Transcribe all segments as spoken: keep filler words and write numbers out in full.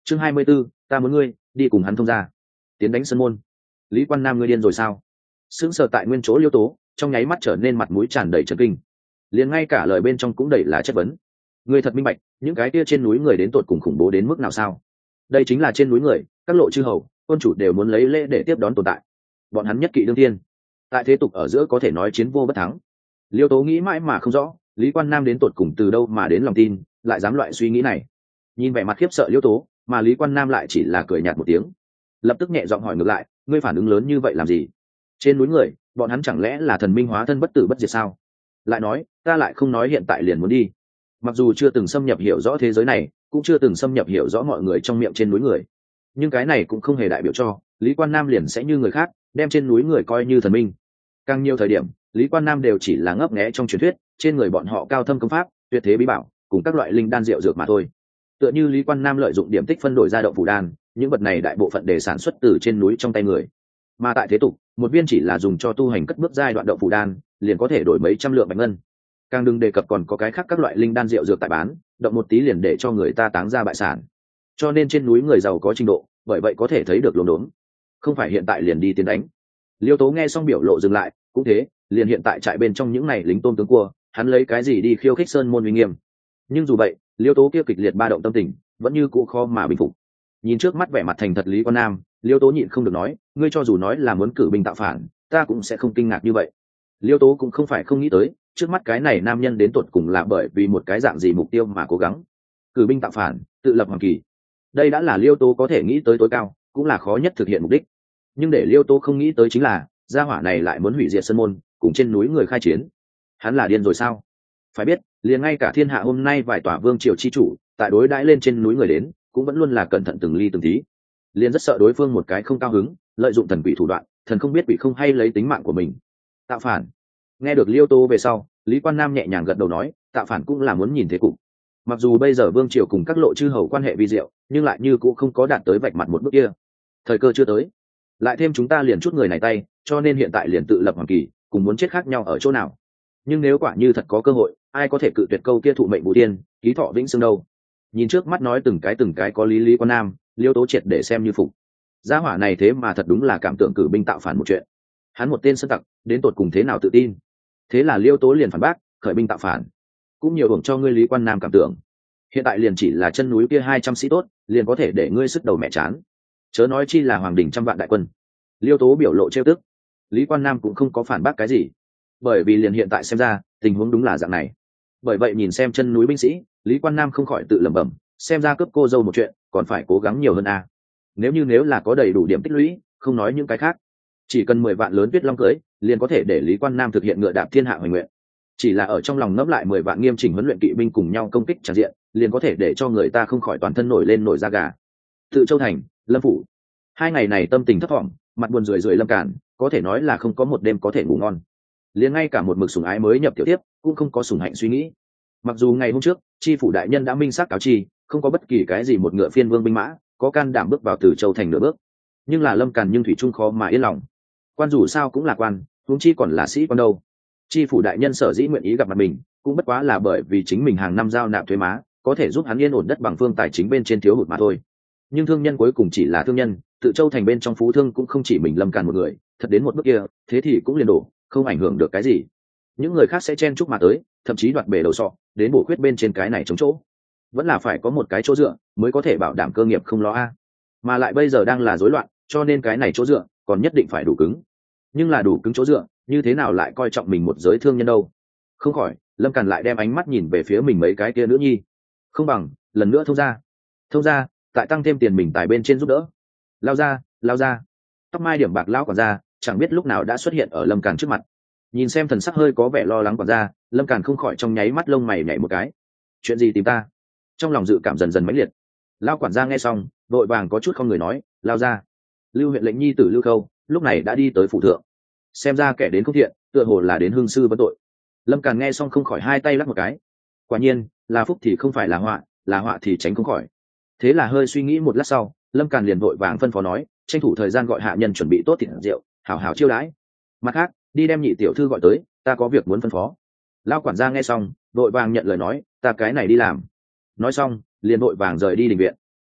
chương hai mươi b ố ta muốn ngươi đi cùng hắn thông ra tiến đánh sân môn. Lý Quan Nam, ngươi điên rồi sao? Sững sờ tại nguyên chỗ Liêu Tố trong nháy mắt trở nên mặt mũi tràn đầy trấn kinh, liền ngay cả lời bên trong cũng đầy là chất vấn. Ngươi thật minh bạch những cái kia trên núi người đến tột cùng khủng bố đến mức nào sao? Đây chính là trên núi người, các lộ chư hầu quân chủ đều muốn lấy lễ để tiếp đón tồn tại, bọn hắn nhất kỵ đương tiên, tại thế tục ở giữa có thể nói chiến vô bất thắng. Liêu Tố nghĩ mãi mà không rõ Lý Quan Nam đến tột cùng từ đâu mà đến lòng tin lại dám loại suy nghĩ này. Nhìn vẻ mặt khiếp sợ Liêu Tố, mà Lý Quan Nam lại chỉ là cười nhạt một tiếng, lập tức nhẹ giọng hỏi ngược lại, ngươi phản ứng lớn như vậy làm gì? Trên núi người bọn hắn chẳng lẽ là thần minh hóa thân bất tử bất diệt sao? Lại nói ta lại không nói hiện tại liền muốn đi. Mặc dù chưa từng xâm nhập hiểu rõ thế giới này, cũng chưa từng xâm nhập hiểu rõ mọi người trong miệng trên núi người, nhưng cái này cũng không hề đại biểu cho Lý Quan Nam liền sẽ như người khác đem trên núi người coi như thần minh. Càng nhiều thời điểm Lý Quan Nam đều chỉ là ngấp nghé trong truyền thuyết trên người bọn họ cao thâm công pháp, tuyệt thế bí bảo cùng các loại linh đan rượu dược mà thôi. Tựa như Lý Quan Nam lợi dụng điểm tích phân đổi ra động phủ đan, những vật này đại bộ phận để sản xuất từ trên núi trong tay người, mà tại thế tục một viên chỉ là dùng cho tu hành cất bước giai đoạn động phủ đan liền có thể đổi mấy trăm lượng bạch ngân. Càng đừng đề cập còn có cái khác các loại linh đan rượu dược tại bán, động một tí liền để cho người ta táng ra bại sản. Cho nên trên núi người giàu có trình độ, bởi vậy có thể thấy được luống đốn. Không phải hiện tại liền đi tiến đánh. Liêu Tố nghe xong biểu lộ dừng lại, cũng thế, liền hiện tại trại bên trong những này lính tôm tướng cua, hắn lấy cái gì đi khiêu khích sơn môn uy nghiêm? Nhưng dù vậy, Liêu Tố kia kịch liệt ba động tâm tình, vẫn như cũ khó mà bình phục. Nhìn trước mắt vẻ mặt thành thật Lý Quan Nam, Liêu Tố nhịn không được nói, ngươi cho dù nói là muốn cử binh tạo phản, ta cũng sẽ không kinh ngạc như vậy. Liêu Tố cũng không phải không nghĩ tới, trước mắt cái này nam nhân đến tột cùng là bởi vì một cái dạng gì mục tiêu mà cố gắng. Cử binh tạo phản, tự lập hoàng kỳ. Đây đã là Liêu Tố có thể nghĩ tới tối cao, cũng là khó nhất thực hiện mục đích. Nhưng để Liêu Tố không nghĩ tới chính là, gia hỏa này lại muốn hủy diệt sơn môn, cùng trên núi người khai chiến. Hắn là điên rồi sao? Phải biết, liền ngay cả thiên hạ hôm nay vài tòa vương triều chi chủ, tại đối đãi lên trên núi người đến, cũng vẫn luôn là cẩn thận từng ly từng tí. Liền rất sợ đối phương một cái không cao hứng, lợi dụng thần quỷ thủ đoạn, thần không biết quỷ không hay lấy tính mạng của mình. Tạo phản. Nghe được Liêu Tố về sau, Lý Quan Nam nhẹ nhàng gật đầu nói, tạo phản cũng là muốn nhìn thế cục. Mặc dù bây giờ vương triều cùng các lộ chư hầu quan hệ vi diệu, nhưng lại như cũng không có đạt tới vạch mặt một bước kia. Thời cơ chưa tới, lại thêm chúng ta liền chút người này tay, cho nên hiện tại liền tự lập hoàng kỳ, cùng muốn chết khác nhau ở chỗ nào. Nhưng nếu quả như thật có cơ hội, ai có thể cự tuyệt câu kia thụ mệnh bù tiên, ký thọ vĩnh xương đâu? Nhìn trước mắt nói từng cái từng cái có lý Lý Quan Nam, Liêu Tố triệt để xem như phục. Gia hỏa này thế mà thật đúng là cảm tưởng cử binh tạo phản một chuyện. Hắn một tên sơn tặc, đến tột cùng thế nào tự tin? Thế là Liêu Tố liền phản bác, khởi binh tạo phản cũng nhiều hưởng cho ngươi Lý Quan Nam cảm tưởng. Hiện tại liền chỉ là chân núi kia hai trăm sĩ tốt, liền có thể để ngươi sức đầu mẹ chán, chớ nói chi là hoàng đình trăm vạn đại quân. Liêu Tố biểu lộ trêu tức. Lý Quan Nam cũng không có phản bác cái gì, bởi vì liền hiện tại xem ra tình huống đúng là dạng này. Bởi vậy nhìn xem chân núi binh sĩ, Lý Quan Nam không khỏi tự lẩm bẩm, xem ra cướp cô dâu một chuyện còn phải cố gắng nhiều hơn a. Nếu như nếu là có đầy đủ điểm tích lũy, không nói những cái khác, chỉ cần mười vạn lớn tuyết long cưới liền có thể để Lý Quan Nam thực hiện ngựa đạp thiên hạ hoành nguyện. Chỉ là ở trong lòng ngẫm lại mười vạn nghiêm chỉnh huấn luyện kỵ binh cùng nhau công kích tràn diện, liền có thể để cho người ta không khỏi toàn thân nổi lên nổi da gà. Tự Châu thành, Lâm phủ, hai ngày này tâm tình thấp thỏm, mặt buồn rười rượi Lâm Cản có thể nói là không có một đêm có thể ngủ ngon. Liền ngay cả một mực sủng ái mới nhập tiểu tiếp cũng không có sủng hạnh suy nghĩ. Mặc dù ngày hôm trước chi phủ đại nhân đã minh xác cáo chi, không có bất kỳ cái gì một ngựa phiên vương binh mã có can đảm bước vào Từ Châu thành nửa bước, nhưng là Lâm Cản nhưng thủy chung khó mà yên lòng. Quan dù sao cũng là quan, huống chi còn là sĩ quan đâu. Chi phủ đại nhân sở dĩ nguyện ý gặp mặt mình, cũng bất quá là bởi vì chính mình hàng năm giao nạp thuế má, có thể giúp hắn yên ổn đất bằng phương tài chính bên trên thiếu hụt mà thôi. Nhưng thương nhân cuối cùng chỉ là thương nhân, Tự Châu thành bên trong phú thương cũng không chỉ mình Lâm Càn một người, thật đến một bước kia, thế thì cũng liền đổ, không ảnh hưởng được cái gì. Những người khác sẽ chen chúc mà tới, thậm chí đoạt bể đầu sọ, đến bổ khuyết bên trên cái này chống chỗ. Vẫn là phải có một cái chỗ dựa, mới có thể bảo đảm cơ nghiệp không lo a. Mà lại bây giờ đang là rối loạn, cho nên cái này chỗ dựa còn nhất định phải đủ cứng. Nhưng là đủ cứng chỗ dựa, như thế nào lại coi trọng mình một giới thương nhân đâu? Không khỏi, Lâm Càn lại đem ánh mắt nhìn về phía mình mấy cái kia nữ nhi. Không bằng lần nữa thông ra, thông ra, tại tăng thêm tiền mình tài bên trên giúp đỡ. Lao ra, lao ra. Tóc mai điểm bạc lão quản gia chẳng biết lúc nào đã xuất hiện ở Lâm Càn trước mặt. Nhìn xem thần sắc hơi có vẻ lo lắng quản gia, Lâm Càn không khỏi trong nháy mắt lông mày nhảy một cái. Chuyện gì tìm ta? Trong lòng dự cảm dần dần mãnh liệt. Lao quản gia nghe xong, vội vàng có chút không người nói, lao ra. Lưu huyện lệnh nhi tử Lưu Khâu lúc này đã đi tới phủ thượng, xem ra kẻ đến không thiện, tựa hồ là đến hương sư vấn tội. Lâm Càn nghe xong không khỏi hai tay lắc một cái. Quả nhiên là phúc thì không phải là họa, là họa thì tránh không khỏi. Thế là hơi suy nghĩ một lát sau, Lâm Càn liền vội vàng phân phó nói, tranh thủ thời gian gọi hạ nhân chuẩn bị tốt thịt rượu, hảo hảo chiêu đãi. Mặt khác, đi đem nhị tiểu thư gọi tới, ta có việc muốn phân phó. Lao quản gia nghe xong, vội vàng nhận lời nói, ta cái này đi làm. Nói xong, liền vội vàng rời đi đình viện.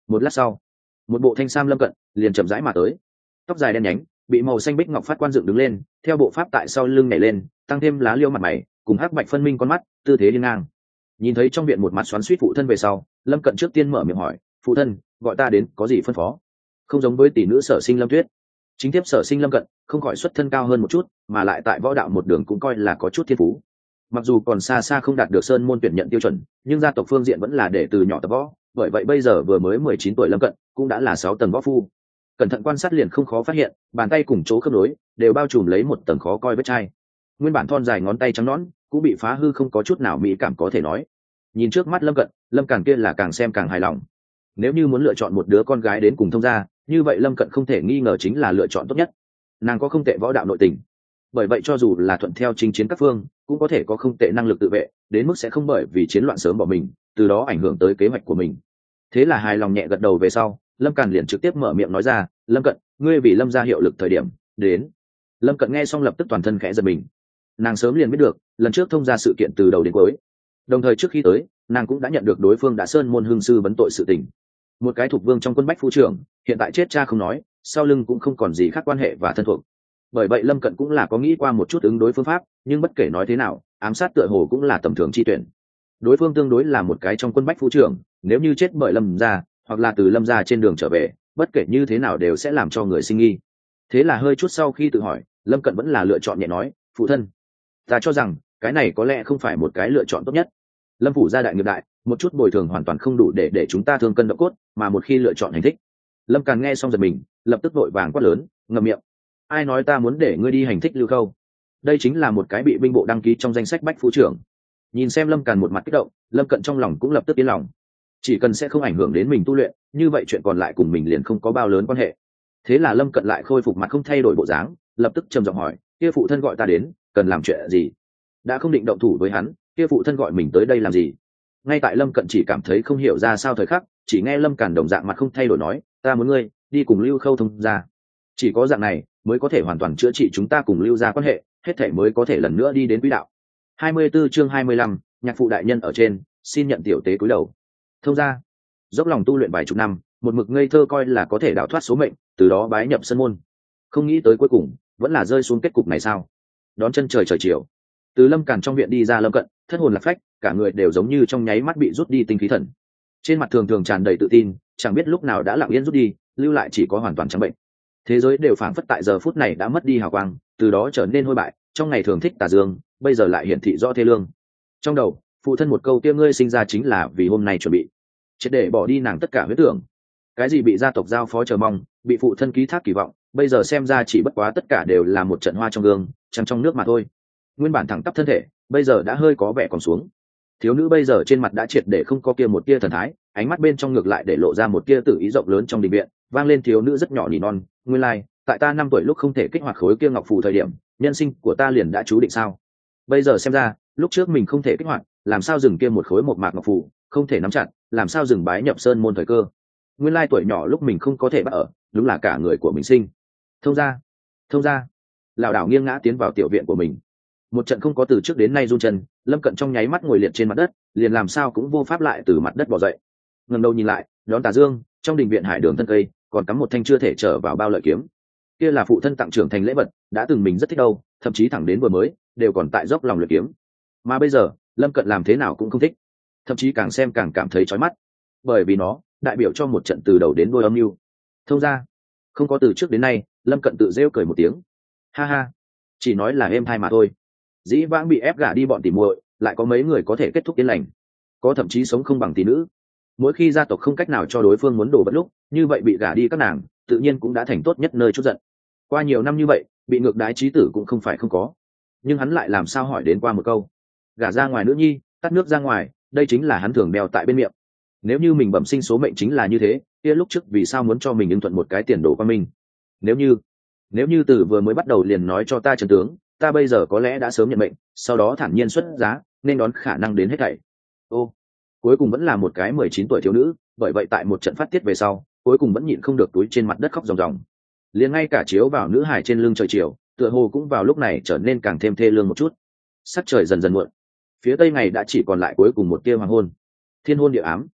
Một lát sau, một bộ thanh sam lâm cận liền chậm rãi mà tới, tóc dài đen nhánh bị màu xanh bích ngọc phát quan dựng đứng lên, theo bộ pháp tại sau lưng nhảy lên, tăng thêm lá liêu mặt mày cùng hắc bạch phân minh con mắt, tư thế liên ngang. Nhìn thấy trong viện một mặt xoắn suýt phụ thân về sau, lâm cận trước tiên mở miệng hỏi, phụ thân gọi ta đến có gì phân phó? Không giống với tỷ nữ sở sinh lâm tuyết, chính tiếp sở sinh lâm cận không khỏi xuất thân cao hơn một chút, mà lại tại võ đạo một đường cũng coi là có chút thiên phú. Mặc dù còn xa xa không đạt được sơn môn tuyển nhận tiêu chuẩn, nhưng gia tộc phương diện vẫn là để từ nhỏ tập võ, bởi vậy bây giờ vừa mới mười chín tuổi lâm cận cũng đã là sáu tầng võ phu. Cẩn thận quan sát liền không khó phát hiện, bàn tay cùng chỗ khớp nối đều bao trùm lấy một tầng khó coi vết chai. Nguyên bản thon dài ngón tay trắng nõn cũng bị phá hư không có chút nào mỹ cảm có thể nói. Nhìn trước mắt lâm cận, lâm càn kia là càng xem càng hài lòng. Nếu như muốn lựa chọn một đứa con gái đến cùng thông gia, như vậy lâm cận không thể nghi ngờ chính là lựa chọn tốt nhất. Nàng có không tệ võ đạo nội tình, bởi vậy cho dù là thuận theo chinh chiến các phương cũng có thể có không tệ năng lực tự vệ, đến mức sẽ không bởi vì chiến loạn sớm bỏ mình, từ đó ảnh hưởng tới kế hoạch của mình. Thế là hài lòng nhẹ gật đầu về sau, lâm càn liền trực tiếp mở miệng nói ra, lâm cận, ngươi vì lâm ra hiệu lực thời điểm đến. Lâm cận nghe xong lập tức toàn thân khẽ giật mình. Nàng sớm liền biết được lần trước thông ra sự kiện từ đầu đến cuối, đồng thời trước khi tới nàng cũng đã nhận được đối phương đã sơn môn hương sư vấn tội sự tình. Một cái thuộc vương trong quân bách phu trưởng hiện tại chết cha không nói, sau lưng cũng không còn gì khác quan hệ và thân thuộc. Bởi vậy lâm cận cũng là có nghĩ qua một chút ứng đối phương pháp, nhưng bất kể nói thế nào, ám sát tựa hồ cũng là tầm thường chi tuyển. Đối phương tương đối là một cái trong quân bách phu trưởng, nếu như chết bởi lâm gia hoặc là từ lâm gia trên đường trở về, bất kể như thế nào đều sẽ làm cho người sinh nghi. Thế là hơi chút sau khi tự hỏi, lâm cận vẫn là lựa chọn nhẹ nói, phụ thân, ta cho rằng cái này có lẽ không phải một cái lựa chọn tốt nhất. Lâm phủ gia đại nghiệp đại, một chút bồi thường hoàn toàn không đủ để để chúng ta thương cân độ cốt, mà một khi lựa chọn hành thích. Lâm Càn nghe xong giật mình, lập tức vội vàng quát lớn, ngậm miệng. Ai nói ta muốn để ngươi đi hành thích lưu khâu? Đây chính là một cái bị binh bộ đăng ký trong danh sách bách phu trưởng. Nhìn xem Lâm Càn một mặt kích động, Lâm Cận trong lòng cũng lập tức yên lòng. Chỉ cần sẽ không ảnh hưởng đến mình tu luyện, như vậy chuyện còn lại cùng mình liền không có bao lớn quan hệ. Thế là Lâm Cận lại khôi phục mặt không thay đổi bộ dáng, lập tức trầm giọng hỏi, kia phụ thân gọi ta đến cần làm chuyện gì? Đã không định động thủ với hắn, kia phụ thân gọi mình tới đây làm gì? Ngay tại Lâm Cận chỉ cảm thấy không hiểu ra sao thời khắc, chỉ nghe Lâm Càn đồng dạng mặt không thay đổi nói, ta muốn ngươi đi cùng Lưu Khâu thông ra, chỉ có dạng này mới có thể hoàn toàn chữa trị chúng ta cùng Lưu gia quan hệ, hết thể mới có thể lần nữa đi đến quỹ đạo. hai mươi 24 chương hai mươi lăm, nhạc phụ đại nhân ở trên, xin nhận tiểu tế cúi đầu. Thông ra, dốc lòng tu luyện vài chục năm, một mực ngây thơ coi là có thể đào thoát số mệnh, từ đó bái nhập sân môn. Không nghĩ tới cuối cùng vẫn là rơi xuống kết cục này sao? Đón chân trời trời chiều, từ Lâm Càn trong viện đi ra Lâm Cận, thất hồn lạc phách, cả người đều giống như trong nháy mắt bị rút đi tinh khí thần. Trên mặt thường thường tràn đầy tự tin, chẳng biết lúc nào đã lặng yên rút đi, lưu lại chỉ có hoàn toàn trắng bệnh. Thế giới đều phảng phất tại giờ phút này đã mất đi hào quang, từ đó trở nên hôi bại, trong ngày thường thích tà dương, bây giờ lại hiển thị rõ thê lương. Trong đầu, phụ thân một câu kia ngươi sinh ra chính là vì hôm nay chuẩn bị, triệt để bỏ đi nàng tất cả huyết tưởng. Cái gì bị gia tộc giao phó chờ mong, bị phụ thân ký thác kỳ vọng, bây giờ xem ra chỉ bất quá tất cả đều là một trận hoa trong gương, trăng trong nước mà thôi. Nguyên bản thẳng tắp thân thể, bây giờ đã hơi có vẻ còn xuống. Thiếu nữ bây giờ trên mặt đã triệt để không có kia một tia thần thái, ánh mắt bên trong ngược lại để lộ ra một tia tử ý rộng lớn trong đình viện, vang lên thiếu nữ rất nhỏ nỉ non, nguyên lai, like, tại ta năm tuổi lúc không thể kích hoạt khối kia ngọc phù thời điểm, nhân sinh của ta liền đã chú định sao? Bây giờ xem ra, lúc trước mình không thể kích hoạt, làm sao dừng kia một khối một mạc ngọc phù, không thể nắm chặt, làm sao dừng bái nhập sơn môn thời cơ? Nguyên lai like, tuổi nhỏ lúc mình không có thể bắt ở, đúng là cả người của mình sinh. Thông ra, thông ra, lảo đảo nghiêng ngã tiến vào tiểu viện của mình. Một trận không có từ trước đến nay run chân, Lâm Cận trong nháy mắt ngồi liệt trên mặt đất, liền làm sao cũng vô pháp lại từ mặt đất bò dậy. Ngẩng đầu nhìn lại, đón tà dương, trong đình viện hải đường thân cây còn cắm một thanh chưa thể trở vào bao lợi kiếm. Kia là phụ thân tặng trưởng thành lễ vật, đã từng mình rất thích đâu, thậm chí thẳng đến vừa mới đều còn tại dốc lòng luyện kiếm. Mà bây giờ, Lâm Cận làm thế nào cũng không thích, thậm chí càng xem càng cảm thấy chói mắt, bởi vì nó đại biểu cho một trận từ đầu đến đuôi âm mưu. Thông ra, không có từ trước đến nay, Lâm Cận tự rêu cười một tiếng. Ha ha, chỉ nói là êm thai mà thôi. Dĩ vãng bị ép gả đi bọn tỉ muội, lại có mấy người có thể kết thúc yên lành, có thậm chí sống không bằng tỷ nữ. Mỗi khi gia tộc không cách nào cho đối phương muốn đồ bất lúc, như vậy bị gả đi các nàng tự nhiên cũng đã thành tốt nhất nơi chút giận. Qua nhiều năm như vậy, bị ngược đái trí tử cũng không phải không có, nhưng hắn lại làm sao hỏi đến qua một câu gả ra ngoài nữ nhi, tắt nước ra ngoài, đây chính là hắn thường đeo tại bên miệng. Nếu như mình bẩm sinh số mệnh chính là như thế, kia lúc trước vì sao muốn cho mình ứng thuận một cái tiền đồ qua mình? Nếu như nếu như từ vừa mới bắt đầu liền nói cho ta chân tướng, ta bây giờ có lẽ đã sớm nhận mệnh, sau đó thản nhiên xuất giá, nên đón khả năng đến hết thảy. Ô, cuối cùng vẫn là một cái mười chín tuổi thiếu nữ, bởi vậy tại một trận phát tiết về sau, cuối cùng vẫn nhịn không được túi trên mặt đất khóc ròng ròng. Liền ngay cả chiếu vào nữ hài trên lưng trời chiều, tựa hồ cũng vào lúc này trở nên càng thêm thê lương một chút. Sắc trời dần dần muộn, phía tây ngày đã chỉ còn lại cuối cùng một tia hoàng hôn. Thiên hôn địa ám,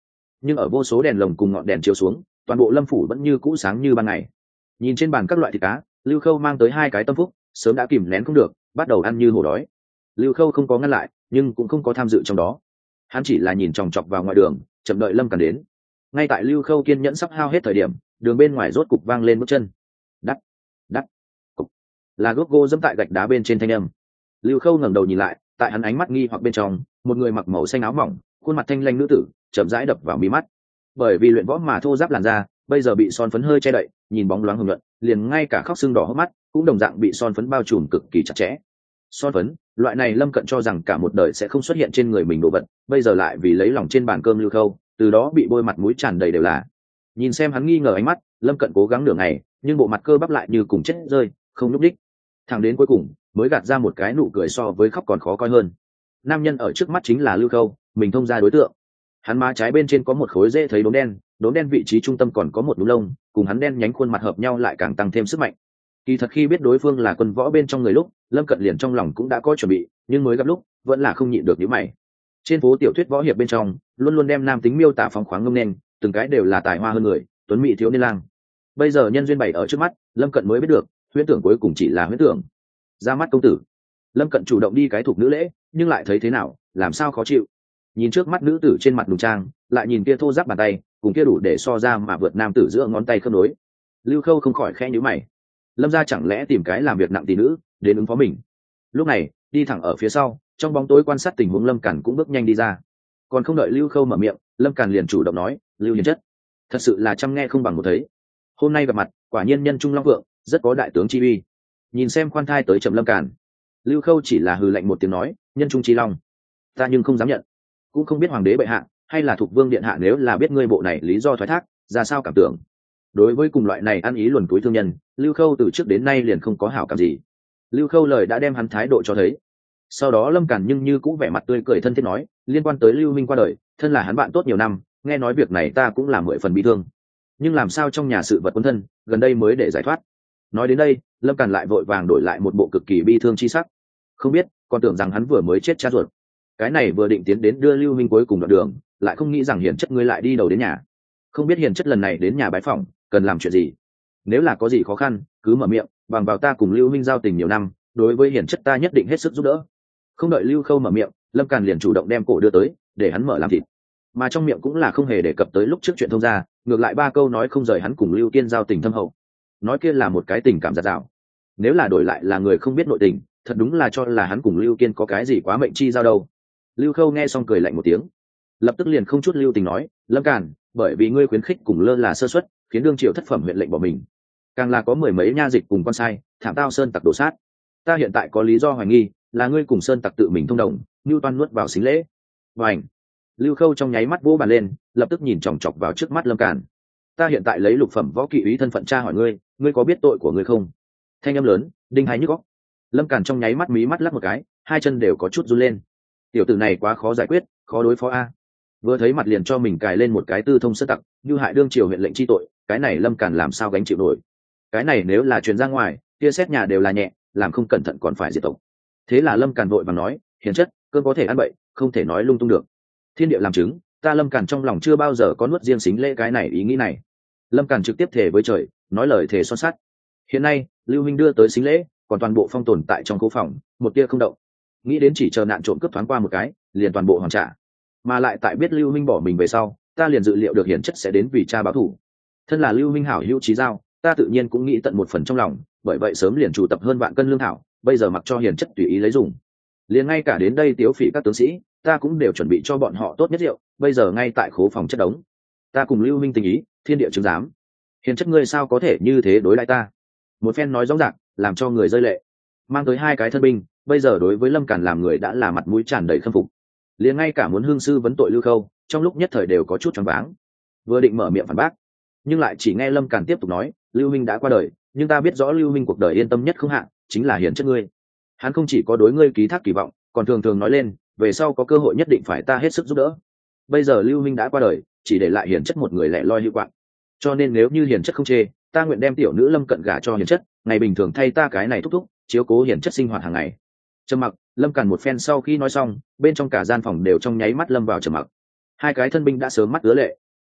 nhưng ở vô số đèn lồng cùng ngọn đèn chiếu xuống, toàn bộ lâm phủ vẫn như cũ sáng như ban ngày. Nhìn trên bàn các loại thịt cá, Lưu Khâu mang tới hai cái tâm phúc, sớm đã kìm nén không được, bắt đầu ăn như hổ đói. Lưu Khâu không có ngăn lại, nhưng cũng không có tham dự trong đó. Hắn chỉ là nhìn chòng chọc vào ngoài đường, chậm đợi Lâm Càn đến. Ngay tại Lưu Khâu kiên nhẫn sắp hao hết thời điểm, đường bên ngoài rốt cục vang lên bước chân. Đắt, đắt, cục. Là gốc gỗ dẫm tại gạch đá bên trên thanh âm. Lưu Khâu ngẩng đầu nhìn lại, tại hắn ánh mắt nghi hoặc bên trong, một người mặc màu xanh áo mỏng, khuôn mặt thanh lanh nữ tử, chậm rãi đập vào mi mắt. Bởi vì luyện võ mà thô ráp làn da, bây giờ bị son phấn hơi che đậy, nhìn bóng loáng hồng nhuận, liền ngay cả khóc sưng đỏ hốc mắt cũng đồng dạng bị son phấn bao trùm cực kỳ chặt chẽ. Son phấn, loại này Lâm Cận cho rằng cả một đời sẽ không xuất hiện trên người mình đồ vật, bây giờ lại vì lấy lòng trên bàn cơm Lưu Khâu, từ đó bị bôi mặt mũi tràn đầy đều là. Nhìn xem hắn nghi ngờ ánh mắt, Lâm Cận cố gắng nửa ngày, nhưng bộ mặt cơ bắp lại như cùng chết rơi, không lúc đích. Thẳng đến cuối cùng, mới gạt ra một cái nụ cười so với khóc còn khó coi hơn. Nam nhân ở trước mắt chính là Lưu Khâu, mình thông ra đối tượng. Hắn má trái bên trên có một khối dễ thấy đốm đen, đốm đen vị trí trung tâm còn có một núm lông, cùng hắn đen nhánh khuôn mặt hợp nhau lại càng tăng thêm sức mạnh. Kỳ thật khi biết đối phương là quân võ bên trong người lúc, Lâm Cận liền trong lòng cũng đã có chuẩn bị, nhưng mới gặp lúc, vẫn là không nhịn được nhíu mày. Trên phố tiểu thuyết võ hiệp bên trong, luôn luôn đem nam tính miêu tả phóng khoáng ngông nên, từng cái đều là tài hoa hơn người, tuấn mỹ thiếu niên lang. Bây giờ nhân duyên bày ở trước mắt, Lâm Cận mới biết được, huyễn tưởng cuối cùng chỉ là huyễn tưởng. Ra mắt công tử. Lâm Cận chủ động đi cái thuộc nữ lễ, nhưng lại thấy thế nào, làm sao khó chịu. Nhìn trước mắt nữ tử trên mặt đùng trang, lại nhìn kia thô ráp bàn tay, cùng kia đủ để so ra mà vượt nam tử giữa ngón tay khớp nối. Lưu Khâu không khỏi khẽ nhíu mày. Lâm gia chẳng lẽ tìm cái làm việc nặng tỷ nữ đến ứng phó mình? Lúc này, đi thẳng ở phía sau, trong bóng tối quan sát tình huống Lâm Càn cũng bước nhanh đi ra. Còn không đợi Lưu Khâu mở miệng, Lâm Càn liền chủ động nói, Lưu Hiền chất, thật sự là chăm nghe không bằng một thấy. Hôm nay gặp mặt, quả nhiên nhân trung long vượng, rất có đại tướng chi uy. Nhìn xem khoan thai tới chậm Lâm Càn, Lưu Khâu chỉ là hừ lạnh một tiếng nói, nhân trung chi long, ta nhưng không dám nhận. Cũng không biết hoàng đế bệ hạ hay là thuộc vương điện hạ nếu là biết ngươi bộ này lý do thoái thác, ra sao cảm tưởng. Đối với cùng loại này ăn ý luồn túi thương nhân, Lưu Khâu từ trước đến nay liền không có hảo cảm gì. Lưu Khâu lời đã đem hắn thái độ cho thấy. Sau đó Lâm Càn nhưng như cũng vẻ mặt tươi cười thân thiết nói, liên quan tới Lưu Minh qua đời, thân là hắn bạn tốt nhiều năm, nghe nói việc này ta cũng là mười phần bi thương. Nhưng làm sao trong nhà sự vật quân thân, gần đây mới để giải thoát. Nói đến đây, Lâm Càn lại vội vàng đổi lại một bộ cực kỳ bi thương chi sắc. Không biết, còn tưởng rằng hắn vừa mới chết cha ruột. Cái này vừa định tiến đến đưa Lưu Minh cuối cùng đoạn đường, lại không nghĩ rằng Hiền chất ngươi lại đi đầu đến nhà. Không biết Hiền chất lần này đến nhà bái phỏng, cần làm chuyện gì? Nếu là có gì khó khăn, cứ mở miệng, bằng vào ta cùng Lưu Minh giao tình nhiều năm, đối với Hiền chất ta nhất định hết sức giúp đỡ. Không đợi Lưu Khâu mở miệng, Lâm Càn liền chủ động đem cổ đưa tới, để hắn mở làm thịt. Mà trong miệng cũng là không hề đề cập tới lúc trước chuyện thông gia, ngược lại ba câu nói không rời hắn cùng Lưu Kiên giao tình thâm hậu. Nói kia là một cái tình cảm giạt rào. Nếu là đổi lại là người không biết nội tình, thật đúng là cho là hắn cùng Lưu Kiên có cái gì quá mệnh chi giao đâu. Lưu Khâu nghe xong cười lạnh một tiếng, lập tức liền không chút lưu tình nói, Lâm Càn, bởi vì ngươi khuyến khích cùng lơ là sơ suất, khiến đương triều thất phẩm huyện lệnh bỏ mình, càng là có mười mấy nha dịch cùng con sai thảm tao sơn tặc đổ sát. Ta hiện tại có lý do hoài nghi là ngươi cùng sơn tặc tự mình thông đồng, như toan nuốt vào xính lễ. Và ảnh, Lưu Khâu trong nháy mắt vỗ bàn lên, lập tức nhìn chòng chọc vào trước mắt Lâm Càn. Ta hiện tại lấy lục phẩm võ kỵ úy thân phận tra hỏi ngươi, ngươi có biết tội của ngươi không? Thanh âm lớn, đinh hai nhức óc. Lâm Càn trong nháy mắt mí mắt lắc một cái, hai chân đều có chút run lên. Tiểu tử này quá khó giải quyết, khó đối phó a. Vừa thấy mặt liền cho mình cài lên một cái tư thông sơn tặc, như hại đương triều huyện lệnh chi tội, cái này Lâm Càn làm sao gánh chịu nổi? Cái này nếu là truyền ra ngoài, kia xét nhà đều là nhẹ, làm không cẩn thận còn phải diệt tộc. Thế là Lâm Càn vội vàng nói, Hiền chất, cơn có thể ăn bậy, không thể nói lung tung được. Thiên địa làm chứng, ta Lâm Càn trong lòng chưa bao giờ có nuốt riêng xính lễ cái này ý nghĩ này. Lâm Càn trực tiếp thề với trời, nói lời thề son sắt. Hiện nay, Lưu Minh đưa tới xính lễ, còn toàn bộ phong tồn tại trong khu phòng, một tia không động. Nghĩ đến chỉ chờ nạn trộm cướp thoáng qua một cái, liền toàn bộ hoàn trả. Mà lại tại biết Lưu Minh bỏ mình về sau, ta liền dự liệu được Hiền chất sẽ đến vì cha báo thù. Thân là Lưu Minh hảo hữu chí giao, ta tự nhiên cũng nghĩ tận một phần trong lòng, bởi vậy sớm liền chủ tập hơn vạn cân lương thảo, bây giờ mặc cho Hiền chất tùy ý lấy dùng. Liền ngay cả đến đây tiếu phỉ các tướng sĩ, ta cũng đều chuẩn bị cho bọn họ tốt nhất rượu, bây giờ ngay tại khố phòng chất đống. Ta cùng Lưu Minh tình ý, thiên địa chứng giám. Hiền chất ngươi sao có thể như thế đối lại ta? Một phen nói rõ ràng, làm cho người rơi lệ. Mang tới hai cái thân binh, bây giờ đối với Lâm Càn làm người đã là mặt mũi tràn đầy khâm phục. Liền ngay cả muốn hương sư vấn tội Lưu Khâu, trong lúc nhất thời đều có chút choáng váng. Vừa định mở miệng phản bác, nhưng lại chỉ nghe Lâm Càn tiếp tục nói, Lưu Minh đã qua đời, nhưng ta biết rõ Lưu Minh cuộc đời yên tâm nhất không hạn, chính là Hiền chất ngươi. Hắn không chỉ có đối ngươi ký thác kỳ vọng, còn thường thường nói lên, về sau có cơ hội nhất định phải ta hết sức giúp đỡ. Bây giờ Lưu Minh đã qua đời, chỉ để lại Hiền chất một người lẻ loi hữu quạng. Cho nên nếu như Hiền chất không chê, ta nguyện đem tiểu nữ Lâm Cận gả cho Hiền chất, ngày bình thường thay ta cái này thúc thúc, chiếu cố Hiền chất sinh hoạt hàng ngày. Trầm mặc, Lâm Càn một phen sau khi nói xong, bên trong cả gian phòng đều trong nháy mắt lâm vào trầm mặc. Hai cái thân binh đã sớm mắt ứa lệ,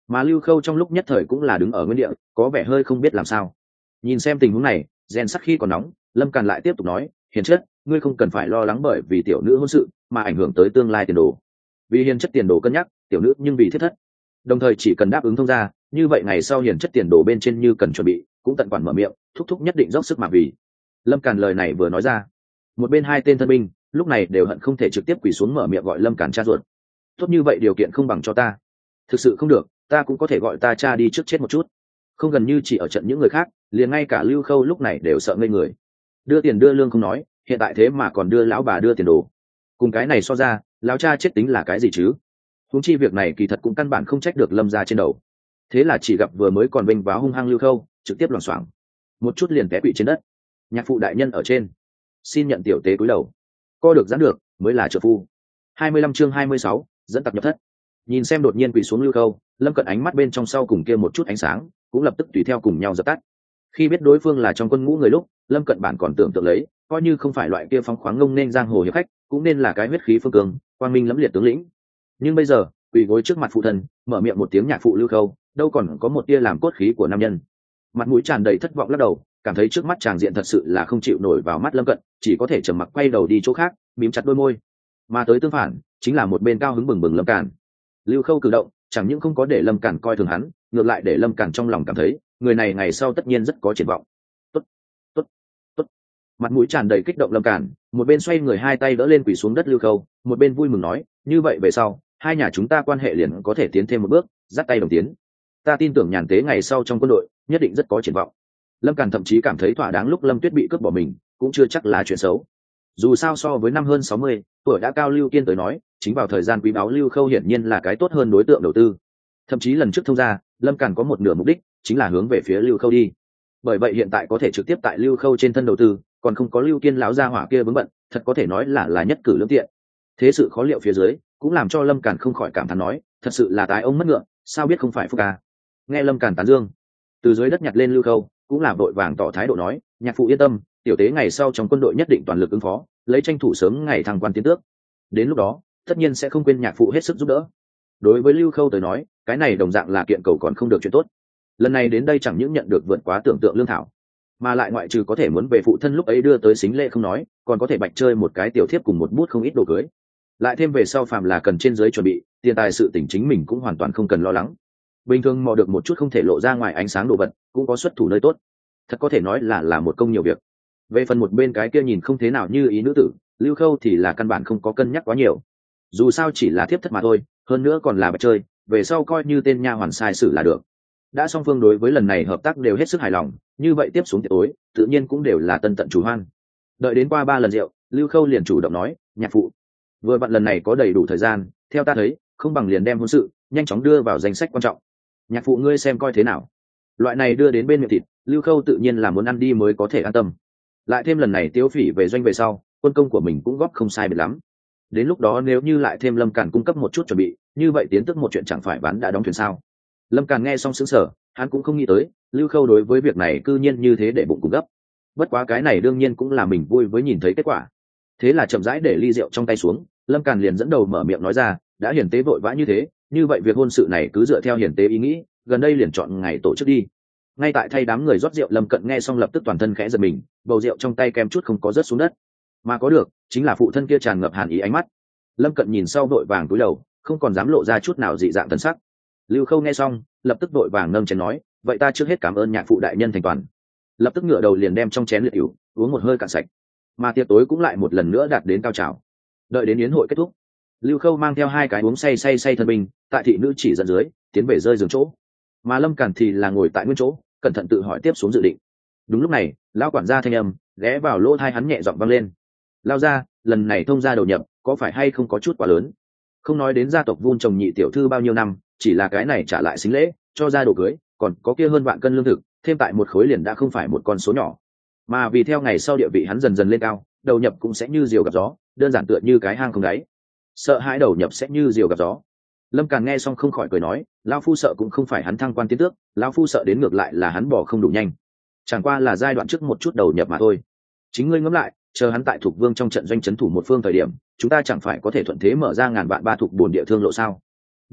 mà Lưu Khâu trong lúc nhất thời cũng là đứng ở nguyên địa, có vẻ hơi không biết làm sao. Nhìn xem tình huống này, rèn sắc khi còn nóng, Lâm Càn lại tiếp tục nói, hiền chất, ngươi không cần phải lo lắng bởi vì tiểu nữ hôn sự mà ảnh hưởng tới tương lai tiền đồ. Vì hiền chất tiền đồ cân nhắc, tiểu nữ nhưng vì thiết thất. Đồng thời chỉ cần đáp ứng thông gia, như vậy ngày sau hiền chất tiền đồ bên trên như cần chuẩn bị, cũng tận quản mở miệng, thúc thúc nhất định dốc sức mà vì. Lâm Càn lời này vừa nói ra, một bên hai tên thân binh lúc này đều hận không thể trực tiếp quỳ xuống mở miệng gọi Lâm Càn cha ruột. Tốt như vậy điều kiện không bằng cho ta, thực sự không được, ta cũng có thể gọi ta cha đi trước chết một chút. Không gần như chỉ ở trận những người khác, liền ngay cả Lưu Khâu lúc này đều sợ ngây người. Đưa tiền đưa lương không nói, hiện tại thế mà còn đưa lão bà đưa tiền đồ. Cùng cái này so ra, lão cha chết tính là cái gì chứ? Huống chi việc này kỳ thật cũng căn bản không trách được Lâm gia trên đầu. Thế là chỉ gặp vừa mới còn vênh váo hung hăng Lưu Khâu, trực tiếp loảng xoảng, một chút liền té quỵ trên đất. Nhạc phụ đại nhân ở trên, xin nhận tiểu tế cúi đầu. Co được giãn được, mới là trợ phu. hai mươi lăm chương hai mươi sáu, dẫn tặc nhập thất. Nhìn xem đột nhiên quỳ xuống Lưu Khâu, Lâm Cận ánh mắt bên trong sau cùng kia một chút ánh sáng, cũng lập tức tùy theo cùng nhau dập tắt. Khi biết đối phương là trong quân ngũ người lúc, Lâm Cận bản còn tưởng tượng lấy, coi như không phải loại kia phóng khoáng ngông nên giang hồ hiệp khách, cũng nên là cái huyết khí phương cường, quang minh lẫm liệt tướng lĩnh. Nhưng bây giờ, quỳ gối trước mặt phụ thân, mở miệng một tiếng nhạc phụ Lưu Khâu, đâu còn có một tia làm cốt khí của nam nhân. Mặt mũi tràn đầy thất vọng lắc đầu, cảm thấy trước mắt tràng diện thật sự là không chịu nổi vào mắt Lâm Cận, chỉ có thể trầm mặc quay đầu đi chỗ khác, mím chặt đôi môi. Mà tới tương phản, chính là một bên cao hứng bừng bừng Lâm Càn. Lưu Khâu cử động, chẳng những không có để Lâm Càn coi thường hắn, ngược lại để Lâm Càn trong lòng cảm thấy, người này ngày sau tất nhiên rất có triển vọng. Tốt, tốt, tốt. Mặt mũi tràn đầy kích động Lâm Càn, một bên xoay người hai tay đỡ lên quỳ xuống đất Lưu Khâu, một bên vui mừng nói, như vậy về sau, hai nhà chúng ta quan hệ liền có thể tiến thêm một bước, dắt tay đồng tiến. Ta tin tưởng nhàn tế ngày sau trong quân đội, nhất định rất có triển vọng. Lâm Càn thậm chí cảm thấy thỏa đáng lúc Lâm Tuyết bị cướp bỏ mình, cũng chưa chắc là chuyện xấu. Dù sao so với năm hơn sáu mươi, tuổi đã cao Lưu Kiên tới nói, chính vào thời gian quý báu Lưu Khâu hiển nhiên là cái tốt hơn đối tượng đầu tư. Thậm chí lần trước thông gia, Lâm Càn có một nửa mục đích, chính là hướng về phía Lưu Khâu đi. Bởi vậy hiện tại có thể trực tiếp tại Lưu Khâu trên thân đầu tư, còn không có Lưu Kiên lão gia hỏa kia vướng bận, thật có thể nói là là nhất cử lưỡng tiện. Thế sự khó liệu phía dưới, cũng làm cho Lâm Càn không khỏi cảm thán nói, thật sự là tái ông mất ngựa, sao biết không phải phúc ca. Nghe Lâm Càn tán dương, từ dưới đất nhặt lên Lưu Khâu, cũng là vội vàng tỏ thái độ nói, nhạc phụ yên tâm, tiểu tế ngày sau trong quân đội nhất định toàn lực ứng phó, lấy tranh thủ sớm ngày thăng quan tiến tước. Đến lúc đó, tất nhiên sẽ không quên nhạc phụ hết sức giúp đỡ. Đối với Lưu Khâu tới nói, cái này đồng dạng là kiện cầu còn không được chuyện tốt. Lần này đến đây chẳng những nhận được vượt quá tưởng tượng lương thảo, mà lại ngoại trừ có thể muốn về phụ thân lúc ấy đưa tới xính lễ không nói, còn có thể bạch chơi một cái tiểu thiếp cùng một bút không ít đồ cưới. Lại thêm về sau phàm là cần trên dưới chuẩn bị, tiền tài sự tỉnh chính mình cũng hoàn toàn không cần lo lắng. Bình thường mò được một chút không thể lộ ra ngoài ánh sáng đồ vật, cũng có xuất thủ nơi tốt. Thật có thể nói là là một công nhiều việc. Về phần một bên cái kia nhìn không thế nào như ý nữ tử, Lưu Khâu thì là căn bản không có cân nhắc quá nhiều. Dù sao chỉ là thiếp thất mà thôi, hơn nữa còn là bạch chơi, về sau coi như tên nha hoàn sai sử là được. Đã song phương đối với lần này hợp tác đều hết sức hài lòng, như vậy tiếp xuống tiệc tối, tự nhiên cũng đều là tân tận chủ hoan. Đợi đến qua ba lần rượu, Lưu Khâu liền chủ động nói, nhạc phụ, vừa vặn lần này có đầy đủ thời gian, theo ta thấy, không bằng liền đem hôn sự nhanh chóng đưa vào danh sách quan trọng. Nhạc phụ ngươi xem coi thế nào. Loại này đưa đến bên miệng thịt, Lưu Khâu tự nhiên là muốn ăn đi mới có thể an tâm. Lại thêm lần này Tiếu Phỉ về doanh về sau, quân công của mình cũng góp không sai biệt lắm. Đến lúc đó nếu như lại thêm Lâm Càn cung cấp một chút chuẩn bị, như vậy tiến tức một chuyện chẳng phải bán đã đóng thuyền sao. Lâm Càn nghe xong sững sờ, hắn cũng không nghĩ tới Lưu Khâu đối với việc này cư nhiên như thế để bụng cung gấp. Bất quá cái này đương nhiên cũng là mình vui với nhìn thấy kết quả. Thế là chậm rãi để ly rượu trong tay xuống, Lâm Càn liền dẫn đầu mở miệng nói ra, đã hiển tế vội vã như thế, như vậy việc hôn sự này cứ dựa theo hiển tế ý nghĩ, gần đây liền chọn ngày tổ chức đi. Ngay tại thay đám người rót rượu, Lâm Cận nghe xong lập tức toàn thân khẽ giật mình, bầu rượu trong tay kem chút không có rớt xuống đất. Mà có được, chính là phụ thân kia tràn ngập hàn ý ánh mắt. Lâm Cận nhìn sau vội vàng cúi đầu, không còn dám lộ ra chút nào dị dạng thần sắc. Lưu Khâu nghe xong, lập tức vội vàng nâng chén nói, vậy ta trước hết cảm ơn nhạc phụ đại nhân thành toàn. Lập tức ngửa đầu liền đem trong chén liệt ỉu uống một hơi cạn sạch. Mà tiệc tối cũng lại một lần nữa đạt đến cao trào. Đợi đến yến hội kết thúc, Lưu Khâu mang theo hai cái uống say say say thân binh, tại thị nữ chỉ dẫn dưới tiến về rơi giường chỗ, mà Lâm Càn thì là ngồi tại nguyên chỗ, cẩn thận tự hỏi tiếp xuống dự định. Đúng lúc này, lão quản gia thanh âm ghé vào lỗ tai hắn nhẹ giọng vang lên, lao ra, lần này thông gia đầu nhập có phải hay không có chút quá lớn? Không nói đến gia tộc vun trồng nhị tiểu thư bao nhiêu năm, chỉ là cái này trả lại xính lễ, cho ra đồ cưới, còn có kia hơn vạn cân lương thực, thêm tại một khối liền đã không phải một con số nhỏ. Mà vì theo ngày sau địa vị hắn dần dần lên cao, đầu nhập cũng sẽ như diều gặp gió, đơn giản tựa như cái hang không đáy. Sợ hãi đầu nhập sẽ như diều gặp gió. Lâm Càn nghe xong không khỏi cười nói, lão phu sợ cũng không phải hắn thăng quan tiến tước, lão phu sợ đến ngược lại là hắn bỏ không đủ nhanh. Chẳng qua là giai đoạn trước một chút đầu nhập mà thôi. Chính ngươi ngẫm lại, chờ hắn tại Thục Vương trong trận doanh trấn thủ một phương thời điểm, chúng ta chẳng phải có thể thuận thế mở ra ngàn vạn ba thuộc bổn địa thương lộ sao?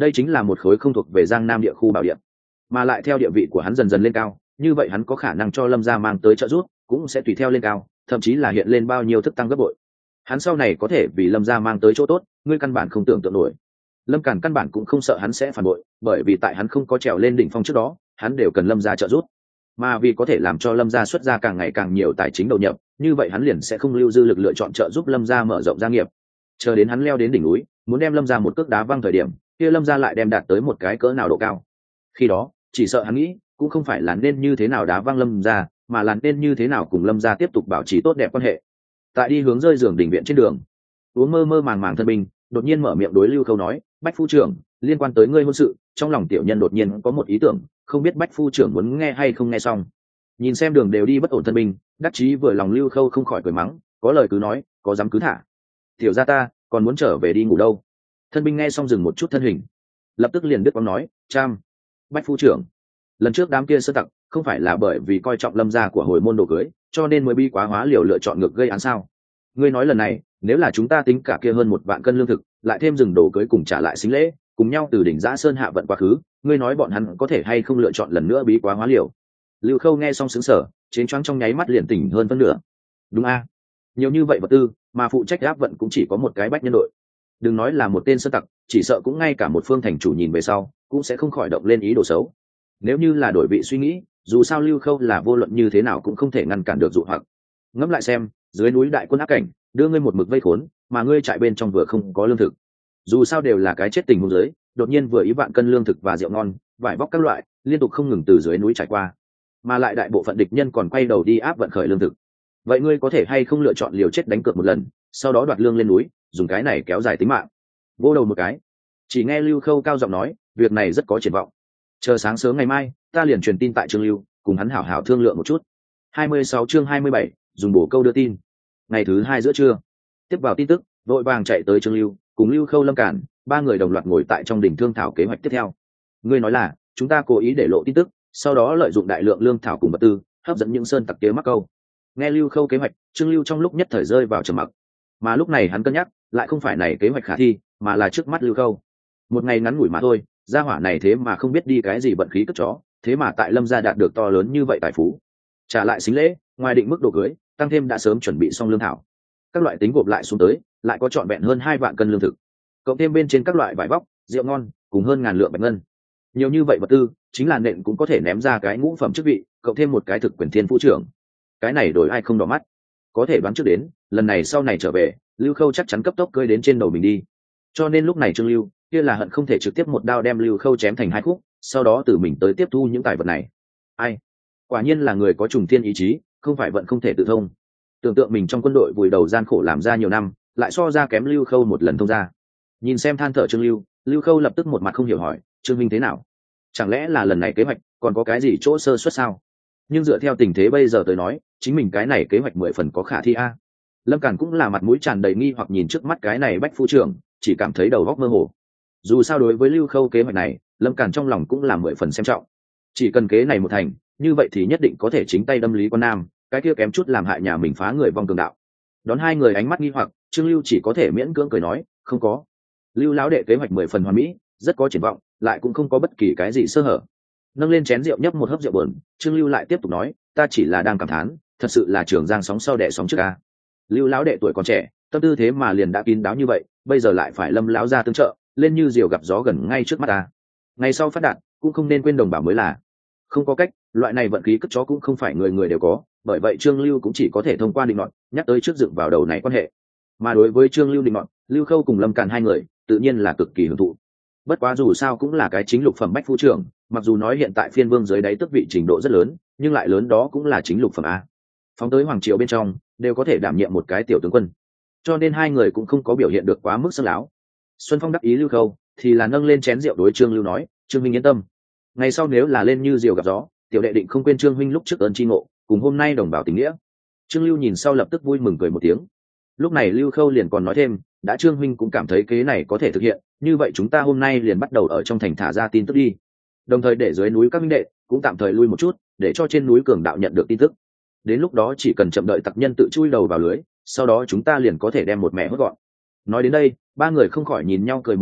đây chính là một khối không thuộc về Giang Nam địa khu bảo địa, mà lại theo địa vị của hắn dần dần lên cao, như vậy hắn có khả năng cho Lâm gia mang tới trợ giúp cũng sẽ tùy theo lên cao, thậm chí là hiện lên bao nhiêu thức tăng gấp bội. Hắn sau này có thể vì Lâm gia mang tới chỗ tốt, ngươi căn bản không tưởng tượng nổi. Lâm Càn căn bản cũng không sợ hắn sẽ phản bội, bởi vì tại hắn không có trèo lên đỉnh phong trước đó, hắn đều cần Lâm gia trợ giúp. Mà vì có thể làm cho Lâm gia xuất ra càng ngày càng nhiều tài chính đầu nhập, như vậy hắn liền sẽ không lưu dư lực lựa chọn trợ giúp Lâm gia mở rộng gia nghiệp. Chờ đến hắn leo đến đỉnh núi, muốn đem Lâm gia một cước đá văng thời điểm, kia Lâm gia lại đem đạt tới một cái cỡ nào độ cao. Khi đó, chỉ sợ hắn nghĩ, cũng không phải là nên như thế nào đá văng Lâm gia, mà là nên như thế nào cùng Lâm gia tiếp tục bảo trì tốt đẹp quan hệ. Tại đi hướng rơi giường đỉnh viện trên đường, uống mơ mơ màng màng thân binh, đột nhiên mở miệng đối Lưu Khâu nói, Bách phu trưởng, liên quan tới ngươi hôn sự, trong lòng tiểu nhân đột nhiên có một ý tưởng, không biết Bách phu trưởng muốn nghe hay không nghe xong. Nhìn xem đường đều đi bất ổn thân binh, đắc chí vừa lòng Lưu Khâu không khỏi cười mắng, có lời cứ nói, có dám cứ thả. Tiểu gia ta còn muốn trở về đi ngủ đâu. Thân binh nghe xong dừng một chút thân hình, lập tức liền đứt quãng nói, Cham, Bách phu trưởng, lần trước đám kia sơ tặc không phải là bởi vì coi trọng Lâm gia của hồi môn đồ cưới, cho nên mới bi quá hóa liều lựa chọn ngược gây án sao? Ngươi nói lần này, nếu là chúng ta tính cả kia hơn một vạn cân lương thực, lại thêm rừng đồ cưới cùng trả lại xính lễ, cùng nhau từ đỉnh Giã Sơn hạ vận quá khứ, ngươi nói bọn hắn có thể hay không lựa chọn lần nữa bí quá hóa liều? Lưu Khâu nghe xong sững sờ, chén choáng trong nháy mắt liền tỉnh hơn phân nửa. Đúng a, nhiều như vậy vật tư, mà phụ trách áp vận cũng chỉ có một cái bách nhân đội. Đừng nói là một tên sơ tặc, chỉ sợ cũng ngay cả một phương thành chủ nhìn về sau, cũng sẽ không khỏi động lên ý đồ xấu. Nếu như là đổi vị suy nghĩ, dù sao Lưu Khâu là vô luận như thế nào cũng không thể ngăn cản được dụ hoặc. Ngẫm lại xem, dưới núi đại quân áp cảnh, đưa ngươi một mực vây khốn, mà ngươi trại bên trong vừa không có lương thực. Dù sao đều là cái chết tình huống dưới, đột nhiên vừa ý vạn cân lương thực và rượu ngon, vải vóc các loại, liên tục không ngừng từ dưới núi trải qua, mà lại đại bộ phận địch nhân còn quay đầu đi áp vận khởi lương thực. Vậy ngươi có thể hay không lựa chọn liều chết đánh cược một lần, sau đó đoạt lương lên núi, dùng cái này kéo dài tính mạng? Vô đầu một cái, chỉ nghe Lưu Khâu cao giọng nói, việc này rất có triển vọng. Chờ sáng sớm ngày mai, ta liền truyền tin tại Trương Lưu, cùng hắn hảo hảo thương lượng một chút. hai mươi sáu chương hai mươi bảy, dùng bổ câu đưa tin. Ngày thứ hai giữa trưa, tiếp vào tin tức, vội vàng chạy tới Trương Lưu, cùng Lưu Khâu, Lâm Cản, ba người đồng loạt ngồi tại trong đỉnh thương thảo kế hoạch tiếp theo. Ngươi nói là, chúng ta cố ý để lộ tin tức, sau đó lợi dụng đại lượng lương thảo cùng vật tư, hấp dẫn những sơn tặc kia mắc câu. Nghe Lưu Khâu kế hoạch, Trương Lưu trong lúc nhất thời rơi vào trầm mặc. Mà lúc này hắn cân nhắc, lại không phải này kế hoạch khả thi, mà là trước mắt Lưu Khâu. Một ngày ngắn ngủi mà thôi, gia hỏa này thế mà không biết đi cái gì vận khí cất chó, thế mà tại Lâm gia đạt được to lớn như vậy tài phú. Trả lại xính lễ, ngoài định mức đồ cưới, tăng thêm đã sớm chuẩn bị xong lương thảo. Các loại tính gộp lại xuống tới, lại có trọn vẹn hơn hai vạn cân lương thực. Cộng thêm bên trên các loại vải vóc, rượu ngon, cùng hơn ngàn lượng bạch ngân. Nhiều như vậy vật tư, chính là nện cũng có thể ném ra cái ngũ phẩm chức vị, cộng thêm một cái thực quyền thiên phú trưởng. Cái này đổi ai không đỏ mắt. Có thể đoán trước đến, lần này sau này trở về, Lưu Khâu chắc chắn cấp tốc cưỡi đến trên đầu mình đi. Cho nên lúc này Trương Lưu, kia là hận không thể trực tiếp một đao đem Lưu Khâu chém thành hai khúc, sau đó tự mình tới tiếp thu những tài vật này. Ai? Quả nhiên là người có trùng thiên ý chí, không phải vận không thể tự thông. Tưởng tượng mình trong quân đội vùi đầu gian khổ làm ra nhiều năm, lại so ra kém Lưu Khâu một lần thông ra. Nhìn xem than thở Trương Lưu, Lưu Khâu lập tức một mặt không hiểu hỏi, Trương Minh thế nào? Chẳng lẽ là lần này kế hoạch còn có cái gì chỗ sơ suất sao? Nhưng dựa theo tình thế bây giờ tới nói, chính mình cái này kế hoạch mười phần có khả thi a. Lâm Càn cũng là mặt mũi tràn đầy nghi hoặc nhìn trước mắt cái này Bách phu trưởng, chỉ cảm thấy đầu óc mơ hồ. Dù sao đối với Lưu Khâu kế hoạch này, Lâm Càn trong lòng cũng là mười phần xem trọng. Chỉ cần kế này một thành, như vậy thì nhất định có thể chính tay đâm Lý Quan Nam, cái kia kém chút làm hại nhà mình phá người vong cường đạo. Đón hai người ánh mắt nghi hoặc, Trương Lưu chỉ có thể miễn cưỡng cười nói, không có. Lưu lão đệ kế hoạch mười phần hoàn mỹ, rất có triển vọng, lại cũng không có bất kỳ cái gì sơ hở. Nâng lên chén rượu nhấp một hớp rượu bờn, Trương Lưu lại tiếp tục nói, ta chỉ là đang cảm thán, thật sự là Trường Giang sóng sau đẻ sóng trước a. Lưu lão đệ tuổi còn trẻ, tâm tư thế mà liền đã kín đáo như vậy, bây giờ lại phải Lâm lão ra tương trợ, lên như diều gặp gió gần ngay trước mắt ta. Ngày sau phát đạt, cũng không nên quên đồng bào mới là. Không có cách, loại này vận khí cất chó cũng không phải người người đều có, bởi vậy Trương Lưu cũng chỉ có thể thông qua định luận, nhắc tới trước dựng vào đầu này quan hệ. Mà đối với Trương Lưu định luận, Lưu Khâu cùng Lâm Càn hai người, tự nhiên là cực kỳ hưởng thụ. Bất quá dù sao cũng là cái chính lục phẩm bách phu trưởng, mặc dù nói hiện tại phiên vương dưới đáy tước vị trình độ rất lớn, nhưng lại lớn đó cũng là chính lục phẩm a. Phóng tới hoàng triều bên trong, đều có thể đảm nhiệm một cái tiểu tướng quân. Cho nên hai người cũng không có biểu hiện được quá mức sơ láo. Xuân Phong đắc ý Lưu Khâu, thì là nâng lên chén rượu đối Trương Lưu nói, Trương Minh yên tâm. Ngày sau nếu là lên như diều gặp gió, tiểu đệ định không quên Trương Minh lúc trước ơn tri ngộ, cùng hôm nay đồng bào tình nghĩa. Trương Lưu nhìn sau lập tức vui mừng cười một tiếng. Lúc này Lưu Khâu liền còn nói thêm, đã Trương Minh cũng cảm thấy kế này có thể thực hiện, như vậy chúng ta hôm nay liền bắt đầu ở trong thành thả ra tin tức đi. Đồng thời để dưới núi các minh đệ cũng tạm thời lui một chút, để cho trên núi cường đạo nhận được tin tức. Đến lúc đó chỉ cần chậm đợi tặc nhân tự chui đầu vào lưới, sau đó chúng ta liền có thể đem một mẹ hốt gọn. Nói đến đây, ba người không khỏi nhìn nhau cười một tiếng,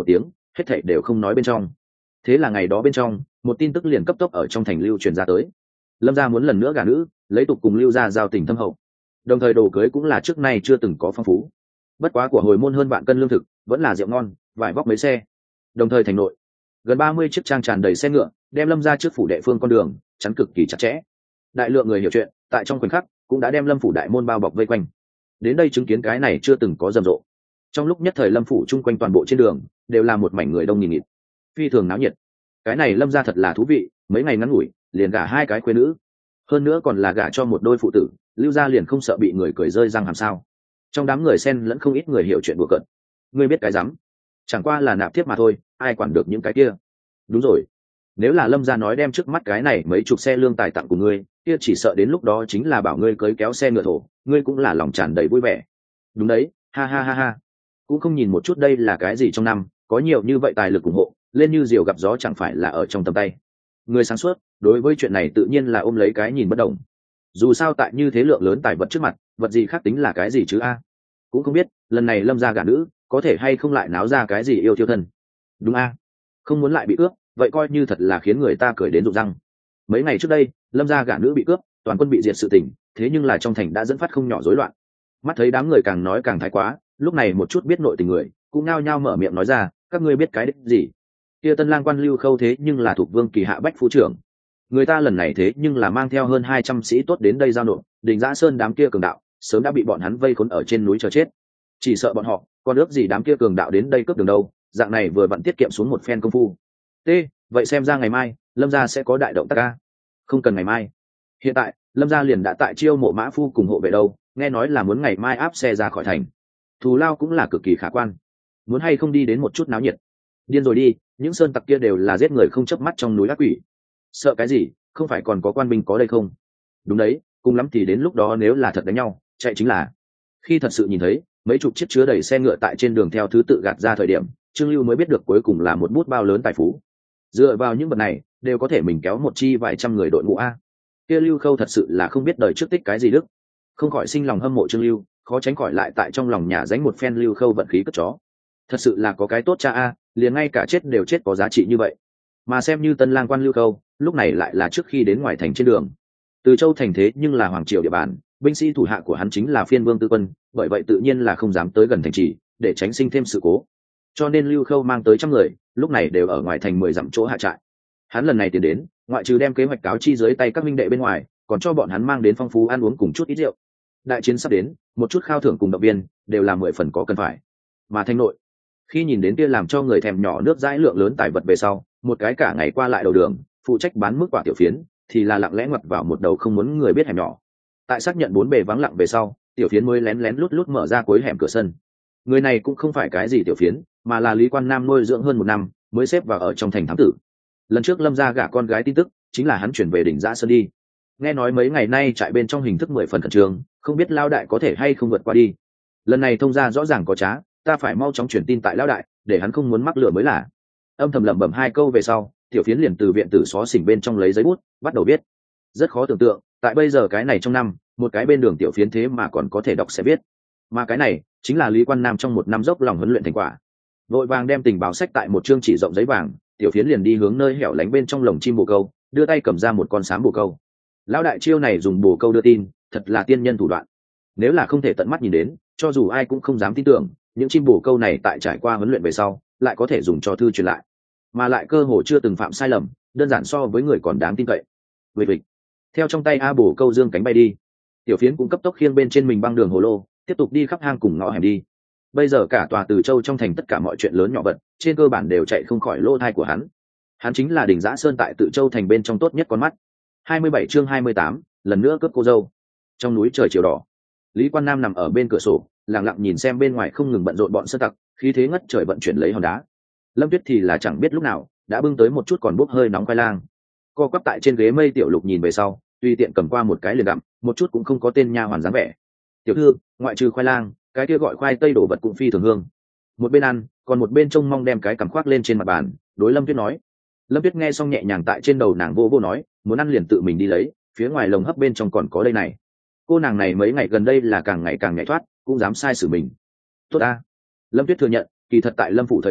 hết thảy đều không nói bên trong. Thế là ngày đó bên trong, một tin tức liền cấp tốc ở trong thành lưu truyền ra tới. Lâm gia muốn lần nữa gả nữ, lấy tục cùng lưu gia giao tình thâm hậu. Đồng thời đồ cưới cũng là trước nay chưa từng có phong phú. Bất quá của hồi môn hơn vạn cân lương thực, vẫn là rượu ngon, vải vóc mấy xe. Đồng thời thành nội, gần ba mươi chiếc trang tràn đầy xe ngựa, đem Lâm gia trước phủ đệ phương con đường, chắn cực kỳ chặt chẽ. Đại lượng người hiểu chuyện, tại trong khoảnh khắc cũng đã đem Lâm phủ đại môn bao bọc vây quanh. Đến đây chứng kiến cái này chưa từng có rầm rộ. Trong lúc nhất thời Lâm phủ chung quanh toàn bộ trên đường đều là một mảnh người đông nghìn nghịt, phi thường náo nhiệt. Cái này Lâm gia thật là thú vị, mấy ngày ngắn ngủi liền gả hai cái khuê nữ, hơn nữa còn là gả cho một đôi phụ tử, lưu gia liền không sợ bị người cười rơi răng hàm sao? Trong đám người xen lẫn không ít người hiểu chuyện đùa cợt. Ngươi biết cái rắm, chẳng qua là nạp tiếp mà thôi, ai quản được những cái kia. Đúng rồi, nếu là Lâm gia nói đem trước mắt cái này mấy chục xe lương tài tặng của ngươi, kia chỉ sợ đến lúc đó chính là bảo ngươi cưới kéo xe ngựa thổ, ngươi cũng là lòng tràn đầy vui vẻ. Đúng đấy, ha ha ha ha. Cũng không nhìn một chút đây là cái gì trong năm, có nhiều như vậy tài lực ủng hộ, lên như diều gặp gió chẳng phải là ở trong tầm tay. Người sáng suốt đối với chuyện này tự nhiên là ôm lấy cái nhìn bất đồng. Dù sao tại như thế lượng lớn tài vật trước mặt, vật gì khác tính là cái gì chứ a? Cũng không biết lần này Lâm gia gả nữ có thể hay không lại náo ra cái gì yêu thiêu thân. Đúng a? Không muốn lại bị cướp, vậy coi như thật là khiến người ta cười đến rụng răng. Mấy ngày trước đây Lâm gia gả nữ bị cướp, toàn quân bị diệt sự tình, thế nhưng là trong thành đã dẫn phát không nhỏ rối loạn. Mắt thấy đám người càng nói càng thái quá, lúc này một chút biết nội tình người cũng nao nhao mở miệng nói ra, các ngươi biết cái đích gì? Kia Tân Lang quan Lưu Khâu thế nhưng là thuộc Vương Kỳ hạ bách phu trưởng, người ta lần này thế nhưng là mang theo hơn hai trăm sĩ tốt đến đây giao nộp, Đình Giã Sơn đám kia cường đạo sớm đã bị bọn hắn vây khốn ở trên núi chờ chết, chỉ sợ bọn họ còn ước gì đám kia cường đạo đến đây cướp đường đâu. Dạng này vừa vặn tiết kiệm xuống một phen công phu. T, vậy xem ra ngày mai Lâm gia sẽ có đại động tác ca. Không cần ngày mai, hiện tại Lâm gia liền đã tại chiêu mộ mã phu cùng hộ vệ đâu, nghe nói là muốn ngày mai áp xe ra khỏi thành, thù lao cũng là cực kỳ khả quan. Muốn hay không đi đến một chút náo nhiệt? Điên rồi đi, những sơn tặc kia đều là giết người không chớp mắt trong núi ác quỷ, sợ cái gì, không phải còn có quan binh có đây không? Đúng đấy, cùng lắm thì đến lúc đó nếu là thật đánh nhau chạy chính là. Khi thật sự nhìn thấy mấy chục chiếc chứa đầy xe ngựa tại trên đường theo thứ tự gạt ra thời điểm, Trương Lưu mới biết được cuối cùng là một bút bao lớn tài phú. Dựa vào những vật này đều có thể mình kéo một chi vài trăm người đội ngũ a. Kia Lưu Khâu thật sự là không biết đời trước tích cái gì đức, không khỏi sinh lòng hâm mộ Trương Lưu, khó tránh khỏi lại tại trong lòng nhà dánh một phen Lưu Khâu vận khí cất chó. Thật sự là có cái tốt cha a, liền ngay cả chết đều chết có giá trị như vậy. Mà xem như Tân Lang quan Lưu Khâu, lúc này lại là trước khi đến ngoài thành trên đường. Từ Châu thành thế nhưng là hoàng triều địa bàn, binh sĩ thủ hạ của hắn chính là phiên vương tư quân, bởi vậy tự nhiên là không dám tới gần thành trì, để tránh sinh thêm sự cố. Cho nên Lưu Khâu mang tới trăm người, lúc này đều ở ngoài thành mười dặm chỗ hạ trại. Hắn lần này tiến đến, ngoại trừ đem kế hoạch cáo chi dưới tay các minh đệ bên ngoài, còn cho bọn hắn mang đến phong phú ăn uống cùng chút ít rượu. Đại chiến sắp đến, một chút khao thưởng cùng động viên đều là mười phần có cần phải. Mà thành nội, khi nhìn đến kia làm cho người thèm nhỏ nước dãi lượng lớn tài vật về sau, một cái cả ngày qua lại đầu đường, phụ trách bán mức quả tiểu phiến, thì là lặng lẽ ngoặt vào một đầu không muốn người biết hẻm nhỏ. Tại xác nhận bốn bề vắng lặng về sau, tiểu phiến mới lén lén lút lút mở ra cuối hẻm cửa sân. Người này cũng không phải cái gì tiểu phiến, mà là Lý Quan Nam nuôi dưỡng hơn một năm mới xếp vào ở trong thành thám tử. Lần trước Lâm gia gả con gái tin tức chính là hắn chuyển về đỉnh Giã Sơn đi. Nghe nói mấy ngày nay trại bên trong hình thức mười phần khẩn trương, không biết lao đại có thể hay không vượt qua đi. Lần này thông gia rõ ràng có trá, ta phải mau chóng truyền tin tại lao đại, để hắn không muốn mắc lửa mới là. Âm thầm lẩm bẩm hai câu về sau, tiểu phiến liền từ viện tử xó xỉnh bên trong lấy giấy bút bắt đầu viết. Rất khó tưởng tượng, tại bây giờ cái này trong năm, một cái bên đường tiểu phiến thế mà còn có thể đọc sẽ viết. Mà cái này chính là Lý Quan Nam trong một năm dốc lòng huấn luyện thành quả. Vội vàng đem tình báo sách tại một chương chỉ rộng giấy vàng, tiểu phiến liền đi hướng nơi hẻo lánh bên trong lồng chim bồ câu, đưa tay cầm ra một con sám bồ câu. Lão đại chiêu này dùng bồ câu đưa tin, thật là tiên nhân thủ đoạn. Nếu là không thể tận mắt nhìn đến, cho dù ai cũng không dám tin tưởng, những chim bồ câu này tại trải qua huấn luyện về sau, lại có thể dùng cho thư truyền lại, mà lại cơ hồ chưa từng phạm sai lầm, đơn giản so với người còn đáng tin cậy. Vịt vịt, theo trong tay a bồ câu dương cánh bay đi, tiểu phiến cũng cấp tốc khiêng bên trên mình băng đường hồ lô, tiếp tục đi khắp hang cùng ngõ hẻm đi. Bây giờ cả tòa Từ Châu trong thành tất cả mọi chuyện lớn nhỏ vật, trên cơ bản đều chạy không khỏi lỗ thai của hắn. Hắn chính là đỉnh Giã Sơn tại Tự Châu thành bên trong tốt nhất con mắt. hai mươi bảy chương hai mươi tám, lần nữa cướp cô dâu. Trong núi trời chiều đỏ, Lý Quan Nam nằm ở bên cửa sổ, lặng lặng nhìn xem bên ngoài không ngừng bận rộn bọn sơn tặc, khí thế ngất trời vận chuyển lấy hòn đá. Lâm Tuyết thì là chẳng biết lúc nào đã bưng tới một chút còn bốc hơi nóng khoai lang. Co quắp tại trên ghế mây tiểu lục nhìn về sau, tùy tiện cầm qua một cái liền gặm, một chút cũng không có tên nha hoàn dáng vẻ. Tiểu thư, ngoại trừ khoai lang, cái kia gọi khoai tây đổ vật cũng phi thường hương. Một bên ăn, còn một bên trông mong đem cái cằm khoác lên trên mặt bàn, đối Lâm Tuyết nói. Lâm Tuyết nghe xong nhẹ nhàng tại trên đầu nàng vô vô nói, muốn ăn liền tự mình đi lấy, phía ngoài lồng hấp bên trong còn có đây này. Cô nàng này mấy ngày gần đây là càng ngày càng nhảy thoát, cũng dám sai xử mình. Tốt a. Lâm Tuyết thừa nhận, kỳ thật tại Lâm phủ thời điểm,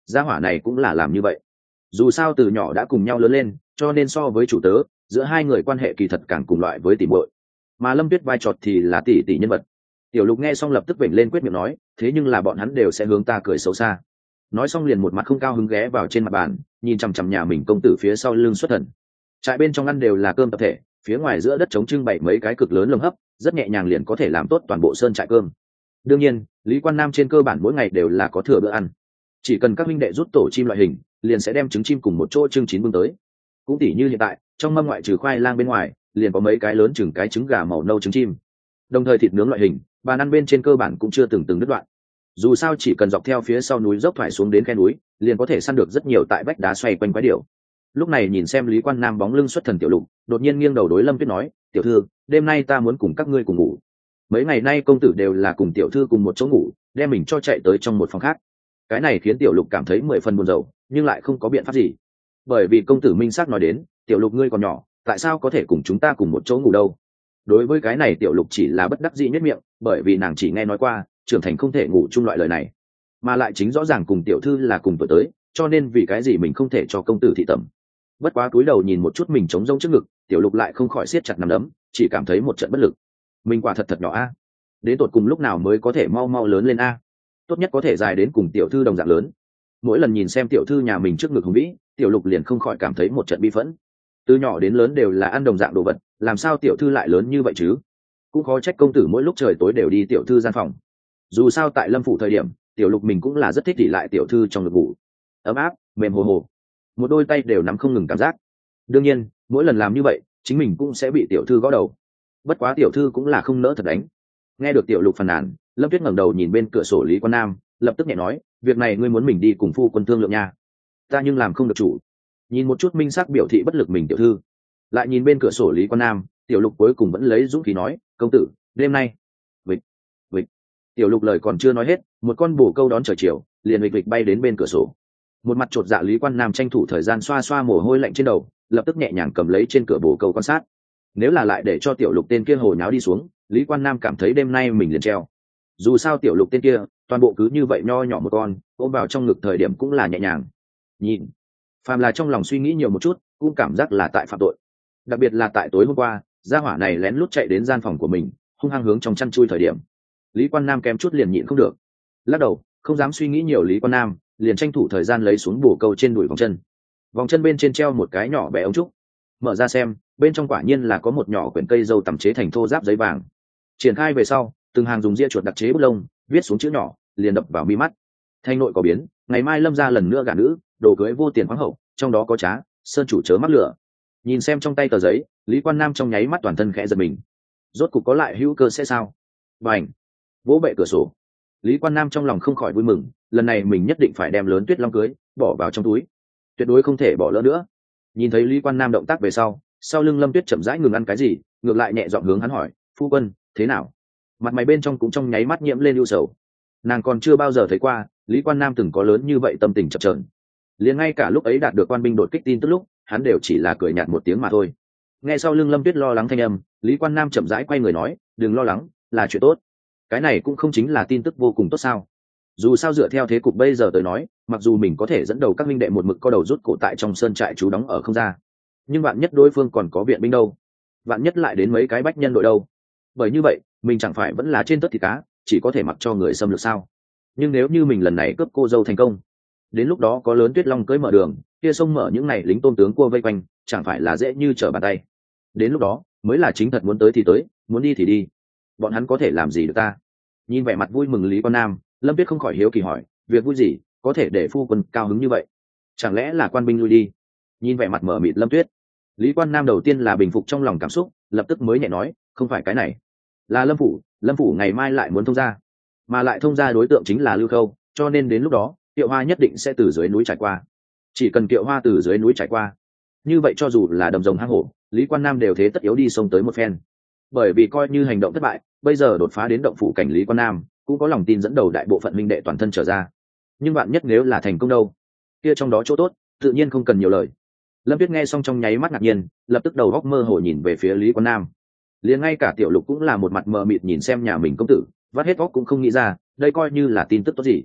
gia hỏa này cũng là làm như vậy. Dù sao từ nhỏ đã cùng nhau lớn lên, cho nên so với chủ tớ, giữa hai người quan hệ kỳ thật càng cùng loại với tỷ muội. Mà Lâm Tuyết vai trò thì là tỷ tỷ nhân vật. Tiểu Lục nghe xong lập tức vểnh lên quyết miệng nói, thế nhưng là bọn hắn đều sẽ hướng ta cười xấu xa. Nói xong liền một mặt không cao hứng ghé vào trên mặt bàn, nhìn chằm chằm nhà mình công tử phía sau lưng xuất thần. Trại bên trong ăn đều là cơm tập thể, phía ngoài giữa đất trống trưng bày mấy cái cực lớn lồng hấp, rất nhẹ nhàng liền có thể làm tốt toàn bộ sơn trại cơm. Đương nhiên, Lý Quan Nam trên cơ bản mỗi ngày đều là có thừa bữa ăn. Chỉ cần các huynh đệ rút tổ chim loại hình, liền sẽ đem trứng chim cùng một chỗ trưng chín bưng tới. Cũng tỉ như hiện tại, trong mâm ngoại trừ khoai lang bên ngoài, liền có mấy cái lớn chừng cái trứng gà màu nâu trứng chim. Đồng thời thịt nướng loại hình, bàn ăn bên trên cơ bản cũng chưa từng từng đứt đoạn. Dù sao chỉ cần dọc theo phía sau núi dốc thoải xuống đến khe núi, liền có thể săn được rất nhiều tại vách đá xoay quanh quái điểu. Lúc này nhìn xem Lý Quan Nam bóng lưng xuất thần Tiểu Lục, đột nhiên nghiêng đầu đối Lâm Tuyết nói, tiểu thư, đêm nay ta muốn cùng các ngươi cùng ngủ. Mấy ngày nay công tử đều là cùng tiểu thư cùng một chỗ ngủ, đem mình cho chạy tới trong một phòng khác. Cái này khiến Tiểu Lục cảm thấy mười phần buồn rầu, nhưng lại không có biện pháp gì. Bởi vì công tử minh xác nói đến, Tiểu Lục ngươi còn nhỏ, tại sao có thể cùng chúng ta cùng một chỗ ngủ đâu? Đối với cái này Tiểu Lục chỉ là bất đắc dĩ nhất miệng, bởi vì nàng chỉ nghe nói qua trưởng thành không thể ngủ chung loại lời này, mà lại chính rõ ràng cùng tiểu thư là cùng tuổi tới, cho nên vì cái gì mình không thể cho công tử thị tẩm. Bất quá cúi đầu nhìn một chút mình trống rỗng trước ngực, Tiểu Lục lại không khỏi siết chặt nắm đấm, chỉ cảm thấy một trận bất lực. Mình quả thật thật nhỏ a, đến tột cùng lúc nào mới có thể mau mau lớn lên a? Tốt nhất có thể dài đến cùng tiểu thư đồng dạng lớn. Mỗi lần nhìn xem tiểu thư nhà mình trước ngực hùng vĩ, Tiểu Lục liền không khỏi cảm thấy một trận bi phẫn. Từ nhỏ đến lớn đều là ăn đồng dạng đồ vật, làm sao tiểu thư lại lớn như vậy chứ? Cũng khó trách công tử mỗi lúc trời tối đều đi tiểu thư gian phòng. Dù sao tại Lâm phủ thời điểm, Tiểu Lục mình cũng là rất thích ỉ lại tiểu thư trong ngực ngủ, ấm áp mềm hồ hồ, một đôi tay đều nắm không ngừng cảm giác. Đương nhiên mỗi lần làm như vậy chính mình cũng sẽ bị tiểu thư gõ đầu, bất quá tiểu thư cũng là không nỡ thật đánh. Nghe được Tiểu Lục phàn nàn, Lâm Tuyết ngẩng đầu nhìn bên cửa sổ Lý Quan Nam, lập tức nhẹ nói, việc này ngươi muốn mình đi cùng phu quân thương lượng nha, ta nhưng làm không được chủ. Nhìn một chút minh sắc biểu thị bất lực mình tiểu thư, lại nhìn bên cửa sổ Lý Quan Nam, Tiểu Lục cuối cùng vẫn lấy dũng khí nói, công tử đêm nay vịt vịt. Tiểu Lục lời còn chưa nói hết, một con bồ câu đón trời chiều liền vịt vịt bay đến bên cửa sổ. Một mặt chột dạ Lý Quan Nam tranh thủ thời gian xoa xoa mồ hôi lạnh trên đầu, lập tức nhẹ nhàng cầm lấy trên cửa bồ câu quan sát. Nếu là lại để cho Tiểu Lục tên kia hồ nháo đi xuống, Lý Quan Nam cảm thấy đêm nay mình liền treo. Dù sao Tiểu Lục tên kia toàn bộ cứ như vậy nho nhỏ một con, ôm vào trong ngực thời điểm cũng là nhẹ nhàng. Nhìn, phàm là trong lòng suy nghĩ nhiều một chút, cũng cảm giác là tại phạm tội. Đặc biệt là tại tối hôm qua, gia hỏa này lén lút chạy đến gian phòng của mình, hung hăng hướng trong chăn chui thời điểm, Lý Quan Nam kém chút liền nhịn không được, lắc đầu không dám suy nghĩ nhiều. Lý Quan Nam liền tranh thủ thời gian lấy xuống bồ câu trên đùi vòng chân, vòng chân bên trên treo một cái nhỏ bé ống trúc, mở ra xem, bên trong quả nhiên là có một nhỏ quyển cây dâu tằm chế thành thô giáp giấy vàng. Triển khai về sau, từng hàng dùng ria chuột đặc chế bút lông viết xuống chữ nhỏ, liền đập vào mi mắt. Thanh nội có biến, ngày mai Lâm ra lần nữa gả nữ, đồ cưới vô tiền khoáng hậu, trong đó có trá sơn chủ chớ mắc lửa. Nhìn xem trong tay tờ giấy, Lý Quan Nam trong nháy mắt toàn thân khẽ giật mình, rốt cục có lại hữu cơ sẽ sao? Bành! Vỗ bệ cửa sổ, Lý Quan Nam trong lòng không khỏi vui mừng, lần này mình nhất định phải đem lớn Tuyết Long cưới bỏ vào trong túi, tuyệt đối không thể bỏ lỡ nữa. Nhìn thấy Lý Quan Nam động tác về sau, sau lưng Lâm Tuyết chậm rãi ngừng ăn cái gì, ngược lại nhẹ giọng hướng hắn hỏi, phu quân thế nào? Mặt mày bên trong cũng trong nháy mắt nhiễm lên ưu sầu. Nàng còn chưa bao giờ thấy qua Lý Quan Nam từng có lớn như vậy tâm tình chập chờn, liền ngay cả lúc ấy đạt được quan binh đột kích tin tức lúc, hắn đều chỉ là cười nhạt một tiếng mà thôi. Nghe sau lưng Lâm Tuyết lo lắng thanh âm, Lý Quan Nam chậm rãi quay người nói, đừng lo lắng, là chuyện tốt. Cái này cũng không chính là tin tức vô cùng tốt sao? Dù sao dựa theo thế cục bây giờ tới nói, mặc dù mình có thể dẫn đầu các minh đệ một mực co đầu rút cổ tại trong sơn trại trú đóng ở không ra, nhưng bạn nhất đối phương còn có viện binh đâu, bạn nhất lại đến mấy cái bách nhân đội đâu. Bởi như vậy mình chẳng phải vẫn là trên tất thịt cá, chỉ có thể mặc cho người xâm lược sao? Nhưng nếu như mình lần này cướp cô dâu thành công, đến lúc đó có lớn Tuyết Long cưới mở đường, kia sông mở những này lính tôn tướng cua vây quanh, chẳng phải là dễ như trở bàn tay. Đến lúc đó mới là chính thật muốn tới thì tới, muốn đi thì đi, bọn hắn có thể làm gì được ta? Nhìn vẻ mặt vui mừng Lý Quan Nam, Lâm Tuyết không khỏi hiếu kỳ hỏi, việc vui gì có thể để phu quân cao hứng như vậy? Chẳng lẽ là quan binh lui đi? Nhìn vẻ mặt mở mịt Lâm Tuyết, Lý Quan Nam đầu tiên là bình phục trong lòng cảm xúc, lập tức mới nhẹ nói, không phải cái này, là Lâm phủ, Lâm phủ ngày mai lại muốn thông gia, mà lại thông gia đối tượng chính là Lưu Khâu, cho nên đến lúc đó Kiệu Hoa nhất định sẽ từ dưới núi trải qua. Chỉ cần Kiệu Hoa từ dưới núi trải qua, như vậy cho dù là đầm rồng hang hổ, Lý Quan Nam đều thế tất yếu đi xông tới một phen. Bởi vì coi như hành động thất bại, bây giờ đột phá đến động phủ cảnh Lý Quan Nam cũng có lòng tin dẫn đầu đại bộ phận minh đệ toàn thân trở ra. Nhưng bạn nhất nếu là thành công đâu, kia trong đó chỗ tốt tự nhiên không cần nhiều lời. Lâm Tuyết nghe xong trong nháy mắt ngạc nhiên, lập tức đầu góc mơ hồ nhìn về phía Lý Quan Nam. Liền ngay cả Tiểu Lục cũng là một mặt mờ mịt nhìn xem nhà mình công tử, vắt hết góc cũng không nghĩ ra đây coi như là tin tức tốt gì.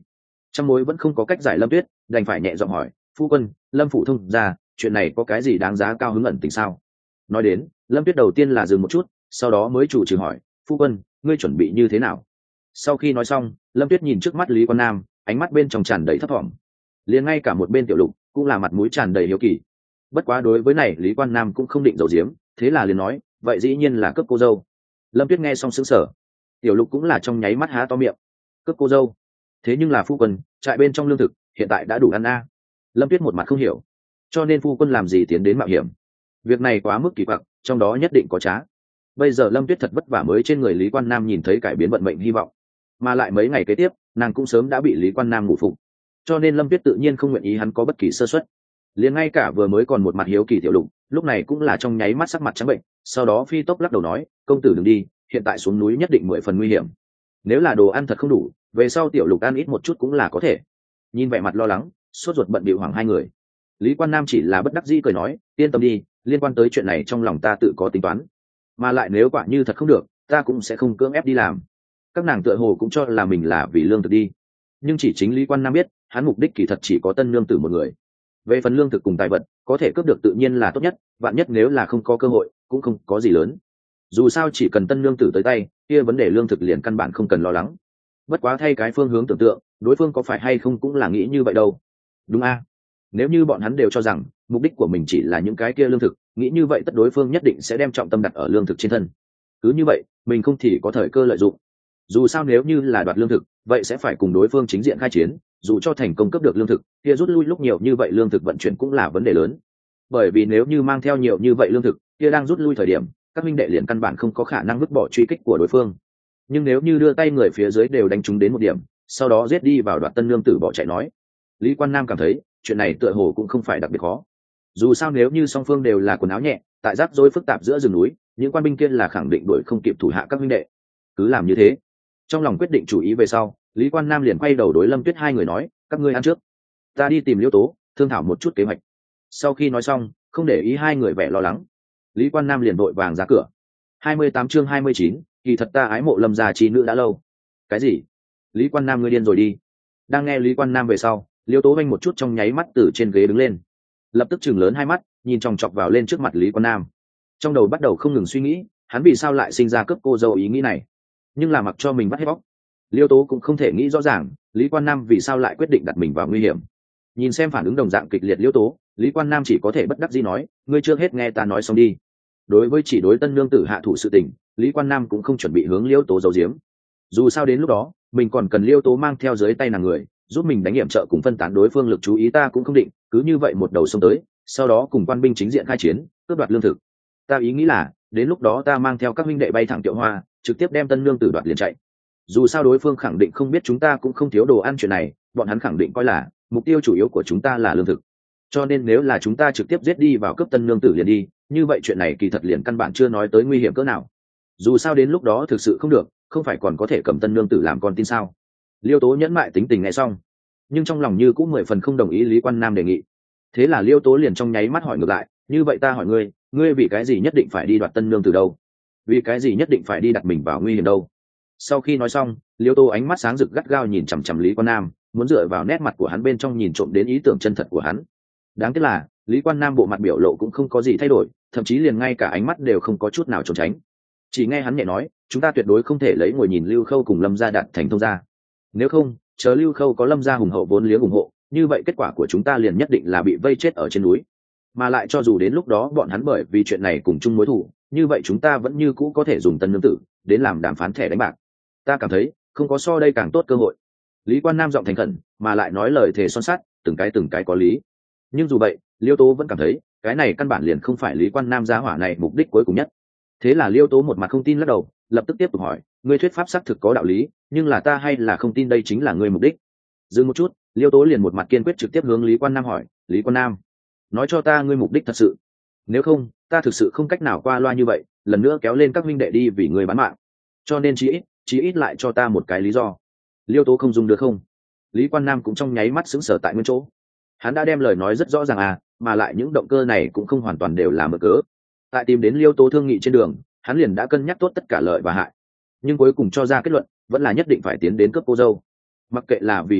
Trăm mối vẫn không có cách giải Lâm Tuyết đành phải nhẹ giọng hỏi, phu quân, Lâm phụ thông ra chuyện này có cái gì đáng giá cao hứng ẩn tình sao? Nói đến, Lâm Tuyết đầu tiên là dừng một chút, sau đó mới chủ trừ hỏi, phu quân, ngươi chuẩn bị như thế nào? Sau khi nói xong, Lâm Tuyết nhìn trước mắt Lý Quan Nam, ánh mắt bên trong tràn đầy thấp thỏm. Liền ngay cả một bên Tiểu Lục cũng là mặt mũi tràn đầy hiếu kỳ. Bất quá đối với này Lý Quan Nam cũng không định giấu giếm, thế là liền nói, vậy dĩ nhiên là cướp cô dâu. Lâm Tuyết nghe xong sững sờ. Tiểu Lục cũng là trong nháy mắt há to miệng. Cướp cô dâu? Thế nhưng là phu quân, trại bên trong lương thực hiện tại đã đủ ăn a. Lâm Tuyết một mặt không hiểu. Cho nên phu quân làm gì tiến đến mạo hiểm? Việc này quá mức kỳ quặc, trong đó nhất định có trá. Bây giờ Lâm Tuyết thật vất vả mới trên người Lý Quan Nam nhìn thấy cải biến vận mệnh hy vọng, mà lại mấy ngày kế tiếp nàng cũng sớm đã bị Lý Quan Nam ngủ phục, cho nên Lâm Tuyết tự nhiên không nguyện ý hắn có bất kỳ sơ suất. Liền ngay cả vừa mới còn một mặt hiếu kỳ Tiểu Lục lúc này cũng là trong nháy mắt sắc mặt trắng bệnh, sau đó phi tốc lắc đầu nói, công tử đừng đi, hiện tại xuống núi nhất định mười phần nguy hiểm. Nếu là đồ ăn thật không đủ, về sau Tiểu Lục ăn ít một chút cũng là có thể. Nhìn vẻ mặt lo lắng sốt ruột bận bịu hoảng hai người, Lý Quan Nam chỉ là bất đắc dĩ cười nói, yên tâm đi, liên quan tới chuyện này trong lòng ta tự có tính toán, mà lại nếu quả như thật không được ta cũng sẽ không cưỡng ép đi làm. Các nàng tựa hồ cũng cho là mình là vì lương thực đi, nhưng chỉ chính Lý Quan Nam biết hắn mục đích kỳ thật chỉ có tân nương tử một người. Về phần lương thực cùng tài vật có thể cướp được tự nhiên là tốt nhất, vạn nhất nếu là không có cơ hội cũng không có gì lớn. Dù sao chỉ cần tân nương tử tới tay, kia vấn đề lương thực liền căn bản không cần lo lắng. Bất quá thay cái phương hướng tưởng tượng, đối phương có phải hay không cũng là nghĩ như vậy đâu. Đúng a? Nếu như bọn hắn đều cho rằng mục đích của mình chỉ là những cái kia lương thực, nghĩ như vậy tất đối phương nhất định sẽ đem trọng tâm đặt ở lương thực trên thân. Cứ như vậy mình không thì có thời cơ lợi dụng. Dù sao nếu như là đoạt lương thực, vậy sẽ phải cùng đối phương chính diện khai chiến, dù cho thành công cướp được lương thực, kia rút lui lúc nhiều như vậy lương thực vận chuyển cũng là vấn đề lớn. Bởi vì nếu như mang theo nhiều như vậy lương thực, kia đang rút lui thời điểm, các minh đệ liền căn bản không có khả năng vứt bỏ truy kích của đối phương. Nhưng nếu như đưa tay người phía dưới đều đánh trúng đến một điểm, sau đó giết đi vào đoạt tân lương tử bỏ chạy nói, Lý Quan Nam cảm thấy chuyện này tựa hồ cũng không phải đặc biệt khó. Dù sao nếu như song phương đều là quần áo nhẹ, tại rắc rối phức tạp giữa rừng núi, những quan binh kia là khẳng định đuổi không kịp thủ hạ các minh đệ. Cứ làm như thế. Trong lòng quyết định chủ ý về sau, Lý Quan Nam liền quay đầu đối Lâm Tuyết hai người nói, các ngươi ăn trước, ta đi tìm Liêu Tố thương thảo một chút kế hoạch. Sau khi nói xong, không để ý hai người vẻ lo lắng, Lý Quan Nam liền vội vàng ra cửa. hai mươi tám chương hai mươi chín, kỳ thật ta ái mộ Lâm gia chi nữ đã lâu. Cái gì? Lý Quan Nam, ngươi điên rồi đi. Đang nghe Lý Quan Nam về sau, Liêu Tố vênh một chút trong nháy mắt từ trên ghế đứng lên, lập tức chừng lớn hai mắt nhìn chòng chọc vào lên trước mặt Lý Quan Nam, trong đầu bắt đầu không ngừng suy nghĩ hắn vì sao lại sinh ra cướp cô dâu ý nghĩ này, nhưng là mặc cho mình bắt hết bóc, Liêu Tố cũng không thể nghĩ rõ ràng Lý Quan Nam vì sao lại quyết định đặt mình vào nguy hiểm. Nhìn xem phản ứng đồng dạng kịch liệt Liêu Tố, Lý Quan Nam chỉ có thể bất đắc dĩ nói, ngươi chưa hết nghe ta nói xong đi. Đối với chỉ đối tân nương tử hạ thủ sự tình, Lý Quan Nam cũng không chuẩn bị hướng Liêu Tố giấu giếm. Dù sao đến lúc đó mình còn cần Liêu Tố mang theo dưới tay nàng người giúp mình đánh nghiệm trợ cùng phân tán đối phương lực chú ý, ta cũng không định cứ như vậy một đầu xông tới, sau đó cùng quan binh chính diện khai chiến cướp đoạt lương thực. Ta ý nghĩ là đến lúc đó ta mang theo các huynh đệ bay thẳng Tiệu Hoa, trực tiếp đem tân lương tử đoạt liền chạy. Dù sao đối phương khẳng định không biết chúng ta cũng không thiếu đồ ăn chuyện này, bọn hắn khẳng định coi là mục tiêu chủ yếu của chúng ta là lương thực, cho nên nếu là chúng ta trực tiếp giết đi vào cướp tân lương tử liền đi, như vậy chuyện này kỳ thật liền căn bản chưa nói tới nguy hiểm cỡ nào. Dù sao đến lúc đó thực sự không được, không phải còn có thể cầm tân lương tử làm con tin sao. Liêu Tố nhẫn mại tính tình nghe xong, nhưng trong lòng như cũng mười phần không đồng ý Lý Quan Nam đề nghị. Thế là Liêu Tố liền trong nháy mắt hỏi ngược lại, như vậy ta hỏi ngươi, ngươi vì cái gì nhất định phải đi đoạt tân lương từ đâu? Vì cái gì nhất định phải đi đặt mình vào nguy hiểm đâu? Sau khi nói xong, Liêu Tố ánh mắt sáng rực gắt gao nhìn chằm chằm Lý Quan Nam, muốn dựa vào nét mặt của hắn bên trong nhìn trộm đến ý tưởng chân thật của hắn. Đáng tiếc là Lý Quan Nam bộ mặt biểu lộ cũng không có gì thay đổi, thậm chí liền ngay cả ánh mắt đều không có chút nào trốn tránh. Chỉ nghe hắn nhẹ nói, chúng ta tuyệt đối không thể lấy ngồi nhìn Lưu Khâu cùng Lâm gia đạt thành thông gia. Nếu không, chờ Lưu Khâu có Lâm gia hùng hậu vốn liếng ủng hộ, như vậy kết quả của chúng ta liền nhất định là bị vây chết ở trên núi. Mà lại cho dù đến lúc đó bọn hắn bởi vì chuyện này cùng chung mối thù, như vậy chúng ta vẫn như cũ có thể dùng tân nương tử đến làm đàm phán thẻ đánh bạc. Ta cảm thấy không có so đây càng tốt cơ hội. Lý Quan Nam giọng thành khẩn, mà lại nói lời thề son sắt, từng cái từng cái có lý. Nhưng dù vậy, Liêu Tố vẫn cảm thấy cái này căn bản liền không phải Lý Quan Nam gia hỏa này mục đích cuối cùng nhất. Thế là Liêu Tố một mặt không tin lắc đầu, lập tức tiếp tục hỏi, ngươi thuyết pháp xác thực có đạo lý, nhưng là ta hay là không tin đây chính là ngươi mục đích. Dừng một chút, Liêu Tố liền một mặt kiên quyết trực tiếp hướng Lý Quan Nam hỏi, Lý Quan Nam, nói cho ta ngươi mục đích thật sự, nếu không ta thực sự không cách nào qua loa như vậy lần nữa kéo lên các minh đệ đi vì ngươi bán mạng, cho nên chí ít chí ít lại cho ta một cái lý do. Liêu Tố không dùng được không? Lý Quan Nam cũng trong nháy mắt sững sờ tại nguyên chỗ. Hắn đã đem lời nói rất rõ ràng à, mà lại những động cơ này cũng không hoàn toàn đều là mở cớ. Tại tìm đến Liêu Tố thương nghị trên đường, hắn liền đã cân nhắc tốt tất cả lợi và hại, nhưng cuối cùng cho ra kết luận vẫn là nhất định phải tiến đến cướp cô dâu. Mặc kệ là vì phá cục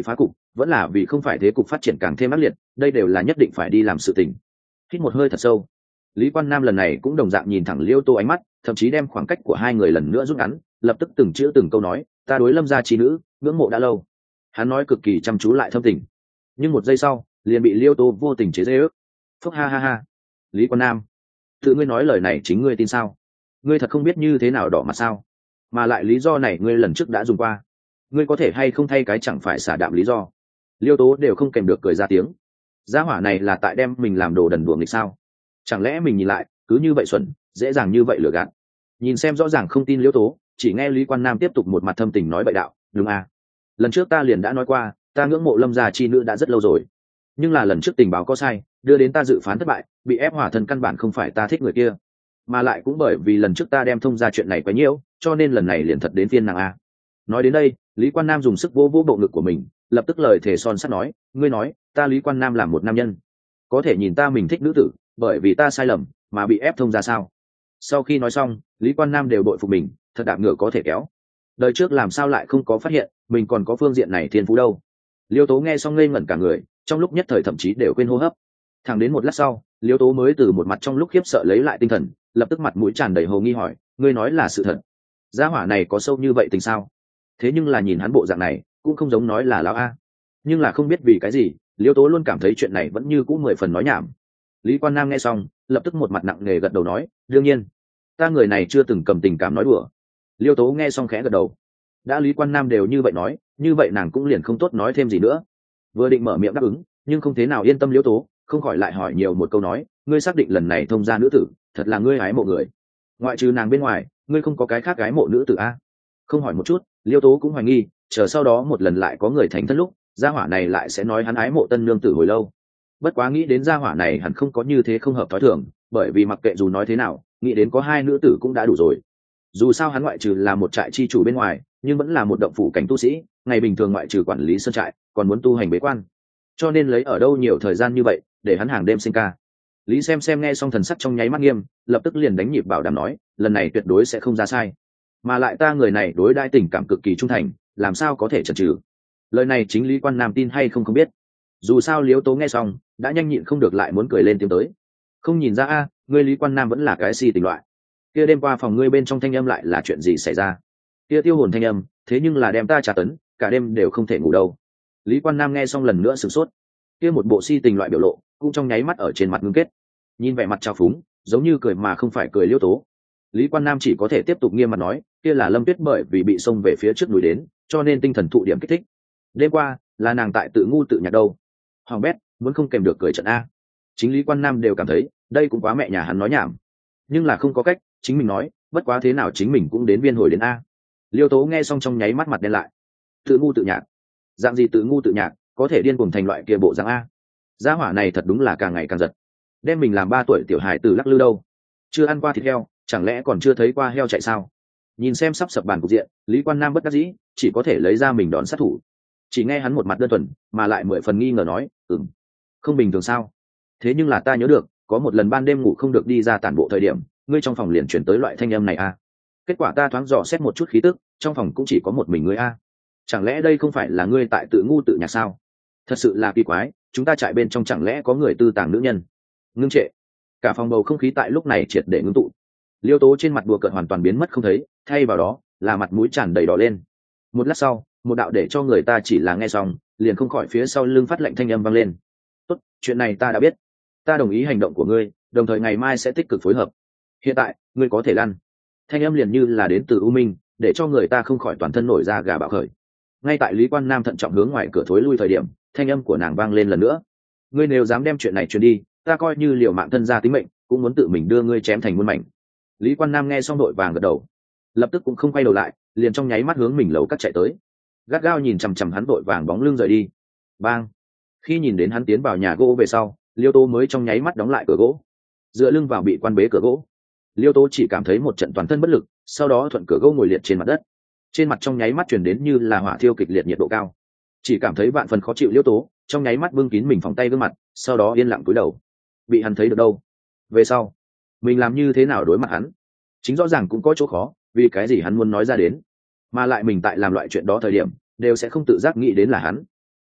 vẫn là vì không phải thế cục phát triển càng thêm ác liệt, đây đều là nhất định phải đi làm sự tình. Hít một hơi thật sâu, Lý Quan Nam lần này cũng đồng dạng nhìn thẳng Liêu Tô ánh mắt, thậm chí đem khoảng cách của hai người lần nữa rút ngắn, lập tức từng chữ từng câu nói, ta đối Lâm gia chi nữ ngưỡng mộ đã lâu. Hắn nói cực kỳ chăm chú lại thâm tình, nhưng một giây sau liền bị Liêu Tô vô tình chế giễu. Phúc ha ha ha, Lý Quan Nam, tự ngươi nói lời này chính ngươi tin sao? Ngươi thật không biết như thế nào đỏ mặt sao? Mà lại lý do này ngươi lần trước đã dùng qua, ngươi có thể hay không thay cái chẳng phải xả đạm lý do. Liêu Tố đều không kèm được cười ra tiếng. Gia hỏa này là tại đem mình làm đồ đần đuổi nghịch sao? Chẳng lẽ mình nhìn lại cứ như vậy xuẩn, dễ dàng như vậy lừa gạt? Nhìn xem rõ ràng không tin Liêu Tố, chỉ nghe Lý Quan Nam tiếp tục một mặt thâm tình nói bậy đạo, đúng à? Lần trước ta liền đã nói qua, ta ngưỡng mộ Lâm gia chi nữ đã rất lâu rồi, nhưng là lần trước tình báo có sai, đưa đến ta dự phán thất bại, bị ép hỏa thân căn bản không phải ta thích người kia, mà lại cũng bởi vì lần trước ta đem thông ra chuyện này quá nhiễu, cho nên lần này liền thật đến phiên nàng a. Nói đến đây, Lý Quan Nam dùng sức vô vô bộ ngực của mình, lập tức lời thề son sắt nói, ngươi nói ta Lý Quan Nam là một nam nhân, có thể nhìn ta mình thích nữ tử, bởi vì ta sai lầm mà bị ép thông ra sao? Sau khi nói xong, Lý Quan Nam đều đội phục mình, thật đạp ngựa có thể kéo. Đời trước làm sao lại không có phát hiện mình còn có phương diện này thiên phú đâu. Liêu Tố nghe xong ngây ngẩn cả người, trong lúc nhất thời thậm chí đều quên hô hấp. Thẳng đến một lát sau, Liêu Tố mới từ một mặt trong lúc khiếp sợ lấy lại tinh thần, lập tức mặt mũi tràn đầy hồ nghi hỏi, ngươi nói là sự thật? Gia hỏa này có sâu như vậy tình sao? Thế nhưng là nhìn hắn bộ dạng này cũng không giống nói là lão a. Nhưng là không biết vì cái gì, Liêu Tố luôn cảm thấy chuyện này vẫn như cũ mười phần nói nhảm. Lý Quan Nam nghe xong, lập tức một mặt nặng nề gật đầu nói, đương nhiên, ta người này chưa từng cầm tình cảm nói đùa. Liêu Tố nghe xong khẽ gật đầu. Đã Lý Quan Nam đều như vậy nói, như vậy nàng cũng liền không tốt nói thêm gì nữa. Vừa định mở miệng đáp ứng, nhưng không thế nào yên tâm Liêu Tố, không khỏi lại hỏi nhiều một câu nói, ngươi xác định lần này thông gia nữ tử thật là ngươi hái mộ người, ngoại trừ nàng bên ngoài ngươi không có cái khác gái mộ nữ tử a? Không hỏi một chút, Liêu Tố cũng hoài nghi, chờ sau đó một lần lại có người thành thân lúc, gia hỏa này lại sẽ nói hắn ái mộ tân nương tử hồi lâu. Bất quá nghĩ đến gia hỏa này hẳn không có như thế không hợp thói thường, bởi vì mặc kệ dù nói thế nào, nghĩ đến có hai nữ tử cũng đã đủ rồi. Dù sao hắn ngoại trừ là một trại chi chủ bên ngoài, nhưng vẫn là một động phủ cảnh tu sĩ, ngày bình thường ngoại trừ quản lý sơn trại, còn muốn tu hành bế quan, cho nên lấy ở đâu nhiều thời gian như vậy để hắn hàng đêm sinh ca. Lý xem xem nghe xong thần sắc trong nháy mắt nghiêm, lập tức liền đánh nhịp bảo đảm nói, lần này tuyệt đối sẽ không ra sai, mà lại ta người này đối đãi tình cảm cực kỳ trung thành, làm sao có thể chần chừ. Lời này chính Lý Quan Nam tin hay không không biết, dù sao Liêu Tố nghe xong đã nhanh nhịn không được lại muốn cười lên tiếng tới. Không nhìn ra a, ngươi Lý Quan Nam vẫn là cái si tình loại. Kia đêm qua phòng ngươi bên trong thanh âm lại là chuyện gì xảy ra? Kia tiêu hồn thanh âm, thế nhưng là đem ta trả tấn, cả đêm đều không thể ngủ đâu. Lý Quan Nam nghe xong lần nữa sửng sốt, kia một bộ si tình loại biểu lộ cũng trong nháy mắt ở trên mặt ngưng kết, nhìn vẻ mặt trào phúng, giống như cười mà không phải cười Liêu Tố. Lý Quan Nam chỉ có thể tiếp tục nghiêm mặt nói, kia là Lâm Tuyết bởi vì bị xông về phía trước núi đến, cho nên tinh thần thụ điểm kích thích. Đêm qua là nàng tại tự ngu tự nhạc đâu. Hoàng bét muốn không kèm được cười trận a. Chính Lý Quan Nam đều cảm thấy đây cũng quá mẹ nhà hắn nói nhảm, nhưng là không có cách, chính mình nói, bất quá thế nào chính mình cũng đến viên hồi đến a. Liêu Tố nghe xong trong nháy mắt mặt đen lại. Tự ngu tự nhạc? Dạng gì tự ngu tự nhạc, có thể điên cuồng thành loại kia bộ dạng a? Gia hỏa này thật đúng là càng ngày càng giật, đem mình làm ba tuổi tiểu hài tử lắc lư đâu. Chưa ăn qua thịt heo, chẳng lẽ còn chưa thấy qua heo chạy sao? Nhìn xem sắp sập bàn cục diện, Lý Quan Nam bất đắc dĩ, chỉ có thể lấy ra mình đón sát thủ. Chỉ nghe hắn một mặt đơn thuần mà lại mười phần nghi ngờ nói, ừm, không bình thường sao? Thế nhưng là ta nhớ được có một lần ban đêm ngủ không được đi ra tản bộ thời điểm, ngươi trong phòng liền chuyển tới loại thanh âm này a. Kết quả ta thoáng dò xét một chút khí tức, trong phòng cũng chỉ có một mình ngươi a. Chẳng lẽ đây không phải là ngươi tại tự ngu tự nhạc sao? Thật sự là kỳ quái, chúng ta trại bên trong chẳng lẽ có người tư tàng nữ nhân? Ngưng trệ, cả phòng bầu không khí tại lúc này triệt để ngưng tụ. Liêu Tố trên mặt đùa cợt hoàn toàn biến mất không thấy, thay vào đó là mặt mũi tràn đầy đỏ lên. Một lát sau, một đạo để cho người ta chỉ là nghe xong liền không khỏi phía sau lưng phát lệnh thanh âm vang lên. Tốt, chuyện này ta đã biết, ta đồng ý hành động của ngươi, đồng thời ngày mai sẽ tích cực phối hợp. Hiện tại ngươi có thể lăn. Thanh âm liền như là đến từ U Minh, để cho người ta không khỏi toàn thân nổi da gà bạo khởi. Ngay tại Lý Quan Nam thận trọng hướng ngoài cửa thối lui thời điểm, thanh âm của nàng vang lên lần nữa. Ngươi nếu dám đem chuyện này truyền đi, ta coi như liều mạng thân ra tính mệnh cũng muốn tự mình đưa ngươi chém thành muôn mảnh. Lý Quan Nam nghe xong đội vàng gật đầu, lập tức cũng không quay đầu lại, liền trong nháy mắt hướng mình lầu cắt chạy tới, gắt gao nhìn chằm chằm hắn đội vàng bóng lưng rời đi. Bang! Khi nhìn đến hắn tiến vào nhà gỗ về sau, Liêu Tố mới trong nháy mắt đóng lại cửa gỗ, dựa lưng vào bị quan bế cửa gỗ. Liêu Tố chỉ cảm thấy một trận toàn thân bất lực, sau đó thuận cửa gỗ ngồi liệt trên mặt đất, trên mặt trong nháy mắt truyền đến như là hỏa thiêu kịch liệt nhiệt độ cao, chỉ cảm thấy vạn phần khó chịu. Liêu Tố trong nháy mắt bưng kín mình phòng tay gương mặt, sau đó yên lặng cúi đầu. Bị hắn thấy được đâu? Về sau mình làm như thế nào đối mặt hắn? Chính rõ ràng cũng có chỗ khó, vì cái gì hắn muốn nói ra đến, mà lại mình tại làm loại chuyện đó thời điểm đều sẽ không tự giác nghĩ đến là hắn.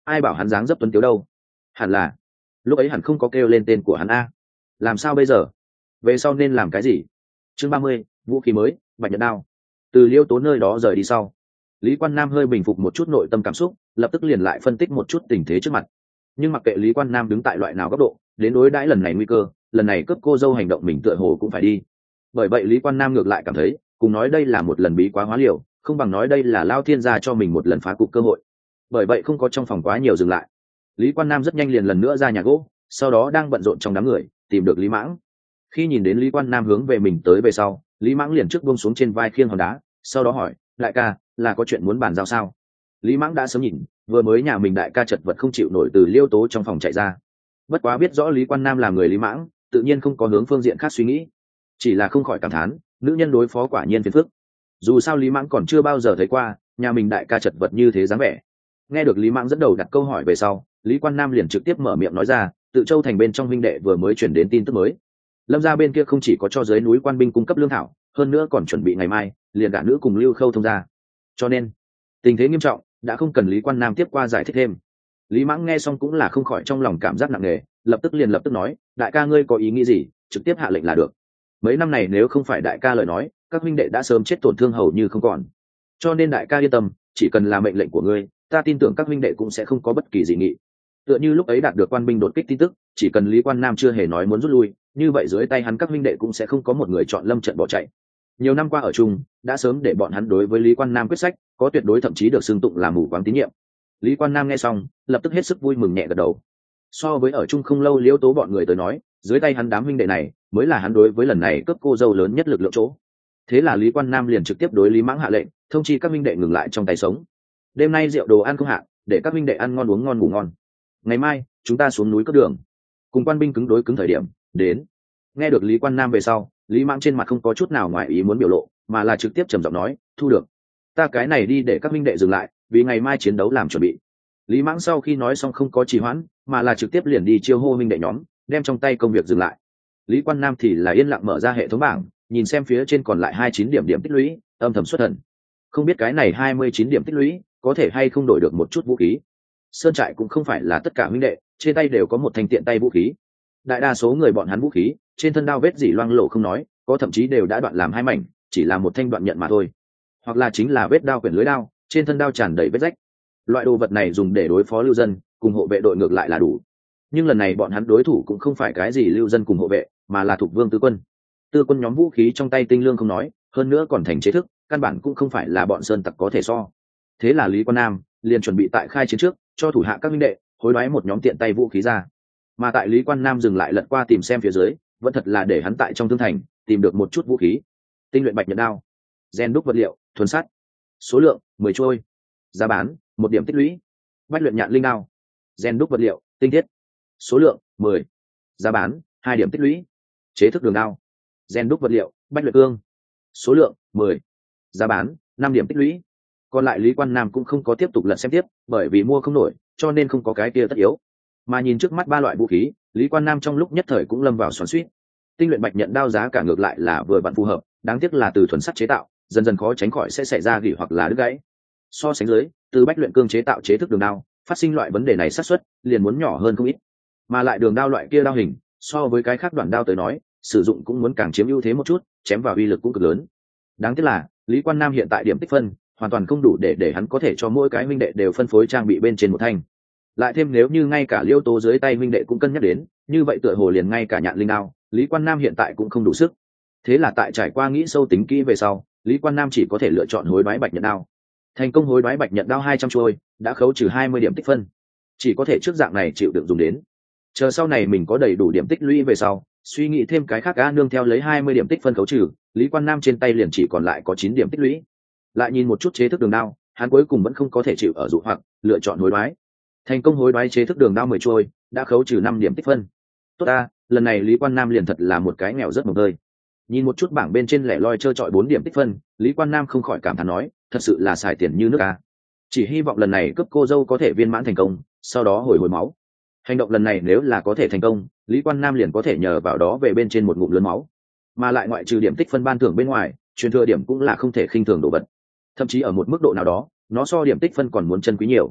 ai bảo hắn dáng dấp tuấn tiếu đâu. Hẳn là lúc ấy hẳn không có kêu lên tên của hắn a. Làm sao bây giờ, về sau nên làm cái gì? Chương ba mươi, vũ khí mới, bạch nhật đao. Từ Liêu Tố nơi đó rời đi sau, Lý Quan Nam hơi bình phục một chút nội tâm cảm xúc, lập tức liền lại phân tích một chút tình thế trước mặt. Nhưng mặc kệ Lý Quan Nam đứng tại loại nào góc độ, đến đối đãi lần này nguy cơ, lần này cướp cô dâu hành động mình tựa hồ cũng phải đi. Bởi vậy Lý Quan Nam ngược lại cảm thấy, cùng nói đây là một lần bí quá hóa liều, không bằng nói đây là Lao Thiên gia cho mình một lần phá cục cơ hội. Bởi vậy không có trong phòng quá nhiều dừng lại. Lý Quan Nam rất nhanh liền lần nữa ra nhà gỗ, sau đó đang bận rộn trong đám người, tìm được Lý Mãng. Khi nhìn đến Lý Quan Nam hướng về mình tới về sau, Lý Mãng liền trước buông xuống trên vai khiêng hòn đá, sau đó hỏi, đại ca, là có chuyện muốn bàn giao sao? Lý Mãng đã sớm nhìn, vừa mới nhà mình đại ca chật vật không chịu nổi từ Liêu Tố trong phòng chạy ra. Bất quá biết rõ Lý Quan Nam là người Lý Mãng, tự nhiên không có hướng phương diện khác suy nghĩ, chỉ là không khỏi cảm thán, nữ nhân đối phó quả nhiên phiền phức. Dù sao Lý Mãng còn chưa bao giờ thấy qua nhà mình đại ca chật vật như thế dáng vẻ. Nghe được Lý Mãng dẫn đầu đặt câu hỏi về sau, Lý Quan Nam liền trực tiếp mở miệng nói ra, Tự Châu thành bên trong huynh đệ vừa mới chuyển đến tin tức mới. Lâm gia bên kia không chỉ có cho dưới núi quan binh cung cấp lương thảo, hơn nữa còn chuẩn bị ngày mai liền gả nữ cùng Lưu Khâu thông gia. Cho nên tình thế nghiêm trọng, đã không cần Lý Quan Nam tiếp qua giải thích thêm. Lý Mãng nghe xong cũng là không khỏi trong lòng cảm giác nặng nề, lập tức liền lập tức nói, đại ca ngươi có ý nghĩ gì, trực tiếp hạ lệnh là được. Mấy năm này nếu không phải đại ca lời nói, các huynh đệ đã sớm chết tổn thương hầu như không còn. Cho nên đại ca yên tâm, chỉ cần là mệnh lệnh của ngươi, ta tin tưởng các huynh đệ cũng sẽ không có bất kỳ dị nghị. Tựa như lúc ấy đạt được quan binh đột kích tin tức, chỉ cần Lý Quan Nam chưa hề nói muốn rút lui, như vậy dưới tay hắn các huynh đệ cũng sẽ không có một người chọn lâm trận bỏ chạy. Nhiều năm qua ở chung, đã sớm để bọn hắn đối với Lý Quan Nam quyết sách có tuyệt đối thậm chí được xưng tụng là mù quáng tín nhiệm. Lý Quan Nam nghe xong, lập tức hết sức vui mừng nhẹ gật đầu. So với ở chung không lâu Liễu Tố bọn người tới nói, dưới tay hắn đám huynh đệ này mới là hắn đối với lần này cướp cô dâu lớn nhất lực lượng chỗ. Thế là Lý Quan Nam liền trực tiếp đối Lý Mãng hạ lệnh, thông chi các huynh đệ ngừng lại trong tay sống. Đêm nay rượu đồ ăn không hạn, để các huynh đệ ăn ngon uống ngon ngủ ngon. Ngày mai chúng ta xuống núi cướp đường, cùng quan binh cứng đối cứng thời điểm đến. Nghe được Lý Quan Nam về sau, Lý Mãng trên mặt không có chút nào ngoài ý muốn biểu lộ, mà là trực tiếp trầm giọng nói, thu được. Ta cái này đi để các huynh đệ dừng lại, vì ngày mai chiến đấu làm chuẩn bị. Lý Mãng sau khi nói xong không có trì hoãn, mà là trực tiếp liền đi chiêu hô huynh đệ nhóm, đem trong tay công việc dừng lại. Lý Quan Nam thì là yên lặng mở ra hệ thống bảng, nhìn xem phía trên còn lại hai mươi chín điểm điểm tích lũy, âm thầm xuất thần. Không biết cái này hai mươi chín điểm tích lũy có thể hay không đổi được một chút vũ khí. Sơn trại cũng không phải là tất cả huynh đệ trên tay đều có một thanh tiện tay vũ khí. Đại đa số người bọn hắn vũ khí trên thân đao vết dỉ loang lổ không nói, có thậm chí đều đã đoạn làm hai mảnh, chỉ là một thanh đoạn nhận mà thôi. Hoặc là chính là vết đao quyển lưới đao, trên thân đao tràn đầy vết rách. Loại đồ vật này dùng để đối phó lưu dân cùng hộ vệ đội ngược lại là đủ. Nhưng lần này bọn hắn đối thủ cũng không phải cái gì lưu dân cùng hộ vệ, mà là thuộc vương tư quân. Tư quân nhóm vũ khí trong tay tinh lương không nói, hơn nữa còn thành chế thức, căn bản cũng không phải là bọn sơn tặc có thể so. Thế là Lý Quan Nam liền chuẩn bị tại khai chiến trước cho thủ hạ các minh đệ hối đoái một nhóm tiện tay vũ khí ra. Mà tại Lý Quan Nam dừng lại lật qua tìm xem phía dưới, vẫn thật là để hắn tại trong thương thành tìm được một chút vũ khí. Tinh luyện bạch nhật đao, gen đúc vật liệu thuần sắt, số lượng mười trôi, giá bán một điểm tích lũy. Bách luyện nhạn linh đao, gen đúc vật liệu tinh thiết, số lượng mười, giá bán hai điểm tích lũy. Chế thức đường đao, gen đúc vật liệu bách luyện cương, số lượng mười, giá bán năm điểm tích lũy. Còn lại Lý Quan Nam cũng không có tiếp tục lật xem tiếp, bởi vì mua không nổi cho nên không có cái kia tất yếu. Mà nhìn trước mắt ba loại vũ khí, Lý Quan Nam trong lúc nhất thời cũng lâm vào xoắn xuýt. Tinh luyện bạch nhận đao giá cả ngược lại là vừa vặn phù hợp, đáng tiếc là từ thuần sắt chế tạo, dần dần khó tránh khỏi sẽ xảy ra gỉ hoặc là đứt gãy. So sánh dưới, từ bách luyện cương chế tạo chế thức đường đao, phát sinh loại vấn đề này xác suất liền muốn nhỏ hơn không ít. Mà lại đường đao loại kia đao hình, so với cái khác đoạn đao tới nói, sử dụng cũng muốn càng chiếm ưu thế một chút, chém vào uy lực cũng cực lớn. Đáng tiếc là, Lý Quan Nam hiện tại điểm tích phân hoàn toàn không đủ để để hắn có thể cho mỗi cái minh đệ đều phân phối trang bị bên trên một thanh. Lại thêm nếu như ngay cả Liêu Tố dưới tay minh đệ cũng cân nhắc đến, như vậy tựa hồ liền ngay cả nhạn linh đao, Lý Quan Nam hiện tại cũng không đủ sức. Thế là tại trải qua nghĩ sâu tính kỹ về sau, Lý Quan Nam chỉ có thể lựa chọn hối đoái bạch nhận đao. Thành công hối đoái bạch nhận đao hai trăm chuôi, đã khấu trừ hai mươi điểm tích phân. Chỉ có thể trước dạng này chịu đựng dùng đến. Chờ sau này mình có đầy đủ điểm tích lũy về sau, suy nghĩ thêm cái khác a nương theo lấy hai mươi điểm tích phân khấu trừ, Lý Quan Nam trên tay liền chỉ còn lại có chín điểm tích lũy. Lại nhìn một chút chế thức đường đao, hắn cuối cùng vẫn không có thể chịu ở dụ hoặc lựa chọn hối đoái. Thành công hối đoái chế thức đường đao mười chuôi, đã khấu trừ năm điểm tích phân. Tốt ta, lần này Lý Quan Nam liền thật là một cái nghèo rất mồng tơi. Nhìn một chút bảng bên trên lẻ loi trơ trọi bốn điểm tích phân, Lý Quan Nam không khỏi cảm thán nói, thật sự là xài tiền như nước a. Chỉ hy vọng lần này cướp cô dâu có thể viên mãn thành công, sau đó hồi hồi máu. Hành động lần này nếu là có thể thành công, Lý Quan Nam liền có thể nhờ vào đó về bên trên một ngụm lớn máu. Mà lại ngoại trừ điểm tích phân ban thưởng bên ngoài, truyền thừa điểm cũng là không thể khinh thường đồ vật. Thậm chí ở một mức độ nào đó, nó so điểm tích phân còn muốn chân quý nhiều.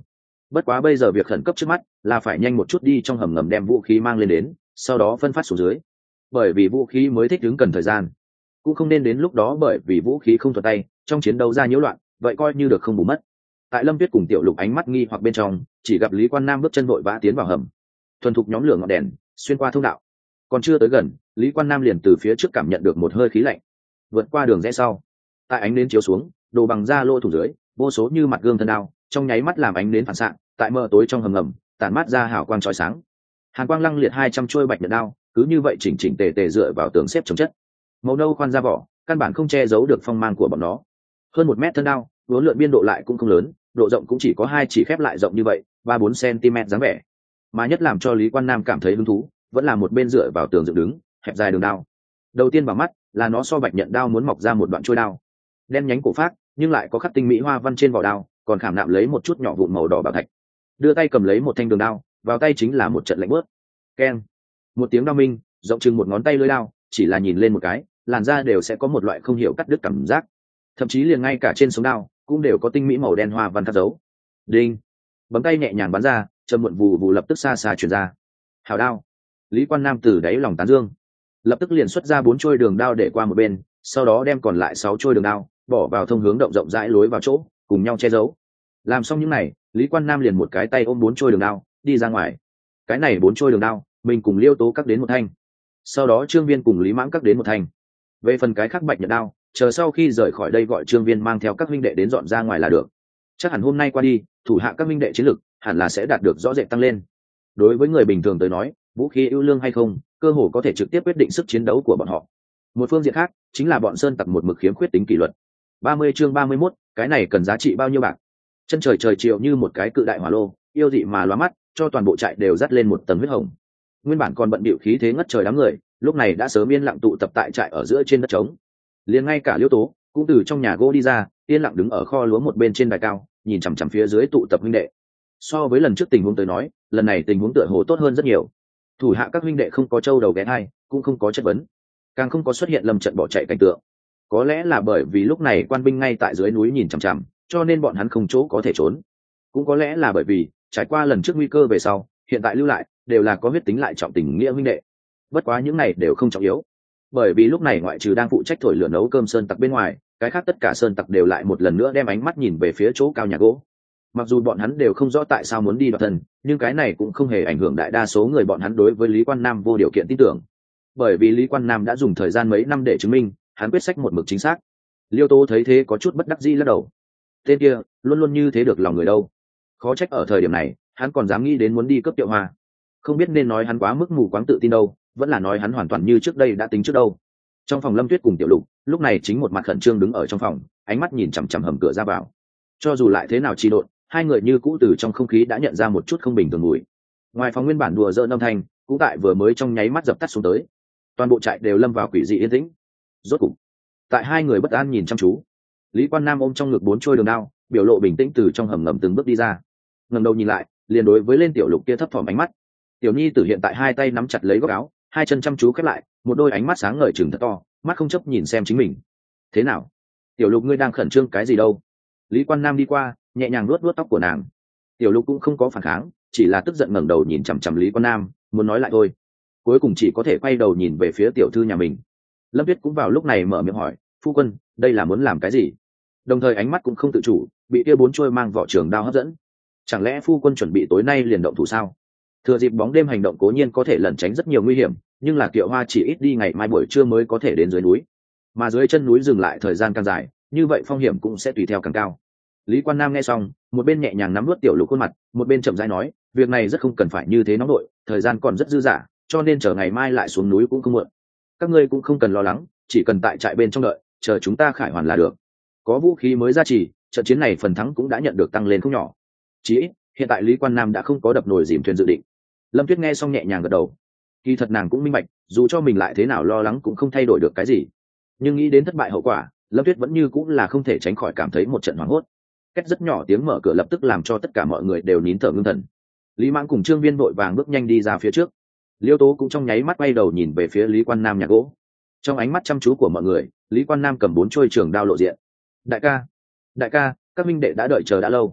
bất quá bây giờ việc khẩn cấp trước mắt là phải nhanh một chút đi trong hầm ngầm đem vũ khí mang lên đến, sau đó phân phát xuống dưới, bởi vì vũ khí mới thích ứng cần thời gian, cũng không nên đến lúc đó bởi vì vũ khí không thuận tay trong chiến đấu ra nhiễu loạn, vậy coi như được không bù mất. Tại Lâm Tuyết cùng Tiểu Lục ánh mắt nghi hoặc bên trong, chỉ gặp Lý Quan Nam bước chân vội vã tiến vào hầm, thuần thục nhóm lửa ngọn đèn xuyên qua thông đạo. Còn chưa tới gần, Lý Quan Nam liền từ phía trước cảm nhận được một hơi khí lạnh, vượt qua đường rẽ sau, tại ánh nến chiếu xuống, đồ bằng da lô thủ dưới, vô số như mặt gương thân đao trong nháy mắt làm ánh nến phản xạ, tại mờ tối trong hầm ngầm tản mát ra hào quang chói sáng. Hàn quang lăng liệt hai trăm chuôi bạch nhật đao cứ như vậy chỉnh chỉnh tề tề dựa vào tường xếp chồng chất, màu nâu khoan ra vỏ, căn bản không che giấu được phong mang của bọn nó. Hơn một mét thân đao, uốn lượn biên độ lại cũng không lớn, độ rộng cũng chỉ có hai chỉ khép lại rộng như vậy, ba bốn cm dáng vẻ. Mà nhất làm cho Lý Quan Nam cảm thấy hứng thú, vẫn là một bên dựa vào tường dựng đứng, hẹp dài đường đao. Đầu tiên vào mắt là nó so bạch nhận đao muốn mọc ra một đoạn chuôi đao, đen nhánh cổ phát, nhưng lại có khắc tinh mỹ hoa văn trên vỏ đao, còn khảm nạm lấy một chút nhỏ vụn màu đỏ bảo thạch. Đưa tay cầm lấy một thanh đường đao, vào tay chính là một trận lạnh bớt. Keng, một tiếng đao minh, rộng chừng một ngón tay lưỡi đao, chỉ là nhìn lên một cái, làn da đều sẽ có một loại không hiểu cắt đứt cảm giác. Thậm chí liền ngay cả trên sống đao cũng đều có tinh mỹ màu đen hoa văn khắc dấu. Đinh, bấm tay nhẹ nhàng bắn ra, châm muộn vù vù lập tức xa xa truyền ra. Hào đao. Lý Quan Nam từ đáy lòng tán dương, lập tức liền xuất ra bốn chuôi đường đao để qua một bên, sau đó đem còn lại sáu chuôi đường đao bỏ vào thông hướng động rộng rãi lối vào chỗ, cùng nhau che giấu. Làm xong những này, Lý Quan Nam liền một cái tay ôm bốn chuôi đường đao đi ra ngoài. Cái này bốn chuôi đường đao mình cùng Liêu Tố cắt đến một thanh, sau đó Trương Viên cùng Lý Mãng cắt đến một thanh. Về phần cái khác bạch nhật đao, chờ sau khi rời khỏi đây gọi Trương Viên mang theo các huynh đệ đến dọn ra ngoài là được. Chắc hẳn hôm nay qua đi, thủ hạ các huynh đệ chiến lực hẳn là sẽ đạt được rõ rệt tăng lên. Đối với người bình thường tới nói, vũ khí ưu lương hay không, cơ hồ có thể trực tiếp quyết định sức chiến đấu của bọn họ. Một phương diện khác, chính là bọn sơn tặc một mực khiếm khuyết tính kỷ luật. ba mươi chương ba mươi mốt, cái này cần giá trị bao nhiêu bạc? Chân trời trời chiều như một cái cự đại hỏa lô, yêu dị mà lóa mắt, cho toàn bộ trại đều dắt lên một tầng huyết hồng. Nguyên bản còn bận bịu khí thế ngất trời đám người, lúc này đã sớm yên lặng tụ tập tại trại ở giữa trên đất trống. Liền ngay cả Liêu Tố cũng từ trong nhà gỗ đi ra, yên lặng đứng ở kho lúa một bên trên đài cao, nhìn chằm chằm phía dưới tụ tập huynh đệ. So với lần trước tình huống tới nói, lần này tình huống tựa hồ tốt hơn rất nhiều. Thủ hạ các huynh đệ không có trâu đầu ghé hai, cũng không có chất vấn, càng không có xuất hiện lâm trận bỏ chạy cảnh tượng. Có lẽ là bởi vì lúc này quan binh ngay tại dưới núi nhìn chằm chằm, cho nên bọn hắn không chỗ có thể trốn. Cũng có lẽ là bởi vì trải qua lần trước nguy cơ về sau, hiện tại lưu lại đều là có huyết tính lại trọng tình nghĩa huynh đệ. Bất quá những này đều không trọng yếu, bởi vì lúc này ngoại trừ đang phụ trách thổi lửa nấu cơm sơn tặc bên ngoài, cái khác tất cả sơn tặc đều lại một lần nữa đem ánh mắt nhìn về phía chỗ cao nhà gỗ. Mặc dù bọn hắn đều không rõ tại sao muốn đi đoạt thần, nhưng cái này cũng không hề ảnh hưởng đại đa số người bọn hắn đối với Lý Quan Nam vô điều kiện tin tưởng, bởi vì Lý Quan Nam đã dùng thời gian mấy năm để chứng minh hắn quyết sách một mực chính xác. Liêu Tố thấy thế có chút bất đắc dĩ lắc đầu, tên kia luôn luôn như thế được lòng người đâu, khó trách ở thời điểm này hắn còn dám nghĩ đến muốn đi cướp Tiệu Hoa. Không biết nên nói hắn quá mức mù quáng tự tin đâu, vẫn là nói hắn hoàn toàn như trước đây đã tính trước đâu. Trong phòng Lâm Tuyết cùng Tiểu Lục lúc này chính một mặt khẩn trương đứng ở trong phòng, ánh mắt nhìn chằm chằm hầm cửa ra vào. Cho dù lại thế nào trì độn, hai người như cũ từ trong không khí đã nhận ra một chút không bình thường mùi. Ngoài phòng nguyên bản đùa giỡn âm thanh cũng tại vừa mới trong nháy mắt dập tắt xuống tới, toàn bộ trại đều lâm vào quỷ dị yên tĩnh. Rốt cục, tại hai người bất an nhìn chăm chú, Lý Quan Nam ôm trong ngực bốn trôi đường đao, biểu lộ bình tĩnh từ trong hầm ngầm từng bước đi ra. Ngẩng đầu nhìn lại, liền đối với lên Tiểu Lục kia thấp thỏm ánh mắt. Tiểu Nhi tử hiện tại hai tay nắm chặt lấy góc áo, hai chân chăm chú khép lại, một đôi ánh mắt sáng ngời trừng thật to, mắt không chấp nhìn xem chính mình. Thế nào, Tiểu Lục ngươi đang khẩn trương cái gì đâu? Lý Quan Nam đi qua, nhẹ nhàng luốt luốt tóc của nàng. Tiểu Lục cũng không có phản kháng, chỉ là tức giận ngẩng đầu nhìn chằm chằm Lý Quan Nam, muốn nói lại thôi, cuối cùng chỉ có thể quay đầu nhìn về phía tiểu thư nhà mình. Lâm Tuyết cũng vào lúc này mở miệng hỏi, phu quân, đây là muốn làm cái gì? Đồng thời ánh mắt cũng không tự chủ bị kia bốn trôi mang vỏ trường đao hấp dẫn. Chẳng lẽ phu quân chuẩn bị tối nay liền động thủ sao? Thừa dịp bóng đêm hành động cố nhiên có thể lẩn tránh rất nhiều nguy hiểm, nhưng là Kiệu Hoa chỉ ít đi ngày mai buổi trưa mới có thể đến dưới núi, mà dưới chân núi dừng lại thời gian càng dài, như vậy phong hiểm cũng sẽ tùy theo càng cao. Lý Quan Nam nghe xong, một bên nhẹ nhàng nắm vớt Tiểu Lục khuôn mặt, một bên chậm rãi nói, việc này rất không cần phải như thế nóng nội, thời gian còn rất dư dả, cho nên chờ ngày mai lại xuống núi cũng không muộn. Các ngươi cũng không cần lo lắng, chỉ cần tại trại bên trong đợi, chờ chúng ta khải hoàn là được. Có vũ khí mới ra chỉ, trận chiến này phần thắng cũng đã nhận được tăng lên không nhỏ. Chỉ ít, hiện tại Lý Quan Nam đã không có đập nồi dìm thuyền dự định. Lâm Tuyết nghe xong nhẹ nhàng gật đầu. Kỳ thật nàng cũng minh bạch, dù cho mình lại thế nào lo lắng cũng không thay đổi được cái gì. Nhưng nghĩ đến thất bại hậu quả, Lâm Tuyết vẫn như cũng là không thể tránh khỏi cảm thấy một trận hoảng hốt. Cách rất nhỏ tiếng mở cửa lập tức làm cho tất cả mọi người đều nín thở ngưng thần. Lý Mãng cùng Trương Viên vội vàng bước nhanh đi ra phía trước. Liêu Tố cũng trong nháy mắt quay đầu nhìn về phía Lý Quan Nam nhà gỗ. Trong ánh mắt chăm chú của mọi người, Lý Quan Nam cầm bốn trôi trường đao lộ diện. Đại ca, đại ca, các minh đệ đã đợi chờ đã lâu.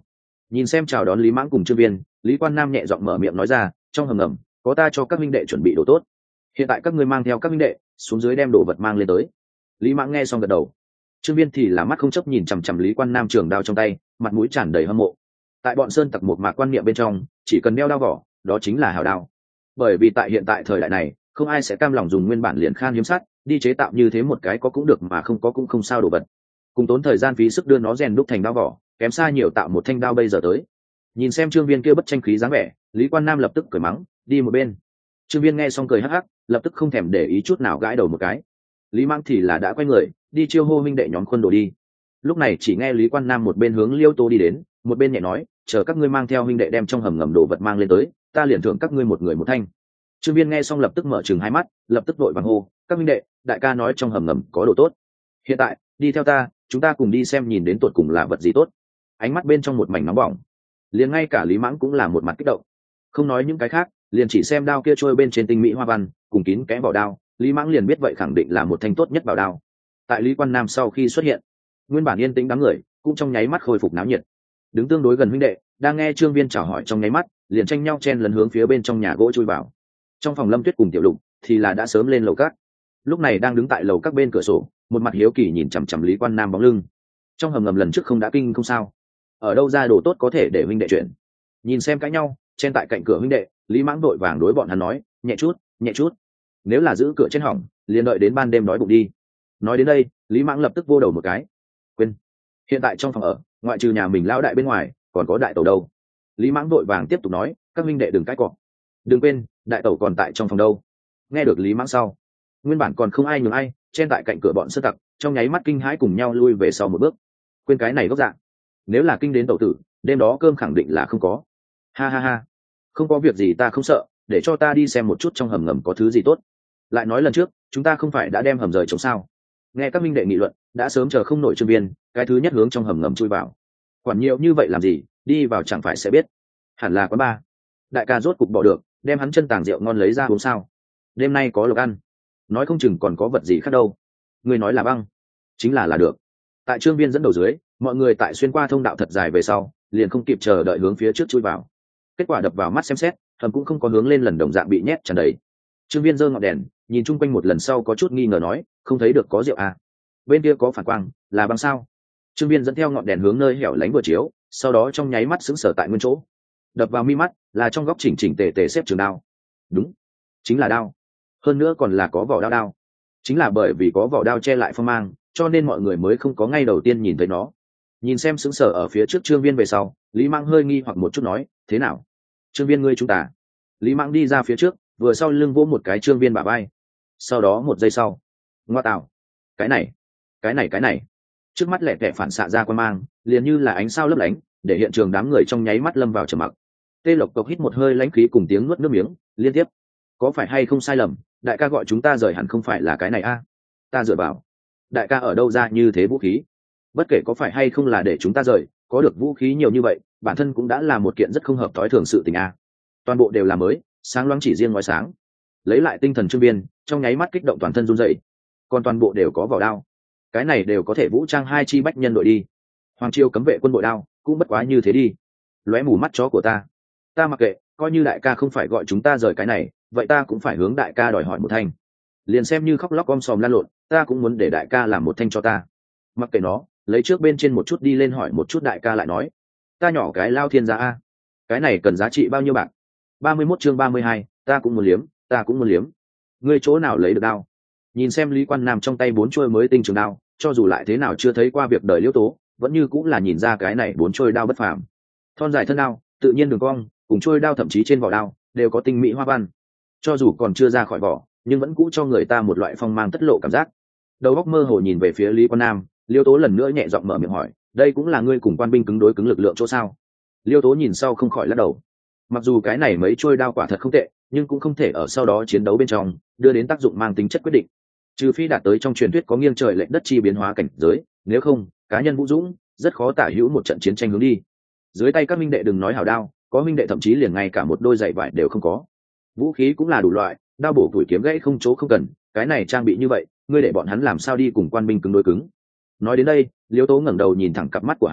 Nhìn xem chào đón Lý Mãng cùng Trương Viên, Lý Quan Nam nhẹ giọng mở miệng nói ra, trong hầm ngầm có ta cho các minh đệ chuẩn bị đồ tốt, hiện tại các ngươi mang theo các minh đệ xuống dưới đem đồ vật mang lên tới. Lý Mãng nghe xong gật đầu. Trương Viên thì là mắt không chấp nhìn chằm chằm Lý Quan Nam trường đao trong tay, mặt mũi tràn đầy hâm mộ. Tại bọn sơn tặc một mạc quan niệm bên trong, chỉ cần đeo đao vỏ đó chính là hảo đao, bởi vì tại hiện tại thời đại này không ai sẽ cam lòng dùng nguyên bản liền khan hiếm sắt đi chế tạo như thế một cái có cũng được mà không có cũng không sao đồ vật, cùng tốn thời gian phí sức đưa nó rèn đúc thành đao vỏ, kém xa nhiều tạo một thanh đao bây giờ tới. Nhìn xem Trương Viên kia bất tranh khí dáng vẻ, Lý Quan Nam lập tức cười mắng, đi một bên. Trương Viên nghe xong cười hắc hắc, lập tức không thèm để ý chút nào gãi đầu một cái. Lý Mãng thì là đã quay người đi chiêu hô minh đệ nhóm quân đồ đi. Lúc này chỉ nghe Lý Quan Nam một bên hướng Liêu Tô đi đến, một bên nhẹ nói, chờ các ngươi mang theo minh đệ đem trong hầm ngầm đồ vật mang lên tới, ta liền thưởng các ngươi một người một thanh. Trương Viên nghe xong lập tức mở trừng hai mắt, lập tức vội vàng hô, các minh đệ, đại ca nói trong hầm ngầm có đồ tốt, hiện tại đi theo ta, chúng ta cùng đi xem nhìn đến tột cùng là vật gì tốt. Ánh mắt bên trong một mảnh nóng bỏng, liền ngay cả Lý Mãng cũng là một mặt kích động. Không nói những cái khác, liền chỉ xem đao kia trôi bên trên tinh mỹ hoa văn cùng kín kẽ vỏ đao, Lý Mãng liền biết vậy khẳng định là một thanh tốt nhất bảo đao. Tại Lý Quan Nam sau khi xuất hiện, nguyên bản yên tĩnh đám người cũng trong nháy mắt khôi phục náo nhiệt. Đứng tương đối gần huynh đệ đang nghe Trương Viên chào hỏi trong nháy mắt liền tranh nhau chen lấn hướng phía bên trong nhà gỗ chui vào. Trong phòng Lâm Tuyết cùng Tiểu Lục thì là đã sớm lên lầu các, lúc này đang đứng tại lầu các bên cửa sổ, một mặt hiếu kỳ nhìn chằm chằm Lý Quan Nam bóng lưng. Trong hầm ngầm lần trước không đã kinh không sao, ở đâu ra đồ tốt có thể để huynh đệ chuyển. Nhìn xem cãi nhau chen tại cạnh cửa huynh đệ, Lý Mãng đội vàng đối bọn hắn nói, nhẹ chút nhẹ chút, nếu là giữ cửa trên hỏng liền đợi đến ban đêm đói bụng đi. Nói đến đây Lý Mãng lập tức vô đầu một cái, quên, hiện tại trong phòng ở ngoại trừ nhà mình lão đại bên ngoài còn có đại tẩu đâu. Lý Mãng đội vàng tiếp tục nói, các huynh đệ đừng cãi cọ, đừng quên đại tẩu còn tại trong phòng đâu. Nghe được Lý Mãng sau, nguyên bản còn không ai nhường ai chen tại cạnh cửa bọn sơ tặc trong nháy mắt kinh hãi cùng nhau lui về sau một bước. Quên cái này gốc dạng, nếu là kinh đến tẩu tử đêm đó cơm khẳng định là không có. Ha ha ha, không có việc gì ta không sợ, để cho ta đi xem một chút trong hầm ngầm có thứ gì tốt. Lại nói lần trước chúng ta không phải đã đem hầm rời chống sao. Nghe các minh đệ nghị luận đã sớm chờ không nổi Trương Viên, cái thứ nhất hướng trong hầm ngầm chui vào. Quản nhiều như vậy làm gì, đi vào chẳng phải sẽ biết. Hẳn là quán ba, đại ca rốt cục bỏ được đem hắn chân tàng rượu ngon lấy ra uống sao. Đêm nay có lộc ăn, nói không chừng còn có vật gì khác đâu. Người nói là băng chính là là được. Tại Trương Viên dẫn đầu dưới, mọi người tại xuyên qua thông đạo thật dài về sau liền không kịp chờ đợi hướng phía trước chui vào. Kết quả đập vào mắt xem xét, hầm cũng không có hướng lên lần đồng dạng bị nhét tràn đầy. Trương Viên giơ ngọn đèn nhìn chung quanh một lần sau có chút nghi ngờ nói, không thấy được có rượu à, bên kia có phản quang là băng sao. Trương Viên dẫn theo ngọn đèn hướng nơi hẻo lánh vừa chiếu, sau đó trong nháy mắt sững sờ tại nguyên chỗ. Đập vào mi mắt là trong góc chỉnh chỉnh tề tề xếp trường đao. Đúng, chính là đao, hơn nữa còn là có vỏ đao đao. Chính là bởi vì có vỏ đao che lại phong mang, cho nên mọi người mới không có ngay đầu tiên nhìn thấy nó. Nhìn xem sững sờ ở phía trước Trương Viên về sau, Lý Mãng hơi nghi hoặc một chút nói, thế nào Trương Viên ngươi chúng ta. Lý Mãng đi ra phía trước vừa sau lưng vỗ một cái Trương Viên bả vai, sau đó một giây sau, ngoa tạo, cái này cái này cái này trước mắt lẹ tẻ phản xạ ra quan mang liền như là ánh sao lấp lánh, để hiện trường đám người trong nháy mắt lâm vào trầm mặc. Tê Lộc Cộc hít một hơi lãnh khí cùng tiếng nuốt nước miếng liên tiếp. Có phải hay không sai lầm, đại ca gọi chúng ta rời hẳn không phải là cái này a. Ta dựa vào, đại ca ở đâu ra như thế vũ khí, bất kể có phải hay không là để chúng ta rời, có được vũ khí nhiều như vậy bản thân cũng đã là một kiện rất không hợp thói thường sự tình a. Toàn bộ đều là mới sáng loáng, chỉ riêng ngói sáng. Lấy lại tinh thần Trương Viên trong nháy mắt kích động toàn thân run rẩy. Còn toàn bộ đều có vỏ đao, cái này đều có thể vũ trang hai chi bách nhân đội đi. Hoàng Triều cấm vệ quân đội đao cũng bất quá như thế đi. Lóe mù mắt chó của ta, ta mặc kệ, coi như đại ca không phải gọi chúng ta rời cái này, vậy ta cũng phải hướng đại ca đòi hỏi một thanh. Liền xem như khóc lóc om sòm lan lộn, ta cũng muốn để đại ca làm một thanh cho ta. Mặc kệ nó, lấy trước bên trên một chút đi lên hỏi một chút đại ca lại nói. Ta nhỏ cái lao thiên gia a, cái này cần giá trị bao nhiêu bạc? ba mươi mốt chương ba mươi hai, ta cũng muốn liếm, ta cũng muốn liếm. Ngươi chỗ nào lấy được đao? Nhìn xem Lý Quan Nam trong tay bốn chuôi mới tinh trường đao, cho dù lại thế nào chưa thấy qua việc đời Liễu Tố, vẫn như cũng là nhìn ra cái này bốn chuôi đao bất phàm. Thon dài thân đao, tự nhiên đường cong, cùng chuôi đao thậm chí trên vỏ đao đều có tinh mỹ hoa văn. Cho dù còn chưa ra khỏi vỏ, nhưng vẫn cũ cho người ta một loại phong mang tất lộ cảm giác. Đầu óc mơ hồ nhìn về phía Lý Quan Nam, Liễu Tố lần nữa nhẹ giọng mở miệng hỏi, đây cũng là ngươi cùng quan binh cứng đối cứng lực lượng chỗ sao? Liễu Tố nhìn sau không khỏi lắc đầu. Mặc dù cái này mấy trôi đao quả thật không tệ, nhưng cũng không thể ở sau đó chiến đấu bên trong đưa đến tác dụng mang tính chất quyết định, trừ phi đạt tới trong truyền thuyết có nghiêng trời lệch đất chi biến hóa cảnh giới, nếu không cá nhân vũ dũng rất khó tả hữu một trận chiến tranh hướng đi. Dưới tay các minh đệ đừng nói hảo đao, có minh đệ thậm chí liền ngay cả một đôi giày vải đều không có. Vũ khí cũng là đủ loại, đao bổ củi kiếm gãy không chỗ không cần, cái này trang bị như vậy ngươi để bọn hắn làm sao đi cùng quan binh cứng đối cứng? Nói đến đây Liễu Tố ngẩng đầu nhìn thẳng cặp mắt của hắn,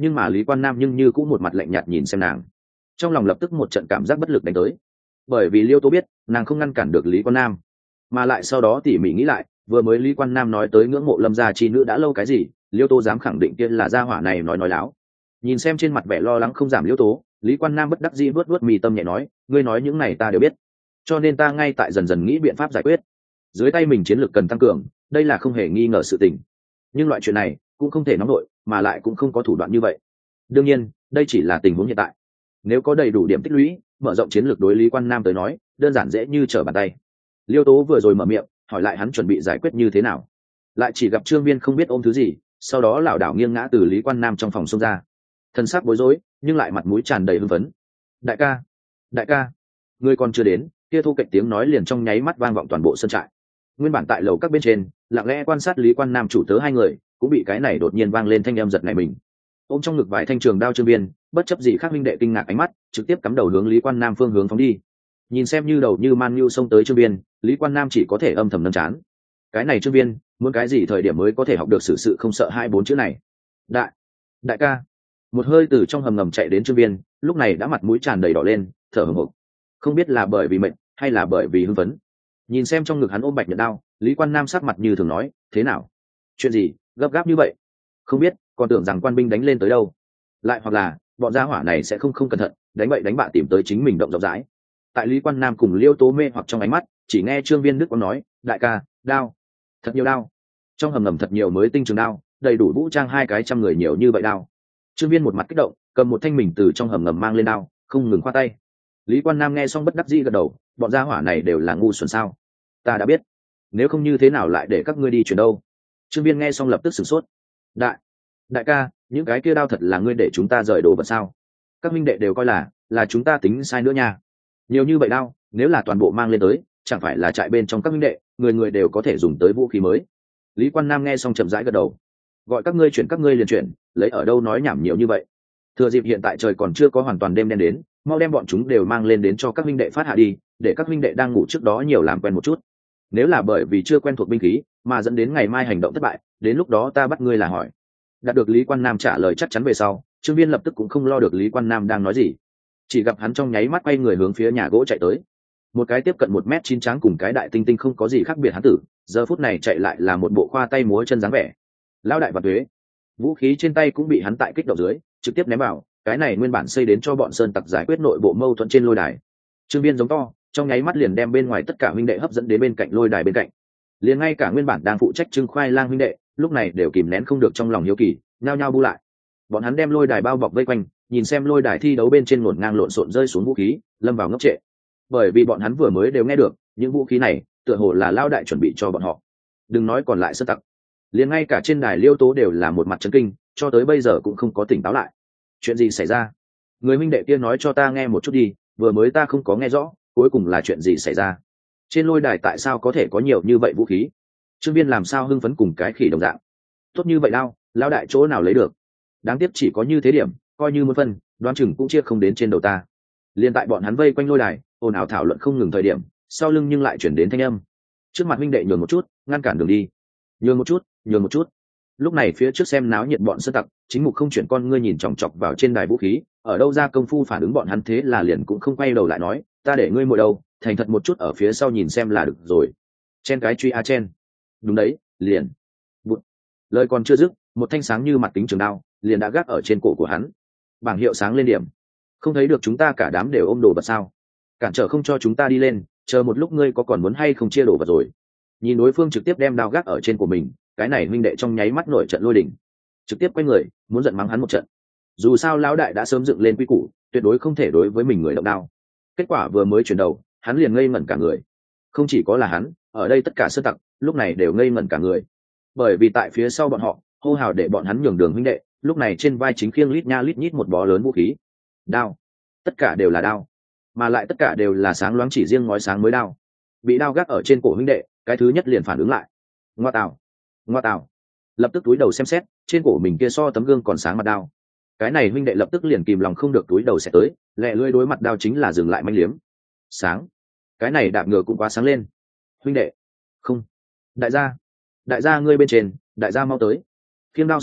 nhưng mà Lý Quan Nam nhưng như cũng một mặt lạnh nhạt nhìn xem nàng, trong lòng lập tức một trận cảm giác bất lực đánh tới. Bởi vì Liêu Tố biết nàng không ngăn cản được Lý Quan Nam, mà lại sau đó tỉ mỉ nghĩ lại, vừa mới Lý Quan Nam nói tới ngưỡng mộ Lâm gia chi nữ đã lâu cái gì, Liêu Tố dám khẳng định kia là gia hỏa này nói nói láo. Nhìn xem trên mặt vẻ lo lắng không giảm Liêu Tố, Lý Quan Nam bất đắc dĩ vớt vớt mì tâm nhẹ nói, ngươi nói những này ta đều biết, cho nên ta ngay tại dần dần nghĩ biện pháp giải quyết. Dưới tay mình chiến lược cần tăng cường, đây là không hề nghi ngờ sự tình, nhưng loại chuyện này cũng không thể nóng nổi, mà lại cũng không có thủ đoạn như vậy. Đương nhiên đây chỉ là tình huống hiện tại, nếu có đầy đủ điểm tích lũy, mở rộng chiến lược đối Lý Quan Nam tới nói đơn giản dễ như trở bàn tay. Liêu Tố vừa rồi mở miệng hỏi lại hắn chuẩn bị giải quyết như thế nào, lại chỉ gặp Trương Viên không biết ôm thứ gì, sau đó lảo đảo nghiêng ngã từ Lý Quan Nam trong phòng xông ra, thân xác bối rối nhưng lại mặt mũi tràn đầy hưng phấn. Đại ca, đại ca, ngươi còn chưa đến, kia thu cạnh tiếng nói liền trong nháy mắt vang vọng toàn bộ sân trại. Nguyên bản tại lầu các bên trên lặng lẽ quan sát Lý Quan Nam chủ tớ hai người cũng bị cái này đột nhiên vang lên thanh âm giật này mình. Ôm trong ngực vài thanh trường đao Trương Viên bất chấp gì khác minh đệ kinh ngạc ánh mắt, trực tiếp cắm đầu hướng Lý Quan Nam phương hướng phóng đi. Nhìn xem như đầu như man nhu xông tới Trương Viên, Lý Quan Nam chỉ có thể âm thầm nâng chán. Cái này Trương Viên muốn cái gì thời điểm mới có thể học được xử sự không sợ hai bốn chữ này. Đại, đại ca. Một hơi từ trong hầm ngầm chạy đến Trương Viên, lúc này đã mặt mũi tràn đầy đỏ lên, thở hổn hển. Không biết là bởi vì mệt hay là bởi vì hưng phấn. Nhìn xem trong ngực hắn ôm bạch nhật đao, Lý Quan Nam sắc mặt như thường nói, thế nào, chuyện gì gấp gáp như vậy? Không biết, còn tưởng rằng quan binh đánh lên tới đâu, lại hoặc là bọn gia hỏa này sẽ không không cẩn thận đánh bậy đánh bạ tìm tới chính mình động rộng rãi. Tại Lý Quan Nam cùng Liêu Tố mê hoặc trong ánh mắt, chỉ nghe Trương Viên Đức có nói, đại ca, đao, thật nhiều đao, trong hầm ngầm thật nhiều mới tinh trường đao, đầy đủ vũ trang hai cái trăm người nhiều như vậy đao. Trương Viên một mặt kích động cầm một thanh mình từ trong hầm ngầm mang lên đao, không ngừng khoa tay. Lý Quan Nam nghe xong bất đắc dĩ gật đầu, bọn gia hỏa này đều là ngu xuẩn sao? Ta đã biết, nếu không như thế nào lại để các ngươi đi chuyển đâu? Trương Viên nghe xong lập tức sửng sốt. Đại, đại ca, những cái kia đao thật là ngươi để chúng ta rời đồ vật sao? Các minh đệ đều coi là là chúng ta tính sai nữa nha. Nhiều như vậy đao, nếu là toàn bộ mang lên tới, chẳng phải là trại bên trong các minh đệ người người đều có thể dùng tới vũ khí mới. Lý Quan Nam nghe xong chậm rãi gật đầu, gọi các ngươi chuyển các ngươi liền chuyển, lấy ở đâu nói nhảm nhiều như vậy. Thừa dịp hiện tại trời còn chưa có hoàn toàn đêm đen đến, mau đem bọn chúng đều mang lên đến cho các minh đệ phát hạ đi, để các minh đệ đang ngủ trước đó nhiều làm quen một chút. Nếu là bởi vì chưa quen thuộc binh khí mà dẫn đến ngày mai hành động thất bại, đến lúc đó ta bắt ngươi là hỏi. Đạt được Lý Quan Nam trả lời chắc chắn về sau, Trương Viên lập tức cũng không lo được Lý Quan Nam đang nói gì, chỉ gặp hắn trong nháy mắt quay người hướng phía nhà gỗ chạy tới. Một cái tiếp cận một mét chín tráng cùng cái đại tinh tinh không có gì khác biệt hắn tử, giờ phút này chạy lại là một bộ khoa tay múa chân dáng vẻ. Lão đại và thuế, vũ khí trên tay cũng bị hắn tại kích động dưới trực tiếp ném vào cái này nguyên bản xây đến cho bọn sơn tặc giải quyết nội bộ mâu thuẫn trên lôi đài. Trương Viên giống to, trong nháy mắt liền đem bên ngoài tất cả huynh đệ hấp dẫn đến bên cạnh lôi đài bên cạnh. Liền ngay cả nguyên bản đang phụ trách trưng khoai lang huynh đệ lúc này đều kìm nén không được trong lòng hiếu kỳ, nhao nhao bu lại. Bọn hắn đem lôi đài bao bọc vây quanh, nhìn xem lôi đài thi đấu bên trên ngổn ngang lộn xộn rơi xuống vũ khí, lâm vào ngốc trệ. Bởi vì bọn hắn vừa mới đều nghe được những vũ khí này tựa hồ là lao đại chuẩn bị cho bọn họ. Đừng nói còn lại sơn tặc, liền ngay cả trên đài Liêu Tố đều là một mặt chấn kinh, cho tới bây giờ cũng không có tỉnh táo lại. Chuyện gì xảy ra? Người huynh đệ kia nói cho ta nghe một chút đi, vừa mới ta không có nghe rõ, cuối cùng là chuyện gì xảy ra? Trên lôi đài tại sao có thể có nhiều như vậy vũ khí? Trương Viên làm sao hưng phấn cùng cái khỉ đồng dạng? Tốt như vậy đao, lao đại chỗ nào lấy được? Đáng tiếc chỉ có như thế điểm, coi như muốn phân, đoán chừng cũng chia không đến trên đầu ta. Liên tại bọn hắn vây quanh lôi đài, ồn ào thảo luận không ngừng thời điểm, sau lưng nhưng lại chuyển đến thanh âm. Trước mặt huynh đệ nhường một chút, ngăn cản đường đi. Nhường một chút, nhường một chút. Lúc này phía trước xem náo nhiệt bọn sơn tặc, chính mục không chuyển con ngươi nhìn chòng chọc vào trên đài vũ khí, ở đâu ra công phu phản ứng bọn hắn, thế là liền cũng không quay đầu lại nói, ta để ngươi ngồi đâu, thành thật một chút ở phía sau nhìn xem là được rồi. Chen cái truy a chen. Đúng đấy, liền. Bụt. Lời còn chưa dứt, một thanh sáng như mặt kính trường đao liền đã gác ở trên cổ của hắn. Bảng hiệu sáng lên điểm. Không thấy được chúng ta cả đám đều ôm đồ vật sao? Cản trở không cho chúng ta đi lên, chờ một lúc ngươi có còn muốn hay không chia đồ vật rồi. Nhìn đối phương trực tiếp đem đao gác ở trên của mình, cái này huynh đệ trong nháy mắt nổi trận lôi đình, trực tiếp quay người muốn giận mắng hắn một trận. Dù sao lão đại đã sớm dựng lên quy củ, tuyệt đối không thể đối với mình người động đao. Kết quả vừa mới chuyển đầu, hắn liền ngây ngẩn cả người. Không chỉ có là hắn, ở đây tất cả sơn tặc lúc này đều ngây ngẩn cả người, bởi vì tại phía sau bọn họ hô hào để bọn hắn nhường đường huynh đệ, lúc này trên vai chính khiêng lít nha lít nhít một bó lớn vũ khí, đao, tất cả đều là đao, mà lại tất cả đều là sáng loáng, chỉ riêng ngói sáng mới đao. Bị đao gác ở trên cổ huynh đệ, cái thứ nhất liền phản ứng lại, ngoa tào, ngoa tào, lập tức túi đầu xem xét trên cổ mình kia so tấm gương còn sáng mặt đao. Cái này huynh đệ lập tức liền kìm lòng không được túi đầu sẽ tới, lẹ lưỡi đối mặt đao chính là dừng lại manh liếm. Sáng, cái này đạp ngựa cũng quá sáng lên. Huynh đệ, không, đại gia, đại gia ngươi bên trên, đại gia mau tới. Khiêng đao sơ tặc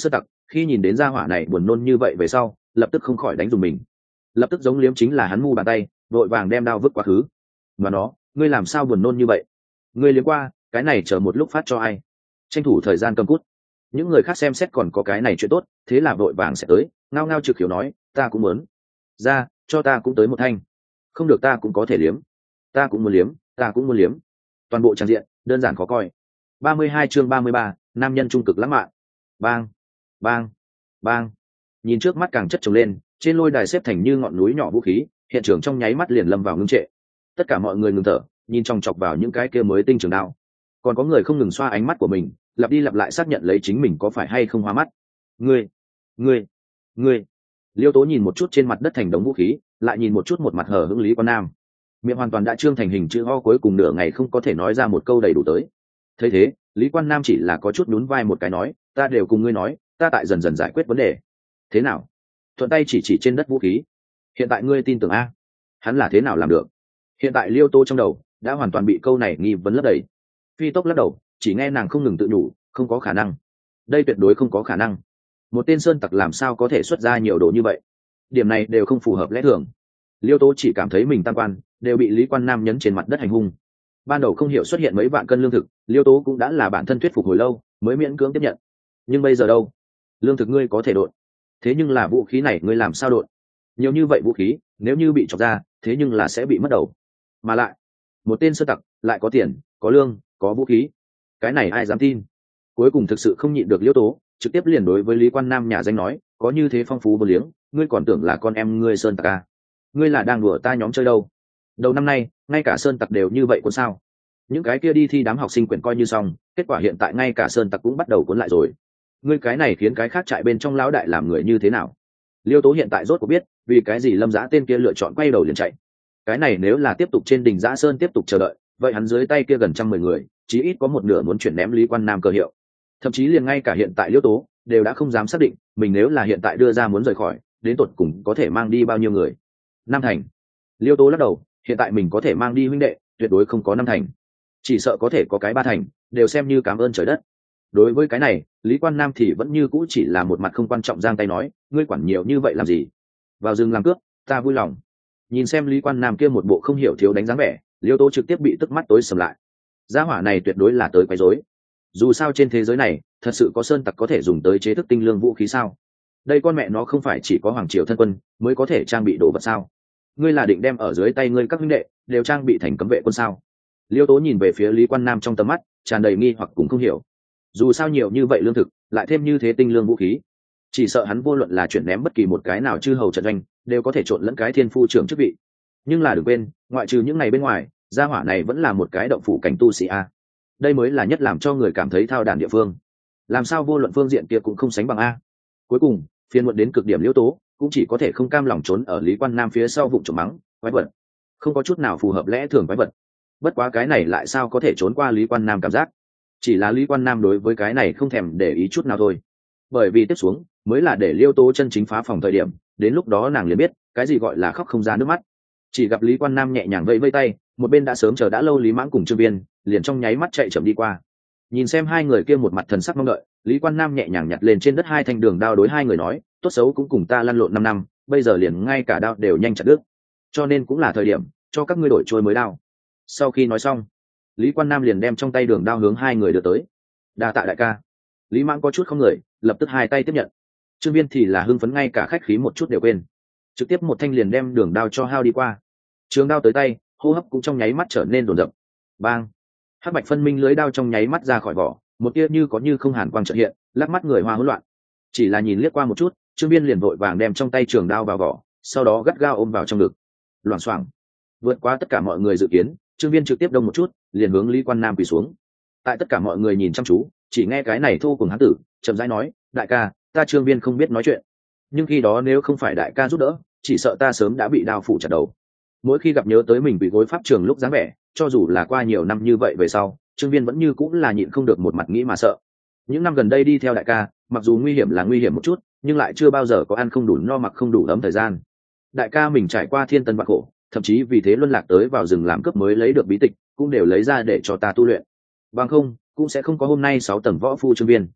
khi nhìn đến gia hỏa này buồn nôn như vậy về sau lập tức không khỏi đánh dùng mình, lập tức giống liếm chính là hắn mu bàn tay, vội vàng đem đao vứt quá khứ. Mà nó, ngươi làm sao buồn nôn như vậy? Ngươi liếm qua, cái này chờ một lúc phát cho ai? Tranh thủ thời gian cầm cút. Những người khác xem xét còn có cái này chuyện tốt, thế là vội vàng sẽ tới, ngao ngao trực hiểu nói, ta cũng muốn. Ra, cho ta cũng tới một thanh. Không được ta cũng có thể liếm. Ta cũng muốn liếm, ta cũng muốn liếm. Toàn bộ trang diện đơn giản khó coi. ba mươi hai chương ba mươi ba, nam nhân trung cực lãng mạn. Bang, bang, bang. Nhìn trước mắt càng chất chồng lên, trên lôi đài xếp thành như ngọn núi nhỏ vũ khí, hiện trường trong nháy mắt liền lâm vào ngưng trệ. Tất cả mọi người ngừng thở, nhìn chòng chọc vào những cái kia mới tinh trường đao. Còn có người không ngừng xoa ánh mắt của mình, lặp đi lặp lại xác nhận lấy chính mình có phải hay không hoa mắt. Ngươi, ngươi, ngươi. Liêu Tố nhìn một chút trên mặt đất thành đống vũ khí, lại nhìn một chút một mặt hờ hững Lý Quan Nam, miệng hoàn toàn đã trương thành hình chữ O, cuối cùng nửa ngày không có thể nói ra một câu đầy đủ tới. Thấy thế, Lý Quan Nam chỉ là có chút nhún vai một cái nói, ta đều cùng ngươi nói, ta tại dần dần giải quyết vấn đề. Thế nào? Thuận tay chỉ chỉ trên đất vũ khí. Hiện tại ngươi tin tưởng a? Hắn là thế nào làm được? Hiện tại Liêu Tô trong đầu đã hoàn toàn bị câu này nghi vấn lấp đầy. Phi Tốc lắc đầu, chỉ nghe nàng không ngừng tự nhủ, không có khả năng. Đây tuyệt đối không có khả năng. Một tên sơn tặc làm sao có thể xuất ra nhiều đồ như vậy? Điểm này đều không phù hợp lẽ thường. Liêu Tố chỉ cảm thấy mình tam quan đều bị Lý Quan Nam nhấn trên mặt đất hành hung. Ban đầu không hiểu xuất hiện mấy vạn cân lương thực, Liêu Tố cũng đã là bản thân thuyết phục hồi lâu mới miễn cưỡng tiếp nhận. Nhưng bây giờ đâu? Lương thực ngươi có thể đột, thế nhưng là vũ khí này ngươi làm sao đột? Nhiều như vậy vũ khí, nếu như bị chọc ra, thế nhưng là sẽ bị mất đầu. Mà lại, một tên sơ tặc lại có tiền, có lương, có vũ khí, cái này ai dám tin? Cuối cùng thực sự không nhịn được Liêu Tố, trực tiếp liền đối với Lý Quan Nam nhà danh nói, có như thế phong phú vô liếng, ngươi còn tưởng là con em ngươi sơn tặc à? Ngươi là đang đùa ta nhóm chơi đâu? Đầu năm nay, ngay cả sơn tặc đều như vậy cuốn sao? Những cái kia đi thi đám học sinh quyển coi như xong, kết quả hiện tại ngay cả sơn tặc cũng bắt đầu cuốn lại rồi. Ngươi cái này khiến cái khác trại bên trong lão đại làm người như thế nào? Liêu Tố hiện tại rốt cuộc biết vì cái gì Lâm Dã tên kia lựa chọn quay đầu liền chạy. Cái này nếu là tiếp tục trên đỉnh Dã Sơn tiếp tục chờ đợi, vậy hắn dưới tay kia gần trăm mười người, chí ít có một nửa muốn chuyển ném Lý Quan Nam cơ hiệu. Thậm chí liền ngay cả hiện tại Liêu Tố đều đã không dám xác định, mình nếu là hiện tại đưa ra muốn rời khỏi, đến tột cùng có thể mang đi bao nhiêu người. Năm thành. Liêu Tố lắc đầu, hiện tại mình có thể mang đi huynh đệ, tuyệt đối không có năm thành. Chỉ sợ có thể có cái ba thành, đều xem như cảm ơn trời đất. Đối với cái này, Lý Quan Nam thì vẫn như cũ chỉ là một mặt không quan trọng giang tay nói, ngươi quản nhiều như vậy làm gì? Vào rừng làm cướp, ta vui lòng. Nhìn xem Lý Quan Nam kia một bộ không hiểu thiếu đánh dáng vẻ, Liêu Tố trực tiếp bị tức mắt tối sầm lại. Gia hỏa này tuyệt đối là tới quấy rối. Dù sao trên thế giới này, thật sự có sơn tặc có thể dùng tới chế thức tinh lương vũ khí sao? Đây con mẹ nó không phải chỉ có hoàng triều thân quân mới có thể trang bị đồ vật sao? Ngươi là định đem ở dưới tay ngươi các huynh đệ đều trang bị thành cấm vệ quân sao? Liêu Tố nhìn về phía Lý Quan Nam trong tầm mắt tràn đầy nghi hoặc cũng không hiểu. Dù sao nhiều như vậy lương thực, lại thêm như thế tinh lương vũ khí, chỉ sợ hắn vô luận là chuyển ném bất kỳ một cái nào chư hầu trận doanh đều có thể trộn lẫn cái thiên phu trưởng chức vị. Nhưng là đừng quên, ngoại trừ những ngày bên ngoài, gia hỏa này vẫn là một cái động phủ cảnh tu sĩ a. Đây mới là nhất làm cho người cảm thấy thao đản địa phương. Làm sao vô luận phương diện kia cũng không sánh bằng a? Cuối cùng, phiền muộn đến cực điểm Liêu Tố cũng chỉ có thể không cam lòng trốn ở Lý Quan Nam phía sau vụng trộm mắng, quái vật, không có chút nào phù hợp lẽ thường quái vật. Bất quá cái này lại sao có thể trốn qua Lý Quan Nam cảm giác? Chỉ là Lý Quan Nam đối với cái này không thèm để ý chút nào thôi. Bởi vì tiếp xuống mới là để Liêu Tố chân chính phá phòng thời điểm, đến lúc đó nàng liền biết cái gì gọi là khóc không ra nước mắt. Chỉ gặp Lý Quan Nam nhẹ nhàng vẫy vẫy tay, một bên đã sớm chờ đã lâu Lý Mãng cùng Trương Viên liền trong nháy mắt chạy chậm đi qua. Nhìn xem hai người kia một mặt thần sắc mong đợi, Lý Quan Nam nhẹ nhàng nhặt lên trên đất hai thanh đường đao đối hai người nói, tốt xấu cũng cùng ta lăn lộn năm năm, bây giờ liền ngay cả đao đều nhanh chặt đứt, cho nên cũng là thời điểm cho các ngươi đổi trôi mới đao. Sau khi nói xong, Lý Quan Nam liền đem trong tay đường đao hướng hai người đưa tới. Đa tạ đại ca. Lý Mãng có chút không người, lập tức hai tay tiếp nhận. Trương Viên thì là hưng phấn ngay cả khách khí một chút đều quên, trực tiếp một thanh liền đem đường đao cho hao đi qua. Trường đao tới tay, hô hấp cũng trong nháy mắt trở nên rồn rập. Bang! Hắc bạch phân minh lưới đao trong nháy mắt ra khỏi vỏ, một tia như có như không hàn quang chợt hiện, lắc mắt người hoa hỗn loạn. Chỉ là nhìn liếc qua một chút, Trương Viên liền vội vàng đem trong tay trường đao vào vỏ, sau đó gắt gao ôm vào trong ngực. Loảng xoảng. Vượt qua tất cả mọi người dự kiến, Trương Viên trực tiếp đông một chút, liền hướng Lý Quan Nam quỳ xuống. Tại tất cả mọi người nhìn chăm chú, chỉ nghe cái này thô cùng hán tử chậm rãi nói, đại ca, ta Trương Viên không biết nói chuyện, nhưng khi đó nếu không phải đại ca giúp đỡ, chỉ sợ ta sớm đã bị đao phủ chặt đầu. Mỗi khi gặp nhớ tới mình bị gối pháp trường lúc dáng vẻ, cho dù là qua nhiều năm như vậy về sau, Trương Viên vẫn như cũng là nhịn không được một mặt nghĩ mà sợ. Những năm gần đây đi theo đại ca, mặc dù nguy hiểm là nguy hiểm một chút, nhưng lại chưa bao giờ có ăn không đủ no mặc không đủ ấm thời gian. Đại ca mình trải qua thiên tân vạn khổ, thậm chí vì thế luân lạc tới vào rừng làm cướp mới lấy được bí tịch, cũng đều lấy ra để cho ta tu luyện. Bằng không, cũng sẽ không có hôm nay sáu tầng võ phu Trương Viên.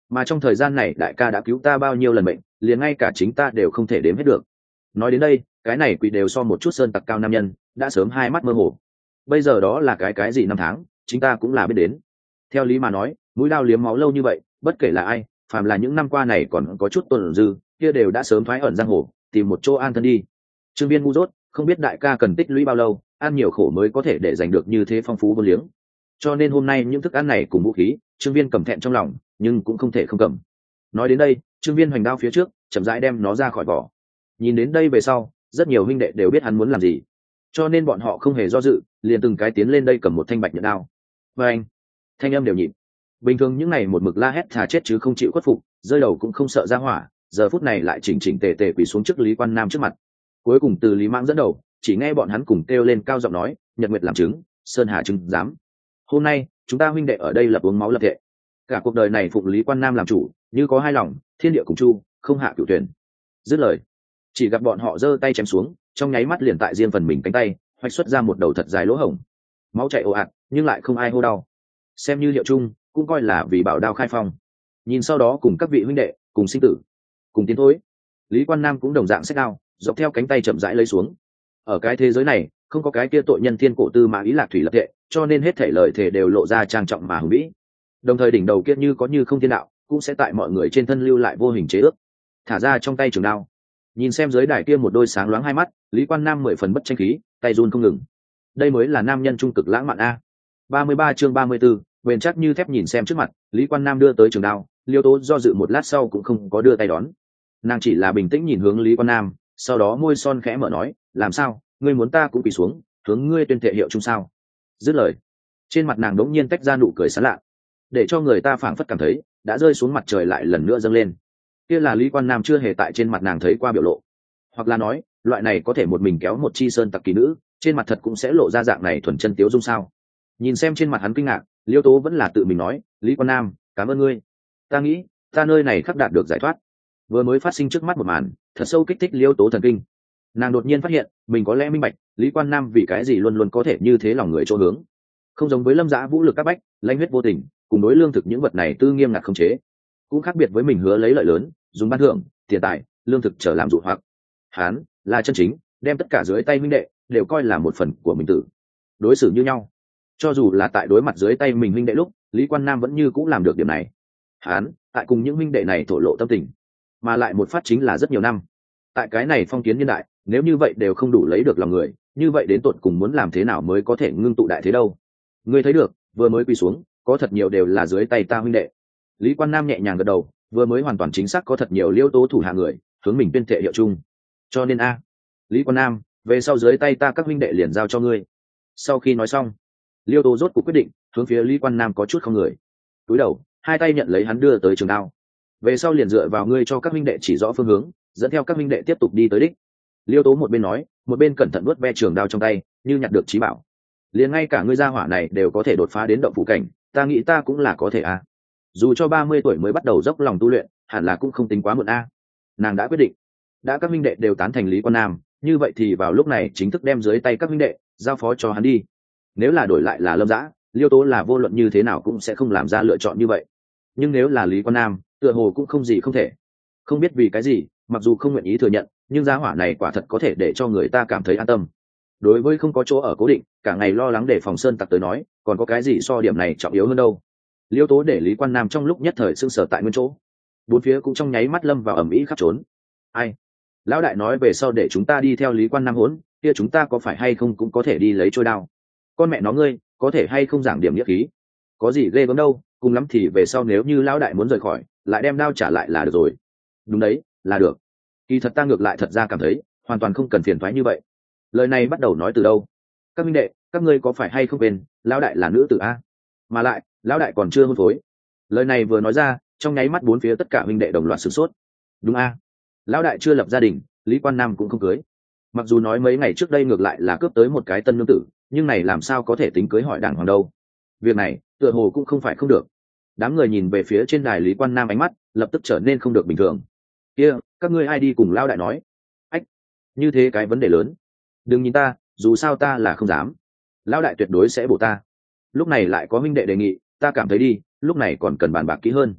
mà trong thời gian này đại ca đã cứu ta bao nhiêu lần bệnh, liền ngay cả chính ta đều không thể đếm hết được. Nói đến đây, cái này quỷ đều so một chút sơn tặc cao nam nhân đã sớm hai mắt mơ hồ. Bây giờ đó là cái cái gì năm tháng, chính ta cũng là biết đến. Theo lý mà nói, mũi đao liếm máu lâu như vậy, bất kể là ai, phàm là những năm qua này còn có chút tổn dư, kia đều đã sớm thoái ẩn giang hồ, tìm một chỗ an thân đi. Trương Viên ngu dốt, không biết đại ca cần tích lũy bao lâu, ăn nhiều khổ mới có thể để giành được như thế phong phú vô liếng. Cho nên hôm nay những thức ăn này cùng vũ khí, Trương Viên cầm thẹn trong lòng, nhưng cũng không thể không cầm. Nói đến đây, Trương Viên hoành đao phía trước, chậm rãi đem nó ra khỏi vỏ. Nhìn đến đây về sau, rất nhiều huynh đệ đều biết hắn muốn làm gì, cho nên bọn họ không hề do dự, liền từng cái tiến lên đây cầm một thanh bạch nhật đao. Và anh, thanh âm đều nhịp. Bình thường những ngày một mực la hét thà chết chứ không chịu khuất phục, rơi đầu cũng không sợ ra hỏa, giờ phút này lại chỉnh chỉnh tề tề quỳ xuống trước Lý Quan Nam trước mặt. Cuối cùng từ Lý Mãng dẫn đầu, chỉ nghe bọn hắn cùng kêu lên cao giọng nói, Nhật Nguyệt làm chứng, Sơn Hà chứng giám. Hôm nay chúng ta huynh đệ ở đây lập uống máu lập thệ, cả cuộc đời này phụng Lý Quan Nam làm chủ, như có hai lòng, thiên địa cùng chu, không hạ cửu tuyển. Dứt lời, chỉ gặp bọn họ giơ tay chém xuống, trong nháy mắt liền tại riêng phần mình cánh tay hoạch xuất ra một đầu thật dài lỗ hổng, máu chảy ồ ạt nhưng lại không ai hô đau, xem như hiệu chung cũng coi là vì bảo đao khai phong. Nhìn sau đó cùng các vị huynh đệ cùng sinh tử cùng tiến thối, Lý Quan Nam cũng đồng dạng xách đao dọc theo cánh tay chậm rãi lấy xuống. Ở cái thế giới này không có cái kia tội nhân thiên cổ tư mà ý lạc thủy lập thệ, cho nên hết thể lời thề đều lộ ra trang trọng mà hùng vĩ. Đồng thời đỉnh đầu kia như có như không thiên đạo cũng sẽ tại mọi người trên thân lưu lại vô hình chế ước. Thả ra trong tay trường đao, nhìn xem dưới đài kia một đôi sáng loáng hai mắt, Lý Quan Nam mười phần bất tranh khí, tay run không ngừng. Đây mới là nam nhân trung cực lãng mạn a. ba mươi ba chương ba mươi 34, bền chắc như thép nhìn xem trước mặt, Lý Quan Nam đưa tới trường đao, Liêu Tố do dự một lát sau cũng không có đưa tay đón. Nàng chỉ là bình tĩnh nhìn hướng Lý Quan Nam, sau đó môi son khẽ mở nói, làm sao, ngươi muốn ta cũng quỳ xuống, hướng ngươi tuyên thệ hiệu chung sao? Dứt lời, trên mặt nàng đống nhiên tách ra nụ cười sán lạ, để cho người ta phảng phất cảm thấy đã rơi xuống mặt trời lại lần nữa dâng lên. Kia là Lý Quan Nam chưa hề tại trên mặt nàng thấy qua biểu lộ, hoặc là nói loại này có thể một mình kéo một chi sơn tặc kỳ nữ, trên mặt thật cũng sẽ lộ ra dạng này thuần chân tiếu dung sao? Nhìn xem trên mặt hắn kinh ngạc, Liêu Tố vẫn là tự mình nói, Lý Quan Nam, cảm ơn ngươi, ta nghĩ ta nơi này khắc đạt được giải thoát. Vừa mới phát sinh trước mắt một màn thật sâu kích thích Liêu Tố thần kinh, nàng đột nhiên phát hiện mình có lẽ minh bạch Lý Quan Nam vì cái gì luôn luôn có thể như thế lòng người chỗ hướng. Không giống với Lâm Dã vũ lực các bách lãnh huyết vô tình, cùng đối lương thực những vật này tư nghiêm ngặt không chế, cũng khác biệt với mình hứa lấy lợi lớn, dùng ban thưởng tiền tài lương thực trở làm dụ hoặc. Hán là chân chính đem tất cả dưới tay minh đệ đều coi là một phần của mình tử, đối xử như nhau. Cho dù là tại đối mặt dưới tay mình minh đệ lúc, Lý Quan Nam vẫn như cũng làm được điểm này. Hán tại cùng những minh đệ này thổ lộ tâm tình, mà lại một phát chính là rất nhiều năm. Tại cái này phong kiến niên đại, nếu như vậy đều không đủ lấy được lòng người, như vậy đến tột cùng muốn làm thế nào mới có thể ngưng tụ đại thế đâu? Ngươi thấy được, vừa mới quỳ xuống, có thật nhiều đều là dưới tay ta huynh đệ. Lý Quan Nam nhẹ nhàng gật đầu, vừa mới hoàn toàn chính xác có thật nhiều Liêu Tố thủ hạ người hướng mình tuyên thệ hiệu chung. Cho nên a, Lý Quan Nam, về sau dưới tay ta các huynh đệ liền giao cho ngươi. Sau khi nói xong, Liêu Tố rốt cuộc quyết định, hướng phía Lý Quan Nam có chút không người. Cúi đầu, hai tay nhận lấy hắn đưa tới trường đao. Về sau liền dựa vào ngươi cho các huynh đệ chỉ rõ phương hướng, dẫn theo các huynh đệ tiếp tục đi tới đích. Liêu Tố một bên nói, một bên cẩn thận nuốt ve trường đao trong tay, như nhặt được trí bảo. Liền ngay cả ngươi gia hỏa này đều có thể đột phá đến động phủ cảnh, ta nghĩ ta cũng là có thể a. Dù cho ba mươi tuổi mới bắt đầu dốc lòng tu luyện, hẳn là cũng không tính quá muộn a. Nàng đã quyết định, đã các huynh đệ đều tán thành Lý Quan Nam, như vậy thì vào lúc này chính thức đem dưới tay các huynh đệ giao phó cho hắn đi. Nếu là đổi lại là Lâm Dã, Liêu Tố là vô luận như thế nào cũng sẽ không làm ra lựa chọn như vậy. Nhưng nếu là Lý Quan Nam, tựa hồ cũng không gì không thể. Không biết vì cái gì, mặc dù không nguyện ý thừa nhận, nhưng gia hỏa này quả thật có thể để cho người ta cảm thấy an tâm. Đối với không có chỗ ở cố định, cả ngày lo lắng để phòng sơn tặc tới nói, còn có cái gì so điểm này trọng yếu hơn đâu. Liêu Tố để Lý Quan Nam trong lúc nhất thời sưng sở tại nguyên chỗ, bốn phía cũng trong nháy mắt lâm vào ẩm ĩ khắp trốn. Ai? Lão đại nói về sau để chúng ta đi theo Lý Quan Nam hỗn, kia chúng ta có phải hay không cũng có thể đi lấy trôi đao? Con mẹ nó ngươi, có thể hay không giảng điểm nghĩa khí? Có gì ghê gớm đâu, cùng lắm thì về sau nếu như lão đại muốn rời khỏi, lại đem đao trả lại là được rồi. Đúng đấy, là được. Kỳ thật ta ngược lại thật ra cảm thấy, hoàn toàn không cần phiền toái như vậy. Lời này bắt đầu nói từ đâu? Các minh đệ, các ngươi có phải hay không quên, lão đại là nữ tử a? Mà lại, lão đại còn chưa hôn phối. Lời này vừa nói ra, trong nháy mắt bốn phía tất cả minh đệ đồng loạt sửng sốt. Đúng a? Lão đại chưa lập gia đình, Lý Quan Nam cũng không cưới. Mặc dù nói mấy ngày trước đây ngược lại là cướp tới một cái tân nương tử, nhưng này làm sao có thể tính cưới hỏi đàng hoàng đâu? Việc này, tựa hồ cũng không phải không được. Đám người nhìn về phía trên đài Lý Quan Nam ánh mắt lập tức trở nên không được bình thường. Kia, các ngươi ai đi cùng lão đại nói? Ách, như thế cái vấn đề lớn. Đừng nhìn ta, dù sao ta là không dám. Lão đại tuyệt đối sẽ bổ ta. Lúc này lại có huynh đệ đề nghị, ta cảm thấy đi, lúc này còn cần bàn bạc kỹ hơn.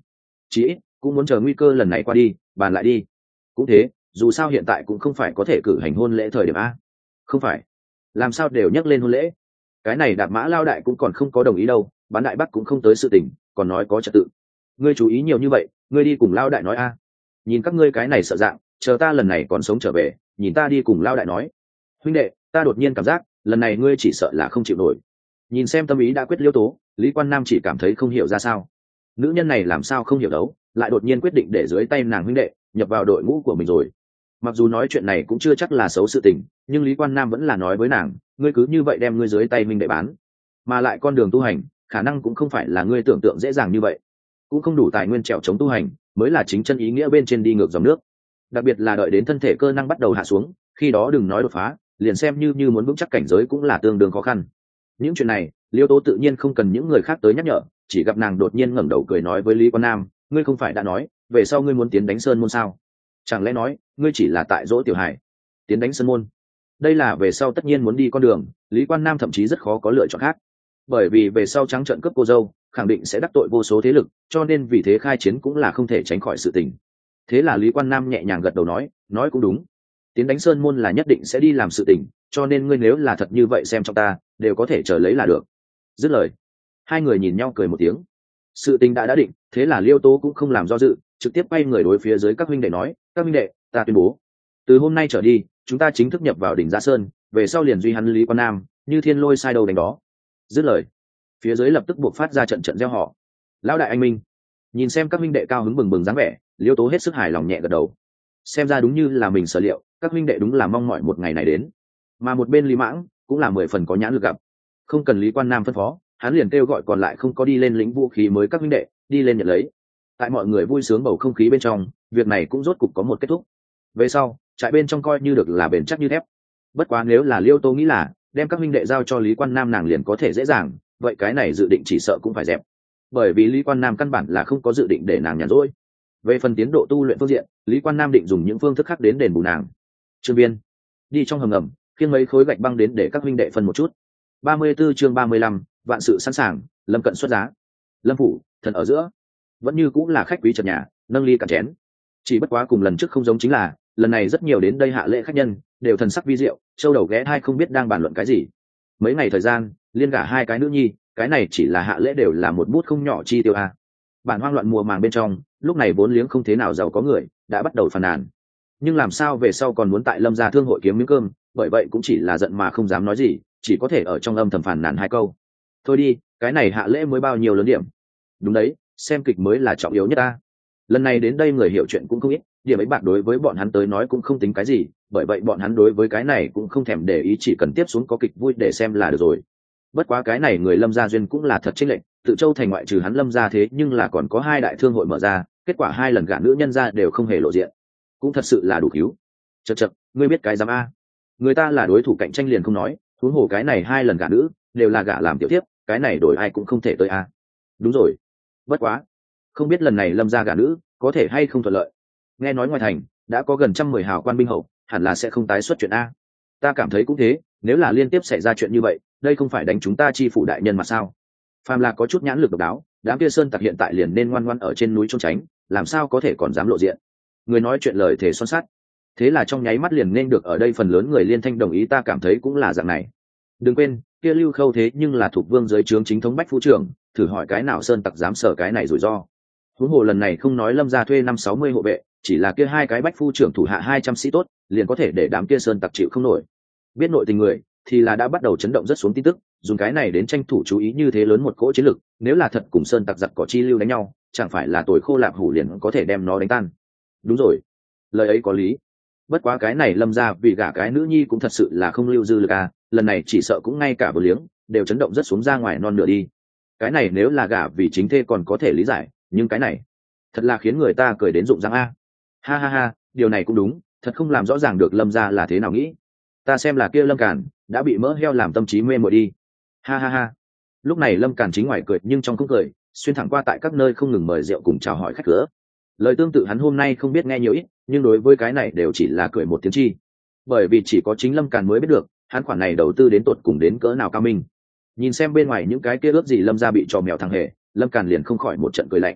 chí ít cũng muốn chờ nguy cơ lần này qua đi bàn lại đi. Cũng thế, dù sao hiện tại cũng không phải có thể cử hành hôn lễ thời điểm a. Không phải, làm sao đều nhắc lên hôn lễ. Cái này Đạp Mã lao đại cũng còn không có đồng ý đâu, Bán Đại Bắc cũng không tới sự tình, còn nói có trật tự. Ngươi chú ý nhiều như vậy, ngươi đi cùng lao đại nói a. Nhìn các ngươi cái này sợ dạng, chờ ta lần này còn sống trở về, nhìn ta đi cùng lao đại nói. Huynh đệ, ta đột nhiên cảm giác lần này ngươi chỉ sợ là không chịu nổi. Nhìn xem tâm ý đã quyết Liêu Tố, Lý Quan Nam chỉ cảm thấy không hiểu ra sao. Nữ nhân này làm sao không hiểu đấu, lại đột nhiên quyết định để dưới tay nàng huynh đệ nhập vào đội ngũ của mình rồi. Mặc dù nói chuyện này cũng chưa chắc là xấu sự tình, nhưng Lý Quan Nam vẫn là nói với nàng, ngươi cứ như vậy đem ngươi dưới tay huynh đệ bán, mà lại con đường tu hành khả năng cũng không phải là ngươi tưởng tượng dễ dàng như vậy, cũng không đủ tài nguyên trèo chống tu hành mới là chính chân ý nghĩa bên trên đi ngược dòng nước. Đặc biệt là đợi đến thân thể cơ năng bắt đầu hạ xuống, khi đó đừng nói đột phá, liền xem như như muốn vững chắc cảnh giới cũng là tương đương khó khăn. Những chuyện này Liêu Tố tự nhiên không cần những người khác tới nhắc nhở, chỉ gặp nàng đột nhiên ngẩng đầu cười nói với Lý Quan Nam, ngươi không phải đã nói về sau ngươi muốn tiến đánh sơn môn sao? Chẳng lẽ nói ngươi chỉ là tại dỗ tiểu hải? Tiến đánh sơn môn, đây là về sau tất nhiên muốn đi con đường. Lý Quan Nam thậm chí rất khó có lựa chọn khác, bởi vì về sau trắng trợn cướp cô dâu khẳng định sẽ đắc tội vô số thế lực, cho nên vì thế khai chiến cũng là không thể tránh khỏi sự tình. Thế là Lý Quan Nam nhẹ nhàng gật đầu nói, nói cũng đúng, tiến đánh sơn môn là nhất định sẽ đi làm sự tình, cho nên ngươi nếu là thật như vậy xem trong ta đều có thể chờ lấy là được. Dứt lời, hai người nhìn nhau cười một tiếng. Sự tình đã đã định, thế là Liêu Tố cũng không làm do dự, trực tiếp quay người đối phía dưới các huynh đệ nói, các huynh đệ, ta tuyên bố, từ hôm nay trở đi chúng ta chính thức nhập vào đỉnh Giá Sơn, về sau liền duy hắn Lý Quan Nam như thiên lôi sai đầu đánh đó. Dứt lời, phía dưới lập tức buộc phát ra trận trận gieo họ. Lão đại anh minh. Nhìn xem các huynh đệ cao hứng bừng bừng dáng vẻ, Liêu Tố hết sức hài lòng nhẹ gật đầu. Xem ra đúng như là mình sở liệu, các huynh đệ đúng là mong mỏi một ngày này đến. Mà một bên Lý Mãng cũng là mười phần có nhãn lực gặp, không cần Lý Quan Nam phân phó, hắn liền kêu gọi còn lại không có đi lên lĩnh vũ khí mới các huynh đệ đi lên nhận lấy. Tại mọi người vui sướng bầu không khí bên trong, việc này cũng rốt cục có một kết thúc. Về sau trại bên trong coi như được là bền chắc như thép. Bất quá nếu là Liêu Tố nghĩ là đem các huynh đệ giao cho Lý Quan Nam nàng liền có thể dễ dàng, vậy cái này dự định chỉ sợ cũng phải dẹp, bởi vì Lý Quan Nam căn bản là không có dự định để nàng nhàn rỗi. Về phần tiến độ tu luyện phương diện, Lý Quan Nam định dùng những phương thức khác đến đền bù nàng. Trương Biên đi trong hầm ngầm khiêng mấy khối gạch băng đến để các huynh đệ phân một chút. ba mươi 34 chương ba mươi lăm, vạn sự sẵn sàng, Lâm Cận xuất giá. Lâm phủ thần ở giữa vẫn như cũng là khách quý trần nhà, nâng ly cạn chén. Chỉ bất quá cùng lần trước không giống chính là lần này rất nhiều đến đây hạ lễ khách nhân đều thần sắc vi diệu, châu đầu ghé hai không biết đang bàn luận cái gì. Mấy ngày thời gian liên gả hai cái nữ nhi, cái này chỉ là hạ lễ đều là một bút không nhỏ chi tiêu a. Bản hoang loạn mùa màng bên trong, lúc này vốn liếng không thế nào giàu có người đã bắt đầu phàn nàn, nhưng làm sao về sau còn muốn tại Lâm gia thương hội kiếm miếng cơm, bởi vậy cũng chỉ là giận mà không dám nói gì, chỉ có thể ở trong âm thầm phàn nàn hai câu. Thôi đi, cái này hạ lễ mới bao nhiêu lớn điểm. Đúng đấy, xem kịch mới là trọng yếu nhất ta. Lần này đến đây người hiểu chuyện cũng không ít, điểm ấy bạc đối với bọn hắn tới nói cũng không tính cái gì, bởi vậy bọn hắn đối với cái này cũng không thèm để ý, chỉ cần tiếp xuống có kịch vui để xem là được rồi. Bất quá cái này người Lâm gia duyên cũng là thật chênh lệch, tự châu thành ngoại trừ hắn Lâm gia thế nhưng là còn có hai đại thương hội mở ra, kết quả hai lần gả nữ nhân ra đều không hề lộ diện, cũng thật sự là đủ cứu. Chậc chậc, ngươi biết cái dám a? Người ta là đối thủ cạnh tranh liền không nói, huống hồ cái này hai lần gả nữ đều là gả làm tiểu tiếp, cái này đổi ai cũng không thể tới a. Đúng rồi, bất quá không biết lần này Lâm gia gả nữ có thể hay không thuận lợi. Nghe nói ngoài thành đã có gần trăm mười hào quan binh hậu, hẳn là sẽ không tái xuất chuyện a. Ta cảm thấy cũng thế, nếu là liên tiếp xảy ra chuyện như vậy, đây không phải đánh chúng ta chi phủ đại nhân mà sao? Phàm là có chút nhãn lực độc đáo, đám kia sơn tặc hiện tại liền nên ngoan ngoãn ở trên núi trốn tránh, làm sao có thể còn dám lộ diện. Người nói chuyện lời thể son sắt, thế là trong nháy mắt liền nên được ở đây phần lớn người liên thanh đồng ý, ta cảm thấy cũng là dạng này. Đừng quên kia Lưu Khâu thế nhưng là thuộc vương dưới trướng chính thống bách phu trưởng, thử hỏi cái nào sơn tặc dám sở cái này rủi ro. Huống hồ lần này không nói Lâm gia thuê năm sáu mươi hộ vệ, chỉ là kia hai cái bách phu trưởng thủ hạ hai trăm sĩ tốt liền có thể để đám kia sơn tặc chịu không nổi. Biết nội tình người thì là đã bắt đầu chấn động rất xuống tin tức, dùng cái này đến tranh thủ chú ý như thế lớn một cỗ chiến lực, nếu là thật cùng sơn tặc giặc cỏ chi lưu đánh nhau, chẳng phải là tồi khô lạp hủ liền có thể đem nó đánh tan. Đúng rồi, lời ấy có lý. Bất quá cái này Lâm gia vì gả cái nữ nhi cũng thật sự là không lưu dư lực à, lần này chỉ sợ cũng ngay cả vừa liếng đều chấn động rất xuống ra ngoài non nửa đi. Cái này nếu là gả vì chính thê còn có thể lý giải, nhưng cái này thật là khiến người ta cười đến rụng răng a. Ha ha ha, điều này cũng đúng, thật không làm rõ ràng được Lâm gia là thế nào nghĩ. Ta xem là kia Lâm Càn đã bị mỡ heo làm tâm trí mê mội đi. Ha ha ha. Lúc này Lâm Càn chính ngoài cười nhưng trong không cười, xuyên thẳng qua tại các nơi không ngừng mời rượu cùng chào hỏi khách cửa. Lời tương tự hắn hôm nay không biết nghe nhiều ít, nhưng đối với cái này đều chỉ là cười một tiếng chi, bởi vì chỉ có chính Lâm Càn mới biết được hắn khoản này đầu tư đến tột cùng đến cỡ nào cao minh. Nhìn xem bên ngoài những cái kia ước gì Lâm gia bị trò mèo thằng hề, Lâm Càn liền không khỏi một trận cười lạnh.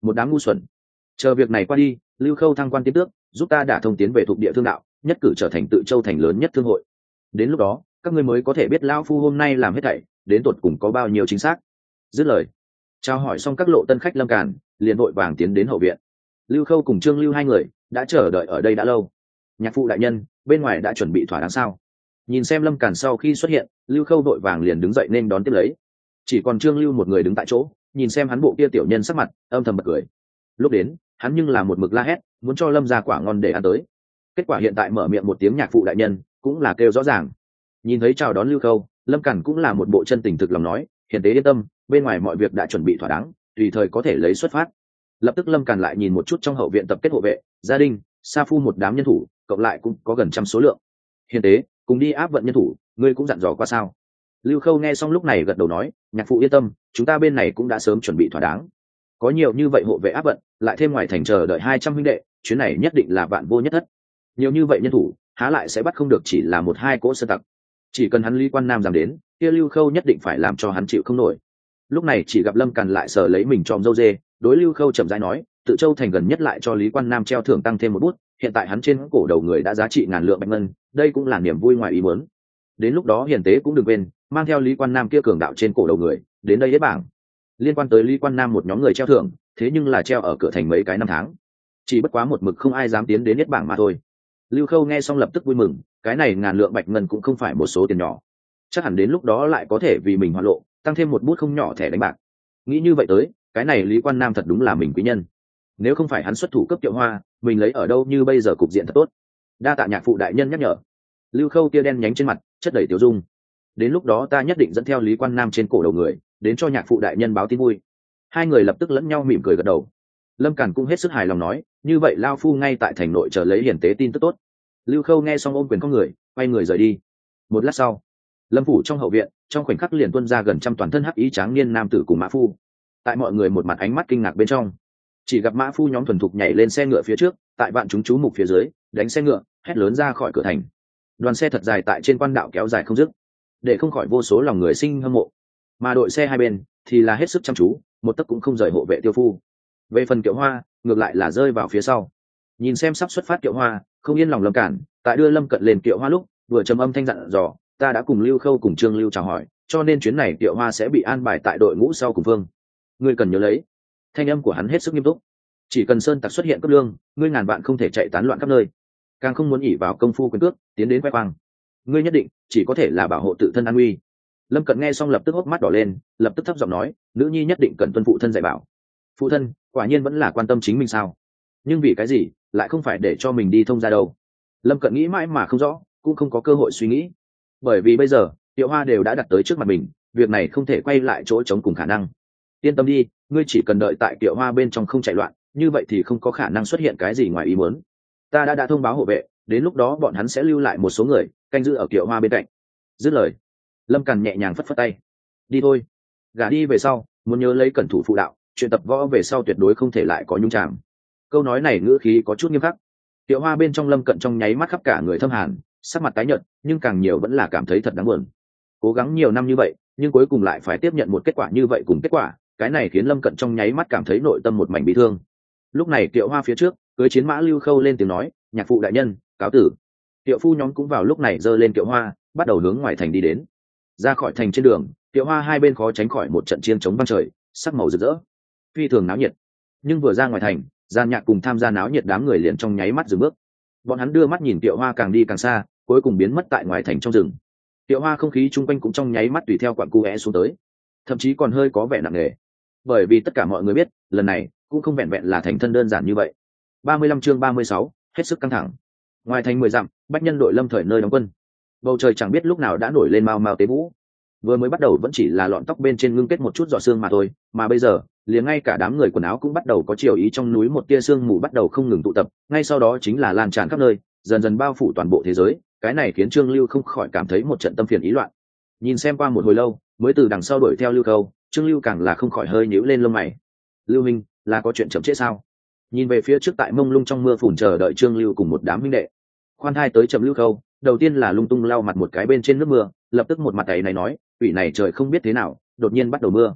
một đám ngu xuẩn. Chờ việc này qua đi, Lưu Khâu thăng quan tiến tước, giúp ta đả thông tiến về thuộc địa thương đạo, nhất cử trở thành tự châu thành lớn nhất thương hội. Đến lúc đó các ngươi mới có thể biết lão phu hôm nay làm hết thảy đến tột cùng có bao nhiêu chính xác. Dứt lời, trao hỏi xong các lộ tân khách Lâm Càn liền vội vàng tiến đến hậu viện. Lưu Khâu cùng Trương Lưu hai người đã chờ đợi ở đây đã lâu. Nhạc phụ đại nhân, bên ngoài đã chuẩn bị thỏa đáng sao? Nhìn xem Lâm Càn sau khi xuất hiện, Lưu Khâu vội vàng liền đứng dậy nên đón tiếp lấy. Chỉ còn Trương Lưu một người đứng tại chỗ, nhìn xem hắn bộ kia tiểu nhân sắc mặt, âm thầm bật cười. Lúc đến, hắn nhưng là một mực la hét, muốn cho Lâm ra quả ngon để ăn tới. Kết quả hiện tại mở miệng một tiếng nhạc phụ đại nhân, cũng là kêu rõ ràng. Nhìn thấy chào đón Lưu Khâu, Lâm Càn cũng là một bộ chân tình thực lòng nói, hiền tế yên tâm, bên ngoài mọi việc đã chuẩn bị thỏa đáng, tùy thời có thể lấy xuất phát. Lập tức Lâm Càn lại nhìn một chút trong hậu viện tập kết hộ vệ, gia đình, sa phu một đám nhân thủ, cộng lại cũng có gần trăm số lượng. Hiền tế, cùng đi áp vận nhân thủ, ngươi cũng dặn dò qua sao? Lưu Khâu nghe xong lúc này gật đầu nói, nhạc phụ yên tâm, chúng ta bên này cũng đã sớm chuẩn bị thỏa đáng. Có nhiều như vậy hộ vệ áp vận, lại thêm ngoài thành chờ đợi hai trăm huynh đệ, chuyến này nhất định là vạn vô nhất thất. Nhiều như vậy nhân thủ, há lại sẽ bắt không được chỉ là một hai cỗ sơ tặc. Chỉ cần hắn Lý Quan Nam dám đến, kia Lưu Khâu nhất định phải làm cho hắn chịu không nổi. Lúc này chỉ gặp Lâm Càn lại sờ lấy mình tròm dâu dê, đối Lưu Khâu chậm rãi nói, tự châu thành gần nhất lại cho Lý Quan Nam treo thưởng tăng thêm một bút, hiện tại hắn trên cổ đầu người đã giá trị ngàn lượng bạch ngân, đây cũng là niềm vui ngoài ý muốn. Đến lúc đó hiền tế cũng đừng quên mang theo Lý Quan Nam kia cường đạo trên cổ đầu người đến đây hết bảng. Liên quan tới Lý Quan Nam một nhóm người treo thưởng, thế nhưng là treo ở cửa thành mấy cái năm tháng, chỉ bất quá một mực không ai dám tiến đến hết bảng mà thôi. Lưu Khâu nghe xong lập tức vui mừng, cái này ngàn lượng bạch ngân cũng không phải một số tiền nhỏ, chắc hẳn đến lúc đó lại có thể vì mình hoa lộ tăng thêm một bút không nhỏ thẻ đánh bạc. Nghĩ như vậy tới, cái này Lý Quan Nam thật đúng là mình quý nhân. Nếu không phải hắn xuất thủ cấp Kiệu Hoa, mình lấy ở đâu như bây giờ cục diện thật tốt. Đa tạ nhạc phụ đại nhân nhắc nhở. Lưu Khâu tia đen nhánh trên mặt chất đầy tiểu dung. Đến lúc đó ta nhất định dẫn theo Lý Quan Nam trên cổ đầu người đến cho nhạc phụ đại nhân báo tin vui. Hai người lập tức lẫn nhau mỉm cười gật đầu. Lâm Càn cũng hết sức hài lòng nói, như vậy lao phu ngay tại thành nội chờ lấy hiển tế tin tức tốt. Lưu Khâu nghe xong ôm quyền con người, quay người rời đi. Một lát sau, Lâm phủ trong hậu viện, trong khoảnh khắc liền tuôn ra gần trăm toàn thân hắc ý tráng niên nam tử cùng mã phu. Tại mọi người một mặt ánh mắt kinh ngạc bên trong, chỉ gặp mã phu nhóm thuần thục nhảy lên xe ngựa phía trước, tại vạn chúng chú mục phía dưới đánh xe ngựa hét lớn ra khỏi cửa thành. Đoàn xe thật dài tại trên quan đạo kéo dài không dứt, để không khỏi vô số lòng người sinh hâm mộ. Mà đội xe hai bên thì là hết sức chăm chú, một tấc cũng không rời hộ vệ tiêu phu. Về phần Kiệu Hoa, ngược lại là rơi vào phía sau. Nhìn xem sắp xuất phát Kiệu Hoa, không yên lòng Lâm Cản, tại đưa Lâm Cận lên Kiệu Hoa lúc, vừa trầm âm thanh dặn dò, ta đã cùng Lưu Khâu cùng Trương Lưu chào hỏi, cho nên chuyến này Kiệu Hoa sẽ bị an bài tại đội ngũ sau cùng phương. Ngươi cần nhớ lấy. Thanh âm của hắn hết sức nghiêm túc. Chỉ cần sơn tặc xuất hiện cấp lương, ngươi ngàn vạn không thể chạy tán loạn khắp nơi, càng không muốn ỉ vào công phu quyền cước tiến đến khoe khoang. Ngươi nhất định chỉ có thể là bảo hộ tự thân an nguy. Lâm Cận nghe xong lập tức hốc mắt đỏ lên, lập tức thấp giọng nói, nữ nhi nhất định cần tuân phụ thân dạy bảo. Phụ thân quả nhiên vẫn là quan tâm chính mình sao? Nhưng vì cái gì lại không phải để cho mình đi thông ra đâu? Lâm Cận nghĩ mãi mà không rõ, cũng không có cơ hội suy nghĩ. Bởi vì bây giờ Kiệu Hoa đều đã đặt tới trước mặt mình, việc này không thể quay lại chỗ trống cùng khả năng. Yên tâm đi, ngươi chỉ cần đợi tại Kiệu Hoa bên trong không chạy loạn, như vậy thì không có khả năng xuất hiện cái gì ngoài ý muốn. Ta đã đã thông báo hộ vệ, đến lúc đó bọn hắn sẽ lưu lại một số người canh giữ ở Kiệu Hoa bên cạnh. Dứt lời, Lâm Càn nhẹ nhàng phất phất tay, đi thôi. Gả đi về sau muốn nhớ lấy cẩn thủ phụ đạo, chuyện tập võ về sau tuyệt đối không thể lại có nhung tràm. Câu nói này ngữ khí có chút nghiêm khắc. Kiệu Hoa bên trong Lâm Cận trong nháy mắt khắp cả người thâm hàn, sắc mặt tái nhợt, nhưng càng nhiều vẫn là cảm thấy thật đáng buồn. Cố gắng nhiều năm như vậy, nhưng cuối cùng lại phải tiếp nhận một kết quả như vậy cùng kết quả, cái này khiến Lâm Cận trong nháy mắt cảm thấy nội tâm một mảnh bị thương. Lúc này Kiệu Hoa phía trước cưới chiến mã Lưu Khâu lên tiếng nói, nhạc phụ đại nhân cáo tử. Kiệu phu nhóm cũng vào lúc này giơ lên Kiệu Hoa, bắt đầu hướng ngoài thành đi đến. Ra khỏi thành trên đường, Kiệu Hoa hai bên khó tránh khỏi một trận chiêng chống vang trời, sắc màu rực rỡ, phi thường náo nhiệt. Nhưng vừa ra ngoài thành, gian nhạc cùng tham gia náo nhiệt đám người liền trong nháy mắt dừng bước. Bọn hắn đưa mắt nhìn Kiệu Hoa càng đi càng xa, cuối cùng biến mất tại ngoài thành trong rừng. Kiệu Hoa không khí chung quanh cũng trong nháy mắt tùy theo quặn cu é xuống tới, thậm chí còn hơi có vẻ nặng nề. Bởi vì tất cả mọi người biết, lần này cũng không vẹn vẹn là thành thân đơn giản như vậy. ba mươi lăm chương ba mươi sáu, hết sức căng thẳng. Ngoài thành mười dặm, bách nhân đội Lâm Thời nơi đóng quân. Bầu trời chẳng biết lúc nào đã nổi lên mau mau tế vũ. Vừa mới bắt đầu vẫn chỉ là lọn tóc bên trên ngưng kết một chút giọt sương mà thôi, mà bây giờ, liền ngay cả đám người quần áo cũng bắt đầu có chiều ý, trong núi một tia sương mù bắt đầu không ngừng tụ tập, ngay sau đó chính là lan tràn khắp nơi, dần dần bao phủ toàn bộ thế giới. Cái này khiến Trương Lưu không khỏi cảm thấy một trận tâm phiền ý loạn. Nhìn xem qua một hồi lâu, mới từ đằng sau đuổi theo Lưu Khâu, Trương Lưu càng là không khỏi hơi nhíu lên lông mày. Lưu minh, là có chuyện chậm trễ sao? Nhìn về phía trước tại mông lung trong mưa phùn chờ đợi Trương Lưu cùng một đám minh đệ. Khoan thai tới chậm Lưu Khâu, đầu tiên là lung tung lau mặt một cái bên trên nước mưa, lập tức một mặt ấy này nói, ủy này trời không biết thế nào, đột nhiên bắt đầu mưa.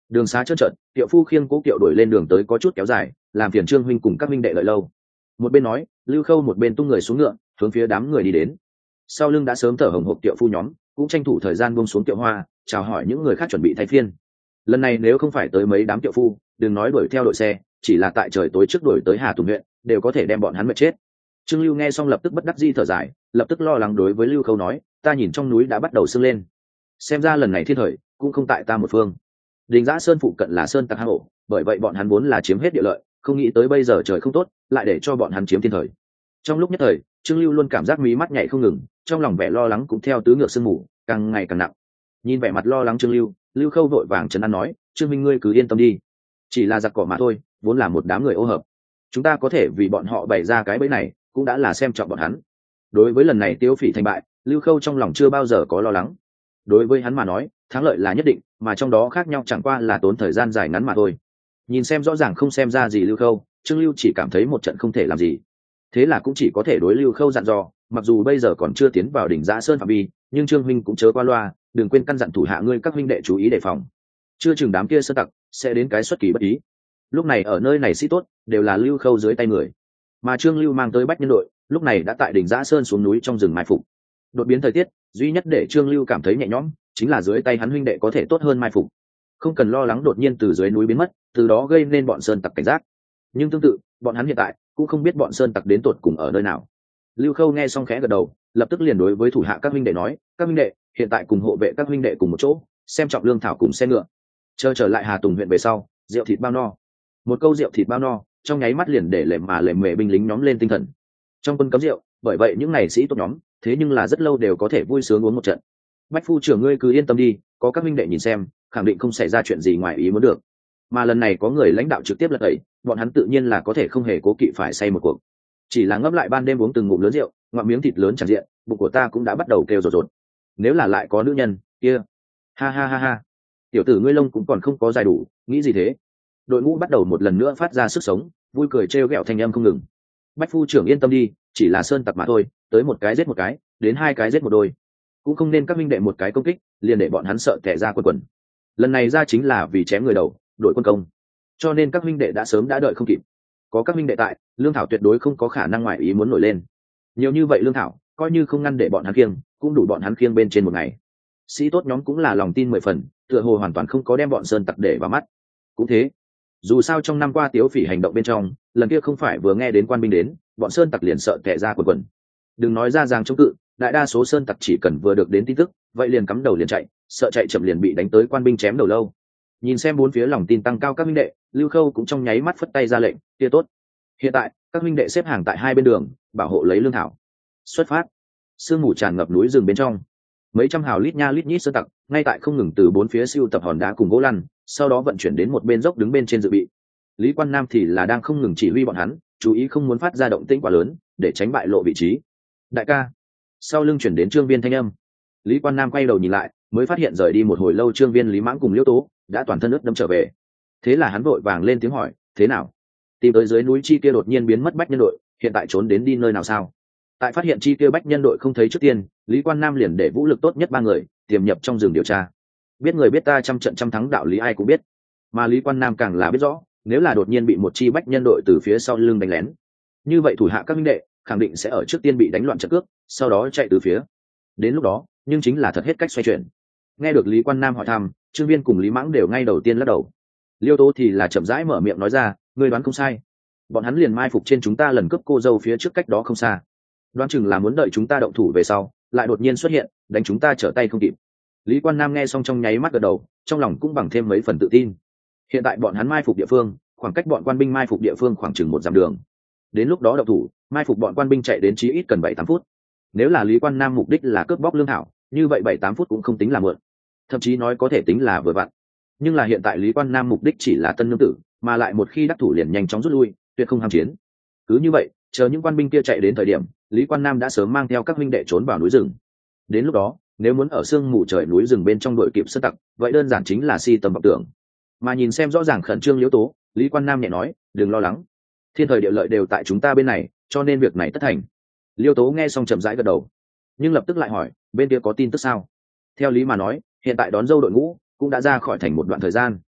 đường xá trơn trợn, Tiệu Phu khiêng cố kiệu đuổi lên đường tới có chút kéo dài, làm phiền Trương huynh cùng các huynh đệ đợi lâu. Một bên nói, Lưu Khâu một bên tung người xuống ngựa, hướng phía đám người đi đến. Sau lưng đã sớm thở hổn hộc Tiệu Phu nhóm, cũng tranh thủ thời gian buông xuống kiệu hoa, chào hỏi những người khác chuẩn bị thay phiên. Lần này nếu không phải tới mấy đám Tiệu Phu, đừng nói đuổi theo đội xe, chỉ là tại trời tối trước đuổi tới Hà Tùng huyện, đều có thể đem bọn hắn mệt chết. Trương Lưu nghe xong lập tức bất đắc dĩ thở dài, lập tức lo lắng đối với Lưu Khâu nói, ta nhìn trong núi đã bắt đầu sương lên, xem ra lần này thiên thời cũng không tại ta một phương. Đình Giã Sơn phụ cận là sơn tặc hang ổ, bởi vậy bọn hắn vốn là chiếm hết địa lợi, không nghĩ tới bây giờ trời không tốt, lại để cho bọn hắn chiếm thiên thời. Trong lúc nhất thời, Trương Lưu luôn cảm giác mí mắt nhảy không ngừng, trong lòng vẻ lo lắng cũng theo tứ ngược sương mù càng ngày càng nặng. Nhìn vẻ mặt lo lắng Trương Lưu, Lưu Khâu vội vàng trấn an nói, Trương minh ngươi cứ yên tâm đi, chỉ là giặc cỏ mà thôi, vốn là một đám người ô hợp, chúng ta có thể vì bọn họ bày ra cái bẫy này, cũng đã là xem trọng bọn hắn. Đối với lần này Tiêu Phỉ thành bại, Lưu Khâu trong lòng chưa bao giờ có lo lắng. Đối với hắn mà nói, thắng lợi là nhất định, mà trong đó khác nhau chẳng qua là tốn thời gian dài ngắn mà thôi. Nhìn xem rõ ràng không xem ra gì Lưu Khâu, Trương Lưu chỉ cảm thấy một trận không thể làm gì. Thế là cũng chỉ có thể đối Lưu Khâu dặn dò, mặc dù bây giờ còn chưa tiến vào đỉnh Giã Sơn phạm vi, nhưng Trương huynh cũng chớ qua loa, đừng quên căn dặn thủ hạ ngươi các huynh đệ chú ý đề phòng. Chưa chừng đám kia sơn tặc sẽ đến cái xuất kỳ bất ý. Lúc này ở nơi này sĩ tốt đều là Lưu Khâu dưới tay người, mà Trương Lưu mang tới bách nhân đội, lúc này đã tại đỉnh Giã Sơn xuống núi trong rừng mai phục. Đột biến thời tiết, duy nhất để Trương Lưu cảm thấy nhẹ nhõm, chính là dưới tay hắn huynh đệ có thể tốt hơn mai phục, không cần lo lắng đột nhiên từ dưới núi biến mất, từ đó gây nên bọn sơn tặc cảnh giác. Nhưng tương tự, bọn hắn hiện tại cũng không biết bọn sơn tặc đến tột cùng ở nơi nào. Lưu Khâu nghe xong khẽ gật đầu, lập tức liền đối với thủ hạ các huynh đệ nói, các huynh đệ hiện tại cùng hộ vệ các huynh đệ cùng một chỗ, xem trọng lương thảo cùng xe ngựa, chờ trở lại Hà Tùng huyện về sau, rượu thịt bao no. Một câu rượu thịt bao no, trong nháy mắt liền để lềm mà lềm mề binh lính nhóm lên tinh thần. Trong quân cấm rượu, bởi vậy những này sĩ tốt nhóm, thế nhưng là rất lâu đều có thể vui sướng uống một trận. Bách phu trưởng ngươi cứ yên tâm đi, có các huynh đệ nhìn xem, khẳng định không xảy ra chuyện gì ngoài ý muốn được. Mà lần này có người lãnh đạo trực tiếp lật tẩy, bọn hắn tự nhiên là có thể không hề cố kỵ phải say một cuộc. Chỉ là ngấp lại ban đêm uống từng ngụm lớn rượu, ngoạm miếng thịt lớn chẳng diện, bụng của ta cũng đã bắt đầu kêu rột rột. Nếu là lại có nữ nhân kia, ha ha ha ha, tiểu tử ngươi lông cũng còn không có dài đủ, nghĩ gì thế? Đội ngũ bắt đầu một lần nữa phát ra sức sống, vui cười trêu ghẹo thanh âm không ngừng. Bách phu trưởng yên tâm đi, chỉ là sơn tặc mà thôi, tới một cái giết một cái, đến hai cái giết một đôi, cũng không nên các minh đệ một cái công kích liền để bọn hắn sợ tẻ ra quân quần. Lần này ra chính là vì chém người đầu, đội quân công, cho nên các minh đệ đã sớm đã đợi không kịp. Có các minh đệ tại, lương thảo tuyệt đối không có khả năng ngoại ý muốn nổi lên. Nhiều như vậy lương thảo, coi như không ngăn để bọn hắn khiêng, cũng đủ bọn hắn khiêng bên trên một ngày. Sĩ tốt nhóm cũng là lòng tin mười phần, tựa hồ hoàn toàn không có đem bọn sơn tặc để vào mắt. Cũng thế, dù sao trong năm qua Tiếu Phỉ hành động bên trong, lần kia không phải vừa nghe đến quan binh đến, bọn sơn tặc liền sợ tẻ ra quần quần. Đừng nói ra giang chống cự, đại đa số sơn tặc chỉ cần vừa được đến tin tức, vậy liền cắm đầu liền chạy, sợ chạy chậm liền bị đánh tới quan binh chém đầu lâu. Nhìn xem bốn phía lòng tin tăng cao các huynh đệ, Lưu Khâu cũng trong nháy mắt phất tay ra lệnh, kia tốt. Hiện tại, các huynh đệ xếp hàng tại hai bên đường, bảo hộ lấy lương thảo. Xuất phát. Sương mù tràn ngập núi rừng bên trong. Mấy trăm hào lít nha lít nhít sơn tặc, ngay tại không ngừng từ bốn phía siêu tập hòn đá cùng gỗ lăn, sau đó vận chuyển đến một bên dốc đứng bên trên dự bị. Lý Quan Nam thì là đang không ngừng chỉ huy bọn hắn, chú ý không muốn phát ra động tĩnh quá lớn, để tránh bại lộ vị trí. Đại ca. Sau lưng chuyển đến Trương Viên thanh âm. Lý Quan Nam quay đầu nhìn lại, mới phát hiện rời đi một hồi lâu Trương Viên, Lý Mãng cùng Liễu Tố đã toàn thân ướt đẫm trở về. Thế là hắn vội vàng lên tiếng hỏi, thế nào? Tìm tới dưới núi chi kia đột nhiên biến mất bách nhân đội, hiện tại trốn đến đi nơi nào sao? Tại phát hiện chi kia bách nhân đội không thấy trước tiên, Lý Quan Nam liền để vũ lực tốt nhất ba người tiềm nhập trong rừng điều tra. Biết người biết ta trăm trận trăm thắng đạo lý ai cũng biết, mà Lý Quan Nam càng là biết rõ, nếu là đột nhiên bị một chi bách nhân đội từ phía sau lưng đánh lén, như vậy thủ hạ các minh đệ khẳng định sẽ ở trước tiên bị đánh loạn trận cước, sau đó chạy từ phía. Đến lúc đó, nhưng chính là thật hết cách xoay chuyển. Nghe được Lý Quan Nam hỏi thăm, Trương Viên cùng Lý Mãng đều ngay đầu tiên lắc đầu. Liêu Tố thì là chậm rãi mở miệng nói ra, ngươi đoán không sai, bọn hắn liền mai phục trên chúng ta lần cướp cô dâu phía trước cách đó không xa, đoán chừng là muốn đợi chúng ta động thủ về sau, lại đột nhiên xuất hiện, đánh chúng ta trở tay không kịp. Lý Quan Nam nghe xong trong nháy mắt gật đầu, trong lòng cũng bằng thêm mấy phần tự tin. Hiện tại bọn hắn mai phục địa phương, khoảng cách bọn quan binh mai phục địa phương khoảng chừng một dặm đường. Đến lúc đó động thủ, mai phục bọn quan binh chạy đến chí ít cần bảy tám phút. Nếu là Lý Quan Nam mục đích là cướp bóc lương thảo, như vậy bảy tám phút cũng không tính là mượn, thậm chí nói có thể tính là vừa vặn. Nhưng là hiện tại Lý Quan Nam mục đích chỉ là tân nương tử, mà lại một khi đắc thủ liền nhanh chóng rút lui, tuyệt không ham chiến. Cứ như vậy, chờ những quan binh kia chạy đến thời điểm, Lý Quan Nam đã sớm mang theo các huynh đệ trốn vào núi rừng. Đến lúc đó, nếu muốn ở sương mù trời núi rừng bên trong đội kịp sơn tặc, vậy đơn giản chính là si tầm vọng tưởng. Mà nhìn xem rõ ràng khẩn trương Liễu Tố, Lý Quan Nam nhẹ nói, đừng lo lắng, thiên thời địa lợi đều tại chúng ta bên này, cho nên việc này tất thành. Liễu Tố nghe xong chậm rãi gật đầu, nhưng lập tức lại hỏi, bên kia có tin tức sao? Theo lý mà nói, hiện tại đón dâu đội ngũ cũng đã ra khỏi thành một đoạn thời gian,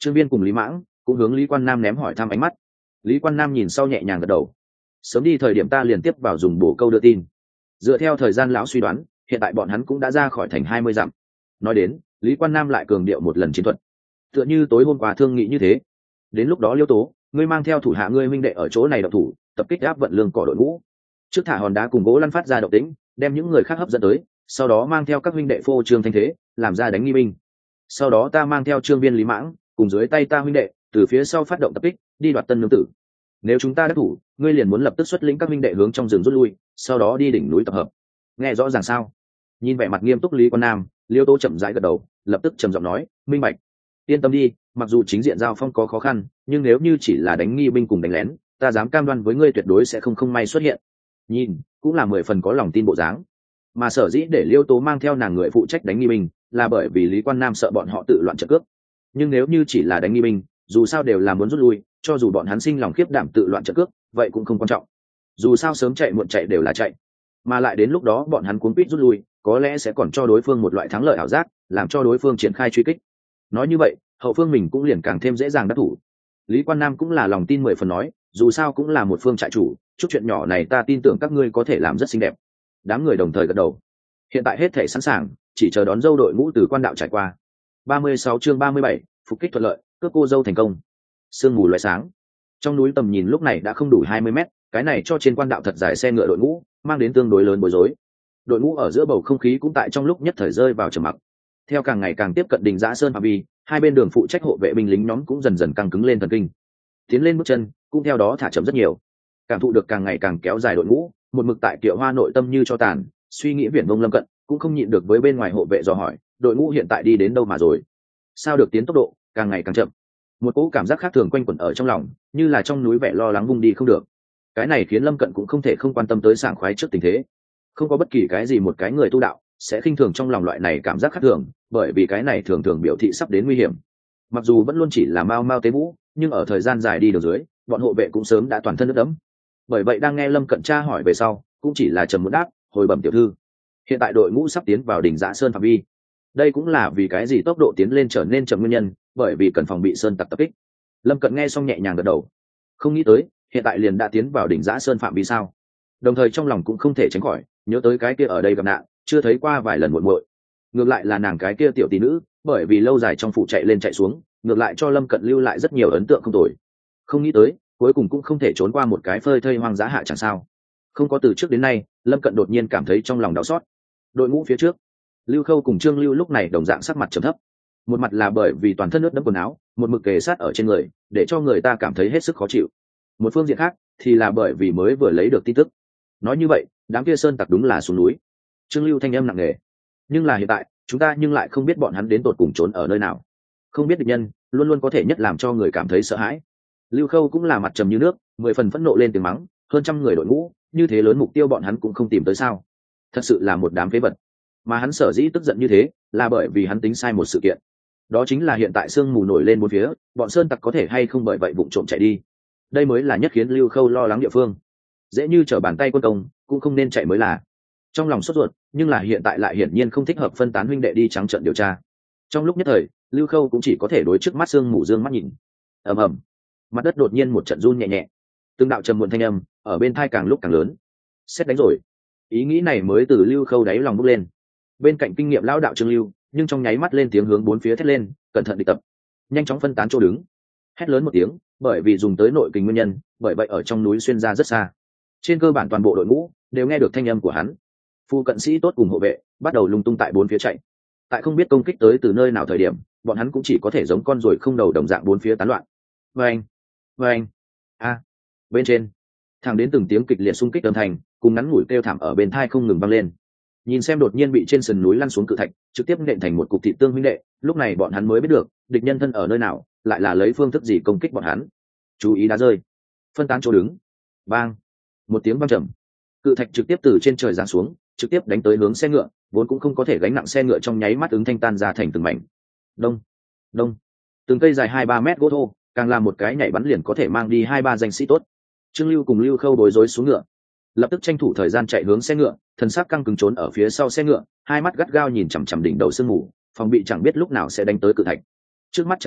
Trương Viên cùng Lý Mãng cũng hướng Lý Quan Nam ném hỏi thăm ánh mắt. Lý Quan Nam nhìn sau nhẹ nhàng gật đầu. Sớm đi thời điểm ta liền tiếp vào dùng bổ câu đưa tin. Dựa theo thời gian lão suy đoán, hiện tại bọn hắn cũng đã ra khỏi thành hai mươi dặm. Nói đến, Lý Quan Nam lại cường điệu một lần chiến thuật. Tựa như tối hôm qua thương nghị như thế. Đến lúc đó Liêu Tố, ngươi mang theo thủ hạ ngươi huynh đệ ở chỗ này động thủ, tập kích áp vận lương cỏ đội ngũ. Trước thả hòn đá cùng gỗ lăn phát ra động tĩnh, đem những người khác hấp dẫn tới, sau đó mang theo các huynh đệ phô trương thanh thế, làm ra đánh nghi binh. Sau đó ta mang theo Trương Viên Lý Mãng, cùng dưới tay ta huynh đệ, từ phía sau phát động tập kích, đi đoạt tân nương tử. Nếu chúng ta đắc thủ, ngươi liền muốn lập tức xuất lĩnh các huynh đệ hướng trong rừng rút lui, sau đó đi đỉnh núi tập hợp. Nghe rõ ràng sao? Nhìn vẻ mặt nghiêm túc Lý Quan Nam, Liêu Tố chậm rãi gật đầu, lập tức trầm giọng nói, minh bạch. Yên tâm đi, mặc dù chính diện giao phong có khó khăn, nhưng nếu như chỉ là đánh nghi binh cùng đánh lén, ta dám cam đoan với ngươi tuyệt đối sẽ không không may xuất hiện. Nhìn, cũng là mười phần có lòng tin bộ dáng. Mà sở dĩ để Liêu Tố mang theo nàng người phụ trách đánh nghi binh, là bởi vì Lý Quan Nam sợ bọn họ tự loạn trận cướp. Nhưng nếu như chỉ là đánh nghi binh, dù sao đều là muốn rút lui, cho dù bọn hắn sinh lòng khiếp đảm tự loạn trận cướp, vậy cũng không quan trọng. Dù sao sớm chạy muộn chạy đều là chạy, mà lại đến lúc đó bọn hắn cuốn quýt rút lui, có lẽ sẽ còn cho đối phương một loại thắng lợi ảo giác, làm cho đối phương triển khai truy kích. Nói như vậy, hậu phương mình cũng liền càng thêm dễ dàng đắc thủ. Lý Quan Nam cũng là lòng tin mười phần nói, dù sao cũng là một phương trại chủ, chút chuyện nhỏ này ta tin tưởng các ngươi có thể làm rất xinh đẹp. Đám người đồng thời gật đầu. Hiện tại hết thể sẵn sàng, chỉ chờ đón dâu đội ngũ từ quan đạo trải qua. ba mươi sáu chương ba mươi bảy, phục kích thuận lợi, cướp cô dâu thành công. Sương mù loé sáng. Trong núi tầm nhìn lúc này đã không đủ hai mươi mét, cái này cho trên quan đạo thật dài xe ngựa đội ngũ mang đến tương đối lớn bối rối. Đội ngũ ở giữa bầu không khí cũng tại trong lúc nhất thời rơi vào trầm mặc. Theo càng ngày càng tiếp cận đỉnh Dã Sơn phạm vi, hai bên đường phụ trách hộ vệ binh lính nhóm cũng dần dần căng cứng lên thần kinh. Tiến lên bước chân, cũng theo đó thả chậm rất nhiều. Cảm thụ được càng ngày càng kéo dài đội ngũ, một mực tại Kiệu Hoa nội tâm như cho tàn, suy nghĩ viển vông Lâm Cận, cũng không nhịn được với bên ngoài hộ vệ dò hỏi, đội ngũ hiện tại đi đến đâu mà rồi? Sao được tiến tốc độ càng ngày càng chậm? Một cỗ cảm giác khác thường quanh quẩn ở trong lòng, như là trong núi vẻ lo lắng vung đi không được. Cái này khiến Lâm Cận cũng không thể không quan tâm tới sảng khoái trước tình thế. Không có bất kỳ cái gì một cái người tu đạo sẽ khinh thường trong lòng loại này cảm giác khác thường, bởi vì cái này thường thường biểu thị sắp đến nguy hiểm. Mặc dù vẫn luôn chỉ là mao mao tế vũ, nhưng ở thời gian dài đi đường dưới, bọn hộ vệ cũng sớm đã toàn thân nước đẫm. Bởi vậy đang nghe Lâm Cận tra hỏi về sau, cũng chỉ là trầm muốn đáp, hồi bẩm tiểu thư. Hiện tại đội ngũ sắp tiến vào đỉnh Dã Sơn phạm vi. Đây cũng là vì cái gì tốc độ tiến lên trở nên chậm nguyên nhân, bởi vì cần phòng bị sơn tặc tập kích. Lâm Cận nghe xong nhẹ nhàng gật đầu. Không nghĩ tới, hiện tại liền đã tiến vào đỉnh Dã Sơn phạm vi sao? Đồng thời trong lòng cũng không thể tránh khỏi nhớ tới cái kia ở đây gặp nạn, chưa thấy qua vài lần muội muội. Ngược lại là nàng cái kia tiểu tỷ nữ, bởi vì lâu dài trong phủ chạy lên chạy xuống, ngược lại cho Lâm Cận lưu lại rất nhiều ấn tượng không tồi. Không nghĩ tới, cuối cùng cũng không thể trốn qua một cái phơi thây hoang dã hạ chẳng sao. Không có từ trước đến nay, Lâm Cận đột nhiên cảm thấy trong lòng đau xót. Đội ngũ phía trước, Lưu Khâu cùng Trương Lưu lúc này đồng dạng sắc mặt trầm thấp. Một mặt là bởi vì toàn thân ướt đẫm quần áo, một mực kề sát ở trên người, để cho người ta cảm thấy hết sức khó chịu. Một phương diện khác thì là bởi vì mới vừa lấy được tin tức. Nói như vậy, đám kia sơn tặc đúng là xuống núi. Trương Lưu thanh âm nặng nề. Nhưng là hiện tại, chúng ta nhưng lại không biết bọn hắn đến tột cùng trốn ở nơi nào. Không biết địch nhân, luôn luôn có thể nhất làm cho người cảm thấy sợ hãi. Lưu Khâu cũng là mặt trầm như nước, mười phần phẫn nộ lên tiếng mắng, hơn trăm người đội ngũ, như thế lớn mục tiêu bọn hắn cũng không tìm tới sao? Thật sự là một đám phế vật. Mà hắn sở dĩ tức giận như thế, là bởi vì hắn tính sai một sự kiện. Đó chính là hiện tại sương mù nổi lên bốn phía, bọn sơn tặc có thể hay không bởi vậy vụng trộm chạy đi. Đây mới là nhất khiến Lưu Khâu lo lắng địa phương. Dễ như trở bàn tay quân công, cũng không nên chạy mới là. Trong lòng sốt ruột, nhưng là hiện tại lại hiển nhiên không thích hợp phân tán huynh đệ đi trắng trợn điều tra. Trong lúc nhất thời, Lưu Khâu cũng chỉ có thể đối trước mắt sương mù dương mắt nhìn. Ầm ầm, mặt đất đột nhiên một trận run nhẹ nhẹ, từng đạo trầm muộn thanh âm ở bên tai càng lúc càng lớn. Xét đánh rồi. Ý nghĩ này mới từ Lưu Khâu đáy lòng bốc lên. Bên cạnh kinh nghiệm lão đạo Trương Lưu, nhưng trong nháy mắt lên tiếng hướng bốn phía thét lên, cẩn thận địch tập, nhanh chóng phân tán chỗ đứng. Hét lớn một tiếng, bởi vì dùng tới nội kình nguyên nhân, bởi vậy ở trong núi xuyên ra rất xa. Trên cơ bản toàn bộ đội ngũ đều nghe được thanh âm của hắn. Phu cận sĩ tốt cùng hộ vệ bắt đầu lung tung tại bốn phía chạy. Tại không biết công kích tới từ nơi nào thời điểm, bọn hắn cũng chỉ có thể giống con ruồi không đầu đồng dạng bốn phía tán loạn. Vâng, vâng, a, bên trên, thẳng đến từng tiếng kịch liệt xung kích âm thanh, cùng ngắn ngủi kêu thảm ở bên tai không ngừng vang lên. Nhìn xem đột nhiên bị trên sườn núi lăn xuống cự thạch, trực tiếp nện thành một cục thịt tương huynh đệ, lúc này bọn hắn mới biết được, địch nhân thân ở nơi nào, lại là lấy phương thức gì công kích bọn hắn. Chú ý đá rơi, phân tán chỗ đứng. Bang, một tiếng vang trầm, cự thạch trực tiếp từ trên trời giáng xuống, trực tiếp đánh tới hướng xe ngựa, vốn cũng không có thể gánh nặng xe ngựa trong nháy mắt ứng thanh tan ra thành từng mảnh. Đông, đông, từng cây dài hai ba mét gỗ thô, càng làm một cái nhảy bắn liền có thể mang đi hai ba danh sĩ tốt. Trương Lưu cùng Lưu Khâu bối rối xuống ngựa, lập tức tranh thủ thời gian chạy hướng xe ngựa, thần sắc căng cứng trốn ở phía sau xe ngựa, hai mắt gắt gao nhìn chằm chằm đỉnh đầu sương mù, phòng bị chẳng biết lúc nào sẽ đánh tới cự thạch. Trước mắt trang diện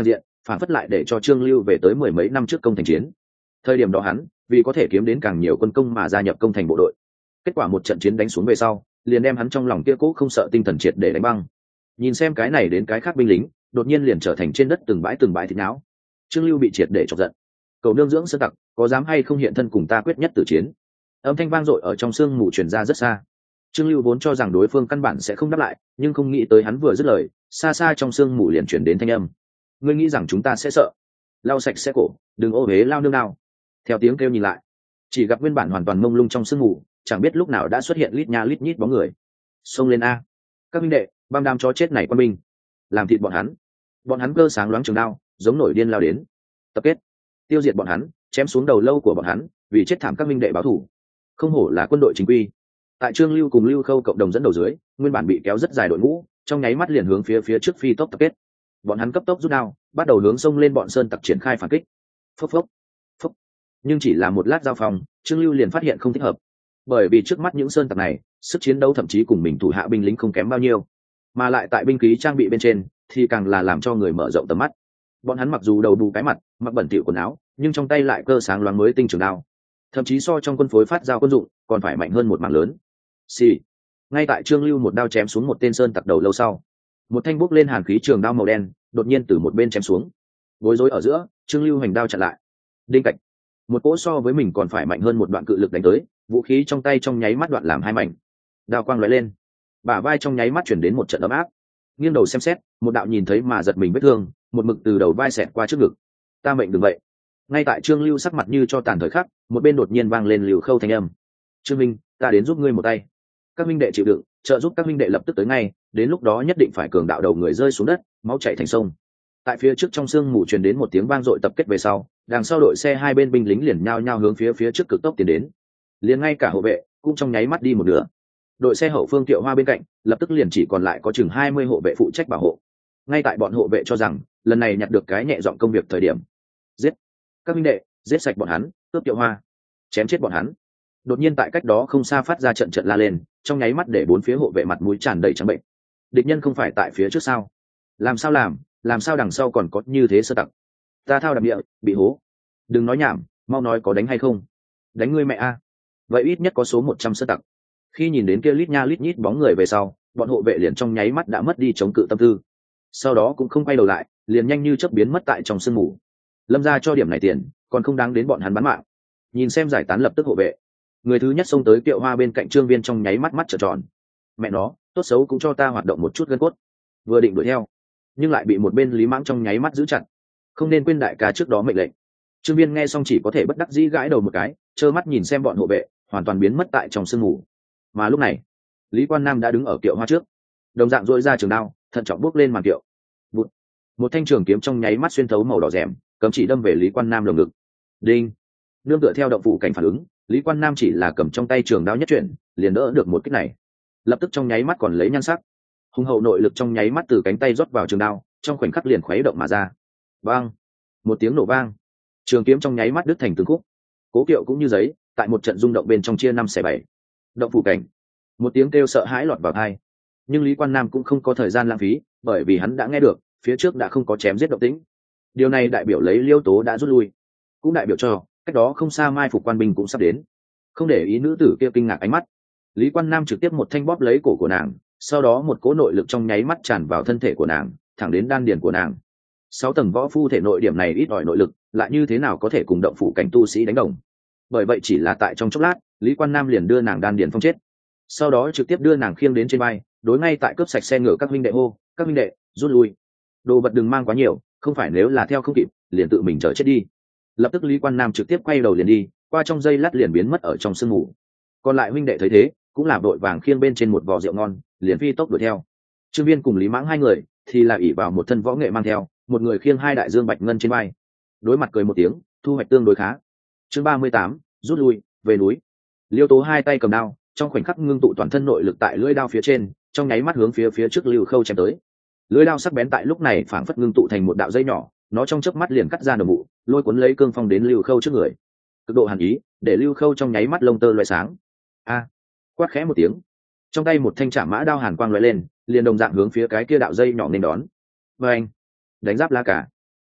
phản phất lại để cho Trương Lưu về tới mười mấy năm trước công thành chiến. Thời điểm đó hắn vì có thể kiếm đến càng nhiều quân công mà gia nhập công thành bộ đội. Kết quả một trận chiến đánh xuống về sau, liền đem hắn trong lòng kia cố không sợ tinh thần triệt để đánh băng. Nhìn xem cái này đến cái khác binh lính, đột nhiên liền trở thành trên đất từng bãi từng bãi thịt não. Trương Lưu bị triệt để chọc giận. Cầu nương dưỡng sơn tặc, có dám hay không hiện thân cùng ta quyết nhất tử chiến? Âm thanh vang dội ở trong sương mù truyền ra rất xa. Trương Lưu vốn cho rằng đối phương căn bản sẽ không đáp lại, nhưng không nghĩ tới hắn vừa dứt lời, xa xa trong sương mù liền chuyển đến thanh âm. Ngươi nghĩ rằng chúng ta sẽ sợ? Lau sạch sẽ cổ, đừng ô uế lao nương nào. Theo tiếng kêu nhìn lại, chỉ gặp nguyên bản hoàn toàn mông lung trong sương mù, chẳng biết lúc nào đã xuất hiện lít nha lít nhít bóng người. Xông lên a, các minh đệ, băm đám chó chết này quân binh, làm thịt bọn hắn. Bọn hắn cơ sáng loáng trường đao, giống nổi điên lao đến. Tập kết, tiêu diệt bọn hắn, chém xuống đầu lâu của bọn hắn, vì chết thảm các minh đệ báo thù. Không hổ là quân đội chính quy. Tại Trương Lưu cùng Lưu Khâu cộng đồng dẫn đầu dưới, nguyên bản bị kéo rất dài đội ngũ, trong nháy mắt liền hướng phía phía trước phi tốc tập kết. Bọn hắn cấp tốc rút đao, bắt đầu hướng sông lên bọn sơn tặc triển khai phản kích. Phốc phốc, phốc. Nhưng chỉ là một lát giao phòng, Trương Lưu liền phát hiện không thích hợp. Bởi vì trước mắt những sơn tặc này, sức chiến đấu thậm chí cùng mình thủ hạ binh lính không kém bao nhiêu, mà lại tại binh khí trang bị bên trên thì càng là làm cho người mở rộng tầm mắt. Bọn hắn mặc dù đầu bù cái mặt, mặc bẩn thỉu quần áo, nhưng trong tay lại cơ sáng loáng mới tinh trường đao, thậm chí so trong quân phối phát giao quân dụng còn phải mạnh hơn một mảng lớn. Xì. Ngay tại Trương Lưu một đao chém xuống một tên sơn tặc đầu lâu sau, một thanh bốc lên hàn khí trường đao màu đen đột nhiên từ một bên chém xuống. Bối rối ở giữa, Trương Lưu hành đao chặn lại. Đinh cạch, một cỗ so với mình còn phải mạnh hơn một đoạn cự lực đánh tới, vũ khí trong tay trong nháy mắt đoạn làm hai mảnh. Đao quang lóe lên, bả vai trong nháy mắt chuyển đến một trận ấm áp. Nghiêng đầu xem xét, một đạo nhìn thấy mà giật mình vết thương, một mực từ đầu vai xẹt qua trước ngực. Ta mệnh đừng vậy. Ngay tại Trương Lưu sắc mặt như cho tàn thời khắc, một bên đột nhiên vang lên Lưu Khâu thanh âm. Trương Minh, ta đến giúp ngươi một tay. Các minh đệ chịu đựng, trợ giúp các minh đệ lập tức tới ngay, đến lúc đó nhất định phải cường đạo đầu người rơi xuống đất, máu chảy thành sông. Tại phía trước trong sương mù truyền đến một tiếng vang dội tập kết về sau, đằng sau đội xe hai bên binh lính liền nhao nhao hướng phía phía trước cực tốc tiến đến. Liền ngay cả hộ vệ cũng trong nháy mắt đi một nửa. Đội xe hậu phương Tiệu Hoa bên cạnh, lập tức liền chỉ còn lại có chừng hai mươi hộ vệ phụ trách bảo hộ. Ngay tại bọn hộ vệ cho rằng, lần này nhặt được cái nhẹ dọn công việc thời điểm. Giết các minh đệ, giết sạch bọn hắn, cướp Tiệu Hoa, chém chết bọn hắn. Đột nhiên tại cách đó không xa phát ra trận trận la lên, trong nháy mắt để bốn phía hộ vệ mặt mũi tràn đầy trắng bệnh. Địch nhân không phải tại phía trước sao? Làm sao làm, làm sao đằng sau còn có như thế sơ tặc? Ta thao đạp địa, bị hố. Đừng nói nhảm, mau nói có đánh hay không? Đánh ngươi mẹ a. Vậy ít nhất có số một trăm sơ tặc. Khi nhìn đến kia lít nha lít nhít bóng người về sau, bọn hộ vệ liền trong nháy mắt đã mất đi chống cự tâm tư. Sau đó cũng không quay đầu lại, liền nhanh như chớp biến mất tại trong sương mù. Lâm ra cho điểm này tiền, còn không đáng đến bọn hắn bán mạng. Nhìn xem giải tán lập tức hộ vệ, người thứ nhất xông tới Tiệu Hoa bên cạnh Trương Viên trong nháy mắt mắt trợn tròn. Mẹ nó, tốt xấu cũng cho ta hoạt động một chút gân cốt. Vừa định đuổi theo, nhưng lại bị một bên Lý Mãng trong nháy mắt giữ chặt. Không nên quên đại ca trước đó mệnh lệnh. Trương Viên nghe xong chỉ có thể bất đắc dĩ gãi đầu một cái, trơ mắt nhìn xem bọn hộ vệ hoàn toàn biến mất tại trong sương mù. Mà lúc này, Lý Quan Nam đã đứng ở Tiệu Hoa trước, đồng dạng dội ra trường đao, thận trọng bước lên màn kiệu. Một, một thanh trường kiếm trong nháy mắt xuyên thấu màu đỏ rèm, cấm chỉ đâm về Lý Quan Nam lồng ngực. Đinh. Nương tựa theo động phủ cảnh phản ứng, Lý Quan Nam chỉ là cầm trong tay trường đao nhất chuyển, liền đỡ được một kích này. Lập tức trong nháy mắt còn lấy nhan sắc, hùng hậu nội lực trong nháy mắt từ cánh tay rót vào trường đao, trong khoảnh khắc liền khuấy động mà ra. Vang, một tiếng nổ vang, trường kiếm trong nháy mắt đứt thành từng khúc. Cố Kiệu cũng như giấy, tại một trận rung động bên trong chia năm xẻ bảy. Động phủ cảnh, một tiếng kêu sợ hãi lọt vào tai. Nhưng Lý Quan Nam cũng không có thời gian lãng phí, bởi vì hắn đã nghe được phía trước đã không có chém giết động tĩnh. Điều này đại biểu lấy Liêu Tố đã rút lui, cũng đại biểu cho cách đó không xa mai phục quan binh cũng sắp đến. Không để ý nữ tử kia kinh ngạc ánh mắt, Lý Quan Nam trực tiếp một thanh bóp lấy cổ của nàng, sau đó một cỗ nội lực trong nháy mắt tràn vào thân thể của nàng, thẳng đến đan điền của nàng. Sáu tầng võ phu thể nội điểm này ít ỏi nội lực, lại như thế nào có thể cùng động phủ cảnh tu sĩ đánh đồng? Bởi vậy chỉ là tại trong chốc lát, Lý Quan Nam liền đưa nàng đan điền phong chết, sau đó trực tiếp đưa nàng khiêng đến trên vai, đối ngay tại cướp sạch xe ngựa các huynh đệ hô, các huynh đệ, rút lui. Đồ vật đừng mang quá nhiều, không phải nếu là theo không kịp, liền tự mình chờ chết đi. Lập tức Lý Quan Nam trực tiếp quay đầu liền đi, qua trong giây lát liền biến mất ở trong sương mù. Còn lại huynh đệ thấy thế, cũng là đội vàng khiêng bên trên một vò rượu ngon, liền phi tốc đuổi theo. Trương Viên cùng Lý Mãng hai người thì là ỷ vào một thân võ nghệ mang theo, một người khiêng hai đại dương bạch ngân trên vai. Đối mặt cười một tiếng, thu hoạch tương đối khá. Chương ba mươi tám, rút lui, về núi. Liêu Tố hai tay cầm đao, trong khoảnh khắc ngưng tụ toàn thân nội lực tại lưỡi đao phía trên, trong nháy mắt hướng phía phía trước Lưu Khâu chém tới. Lưỡi đao sắc bén tại lúc này phảng phất ngưng tụ thành một đạo dây nhỏ, nó trong chớp mắt liền cắt ra đầu mụ, lôi cuốn lấy cương phong đến Lưu Khâu trước người. Cực độ hàn ý, để Lưu Khâu trong nháy mắt lông tơ loé sáng. A! Quát khẽ một tiếng, trong tay một thanh trảm mã đao hàn quang lóe lên, liền đồng dạng hướng phía cái kia đạo dây nhỏ nên đón. Và anh đánh giáp la cả.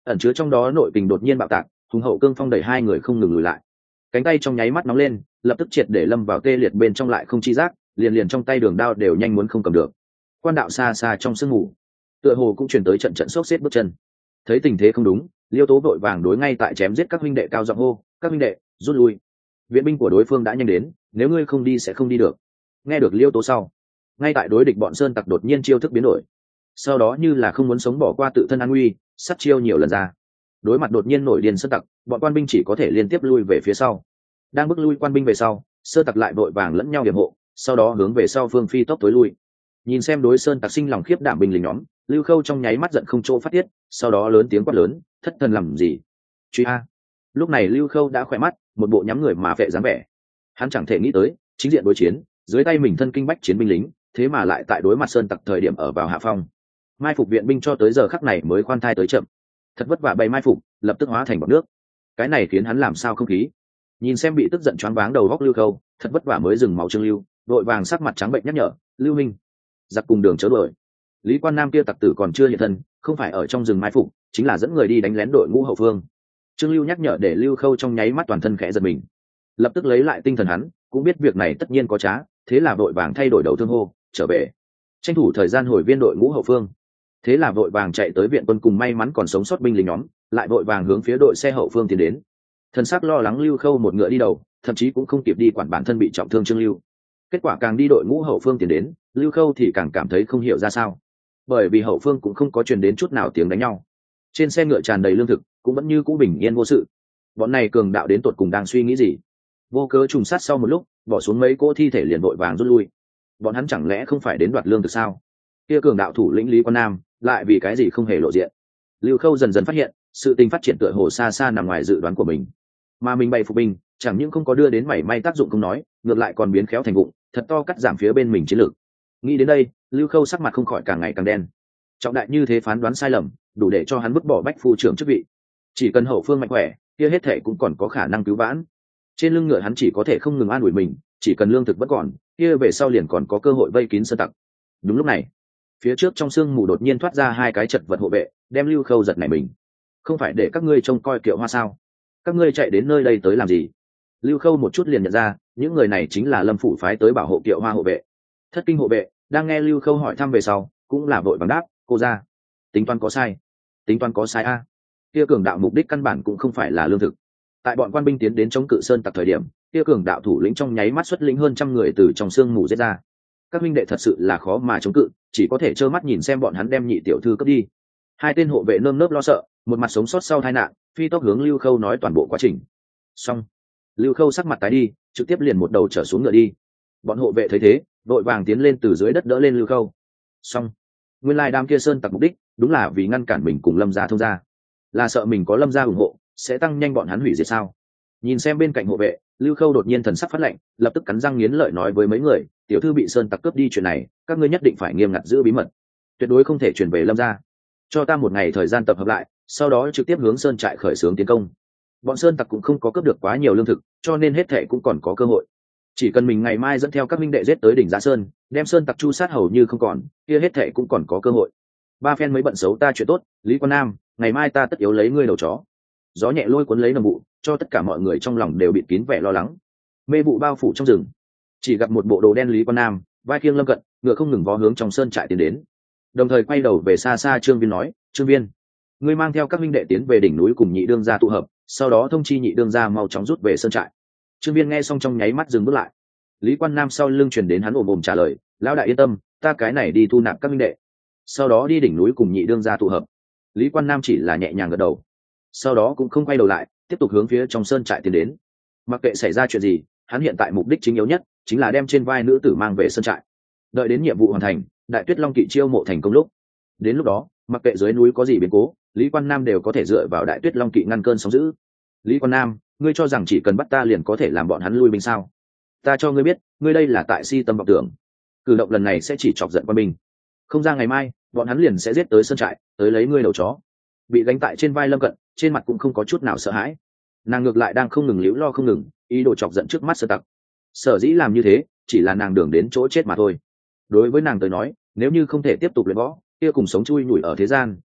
ẩn chứa trong đó nội tình đột nhiên bạo tạc, hùng hậu cương phong đẩy hai người không ngừng lùi lại. Cánh tay trong nháy mắt nóng lên, lập tức triệt để lâm vào tê liệt bên trong, lại không chi giác, liền liền trong tay đường đao đều nhanh muốn không cầm được. Quan đạo xa xa trong sương mù, tựa hồ cũng truyền tới trận trận sốt xếp bước chân. Thấy tình thế không đúng, Liêu Tố vội vàng đối ngay tại chém giết các huynh đệ cao giọng hô: các huynh đệ, rút lui, viện binh của đối phương đã nhanh đến, nếu ngươi không đi sẽ không đi được. Nghe được Liêu Tố sau, ngay tại đối địch bọn sơn tặc đột nhiên chiêu thức biến đổi, sau đó như là không muốn sống bỏ qua tự thân an nguy, sát chiêu nhiều lần ra. Đối mặt đột nhiên nổi điên sơn tặc, bọn quan binh chỉ có thể liên tiếp lui về phía sau. Đang bước lui quan binh về sau, sơn tặc lại vội vàng lẫn nhau hiểm hộ, sau đó hướng về sau phương phi tốc tối lui. Nhìn xem đối sơn tặc sinh lòng khiếp đảm binh lính nhóm, Lưu Khâu trong nháy mắt giận không chỗ phát tiết, sau đó lớn tiếng quát lớn: thất thần làm gì, truy a! Lúc này Lưu Khâu đã khỏe mắt, một bộ nhắm người mà vệ dáng vẻ. Hắn chẳng thể nghĩ tới, chính diện đối chiến, dưới tay mình thân kinh bách chiến binh lính, thế mà lại tại đối mặt sơn tặc thời điểm ở vào hạ phong. Mai phục viện binh cho tới giờ khắc này mới khoan thai tới chậm, thật vất vả bày mai phục, lập tức hóa thành bọt nước. Cái này khiến hắn làm sao không khí. Nhìn xem bị tức giận choáng váng đầu góc Lưu Khâu, thật vất vả mới dừng máu Trương Lưu, vội vàng sắc mặt trắng bệnh nhắc nhở: Lưu Minh, giặc cùng đường chớ đuổi. Lý Quan Nam kia tặc tử còn chưa hiện thân, không phải ở trong rừng mai phục, chính là dẫn người đi đánh lén đội ngũ hậu phương. Trương Lưu nhắc nhở để Lưu Khâu trong nháy mắt toàn thân khẽ giật mình, lập tức lấy lại tinh thần, hắn cũng biết việc này tất nhiên có trá, thế là vội vàng thay đổi đầu thương hô trở về, tranh thủ thời gian hồi viên đội ngũ hậu phương. Thế là vội vàng chạy tới viện quân, cùng may mắn còn sống sót binh lính nhóm lại vội vàng hướng phía đội xe hậu phương tiến đến. Thần sắc lo lắng Lưu Khâu một ngựa đi đầu, thậm chí cũng không kịp đi quản bản thân bị trọng thương Trương Lưu. Kết quả càng đi đội ngũ hậu phương tiến đến, Lưu Khâu thì càng cảm thấy không hiểu ra sao, bởi vì hậu phương cũng không có truyền đến chút nào tiếng đánh nhau, trên xe ngựa tràn đầy lương thực, cũng vẫn như cũ bình yên vô sự. Bọn này cường đạo đến tột cùng đang suy nghĩ gì? Vô cớ trùng sát sau một lúc, bỏ xuống mấy cỗ thi thể liền vội vàng rút lui. Bọn hắn chẳng lẽ không phải đến đoạt lương thực sao? Kia cường đạo thủ lĩnh Lý Quan Nam lại vì cái gì không hề lộ diện? Lưu Khâu dần dần phát hiện, sự tình phát triển tựa hồ xa xa nằm ngoài dự đoán của mình, mà mình bày phục binh chẳng những không có đưa đến mảy may tác dụng không nói, ngược lại còn biến khéo thành vụng, thật to cắt giảm phía bên mình chiến lược. Nghĩ đến đây, Lưu Khâu sắc mặt không khỏi càng ngày càng đen. Trọng đại như thế phán đoán sai lầm, đủ để cho hắn vứt bỏ bách phu trưởng chức vị. Chỉ cần hậu phương mạnh khỏe, kia hết thể cũng còn có khả năng cứu vãn. Trên lưng ngựa hắn chỉ có thể không ngừng an ủi mình, chỉ cần lương thực vẫn còn, kia về sau liền còn có cơ hội vây kín sơn tặc. Đúng lúc này, phía trước trong sương mù đột nhiên thoát ra hai cái chật vật hộ vệ, đem Lưu Khâu giật nảy mình. Không phải để các ngươi trông coi kiệu hoa sao? Các ngươi chạy đến nơi đây tới làm gì? Lưu Khâu một chút liền nhận ra, những người này chính là Lâm phủ phái tới bảo hộ kiệu hoa hộ vệ. Thất kinh hộ vệ đang nghe Lưu Khâu hỏi thăm về sau, cũng là vội vàng đáp: cô ra, tính toán có sai, tính toán có sai a. Kia cường đạo mục đích căn bản cũng không phải là lương thực. Tại bọn quan binh tiến đến chống cự sơn tặc thời điểm, kia cường đạo thủ lĩnh trong nháy mắt xuất lĩnh hơn trăm người từ trong sương mù giết ra. Các minh đệ thật sự là khó mà chống cự, chỉ có thể trơ mắt nhìn xem bọn hắn đem nhị tiểu thư cướp đi. Hai tên hộ vệ nơm nớp lo sợ, một mặt sống sót sau tai nạn, phi tốc hướng Lưu Khâu nói toàn bộ quá trình. Xong, Lưu Khâu sắc mặt tái đi, trực tiếp liền một đầu trở xuống ngựa đi. Bọn hộ vệ thấy thế, vội vàng tiến lên từ dưới đất đỡ lên Lưu Khâu. Xong, nguyên lai đám kia sơn tặc mục đích đúng là vì ngăn cản mình cùng Lâm gia thông gia, là sợ mình có Lâm gia ủng hộ sẽ tăng nhanh bọn hắn hủy diệt sao? Nhìn xem bên cạnh hộ vệ, Lưu Khâu đột nhiên thần sắc phát lạnh, lập tức cắn răng nghiến lợi nói với mấy người: tiểu thư bị sơn tặc cướp đi chuyện này, các ngươi nhất định phải nghiêm ngặt giữ bí mật, tuyệt đối không thể truyền về Lâm gia. Cho ta một ngày thời gian tập hợp lại, sau đó trực tiếp hướng sơn trại khởi xướng tiến công. Bọn sơn tặc cũng không có cướp được quá nhiều lương thực, cho nên hết thệ cũng còn có cơ hội. Chỉ cần mình ngày mai dẫn theo các minh đệ giết tới đỉnh Giá Sơn, đem sơn tặc chu sát hầu như không còn, kia hết thệ cũng còn có cơ hội. Ba phen mới bận xấu ta chuyện tốt, Lý Quan Nam, ngày mai ta tất yếu lấy ngươi đầu chó. Gió nhẹ lôi cuốn lấy nồng vụ, cho tất cả mọi người trong lòng đều bịt kín vẻ lo lắng. Mê vụ bao phủ trong rừng, chỉ gặp một bộ đồ đen Lý Quan Nam, vai khiêng lâm cận, ngựa không ngừng vó hướng trong sơn trại tiến đến. Đồng thời quay đầu về xa xa Trương Viên nói: Trương Viên, ngươi mang theo các minh đệ tiến về đỉnh núi cùng nhị đương gia tụ hợp, sau đó thông chi nhị đương gia mau chóng rút về sơn trại. Trương Viên nghe xong trong nháy mắt dừng bước lại. Lý Quan Nam sau lưng truyền đến hắn ồm ồm trả lời: lão đại yên tâm, ta cái này đi thu nạp các minh đệ, sau đó đi đỉnh núi cùng nhị đương gia tụ hợp. Lý Quan Nam chỉ là nhẹ nhàng gật đầu, sau đó cũng không quay đầu lại, tiếp tục hướng phía trong sơn trại tiến đến. Mặc kệ xảy ra chuyện gì, hắn hiện tại mục đích chính yếu nhất chính là đem trên vai nữ tử mang về sơn trại. Đợi đến nhiệm vụ hoàn thành, Đại Tuyết Long kỵ chiêu mộ thành công lúc, đến lúc đó mặc kệ dưới núi có gì biến cố, Lý Quan Nam đều có thể dựa vào Đại Tuyết Long kỵ ngăn cơn sóng dữ. Lý Quan Nam, ngươi cho rằng chỉ cần bắt ta liền có thể làm bọn hắn lui binh sao? Ta cho ngươi biết, ngươi đây là tại si tâm vọng tưởng. Cử động lần này sẽ chỉ chọc giận quân binh. Không ra ngày mai, bọn hắn liền sẽ giết tới sơn trại, tới lấy ngươi đầu chó. Bị gánh tại trên vai Lâm Cận, trên mặt cũng không có chút nào sợ hãi. Nàng ngược lại đang không ngừng liễu lo không ngừng, ý đồ chọc giận trước mắt sơn tặc. Sở dĩ làm như thế, chỉ là nàng đường đến chỗ chết mà thôi. Đối với nàng tới nói, nếu như không thể tiếp tục luyện võ, kia cùng sống chui nhủi ở thế gian,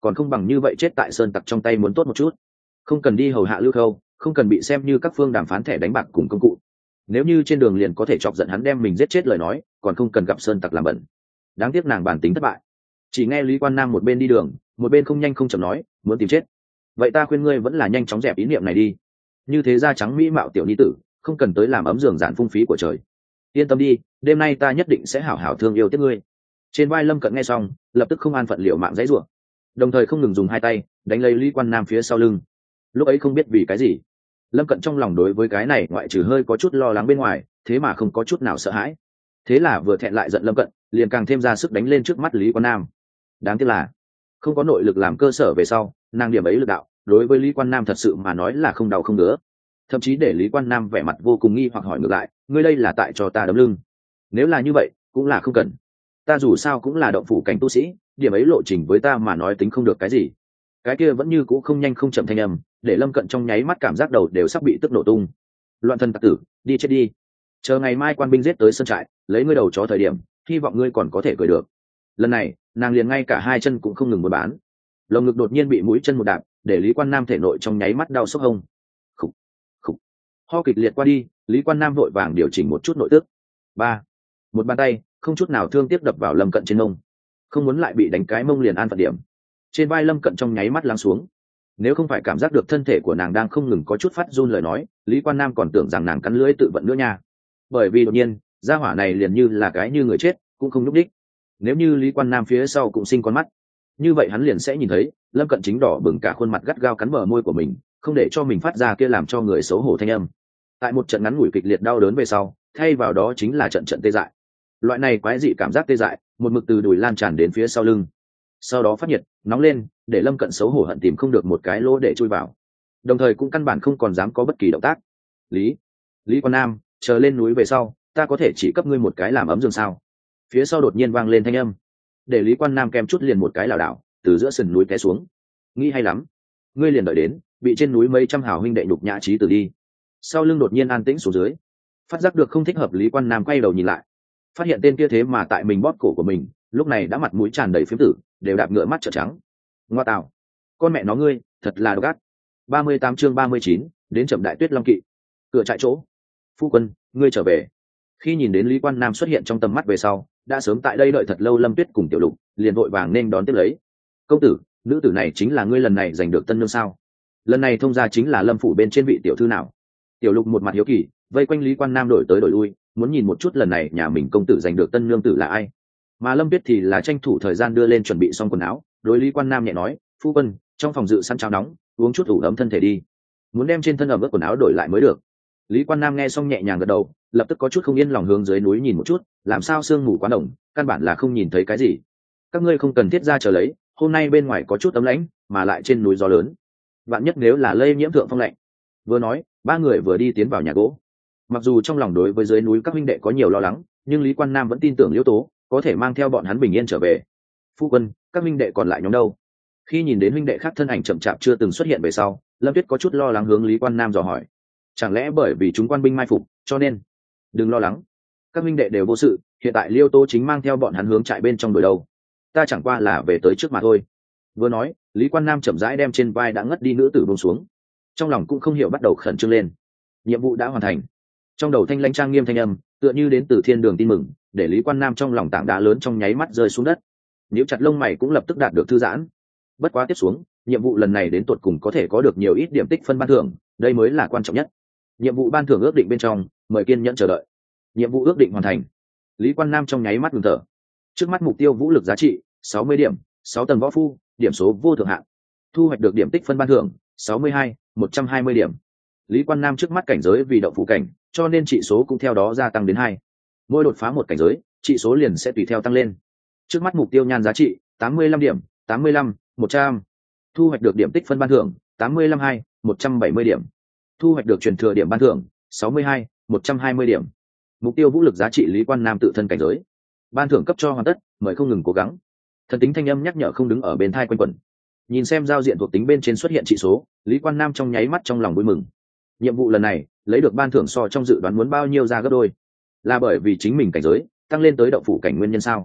còn không bằng như vậy chết tại sơn tặc trong tay muốn tốt một chút. Không cần đi hầu hạ Lưu Khâu, không cần bị xem như các phương đàm phán thẻ đánh bạc cùng công cụ. Nếu như trên đường liền có thể chọc giận hắn đem mình giết chết lời nói, còn không cần gặp sơn tặc làm bẩn. Đáng tiếc nàng bản tính thất bại. Chỉ nghe Lý Quan Nam một bên đi đường, một bên không nhanh không chậm nói, muốn tìm chết. Vậy ta khuyên ngươi vẫn là nhanh chóng dẹp ý niệm này đi. Như thế da trắng mỹ mạo tiểu nhi tử, không cần tới làm ấm giường giản phung phí của trời. Yên tâm đi, đêm nay ta nhất định sẽ hảo hảo thương yêu tiếc ngươi. Trên vai Lâm Cận nghe xong, lập tức không an phận liệu mạng dãy rủa, đồng thời không ngừng dùng hai tay đánh lấy Lý Quan Nam phía sau lưng. Lúc ấy không biết vì cái gì, Lâm Cận trong lòng đối với cái này ngoại trừ hơi có chút lo lắng bên ngoài, thế mà không có chút nào sợ hãi. Thế là vừa thẹn lại giận Lâm Cận, liền càng thêm ra sức đánh lên trước mắt Lý Quan Nam. Đáng tiếc là không có nội lực làm cơ sở về sau, nàng điểm ấy lực đạo đối với Lý Quan Nam thật sự mà nói là không đau không ngứa, thậm chí để Lý Quan Nam vẻ mặt vô cùng nghi hoặc hỏi ngược lại, ngươi đây là tại cho ta đấm lưng? Nếu là như vậy cũng là không cần, ta dù sao cũng là động phủ cảnh tu sĩ, điểm ấy lộ trình với ta mà nói tính không được cái gì. Cái kia vẫn như cũ không nhanh không chậm thanh âm, để Lâm Cận trong nháy mắt cảm giác đầu đều sắp bị tức nổ tung. Loạn thần tặc tử, đi chết đi, chờ ngày mai quan binh giết tới sân trại lấy ngươi đầu chó thời điểm, hy vọng ngươi còn có thể cười được. Lần này nàng liền ngay cả hai chân cũng không ngừng buôn bán. Lồng ngực đột nhiên bị mũi chân một đạp, để Lý Quan Nam thể nội trong nháy mắt đau sốc hông. Khục, khục. Ho kịch liệt qua đi, Lý Quan Nam vội vàng điều chỉnh một chút nội tức. Ba, một bàn tay không chút nào thương tiếc đập vào Lâm Cận trên mông. Không muốn lại bị đánh cái mông liền an phận điểm. Trên vai Lâm Cận trong nháy mắt lắng xuống. Nếu không phải cảm giác được thân thể của nàng đang không ngừng có chút phát run lời nói, Lý Quan Nam còn tưởng rằng nàng cắn lưỡi tự vận nữa nha. Bởi vì đột nhiên gia hỏa này liền như là cái như người chết, cũng không nhúc đích. Nếu như Lý Quan Nam phía sau cũng sinh con mắt, như vậy hắn liền sẽ nhìn thấy Lâm Cận chính đỏ bừng cả khuôn mặt gắt gao cắn bờ môi của mình, không để cho mình phát ra kia làm cho người xấu hổ thanh âm. Tại một trận ngắn ngủi kịch liệt đau đớn về sau, thay vào đó chính là trận trận tê dại. Loại này quái dị cảm giác tê dại một mực từ đùi lan tràn đến phía sau lưng, sau đó phát nhiệt nóng lên, để Lâm Cận xấu hổ hận tìm không được một cái lỗ để chui vào, đồng thời cũng căn bản không còn dám có bất kỳ động tác. Lý Lý Quan Nam, chờ lên núi về sau ta có thể chỉ cấp ngươi một cái làm ấm giường sao? Phía sau đột nhiên vang lên thanh âm, để Lý Quan Nam kem chút liền một cái lảo đảo từ giữa sườn núi té xuống. Nghĩ hay lắm, ngươi liền đợi đến bị trên núi mấy trăm hào huynh đệ nhục nhã trí tử đi. Sau lưng đột nhiên an tĩnh xuống dưới, phát giác được không thích hợp, Lý Quan Nam quay đầu nhìn lại, phát hiện tên kia thế mà tại mình bóp cổ của mình, lúc này đã mặt mũi tràn đầy phiếm tử, đều đạp ngựa mắt trợn trắng. Ngoa tạo, con mẹ nó ngươi thật là độc ác. ba mươi tám chương ba mươi chín, đến chậm đại tuyết long kỵ. Cửa trại chỗ, phu quân ngươi trở về. Khi nhìn đến Lý Quan Nam xuất hiện trong tầm mắt về sau, đã sớm tại đây đợi thật lâu Lâm Tuyết cùng Tiểu Lục liền vội vàng nên đón tiếp lấy. Công tử, nữ tử này chính là ngươi lần này giành được tân nương sao? Lần này thông gia chính là Lâm phủ bên trên vị tiểu thư nào? Tiểu Lục một mặt hiếu kỳ vây quanh Lý Quan Nam đổi tới đổi lui, muốn nhìn một chút lần này nhà mình công tử giành được tân nương tử là ai. Mà Lâm Tuyết thì là tranh thủ thời gian đưa lên chuẩn bị xong quần áo, đối Lý Quan Nam nhẹ nói, phu quân, trong phòng dự sẵn cháo nóng, uống chút ủ ấm thân thể đi, muốn đem trên thân ẩm ướt quần áo đổi lại mới được. Lý Quan Nam nghe xong nhẹ nhàng gật đầu, lập tức có chút không yên lòng hướng dưới núi nhìn một chút, làm sao sương mù quá nồng, căn bản là không nhìn thấy cái gì. Các ngươi không cần thiết ra chờ lấy, hôm nay bên ngoài có chút ấm lãnh, mà lại trên núi gió lớn, vạn nhất nếu là lây nhiễm thượng phong lạnh. Vừa nói, ba người vừa đi tiến vào nhà gỗ. Mặc dù trong lòng đối với dưới núi các huynh đệ có nhiều lo lắng, nhưng Lý Quan Nam vẫn tin tưởng Liễu Tố có thể mang theo bọn hắn bình yên trở về. Phu quân, các huynh đệ còn lại nhóm đâu? Khi nhìn đến huynh đệ khác thân ảnh chậm chạp chưa từng xuất hiện về sau, Lâm Tuyết có chút lo lắng hướng Lý Quan Nam dò hỏi. Chẳng lẽ bởi vì chúng quan binh mai phục cho nên? Đừng lo lắng, các huynh đệ đều vô sự, hiện tại Liêu Tố chính mang theo bọn hắn hướng trại bên trong đuổi đâu, ta chẳng qua là về tới trước mà thôi. Vừa nói, Lý Quan Nam chậm rãi đem trên vai đã ngất đi nữ tử buông xuống, trong lòng cũng không hiểu bắt đầu khẩn trương lên. Nhiệm vụ đã hoàn thành. Trong đầu thanh lãnh trang nghiêm thanh âm tựa như đến từ thiên đường tin mừng, để Lý Quan Nam trong lòng tảng đá lớn trong nháy mắt rơi xuống đất, nếu chặt lông mày cũng lập tức đạt được thư giãn. Bất quá tiếp xuống, nhiệm vụ lần này đến tột cùng có thể có được nhiều ít điểm tích phân ban thưởng, đây mới là quan trọng nhất. Nhiệm vụ ban thưởng ước định bên trong, mời kiên nhẫn chờ đợi. Nhiệm vụ ước định hoàn thành. Lý Quan Nam trong nháy mắt ngừng thở. Trước mắt mục tiêu vũ lực giá trị sáu mươi điểm, sáu tầng võ phu, điểm số vô thượng hạn. Thu hoạch được điểm tích phân ban thưởng sáu mươi hai, một trăm hai mươi điểm. Lý Quan Nam trước mắt cảnh giới vì động phủ cảnh, cho nên trị số cũng theo đó gia tăng đến hai. Mỗi đột phá một cảnh giới, trị số liền sẽ tùy theo tăng lên. Trước mắt mục tiêu nhan giá trị tám mươi lăm điểm, tám mươi lăm, một trăm. Thu hoạch được điểm tích phân ban thưởng tám mươi lăm hai, một trăm bảy mươi điểm. Thu hoạch được truyền thừa điểm ban thưởng sáu mươi hai, một trăm hai mươi điểm. Mục tiêu vũ lực giá trị Lý Quan Nam tự thân cảnh giới. Ban thưởng cấp cho hoàn tất, mời không ngừng cố gắng. Thần tính thanh âm nhắc nhở không đứng ở bên thai quanh quẩn. Nhìn xem giao diện thuộc tính bên trên xuất hiện trị số, Lý Quan Nam trong nháy mắt trong lòng vui mừng. Nhiệm vụ lần này lấy được ban thưởng so trong dự đoán muốn bao nhiêu ra gấp đôi, là bởi vì chính mình cảnh giới tăng lên tới động phủ cảnh nguyên nhân sao?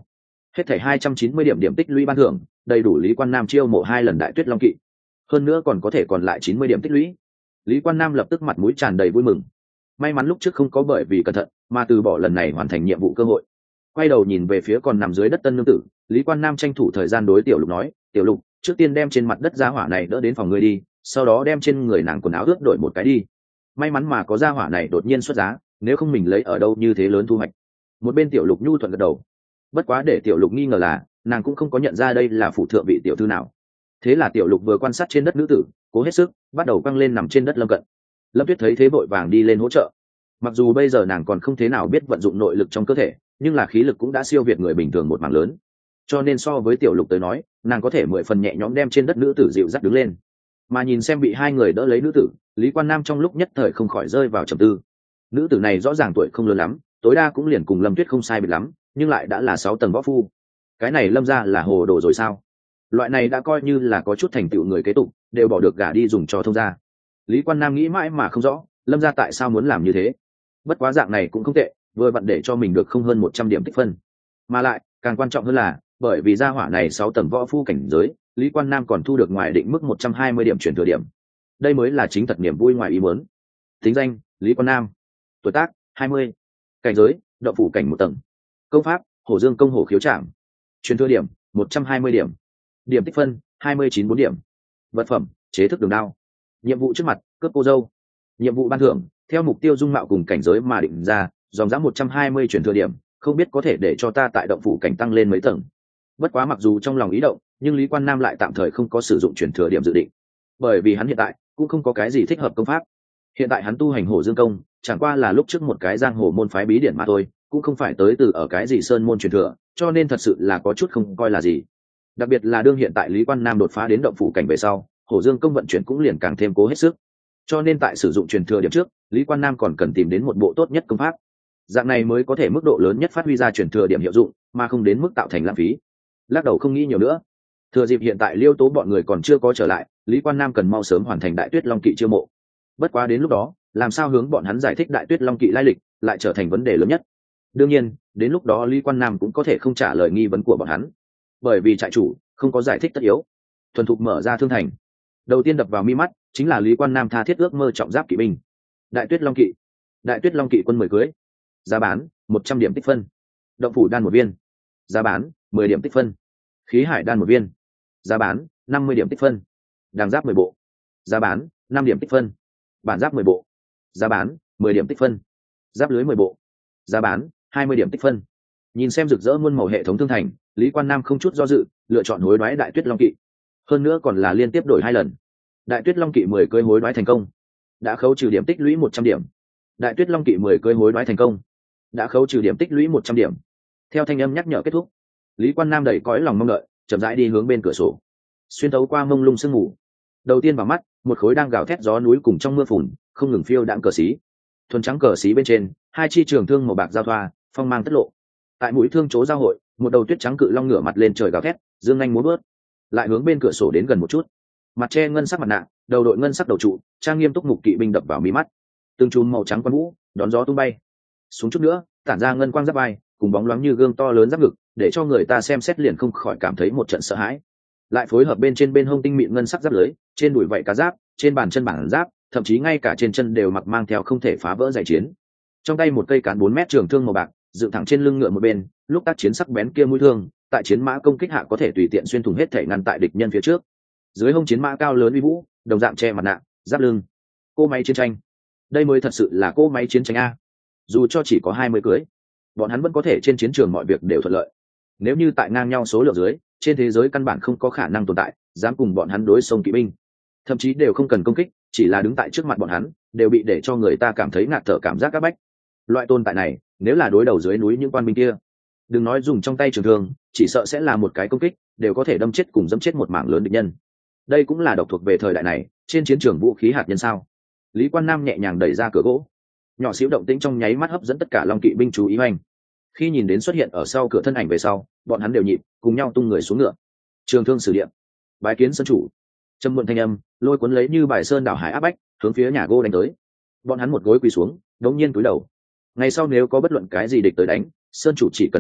Hết thảy hai trăm chín mươi điểm điểm tích lũy ban thưởng, đầy đủ Lý Quan Nam chiêu mộ hai lần Đại Tuyết Long Kỵ. Hơn nữa còn có thể còn lại chín mươi điểm tích lũy. Lý Quan Nam lập tức mặt mũi tràn đầy vui mừng. May mắn lúc trước không có bởi vì cẩn thận mà từ bỏ lần này hoàn thành nhiệm vụ cơ hội. Quay đầu nhìn về phía còn nằm dưới đất Tân Nương Tử, Lý Quan Nam tranh thủ thời gian đối Tiểu Lục nói, "Tiểu Lục, trước tiên đem trên mặt đất gia hỏa này đỡ đến phòng ngươi đi, sau đó đem trên người nàng quần áo ướt đổi một cái đi." May mắn mà có gia hỏa này đột nhiên xuất giá, nếu không mình lấy ở đâu như thế lớn thu hoạch. Một bên Tiểu Lục nhu thuận gật đầu. Bất quá để Tiểu Lục nghi ngờ là, nàng cũng không có nhận ra đây là phụ thượng vị tiểu thư nào. Thế là Tiểu Lục vừa quan sát trên đất nữ tử, cố hết sức bắt đầu quăng lên nằm trên đất Lâm Cận. Lâm Tuyết thấy thế vội vàng đi lên hỗ trợ. Mặc dù bây giờ nàng còn không thế nào biết vận dụng nội lực trong cơ thể, nhưng là khí lực cũng đã siêu việt người bình thường một mảng lớn, cho nên so với Tiểu Lục tới nói, nàng có thể mười phần nhẹ nhõm đem trên đất nữ tử dịu dắt đứng lên. Mà nhìn xem bị hai người đỡ lấy nữ tử, Lý Quan Nam trong lúc nhất thời không khỏi rơi vào trầm tư. Nữ tử này rõ ràng tuổi không lớn lắm, tối đa cũng liền cùng Lâm Tuyết không sai biệt lắm, nhưng lại đã là sáu tầng võ phu. Cái này Lâm gia là hồ đồ rồi sao? Loại này đã coi như là có chút thành tựu người kế tục, đều bỏ được gả đi dùng cho thông gia. Lý Quan Nam nghĩ mãi mà không rõ, Lâm gia tại sao muốn làm như thế. Bất quá dạng này cũng không tệ, vừa vặn để cho mình được không hơn một trăm điểm tích phân. Mà lại, càng quan trọng hơn là, bởi vì gia hỏa này sáu tầng võ phu cảnh giới, Lý Quan Nam còn thu được ngoài định mức một trăm hai mươi điểm chuyển thừa điểm. Đây mới là chính thật niềm vui ngoài ý muốn. Tính danh: Lý Quan Nam. Tuổi tác: hai mươi. Cảnh giới: động phủ cảnh một tầng. Công pháp: Hổ Dương công hổ khiếu trảm. Chuyển thừa điểm: một trăm hai mươi điểm. Điểm tích phân: hai mươi chín bốn điểm. Vật phẩm: chế thức đường đao. Nhiệm vụ trước mặt: cướp cô dâu. Nhiệm vụ ban thưởng: theo mục tiêu dung mạo cùng cảnh giới mà định ra, dòng giá một trăm hai mươi chuyển thừa điểm, không biết có thể để cho ta tại động phủ cảnh tăng lên mấy tầng. Bất quá mặc dù trong lòng ý động, nhưng Lý Quan Nam lại tạm thời không có sử dụng chuyển thừa điểm dự định, bởi vì hắn hiện tại cũng không có cái gì thích hợp công pháp. Hiện tại hắn tu hành Hổ Dương công, chẳng qua là lúc trước một cái giang hồ môn phái bí điển mà thôi, cũng không phải tới từ ở cái gì sơn môn truyền thừa, cho nên thật sự là có chút không coi là gì. Đặc biệt là đương hiện tại Lý Quan Nam đột phá đến động phủ cảnh về sau, Hổ Dương công vận chuyển cũng liền càng thêm cố hết sức. Cho nên tại sử dụng truyền thừa điểm trước, Lý Quan Nam còn cần tìm đến một bộ tốt nhất công pháp. Dạng này mới có thể mức độ lớn nhất phát huy ra truyền thừa điểm hiệu dụng, mà không đến mức tạo thành lãng phí. Lắc đầu không nghĩ nhiều nữa. Thừa dịp hiện tại Liêu Tố bọn người còn chưa có trở lại, Lý Quan Nam cần mau sớm hoàn thành Đại Tuyết Long Kỵ chiêu mộ. Bất quá đến lúc đó, làm sao hướng bọn hắn giải thích Đại Tuyết Long Kỵ lai lịch, lại trở thành vấn đề lớn nhất. Đương nhiên, đến lúc đó Lý Quan Nam cũng có thể không trả lời nghi vấn của bọn hắn, bởi vì trại chủ không có giải thích tất yếu. Thuần thục mở ra thương thành. Đầu tiên đập vào mi mắt chính là Lý Quan Nam tha thiết ước mơ trọng giáp kỵ binh. Đại Tuyết Long Kỵ. Đại Tuyết Long Kỵ quân mười cưới. Giá bán một trăm điểm tích phân. Động phủ đan một viên. Giá bán mười điểm tích phân. Khí hải đan một viên. Giá bán năm mươi điểm tích phân. Đàng giáp mười bộ. Giá bán năm điểm tích phân. Bản giáp mười bộ. Giá bán mười điểm tích phân. Giáp lưới mười bộ. Giá bán hai mươi điểm tích phân. Nhìn xem rực rỡ muôn màu hệ thống thương thành, Lý Quan Nam không chút do dự lựa chọn hối đoái Đại Tuyết Long Kỵ. Hơn nữa còn là liên tiếp đổi hai lần. Đại Tuyết Long Kỵ mười cưỡi hối đoái thành công, đã khấu trừ điểm tích lũy một trăm điểm. Đại Tuyết Long Kỵ mười cưỡi hối đoái thành công, đã khấu trừ điểm tích lũy một trăm điểm. Theo thanh âm nhắc nhở kết thúc, Lý Quan Nam đầy cõi lòng mong đợi, chậm rãi đi hướng bên cửa sổ. Xuyên thấu qua mông lung sương mù, đầu tiên vào mắt, một khối đang gào thét gió núi cùng trong mưa phùn, không ngừng phiêu đãng cờ xí. Thuần trắng cờ xí bên trên, hai chi trường thương màu bạc giao thoa, phong mang tất lộ. Tại mũi thương chỗ giao hội, một đầu tuyết trắng cự long ngửa mặt lên trời gào thét, dương nhanh múa vớt, lại hướng bên cửa sổ đến gần một chút. Mặt che ngân sắc mặt nạ, đầu đội ngân sắc đầu trụ, trang nghiêm túc mục kỵ binh đập vào mí mắt. Từng chùm màu trắng quấn vũ, đón gió tung bay. Xuống chút nữa, tản ra ngân quang giáp vai, cùng bóng loáng như gương to lớn giáp ngực, để cho người ta xem xét liền không khỏi cảm thấy một trận sợ hãi. Lại phối hợp bên trên bên hông tinh mịn ngân sắc giáp lưới, trên đùi vậy cá giáp, trên bàn chân bản giáp, thậm chí ngay cả trên chân đều mặc mang theo không thể phá vỡ giày chiến. Trong tay một cây cán bốn mét trường thương màu bạc, dựng thẳng trên lưng ngựa một bên, lúc tác chiến sắc bén kia mũi thương, tại chiến mã công kích hạ có thể tùy tiện xuyên thủng hết thể ngăn tại địch nhân phía trước. Dưới hông chiến mã cao lớn uy vũ, đồng dạng che mặt nạ, giáp lưng. Cô máy chiến tranh. Đây mới thật sự là cô máy chiến tranh a. Dù cho chỉ có hai mươi cưới, bọn hắn vẫn có thể trên chiến trường mọi việc đều thuận lợi. Nếu như tại ngang nhau số lượng dưới, trên thế giới căn bản không có khả năng tồn tại dám cùng bọn hắn đối xông kỵ binh. Thậm chí đều không cần công kích, chỉ là đứng tại trước mặt bọn hắn, đều bị để cho người ta cảm thấy ngạt thở cảm giác áp bách. Loại tồn tại này, nếu là đối đầu dưới núi những quan binh kia, đừng nói dùng trong tay trường thương, chỉ sợ sẽ là một cái công kích đều có thể đâm chết cùng dẫm chết một mảng lớn địch nhân. Đây cũng là độc thuộc về thời đại này trên chiến trường vũ khí hạt nhân sao. Lý Quan Nam nhẹ nhàng đẩy ra cửa gỗ, nhỏ xíu động tĩnh trong nháy mắt hấp dẫn tất cả long kỵ binh chú ý hoành. Khi nhìn đến xuất hiện ở sau cửa thân ảnh về sau, bọn hắn đều nhịp cùng nhau tung người xuống ngựa. Trường thương sử điện, bái kiến sân chủ. Trầm muộn thanh âm lôi cuốn lấy như bài sơn đảo hải áp bách, hướng phía nhà gỗ đánh tới. Bọn hắn một gối quỳ xuống, đống nhiên cúi đầu. Ngày sau nếu có bất luận cái gì địch tới đánh, sơn chủ chỉ cần hạ lệnh,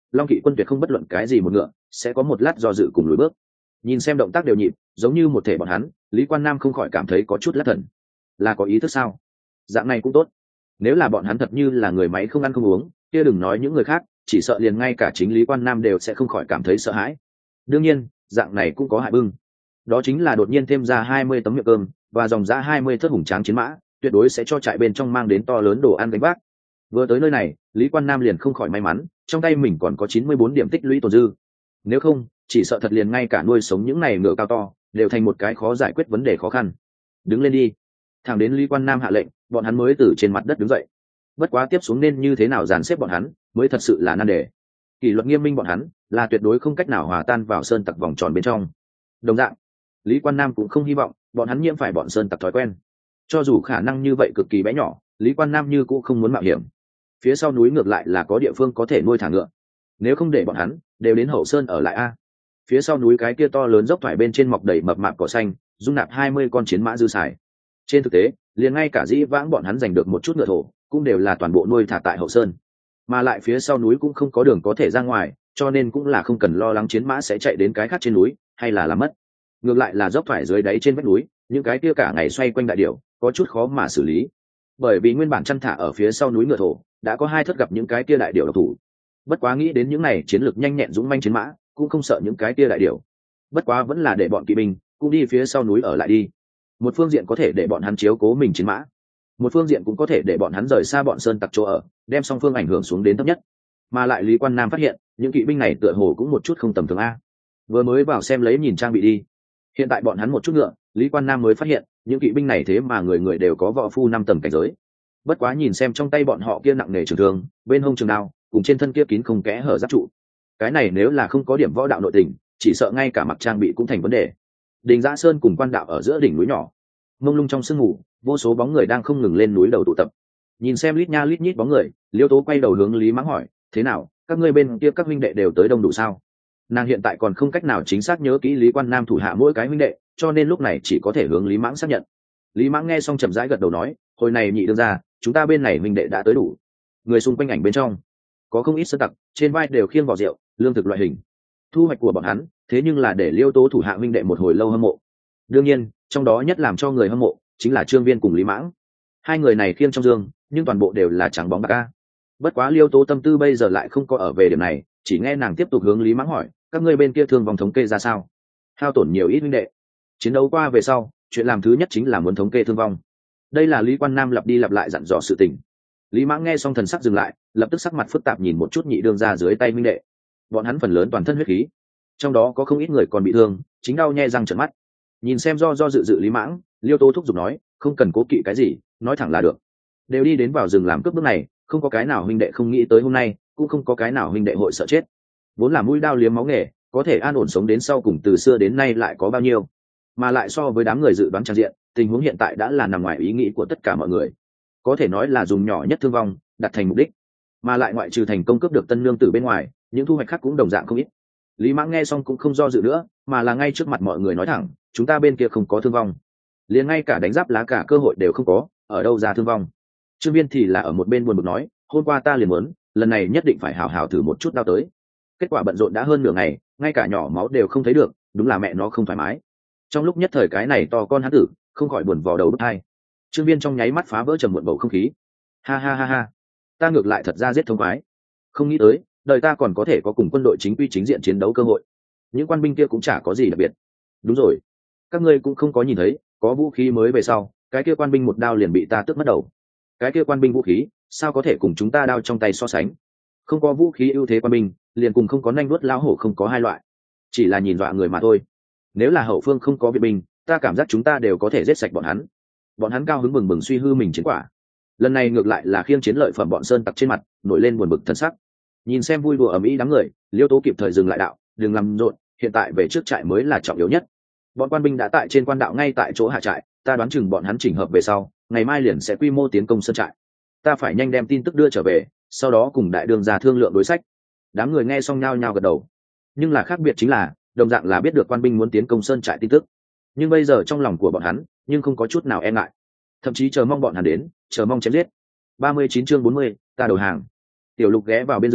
Long Kỵ quân tuyệt không bất luận cái gì một ngựa, sẽ có một lát do dự cùng lùi bước. Nhìn xem động tác đều nhịp, giống như một thể bọn hắn, Lý Quan Nam không khỏi cảm thấy có chút lắc thần. Là có ý thức sao? Dạng này cũng tốt. Nếu là bọn hắn thật như là người máy không ăn không uống, kia đừng nói những người khác, chỉ sợ liền ngay cả chính Lý Quan Nam đều sẽ không khỏi cảm thấy sợ hãi. Đương nhiên, dạng này cũng có hại bưng. Đó chính là đột nhiên thêm ra hai mươi tấm miệng cơm và dòng giá hai mươi thất hùng tráng chiến mã, tuyệt đối sẽ cho trại bên trong mang đến to lớn đồ ăn gánh vác. Vừa tới nơi này, Lý Quan Nam liền không khỏi may mắn, trong tay mình còn có chín mươi bốn điểm tích lũy tồn dư. Nếu không, chỉ sợ thật liền ngay cả nuôi sống những này ngựa cao to, đều thành một cái khó giải quyết vấn đề khó khăn. Đứng lên đi. Thẳng đến Lý Quan Nam hạ lệnh, bọn hắn mới từ trên mặt đất đứng dậy. Bất quá tiếp xuống nên như thế nào dàn xếp bọn hắn, mới thật sự là nan đề. Kỷ luật nghiêm minh bọn hắn, là tuyệt đối không cách nào hòa tan vào sơn tặc vòng tròn bên trong. Đồng dạng, Lý Quan Nam cũng không hy vọng bọn hắn nhiễm phải bọn sơn tặc thói quen. Cho dù khả năng như vậy cực kỳ bé nhỏ, Lý Quan Nam như cũng không muốn mạo hiểm. Phía sau núi ngược lại là có địa phương có thể nuôi thả ngựa, nếu không để bọn hắn đều đến hậu sơn ở lại a. Phía sau núi cái kia to lớn dốc thoải bên trên mọc đầy mập mạp cỏ xanh, dung nạp hai mươi con chiến mã dư xài. Trên thực tế, liền ngay cả dĩ vãng bọn hắn giành được một chút ngựa thổ, cũng đều là toàn bộ nuôi thả tại hậu sơn. Mà lại phía sau núi cũng không có đường có thể ra ngoài, cho nên cũng là không cần lo lắng chiến mã sẽ chạy đến cái khác trên núi, hay là làm mất. Ngược lại là dốc thoải dưới đáy trên vách núi, những cái kia cả ngày xoay quanh đại điểu, có chút khó mà xử lý. Bởi vì nguyên bản chăn thả ở phía sau núi ngựa thổ, đã có hai thất gặp những cái kia đại điểu độc thủ. Bất quá nghĩ đến những này chiến lược nhanh nhẹn dũng manh chiến mã, cũng không sợ những cái kia đại điểu. Bất quá vẫn là để bọn kỵ binh cũng đi phía sau núi ở lại đi. Một phương diện có thể để bọn hắn chiếu cố mình chiến mã, một phương diện cũng có thể để bọn hắn rời xa bọn sơn tặc chỗ ở, đem song phương ảnh hưởng xuống đến thấp nhất. Mà lại Lý Quan Nam phát hiện, những kỵ binh này tựa hồ cũng một chút không tầm thường a. Vừa mới vào xem lấy nhìn trang bị đi, hiện tại bọn hắn một chút ngựa, Lý Quan Nam mới phát hiện, những kỵ binh này thế mà người người đều có võ phu năm tầng cảnh giới. Bất quá nhìn xem trong tay bọn họ kia nặng nề trường thương, bên hông trường đao, cùng trên thân kia kín không kẽ hở giáp trụ, cái này nếu là không có điểm võ đạo nội tình, chỉ sợ ngay cả mặc trang bị cũng thành vấn đề. Đình Giã Sơn cùng Quan Đạo ở giữa đỉnh núi nhỏ, mông lung trong sương mù, vô số bóng người đang không ngừng lên núi đầu tụ tập. Nhìn xem lít nha lít nhít bóng người, Liêu Tố quay đầu hướng Lý Mãng hỏi, thế nào, các ngươi bên kia các huynh đệ đều tới đông đủ sao? Nàng hiện tại còn không cách nào chính xác nhớ kỹ Lý Quan Nam thủ hạ mỗi cái huynh đệ, cho nên lúc này chỉ có thể hướng Lý Mãng xác nhận. Lý Mãng nghe xong chậm rãi gật đầu nói, hồi này nhị đương ra, chúng ta bên này huynh đệ đã tới đủ. Người xung quanh ảnh bên trong có không ít sơn tặc, trên vai đều khiêng vỏ rượu, lương thực loại hình. Thu hoạch của bọn hắn, thế nhưng là để Liêu Tố thủ hạ huynh đệ một hồi lâu hâm mộ. Đương nhiên, trong đó nhất làm cho người hâm mộ chính là Trương Viên cùng Lý Mãng. Hai người này khiêng trong dương, nhưng toàn bộ đều là trắng bóng bạc ca. Bất quá Liêu Tố tâm tư bây giờ lại không có ở về điểm này, chỉ nghe nàng tiếp tục hướng Lý Mãng hỏi, các ngươi bên kia thương vòng thống kê ra sao? Hao tổn nhiều ít huynh đệ. Chiến đấu qua về sau, chuyện làm thứ nhất chính là muốn thống kê thương vong. Đây là Lý Quan Nam lặp đi lặp lại dặn dò sự tình. Lý Mãng nghe xong thần sắc dừng lại, lập tức sắc mặt phức tạp nhìn một chút nhị đương ra dưới tay huynh đệ. Bọn hắn phần lớn toàn thân huyết khí, trong đó có không ít người còn bị thương, chính đau nhe răng trợn mắt. Nhìn xem do do dự dự Lý Mãng, Liêu Tố thúc giục nói, không cần cố kỵ cái gì, nói thẳng là được. Đều đi đến vào rừng làm cướp bước này, không có cái nào huynh đệ không nghĩ tới hôm nay, cũng không có cái nào huynh đệ hội sợ chết. Vốn là mũi đao liếm máu nghề, có thể an ổn sống đến sau cùng từ xưa đến nay lại có bao nhiêu. Mà lại so với đám người dự đoán trang diện, tình huống hiện tại đã là nằm ngoài ý nghĩ của tất cả mọi người. Có thể nói là dùng nhỏ nhất thương vong, đặt thành mục đích. Mà lại ngoại trừ thành công cướp được tân nương tử bên ngoài, những thu hoạch khác cũng đồng dạng không ít. Lý Mãng nghe xong cũng không do dự nữa, mà là ngay trước mặt mọi người nói thẳng, chúng ta bên kia không có thương vong, liền ngay cả đánh giáp lá cả cơ hội đều không có, ở đâu ra thương vong. Trương Viên thì là ở một bên buồn bực nói, hôm qua ta liền muốn, lần này nhất định phải hào hào thử một chút đao tới. Kết quả bận rộn đã hơn nửa ngày, ngay cả nhỏ máu đều không thấy được, đúng là mẹ nó không thoải mái. Trong lúc nhất thời cái này to con hán tử, không khỏi buồn vào đầu bứt tai. Trương Viên trong nháy mắt phá vỡ trầm muộn bầu không khí. Ha ha ha ha, ta ngược lại thật ra giết thông khoái. Không nghĩ tới, đời ta còn có thể có cùng quân đội chính quy chính diện chiến đấu cơ hội. Những quan binh kia cũng chả có gì đặc biệt. Đúng rồi, các ngươi cũng không có nhìn thấy, có vũ khí mới về sau, cái kia quan binh một đao liền bị ta tước mất đầu. Cái kia quan binh vũ khí, sao có thể cùng chúng ta đao trong tay so sánh? Không có vũ khí ưu thế quan binh, liền cùng không có nanh vuốt lão hổ không có hai loại. Chỉ là nhìn dọa người mà thôi. Nếu là hậu phương không có viện binh, ta cảm giác chúng ta đều có thể giết sạch bọn hắn. Bọn hắn cao hứng bừng bừng suy hư mình chiến quả. Lần này ngược lại là khiêng chiến lợi phẩm bọn sơn tặc trên mặt nổi lên buồn bực thân sắc. Nhìn xem vui đùa ầm ĩ đám người, Liêu Tố kịp thời dừng lại đạo, đừng làm rộn, hiện tại về trước trại mới là trọng yếu nhất. Bọn quan binh đã tại trên quan đạo ngay tại chỗ hạ trại, ta đoán chừng bọn hắn chỉnh hợp về sau, ngày mai liền sẽ quy mô tiến công sơn trại. Ta phải nhanh đem tin tức đưa trở về, sau đó cùng đại đường ra thương lượng đối sách. Đám người nghe xong nhao nhao gật đầu. Nhưng là khác biệt chính là, đồng dạng là biết được quan binh muốn tiến công sơn trại tin tức, nhưng bây giờ trong lòng của bọn hắn nhưng không có chút nào e ngại, thậm chí chờ mong bọn hắn đến, chờ mong chém giết. ba mươi chín chương bốn mươi, ta đầu hàng. Tiểu Lục ghé vào bên giường,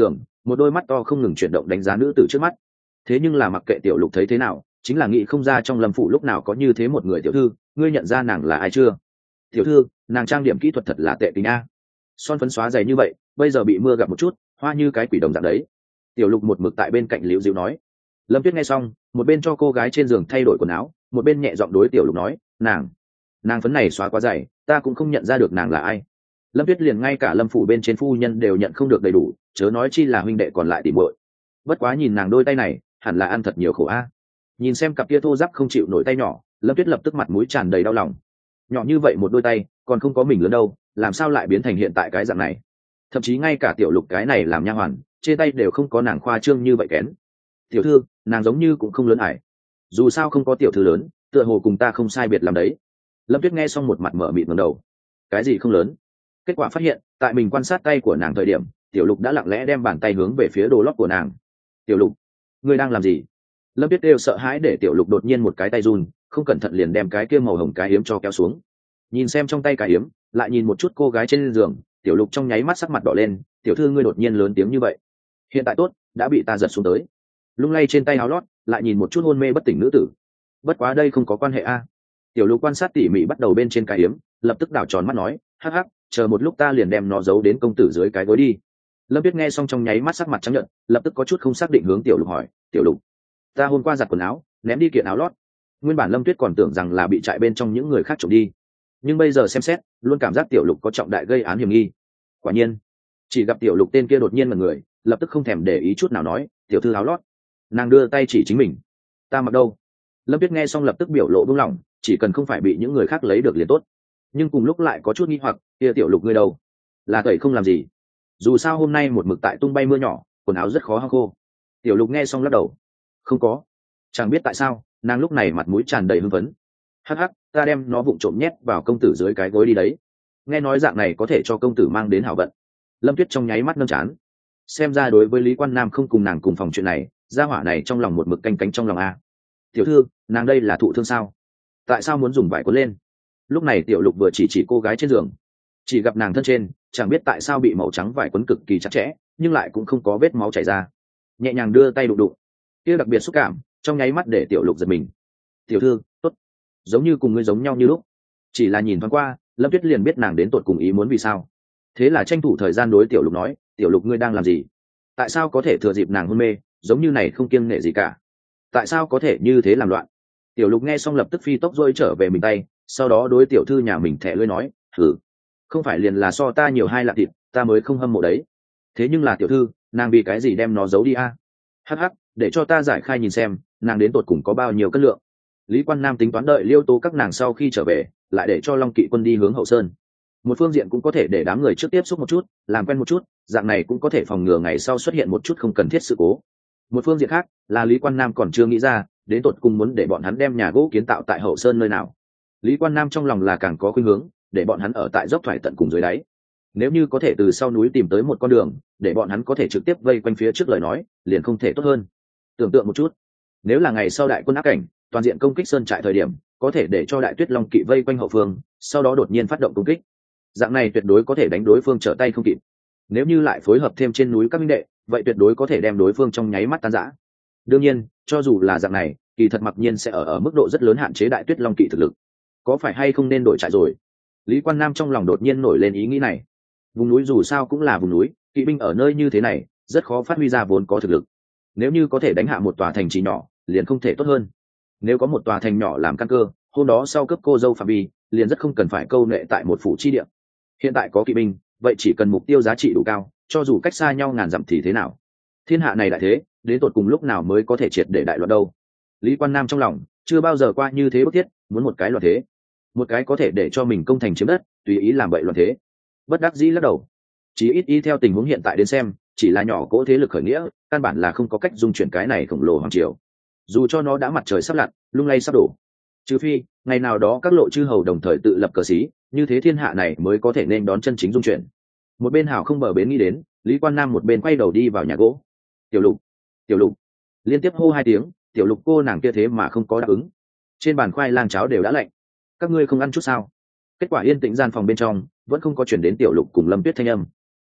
một đôi mắt to không ngừng chuyển động đánh giá nữ tử trước mắt. Thế nhưng là mặc kệ tiểu lục thấy thế nào, chính là nghĩ không ra trong Lâm phủ lúc nào có như thế một người tiểu thư. Ngươi nhận ra nàng là ai chưa? Tiểu thư, nàng trang điểm kỹ thuật thật là tệ tình a. Son phấn xóa dày như vậy, bây giờ bị mưa gặp một chút, hoa như cái quỷ đồng dạng đấy. Tiểu lục một mực tại bên cạnh liễu diệu nói. Lâm Tuyết nghe xong, một bên cho cô gái trên giường thay đổi quần áo, một bên nhẹ giọng đối tiểu lục nói, nàng nàng phấn này xóa quá dày, ta cũng không nhận ra được nàng là ai. Lâm Tuyết liền ngay cả Lâm phủ bên trên phu nhân đều nhận không được đầy đủ, chớ nói chi là huynh đệ còn lại tỉ muội. Bất quá nhìn nàng đôi tay này, hẳn là ăn thật nhiều khổ a. Nhìn xem cặp kia thô ráp không chịu nổi tay nhỏ, Lâm Tuyết lập tức mặt mũi tràn đầy đau lòng. Nhỏ như vậy một đôi tay, còn không có mình lớn đâu, làm sao lại biến thành hiện tại cái dạng này? Thậm chí ngay cả tiểu lục cái này làm nha hoàn, trên tay đều không có nàng khoa trương như vậy kén. Tiểu thư, nàng giống như cũng không lớn ải. Dù sao không có tiểu thư lớn, tựa hồ cùng ta không sai biệt làm đấy. Lâm Tuyết nghe xong một mặt mở mịt ngẩng đầu. Cái gì không lớn? Kết quả phát hiện, tại mình quan sát tay của nàng thời điểm, tiểu lục đã lặng lẽ đem bàn tay hướng về phía đồ lót của nàng. Tiểu lục, ngươi đang làm gì? Lâm Tuyết đều sợ hãi để tiểu lục đột nhiên một cái tay run, không cẩn thận liền đem cái kia màu hồng cái yếm cho kéo xuống. Nhìn xem trong tay cái yếm, lại nhìn một chút cô gái trên giường, tiểu lục trong nháy mắt sắc mặt đỏ lên. Tiểu thư, ngươi đột nhiên lớn tiếng như vậy, hiện tại tốt, đã bị ta giật xuống tới. Lung lay trên tay áo lót, lại nhìn một chút hôn mê bất tỉnh nữ tử. Bất quá đây không có quan hệ a. Tiểu lục quan sát tỉ mỉ bắt đầu bên trên cái yếm, lập tức đảo tròn mắt nói, hắc hắc, chờ một lúc ta liền đem nó giấu đến công tử dưới cái gối đi. Lâm Biết nghe xong trong nháy mắt sắc mặt trắng nhợt, lập tức có chút không xác định hướng tiểu lục hỏi, tiểu lục, ta hôm qua giặt quần áo, ném đi kiện áo lót. Nguyên bản Lâm Tuyết còn tưởng rằng là bị trại bên trong những người khác trộm đi, nhưng bây giờ xem xét, luôn cảm giác tiểu lục có trọng đại gây án hiểm nghi. Quả nhiên, chỉ gặp tiểu lục tên kia đột nhiên là người, lập tức không thèm để ý chút nào nói, tiểu thư áo lót. Nàng đưa tay chỉ chính mình, ta mặc đâu? Lâm Tuyết nghe xong lập tức biểu lộ buông lỏng, chỉ cần không phải bị những người khác lấy được liền tốt. Nhưng cùng lúc lại có chút nghi hoặc, kia tiểu lục ngươi đâu? Là tẩy không làm gì? Dù sao hôm nay một mực tại tung bay mưa nhỏ, quần áo rất khó hong khô. Tiểu lục nghe xong lắc đầu, không có. Chẳng biết tại sao, nàng lúc này mặt mũi tràn đầy hưng phấn. Hắc hắc, ta đem nó vụng trộm nhét vào công tử dưới cái gối đi đấy. Nghe nói dạng này có thể cho công tử mang đến hảo vận. Lâm Tuyết trong nháy mắt nâng chán. Xem ra đối với Lý Quan Nam không cùng nàng cùng phòng chuyện này, gia hỏa này trong lòng một mực canh cánh trong lòng a. Tiểu thư, nàng đây là thụ thương sao? Tại sao muốn dùng vải cuốn lên? Lúc này tiểu lục vừa chỉ chỉ cô gái trên giường, chỉ gặp nàng thân trên, chẳng biết tại sao bị màu trắng vải cuốn cực kỳ chặt chẽ, nhưng lại cũng không có vết máu chảy ra. Nhẹ nhàng đưa tay đụng đụng, kia đặc biệt xúc cảm, trong nháy mắt để tiểu lục giật mình. Tiểu thư, tốt, giống như cùng ngươi giống nhau như lúc. Chỉ là nhìn thoáng qua, Lâm Tuyết liền biết nàng đến tột cùng ý muốn vì sao. Thế là tranh thủ thời gian đối tiểu lục nói, tiểu lục ngươi đang làm gì? Tại sao có thể thừa dịp nàng hôn mê, giống như này không kiêng nể gì cả? Tại sao có thể như thế làm loạn? Tiểu lục nghe xong lập tức phi tốc rôi trở về mình tay, sau đó đối tiểu thư nhà mình thẻ lưỡi nói, thử, không phải liền là so ta nhiều hai lạng thịt, ta mới không hâm mộ đấy. Thế nhưng là tiểu thư, nàng vì cái gì đem nó giấu đi a? À? Hắc hắc, để cho ta giải khai nhìn xem, nàng đến tột cùng có bao nhiêu cân lượng. Lý Quan Nam tính toán đợi Liêu Tố các nàng sau khi trở về, lại để cho Long Kỵ quân đi hướng Hậu Sơn. Một phương diện cũng có thể để đám người trước tiếp xúc một chút, làm quen một chút, dạng này cũng có thể phòng ngừa ngày sau xuất hiện một chút không cần thiết sự cố. Một phương diện khác là Lý Quan Nam còn chưa nghĩ ra, đến tột cùng muốn để bọn hắn đem nhà gỗ kiến tạo tại Hậu Sơn nơi nào. Lý Quan Nam trong lòng là càng có khuynh hướng để bọn hắn ở tại dốc thoải tận cùng dưới đáy. Nếu như có thể từ sau núi tìm tới một con đường, để bọn hắn có thể trực tiếp vây quanh phía trước lời nói, liền không thể tốt hơn. Tưởng tượng một chút, nếu là ngày sau đại quân áp cảnh, toàn diện công kích sơn trại thời điểm, có thể để cho Đại Tuyết Long Kỵ vây quanh hậu phương, sau đó đột nhiên phát động công kích. Dạng này tuyệt đối có thể đánh đối phương trở tay không kịp. Nếu như lại phối hợp thêm trên núi các minh đệ, vậy tuyệt đối có thể đem đối phương trong nháy mắt tan rã. Đương nhiên, cho dù là dạng này, kỳ thật mặc nhiên sẽ ở ở mức độ rất lớn hạn chế Đại Tuyết Long Kỵ thực lực. Có phải hay không nên đổi trại rồi? Lý Quan Nam trong lòng đột nhiên nổi lên ý nghĩ này. Vùng núi dù sao cũng là vùng núi, kỵ binh ở nơi như thế này rất khó phát huy ra vốn có thực lực. Nếu như có thể đánh hạ một tòa thành trì nhỏ, liền không thể tốt hơn. Nếu có một tòa thành nhỏ làm căn cơ, hôm đó sau cấp cô dâu phạm vi, liền rất không cần phải câu nệ tại một phủ chi địa. Hiện tại có kỵ binh, vậy chỉ cần mục tiêu giá trị đủ cao, cho dù cách xa nhau ngàn dặm thì thế nào? Thiên hạ này đại thế, đến tột cùng lúc nào mới có thể triệt để đại loạn đâu? Lý Quan Nam trong lòng chưa bao giờ qua như thế bức thiết, muốn một cái loạn thế, một cái có thể để cho mình công thành chiếm đất, tùy ý làm bậy loạn thế. Bất đắc dĩ lắc đầu. Chỉ ít y theo tình huống hiện tại đến xem, chỉ là nhỏ cỗ thế lực khởi nghĩa, căn bản là không có cách dung chuyển cái này khổng lồ hoàng triều. Dù cho nó đã mặt trời sắp lặn, lung lay sắp đổ, trừ phi ngày nào đó các lộ chư hầu đồng thời tự lập cờ xí, như thế thiên hạ này mới có thể nên đón chân chính dung chuyển. Một bên hảo không bờ bến nghĩ đến, Lý Quan Nam một bên quay đầu đi vào nhà gỗ. Tiểu Lục, Tiểu Lục, liên tiếp hô hai tiếng, Tiểu Lục cô nàng kia thế mà không có đáp ứng. Trên bàn khoai lang cháo đều đã lạnh, các ngươi không ăn chút sao? Kết quả yên tĩnh gian phòng bên trong vẫn không có chuyển đến Tiểu Lục cùng Lâm Tuyết thanh âm.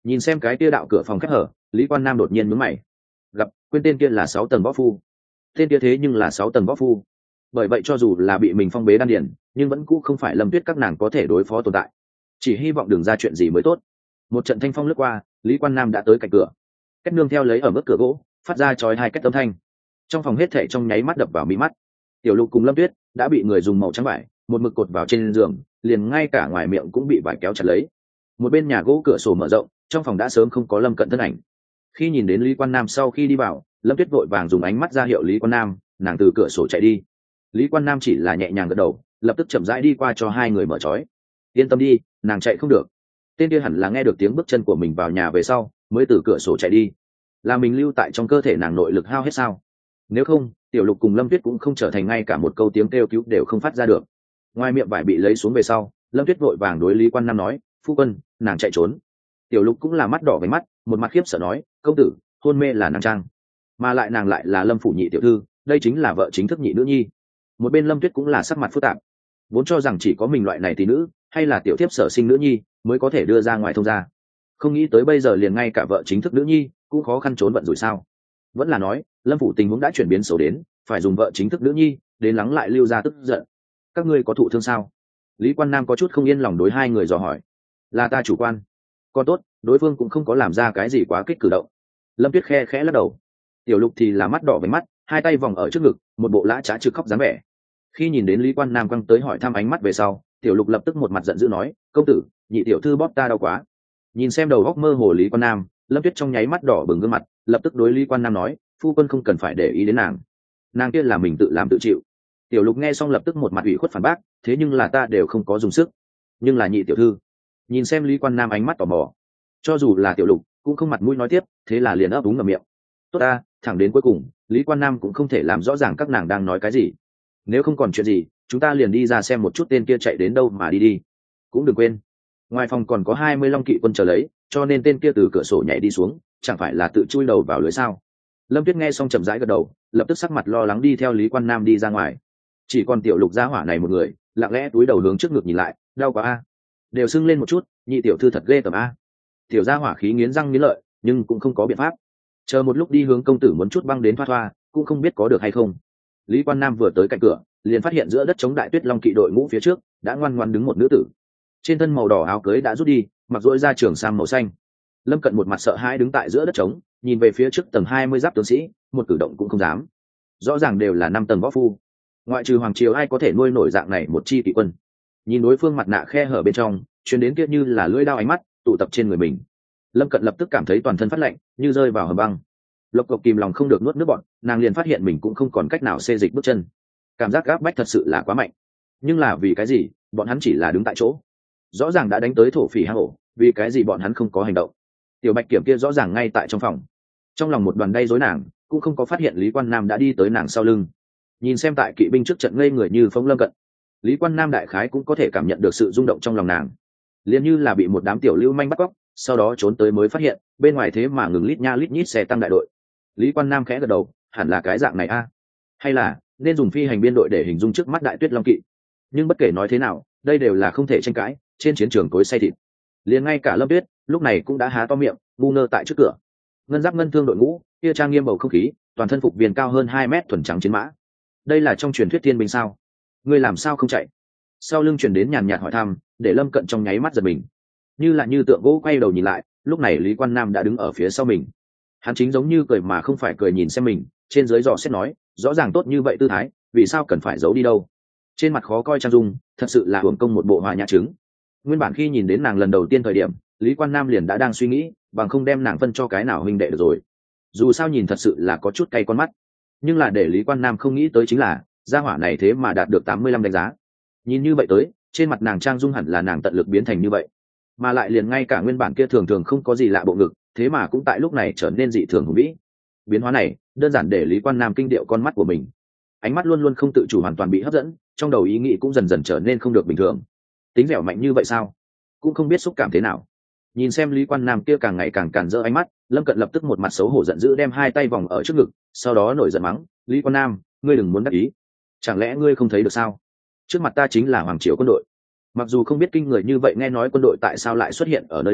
Nhìn xem cái kia đạo cửa phòng khép hở, Lý Quan Nam đột nhiên nhướng mày. Gặp, quên tên kia là sáu tầng võ phu. Tên kia thế nhưng là sáu tầng võ phu. Bởi vậy cho dù là bị mình phong bế đan điền, nhưng vẫn cũ không phải Lâm Tuyết các nàng có thể đối phó tồn tại. Chỉ hy vọng đừng ra chuyện gì mới tốt. Một trận thanh phong lướt qua, Lý Quan Nam đã tới cạnh cửa. Cách nương theo lấy ở mức cửa gỗ, phát ra chói hai cách âm thanh. Trong phòng hết thảy trong nháy mắt đập vào mí mắt. Tiểu Lục cùng Lâm Tuyết đã bị người dùng màu trắng vải một mực cột vào trên giường, liền ngay cả ngoài miệng cũng bị vải kéo chặt lấy. Một bên nhà gỗ cửa sổ mở rộng, trong phòng đã sớm không có Lâm Cận thân ảnh. Khi nhìn đến Lý Quan Nam sau khi đi vào, Lâm Tuyết vội vàng dùng ánh mắt ra hiệu Lý Quan Nam, nàng từ cửa sổ chạy đi. Lý Quan Nam chỉ là nhẹ nhàng gật đầu, lập tức chậm rãi đi qua cho hai người mở trói. Yên tâm đi, nàng chạy không được. Tên kia hẳn là nghe được tiếng bước chân của mình vào nhà về sau, mới từ cửa sổ chạy đi. Là mình lưu tại trong cơ thể nàng nội lực hao hết sao? Nếu không, Tiểu Lục cùng Lâm Tuyết cũng không trở thành ngay cả một câu tiếng kêu cứu đều không phát ra được. Ngoài miệng vải bị lấy xuống về sau, Lâm Tuyết vội vàng đối Lý Quan Nam nói, phu quân, nàng chạy trốn. Tiểu Lục cũng là mắt đỏ với mắt, một mặt khiếp sợ nói, công tử, hôn mê là nàng trang, mà lại nàng lại là Lâm phủ nhị tiểu thư, đây chính là vợ chính thức nhị nữ nhi. Một bên Lâm Tuyết cũng là sắc mặt phức tạp, vốn cho rằng chỉ có mình loại này tỷ nữ hay là tiểu thiếp sở sinh nữ nhi mới có thể đưa ra ngoài thông gia, không nghĩ tới bây giờ liền ngay cả vợ chính thức nữ nhi cũng khó khăn trốn vận rủi sao. Vẫn là nói Lâm phủ tình huống đã chuyển biến xấu đến phải dùng vợ chính thức nữ nhi đến lắng lại lưu ra tức giận. Các ngươi có thụ thương sao? Lý Quan Nam có chút không yên lòng đối hai người dò hỏi. Là ta chủ quan. Còn tốt, đối phương cũng không có làm ra cái gì quá kích cử động. Lâm Tuyết khe khẽ lắc đầu. Tiểu Lục thì là mắt đỏ với mắt, hai tay vòng ở trước ngực, một bộ lã trá trực khóc dáng vẻ. Khi nhìn đến Lý Quan Nam quăng tới hỏi thăm ánh mắt về sau, Tiểu Lục lập tức một mặt giận dữ nói, công tử, nhị tiểu thư bóp ta đau quá. Nhìn xem đầu góc mơ hồ Lý Quan Nam, Lâm Tuyết trong nháy mắt đỏ bừng gương mặt, lập tức đối Lý Quan Nam nói, phu quân không cần phải để ý đến nàng, nàng kia là mình tự làm tự chịu. Tiểu Lục nghe xong lập tức một mặt ủy khuất phản bác, thế nhưng là ta đều không có dùng sức, nhưng là nhị tiểu thư. Nhìn xem Lý Quan Nam ánh mắt tò mò, cho dù là Tiểu Lục cũng không mặt mũi nói tiếp, thế là liền ấp úng ngậm miệng. Tốt ta, thẳng đến cuối cùng Lý Quan Nam cũng không thể làm rõ ràng các nàng đang nói cái gì. Nếu không còn chuyện gì, chúng ta liền đi ra xem một chút tên kia chạy đến đâu mà đi đi. Cũng đừng quên, ngoài phòng còn có hai mươi long kỵ quân chờ lấy, cho nên tên kia từ cửa sổ nhảy đi xuống, chẳng phải là tự chui đầu vào lưới sao? Lâm Tuyết nghe xong chậm rãi gật đầu, lập tức sắc mặt lo lắng đi theo Lý Quan Nam đi ra ngoài. Chỉ còn Tiểu Lục gia hỏa này một người, lặng lẽ túi đầu hướng trước ngực nhìn lại, đau quá a, đều sưng lên một chút, nhị tiểu thư thật ghê tởm a. Tiểu gia hỏa khí nghiến răng nghiến lợi, nhưng cũng không có biện pháp. Chờ một lúc đi hướng công tử muốn chút băng đến thoa thoa, cũng không biết có được hay không. Lý Quan Nam vừa tới cạnh cửa, liền phát hiện giữa đất chống đại tuyết long kỵ đội ngũ phía trước đã ngoan ngoãn đứng một nữ tử, trên thân màu đỏ áo cưới đã rút đi, mặc rỗi ra trường sam màu xanh. Lâm Cận một mặt sợ hãi đứng tại giữa đất trống, nhìn về phía trước tầng hai mươi giáp tướng sĩ, một cử động cũng không dám. Rõ ràng đều là năm tầng võ phu, ngoại trừ hoàng triều ai có thể nuôi nổi dạng này một chi kỵ quân. Nhìn đối phương mặt nạ khe hở bên trong, truyền đến kia như là lưỡi dao ánh mắt tụ tập trên người mình. Lâm Cận lập tức cảm thấy toàn thân phát lạnh, như rơi vào hầm băng. Lộc Cộc kìm lòng không được nuốt nước bọt, nàng liền phát hiện mình cũng không còn cách nào xê dịch bước chân. Cảm giác áp bách thật sự là quá mạnh. Nhưng là vì cái gì, bọn hắn chỉ là đứng tại chỗ. Rõ ràng đã đánh tới thổ phỉ hang ổ, vì cái gì bọn hắn không có hành động? Tiểu Bạch Kiểm kia rõ ràng ngay tại trong phòng. Trong lòng một đoàn đay rối, nàng cũng không có phát hiện Lý Quan Nam đã đi tới nàng sau lưng. Nhìn xem tại kỵ binh trước trận ngây người như phóng Lâm Cận, Lý Quan Nam đại khái cũng có thể cảm nhận được sự rung động trong lòng nàng, liền như là bị một đám tiểu lưu manh bắt cóc, sau đó trốn tới mới phát hiện bên ngoài thế mà ngừng lít nha lít nhít xe tăng đại đội. Lý Quan Nam khẽ gật đầu, hẳn là cái dạng này a, hay là nên dùng phi hành biên đội để hình dung trước mắt đại tuyết long kỵ. Nhưng bất kể nói thế nào, đây đều là không thể tranh cãi, trên chiến trường cối xay thịt. Liền ngay cả Lâm Tuyết lúc này cũng đã há to miệng ngu ngơ tại trước cửa. Ngân giáp ngân thương đội ngũ kia trang nghiêm bầu không khí, toàn thân phục viên cao hơn hai mét thuần trắng chiến mã. Đây là trong truyền thuyết thiên binh sao? Ngươi làm sao không chạy? Sau lưng truyền đến nhàn nhạt hỏi thăm, để Lâm Cận trong nháy mắt giật mình, như là như tượng gỗ quay đầu nhìn lại, lúc này Lý Quan Nam đã đứng ở phía sau mình. Hắn chính giống như cười mà không phải cười nhìn xem mình, trên dưới dò xét nói, rõ ràng tốt như vậy tư thái, vì sao cần phải giấu đi đâu? Trên mặt khó coi trang dung, thật sự là hưởng công một bộ hòa nhã trứng. Nguyên bản khi nhìn đến nàng lần đầu tiên thời điểm, Lý Quan Nam liền đã đang suy nghĩ, bằng không đem nàng phân cho cái nào huynh đệ được rồi. Dù sao nhìn thật sự là có chút cay con mắt. Nhưng là để Lý Quan Nam không nghĩ tới chính là, gia hỏa này thế mà đạt được tám mươi lăm đánh giá. Nhìn như vậy tới, trên mặt nàng trang dung hẳn là nàng tận lực biến thành như vậy. Mà lại liền ngay cả nguyên bản kia thường thường không có gì lạ bộ ngực, thế mà cũng tại lúc này trở nên dị thường hùng vĩ. Biến hóa này, đơn giản để Lý Quan Nam kinh điệu con mắt của mình. Ánh mắt luôn luôn không tự chủ hoàn toàn bị hấp dẫn, trong đầu ý nghĩ cũng dần dần trở nên không được bình thường. Tính dẻo mạnh như vậy sao? Cũng không biết xúc cảm thế nào. Nhìn xem Lý Quan Nam kia càng ngày càng càn rỡ ánh mắt, Lâm Cận lập tức một mặt xấu hổ giận dữ đem hai tay vòng ở trước ngực, sau đó nổi giận mắng, Lý Quan Nam, ngươi đừng muốn đắc ý. Chẳng lẽ ngươi không thấy được sao? Trước mặt ta chính là hoàng triều quân đội. Mặc dù không biết kinh người như vậy nghe nói quân đội tại sao lại xuất hiện ở nơi đây,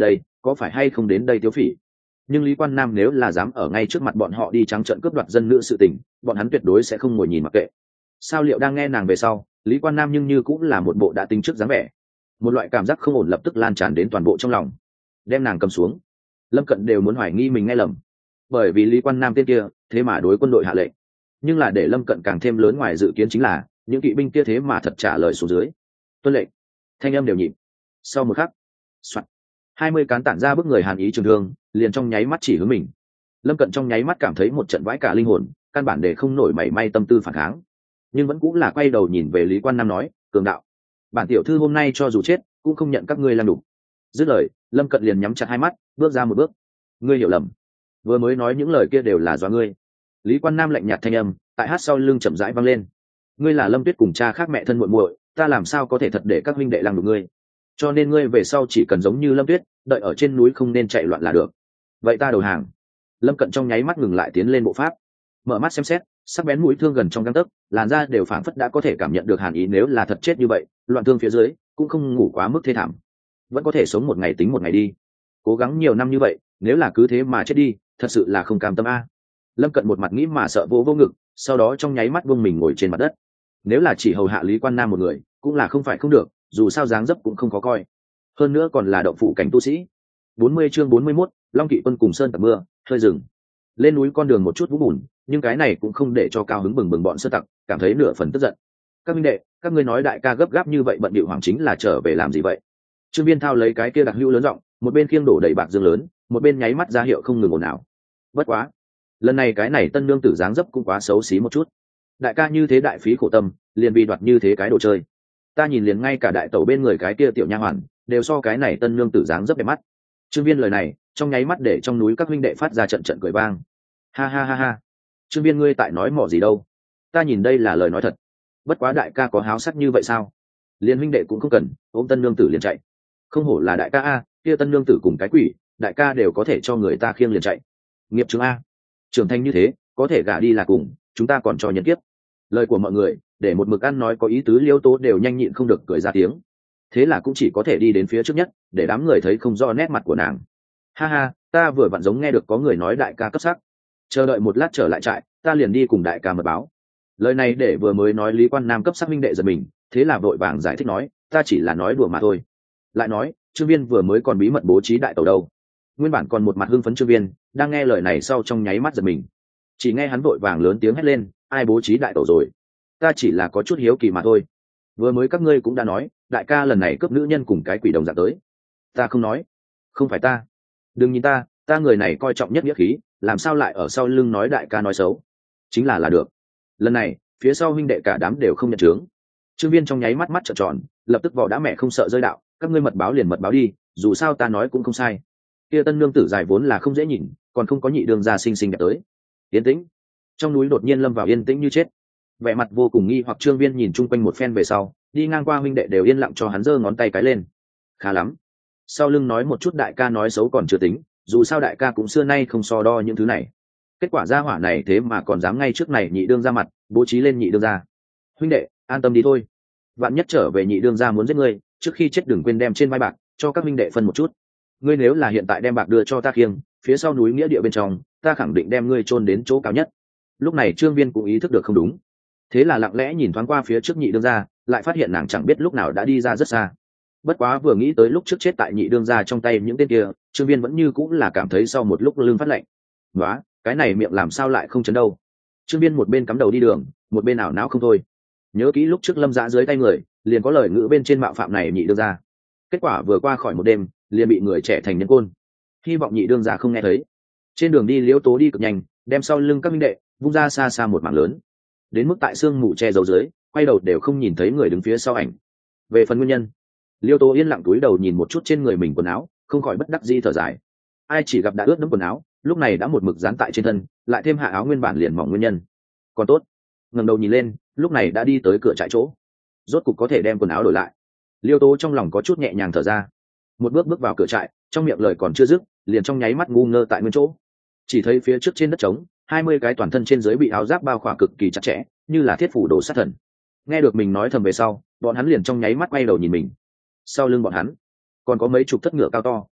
có phải hay không đến đây tiếu phỉ. Nhưng Lý Quan Nam nếu là dám ở ngay trước mặt bọn họ đi trắng trợn cướp đoạt dân nữ sự tình, bọn hắn tuyệt đối sẽ không ngồi nhìn mặc kệ. Sao Liệu đang nghe nàng về sau, Lý Quan Nam nhưng như cũng là một bộ đã tính trước dáng vẻ. Một loại cảm giác không ổn lập tức lan tràn đến toàn bộ trong lòng. Đem nàng cầm xuống. Lâm Cận đều muốn hoài nghi mình nghe lầm, bởi vì Lý Quan Nam tên kia thế mà đối quân đội hạ lệnh. Nhưng là để Lâm Cận càng thêm lớn ngoài dự kiến chính là những kỵ binh kia thế mà thật trả lời xuống dưới. Tuân lệnh. Thanh âm đều nhịp. Sau một khắc, soạt, hai mươi cán tản ra bức người hàn ý trường thương liền trong nháy mắt chỉ hướng mình. Lâm Cận trong nháy mắt cảm thấy một trận vãi cả linh hồn, căn bản để không nổi mảy may tâm tư phản kháng, nhưng vẫn cũng là quay đầu nhìn về Lý Quan Nam nói, cường đạo, bản tiểu thư hôm nay cho dù chết cũng không nhận các ngươi làm đủ. Dứt lời, Lâm Cận liền nhắm chặt hai mắt, bước ra một bước. Ngươi hiểu lầm, vừa mới nói những lời kia đều là do ngươi. Lý Quan Nam lạnh nhạt thanh âm tại hát sau lưng chậm rãi vang lên. Ngươi là Lâm Tuyết cùng cha khác mẹ thân muội muội, ta làm sao có thể thật để các huynh đệ làm đủ ngươi? Cho nên ngươi về sau chỉ cần giống như Lâm Tuyết, đợi ở trên núi không nên chạy loạn là được. Vậy ta đầu hàng. Lâm Cận trong nháy mắt ngừng lại tiến lên bộ pháp, mở mắt xem xét, sắc bén mũi thương gần trong gang tấc, làn da đều phảng phất đã có thể cảm nhận được hàn ý. Nếu là thật chết như vậy, loạn thương phía dưới cũng không ngủ quá mức thê thảm, vẫn có thể sống một ngày tính một ngày đi. Cố gắng nhiều năm như vậy, nếu là cứ thế mà chết đi, thật sự là không cam tâm a. Lâm Cận một mặt nghĩ mà sợ vô vô ngực, sau đó trong nháy mắt buông mình ngồi trên mặt đất. Nếu là chỉ hầu hạ Lý Quan Nam một người, cũng là không phải không được, dù sao dáng dấp cũng không có coi, hơn nữa còn là động phụ cảnh tu sĩ. bốn mươi chương bốn mươi mốt, Long Kỵ Quân cùng sơn tặc mưa, hơi rừng. Lên núi con đường một chút vũ bùn, nhưng cái này cũng không để cho cao hứng bừng bừng bọn sơn tặc cảm thấy nửa phần tức giận. Các minh đệ, các ngươi nói đại ca gấp gáp như vậy bận bịu hoàng chính là trở về làm gì vậy? Trương Viên Thao lấy cái kia đặc hữu lớn giọng, một bên khiêng đổ đầy bạc dương lớn, một bên nháy mắt ra hiệu không ngừng ồn ào. Bất quá, lần này cái này tân nương tử dáng dấp cũng quá xấu xí một chút. Đại ca như thế đại phí khổ tâm, liền bị đoạt như thế cái đồ chơi. Ta nhìn liền ngay cả đại tẩu bên người cái kia tiểu nha hoàn, đều so cái này tân nương tử dáng dấp đẹp mắt. Trương Viên lời này, trong nháy mắt để trong núi các huynh đệ phát ra trận trận cười vang. Ha ha ha ha. Trương Viên ngươi tại nói mỏ gì đâu? Ta nhìn đây là lời nói thật. Bất quá đại ca có háo sắc như vậy sao? Liên huynh đệ cũng không cần, ôm tân nương tử liền chạy. Không hổ là đại ca a, kia tân nương tử cùng cái quỷ, đại ca đều có thể cho người ta khiêng liền chạy. Nghiệp chứng a. Trưởng thành như thế, có thể gả đi là cùng, chúng ta còn cho nhân kiếp. Lời của mọi người, để một mực ăn nói có ý tứ Liêu Tố đều nhanh nhịn không được cười ra tiếng. Thế là cũng chỉ có thể đi đến phía trước nhất, để đám người thấy không rõ nét mặt của nàng. Ha ha, ta vừa vặn giống nghe được có người nói đại ca cấp sắc. Chờ đợi một lát trở lại trại, ta liền đi cùng đại ca mật báo. Lời này để vừa mới nói Lý Quan Nam cấp sắc minh đệ giật mình, thế là vội vàng giải thích nói, ta chỉ là nói đùa mà thôi. Lại nói, Trương Viên vừa mới còn bí mật bố trí đại tẩu đâu. Nguyên bản còn một mặt hưng phấn Trương Viên, đang nghe lời này sau trong nháy mắt giật mình. Chỉ nghe hắn vội vàng lớn tiếng hét lên, ai bố trí đại tẩu rồi? Ta chỉ là có chút hiếu kỳ mà thôi. Vừa mới các ngươi cũng đã nói, đại ca lần này cướp nữ nhân cùng cái quỷ đồng dạng tới. Ta không nói. Không phải ta. Đừng nhìn ta, ta người này coi trọng nhất nghĩa khí, làm sao lại ở sau lưng nói đại ca nói xấu? Chính là là được. Lần này, phía sau huynh đệ cả đám đều không nhận chướng. Trương Viên trong nháy mắt mắt trợn tròn, lập tức vỏ đã mẹ không sợ rơi đạo, các ngươi mật báo liền mật báo đi, dù sao ta nói cũng không sai. Kia tân nương tử dài vốn là không dễ nhìn, còn không có nhị đường ra xinh xinh đẹp tới. Yên tĩnh. Trong núi đột nhiên lâm vào yên tĩnh như chết. Vẻ mặt vô cùng nghi hoặc Trương Viên nhìn chung quanh một phen về sau, đi ngang qua huynh đệ đều yên lặng cho hắn giơ ngón tay cái lên. Khá lắm. Sau lưng nói một chút đại ca nói xấu còn chưa tính, dù sao đại ca cũng xưa nay không so đo những thứ này. Kết quả ra hỏa này thế mà còn dám ngay trước này nhị đương ra mặt, bố trí lên nhị đương ra. Huynh đệ, an tâm đi thôi. Vạn nhất trở về nhị đương ra muốn giết ngươi, trước khi chết đừng quên đem trên vai bạc cho các huynh đệ phân một chút. Ngươi nếu là hiện tại đem bạc đưa cho ta khiêng, phía sau núi nghĩa địa bên trong, ta khẳng định đem ngươi chôn đến chỗ cao nhất. Lúc này Trương Viên cũng ý thức được không đúng, thế là lặng lẽ nhìn thoáng qua phía trước nhị đương gia, lại phát hiện nàng chẳng biết lúc nào đã đi ra rất xa. Bất quá vừa nghĩ tới lúc trước chết tại nhị đương gia trong tay những tên kia, Trương Viên vẫn như cũng là cảm thấy sau một lúc lưng phát lạnh. Nóa, cái này miệng làm sao lại không chấn đâu. Trương Viên một bên cắm đầu đi đường, một bên ảo não không thôi. Nhớ kỹ lúc trước Lâm Dã dưới tay người, liền có lời ngữ bên trên mạo phạm này nhị đương gia. Kết quả vừa qua khỏi một đêm, liền bị người trẻ thành nhân côn. Hy vọng nhị đương gia không nghe thấy. Trên đường đi Liễu Tố đi cực nhanh, đem sau lưng các minh đệ vung ra xa xa một mảng lớn, đến mức tại sương mù che giấu dưới, quay đầu đều không nhìn thấy người đứng phía sau ảnh. Về phần nguyên nhân, Liêu Tố yên lặng cúi đầu nhìn một chút trên người mình quần áo, không khỏi bất đắc dĩ thở dài. Ai chỉ gặp đã ướt đẫm quần áo, lúc này đã một mực dán tại trên thân, lại thêm hạ áo nguyên bản liền mỏng nguyên nhân. Còn tốt, ngẩng đầu nhìn lên, lúc này đã đi tới cửa trại chỗ, rốt cục có thể đem quần áo đổi lại. Liêu Tố trong lòng có chút nhẹ nhàng thở ra. Một bước bước vào cửa trại, trong miệng lời còn chưa dứt, liền trong nháy mắt ngu ngơ tại nguyên chỗ. Chỉ thấy phía trước trên đất trống, hai mươi cái toàn thân trên dưới bị áo giáp bao khỏa cực kỳ chặt chẽ, như là thiết phủ đồ sát thần. Nghe được mình nói thầm về sau, bọn hắn liền trong nháy mắt quay đầu nhìn mình. Sau lưng bọn hắn còn có mấy chục thất ngựa cao to,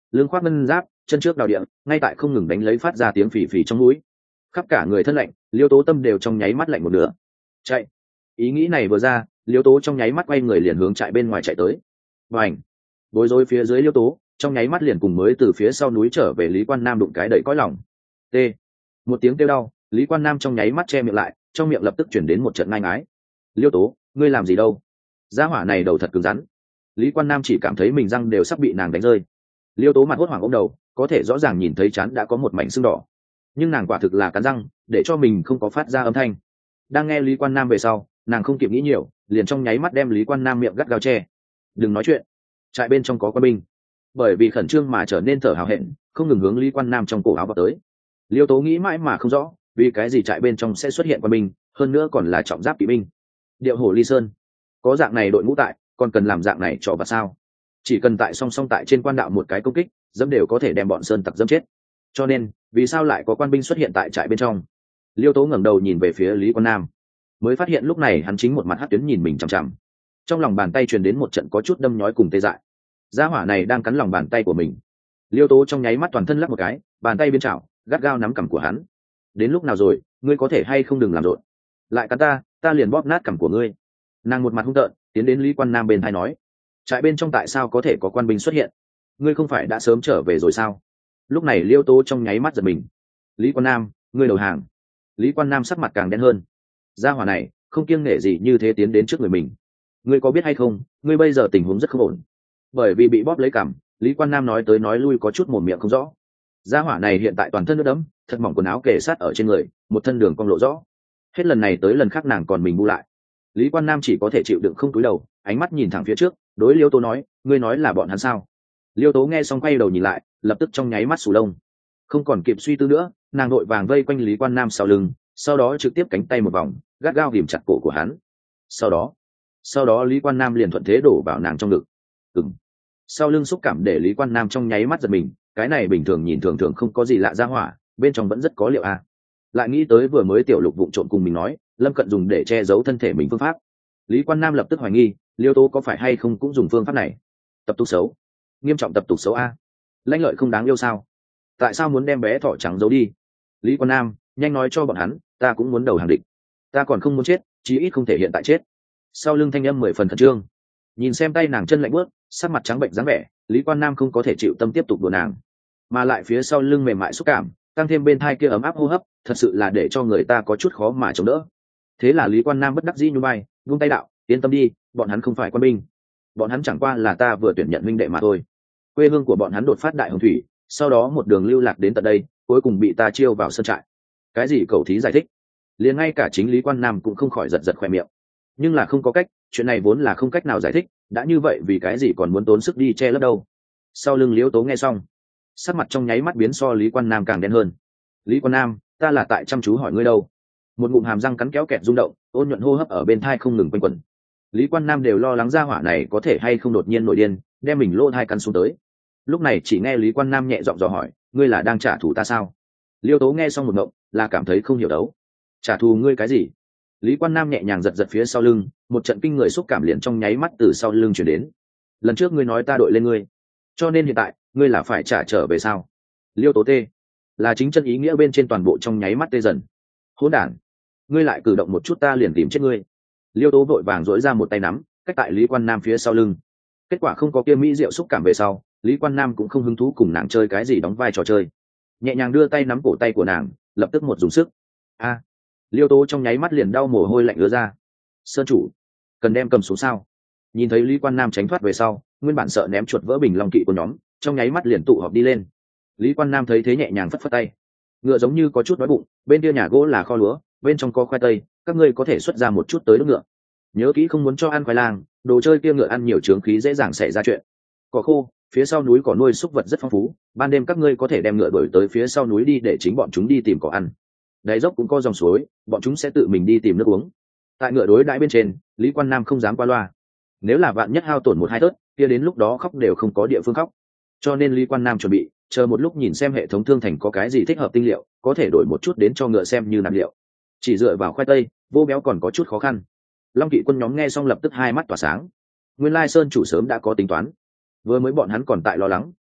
lưng khoác ngân giáp, chân trước đào địa, ngay tại không ngừng đánh lấy phát ra tiếng phì phì trong núi. Khắp cả người thân lạnh, Liêu Tố tâm đều trong nháy mắt lạnh một nửa. Chạy. Ý nghĩ này vừa ra, Liêu Tố trong nháy mắt quay người liền hướng trại bên ngoài chạy tới. Và ảnh. Bối rối phía dưới Liêu Tố, trong nháy mắt liền cùng mới từ phía sau núi trở về Lý Quan Nam đụng cái đẩy cõi lòng. T. Một tiếng kêu đau, Lý Quan Nam trong nháy mắt che miệng lại, trong miệng lập tức chuyển đến một trận ngai ngái. Liêu Tố, ngươi làm gì đâu? Gia hỏa này đầu thật cứng rắn. Lý Quan Nam chỉ cảm thấy mình răng đều sắp bị nàng đánh rơi. Liêu Tố mặt hốt hoảng ôm đầu, có thể rõ ràng nhìn thấy chán đã có một mảnh sưng đỏ, nhưng nàng quả thực là cắn răng để cho mình không có phát ra âm thanh. Đang nghe Lý Quan Nam về sau, nàng không kịp nghĩ nhiều, liền trong nháy mắt đem Lý Quan Nam miệng gắt gao che. Đừng nói chuyện, trại bên trong có quân binh. Bởi vì khẩn trương mà trở nên thở hào hẹn, không ngừng hướng Lý Quan Nam trong cổ áo vào tới. Liêu Tố nghĩ mãi mà không rõ, vì cái gì trại bên trong sẽ xuất hiện quân binh, hơn nữa còn là trọng giáp kỵ binh. Điệu hổ ly sơn, có dạng này đội ngũ tại, còn cần làm dạng này trò và sao? Chỉ cần tại song song tại trên quan đạo một cái công kích, dẫm đều có thể đem bọn sơn tặc dẫm chết. Cho nên, vì sao lại có quan binh xuất hiện tại trại bên trong? Liêu Tố ngẩng đầu nhìn về phía Lý Quan Nam, mới phát hiện lúc này hắn chính một mặt hất tuyến nhìn mình chằm chằm. Trong lòng bàn tay truyền đến một trận có chút đâm nhói cùng tê dại. Gia hỏa này đang cắn lòng bàn tay của mình. Liêu Tố trong nháy mắt toàn thân lắc một cái, bàn tay biến chảo, gắt gao nắm cằm của hắn. Đến lúc nào rồi, ngươi có thể hay không đừng làm rộn. Lại cắn ta, ta liền bóp nát cằm của ngươi. Nàng một mặt hung tợn, tiến đến Lý Quan Nam bên tai nói, trại bên trong tại sao có thể có quan binh xuất hiện? Ngươi không phải đã sớm trở về rồi sao? Lúc này Liêu Tố trong nháy mắt giật mình. Lý Quan Nam, ngươi đầu hàng. Lý Quan Nam sắc mặt càng đen hơn. Gia hỏa này không kiêng nể gì như thế tiến đến trước người mình. Ngươi có biết hay không, ngươi bây giờ tình huống rất không ổn. Bởi vì bị bóp lấy cằm, Lý Quan Nam nói tới nói lui có chút mồm miệng không rõ. Gia hỏa này hiện tại toàn thân nước đẫm, thật mỏng quần áo kề sát ở trên người, một thân đường cong lộ rõ. Hết lần này tới lần khác nàng còn mình bu lại. Lý Quan Nam chỉ có thể chịu đựng không cúi đầu, ánh mắt nhìn thẳng phía trước, đối Liêu Tố nói, ngươi nói là bọn hắn sao? Liêu Tố nghe xong quay đầu nhìn lại, lập tức trong nháy mắt sù lông. Không còn kịp suy tư nữa, nàng đội vàng vây quanh Lý Quan Nam sau lưng, sau đó trực tiếp cánh tay một vòng, gắt gao ghìm chặt cổ của hắn. Sau đó, sau đó Lý Quan Nam liền thuận thế đổ vào nàng trong ngực. Ừm. Sau lưng xúc cảm để Lý Quan Nam trong nháy mắt giật mình, cái này bình thường nhìn thường thường không có gì lạ ra hỏa, bên trong vẫn rất có liệu a. À. Lại nghĩ tới vừa mới tiểu lục vụng trộn cùng mình nói, Lâm Cận dùng để che giấu thân thể mình phương pháp. Lý Quan Nam lập tức hoài nghi, Liêu Tố có phải hay không cũng dùng phương pháp này. Tập tục xấu, nghiêm trọng tập tục xấu a. Lãnh lợi không đáng yêu sao? Tại sao muốn đem bé thỏ trắng giấu đi? Lý Quan Nam, nhanh nói cho bọn hắn, ta cũng muốn đầu hàng địch. Ta còn không muốn chết, chí ít không thể hiện tại chết. Sau lưng thanh âm mười phần khẩn trương, nhìn xem tay nàng chân lạnh bước, sắc mặt trắng bệnh dáng vẻ, Lý Quan Nam không có thể chịu tâm tiếp tục đùa nàng, mà lại phía sau lưng mềm mại xúc cảm, tăng thêm bên thai kia ấm áp hô hấp, thật sự là để cho người ta có chút khó mà chống đỡ. Thế là Lý Quan Nam bất đắc dĩ nhún vai, vung tay đạo, yên tâm đi, bọn hắn không phải quân binh, bọn hắn chẳng qua là ta vừa tuyển nhận huynh đệ mà thôi. Quê hương của bọn hắn đột phát đại hồng thủy, sau đó một đường lưu lạc đến tận đây, cuối cùng bị ta chiêu vào sân trại. Cái gì cầu thí giải thích, liền ngay cả chính Lý Quan Nam cũng không khỏi giật giật khỏe miệng. Nhưng là không có cách, chuyện này vốn là không cách nào giải thích, đã như vậy vì cái gì còn muốn tốn sức đi che lấp đâu. Sau lưng Liễu Tố nghe xong, sắc mặt trong nháy mắt biến so Lý Quan Nam càng đen hơn. Lý Quan Nam, ta là tại chăm chú hỏi ngươi đâu. Một ngụm hàm răng cắn kéo kẹt rung động, ôn nhuận hô hấp ở bên thai không ngừng quanh quẩn. Lý Quan Nam đều lo lắng ra hỏa này có thể hay không đột nhiên nổi điên, đem mình lô thai cắn xuống tới. Lúc này chỉ nghe Lý Quan Nam nhẹ giọng dò hỏi, ngươi là đang trả thù ta sao? Liêu Tố nghe xong một ngộng, là cảm thấy không hiểu đấu. Trả thù ngươi cái gì? Lý Quan Nam nhẹ nhàng giật giật phía sau lưng, một trận kinh người xúc cảm liền trong nháy mắt từ sau lưng chuyển đến. Lần trước ngươi nói ta đội lên ngươi, cho nên hiện tại ngươi là phải trả trở về sao? Liêu Tố tê, là chính chân ý nghĩa bên trên toàn bộ trong nháy mắt tê dần. Hỗn đản, ngươi lại cử động một chút ta liền tìm chết ngươi. Liêu Tố vội vàng dỗi ra một tay nắm, cách tại Lý Quan Nam phía sau lưng. Kết quả không có kia mỹ diệu xúc cảm về sau, Lý Quan Nam cũng không hứng thú cùng nàng chơi cái gì đóng vai trò chơi, nhẹ nhàng đưa tay nắm cổ tay của nàng, lập tức một dùng sức. A, à, Liêu Tố trong nháy mắt liền đau mồ hôi lạnh ứa ra. Sơn chủ, cần đem cầm xuống sao? Nhìn thấy Lý Quan Nam tránh thoát về sau, nguyên bản sợ ném chuột vỡ bình long kỵ của nhóm, trong nháy mắt liền tụ họp đi lên. Lý Quan Nam thấy thế nhẹ nhàng phất phất tay. Ngựa giống như có chút đói bụng, bên kia nhà gỗ là kho lúa, bên trong có khoai tây, các ngươi có thể xuất ra một chút tới đốt ngựa. Nhớ kỹ không muốn cho ăn khoai lang, đồ chơi kia ngựa ăn nhiều chướng khí dễ dàng xảy ra chuyện. Cỏ khô, phía sau núi có nuôi súc vật rất phong phú, ban đêm các ngươi có thể đem ngựa đuổi tới phía sau núi đi để chính bọn chúng đi tìm cỏ ăn. Đáy dốc cũng có dòng suối, bọn chúng sẽ tự mình đi tìm nước uống. Tại ngựa đối đãi bên trên, Lý Quan Nam không dám qua loa. Nếu là vạn nhất hao tổn một hai tớt, kia đến lúc đó khóc đều không có địa phương khóc. Cho nên Lý Quan Nam chuẩn bị, chờ một lúc nhìn xem hệ thống thương thành có cái gì thích hợp tinh liệu, có thể đổi một chút đến cho ngựa xem như nạp liệu. Chỉ dựa vào khoai tây, vô béo còn có chút khó khăn. Long kỵ quân nhóm nghe xong lập tức hai mắt tỏa sáng. Nguyên lai Sơn chủ sớm đã có tính toán. Vừa mới bọn hắn còn tại lo lắng,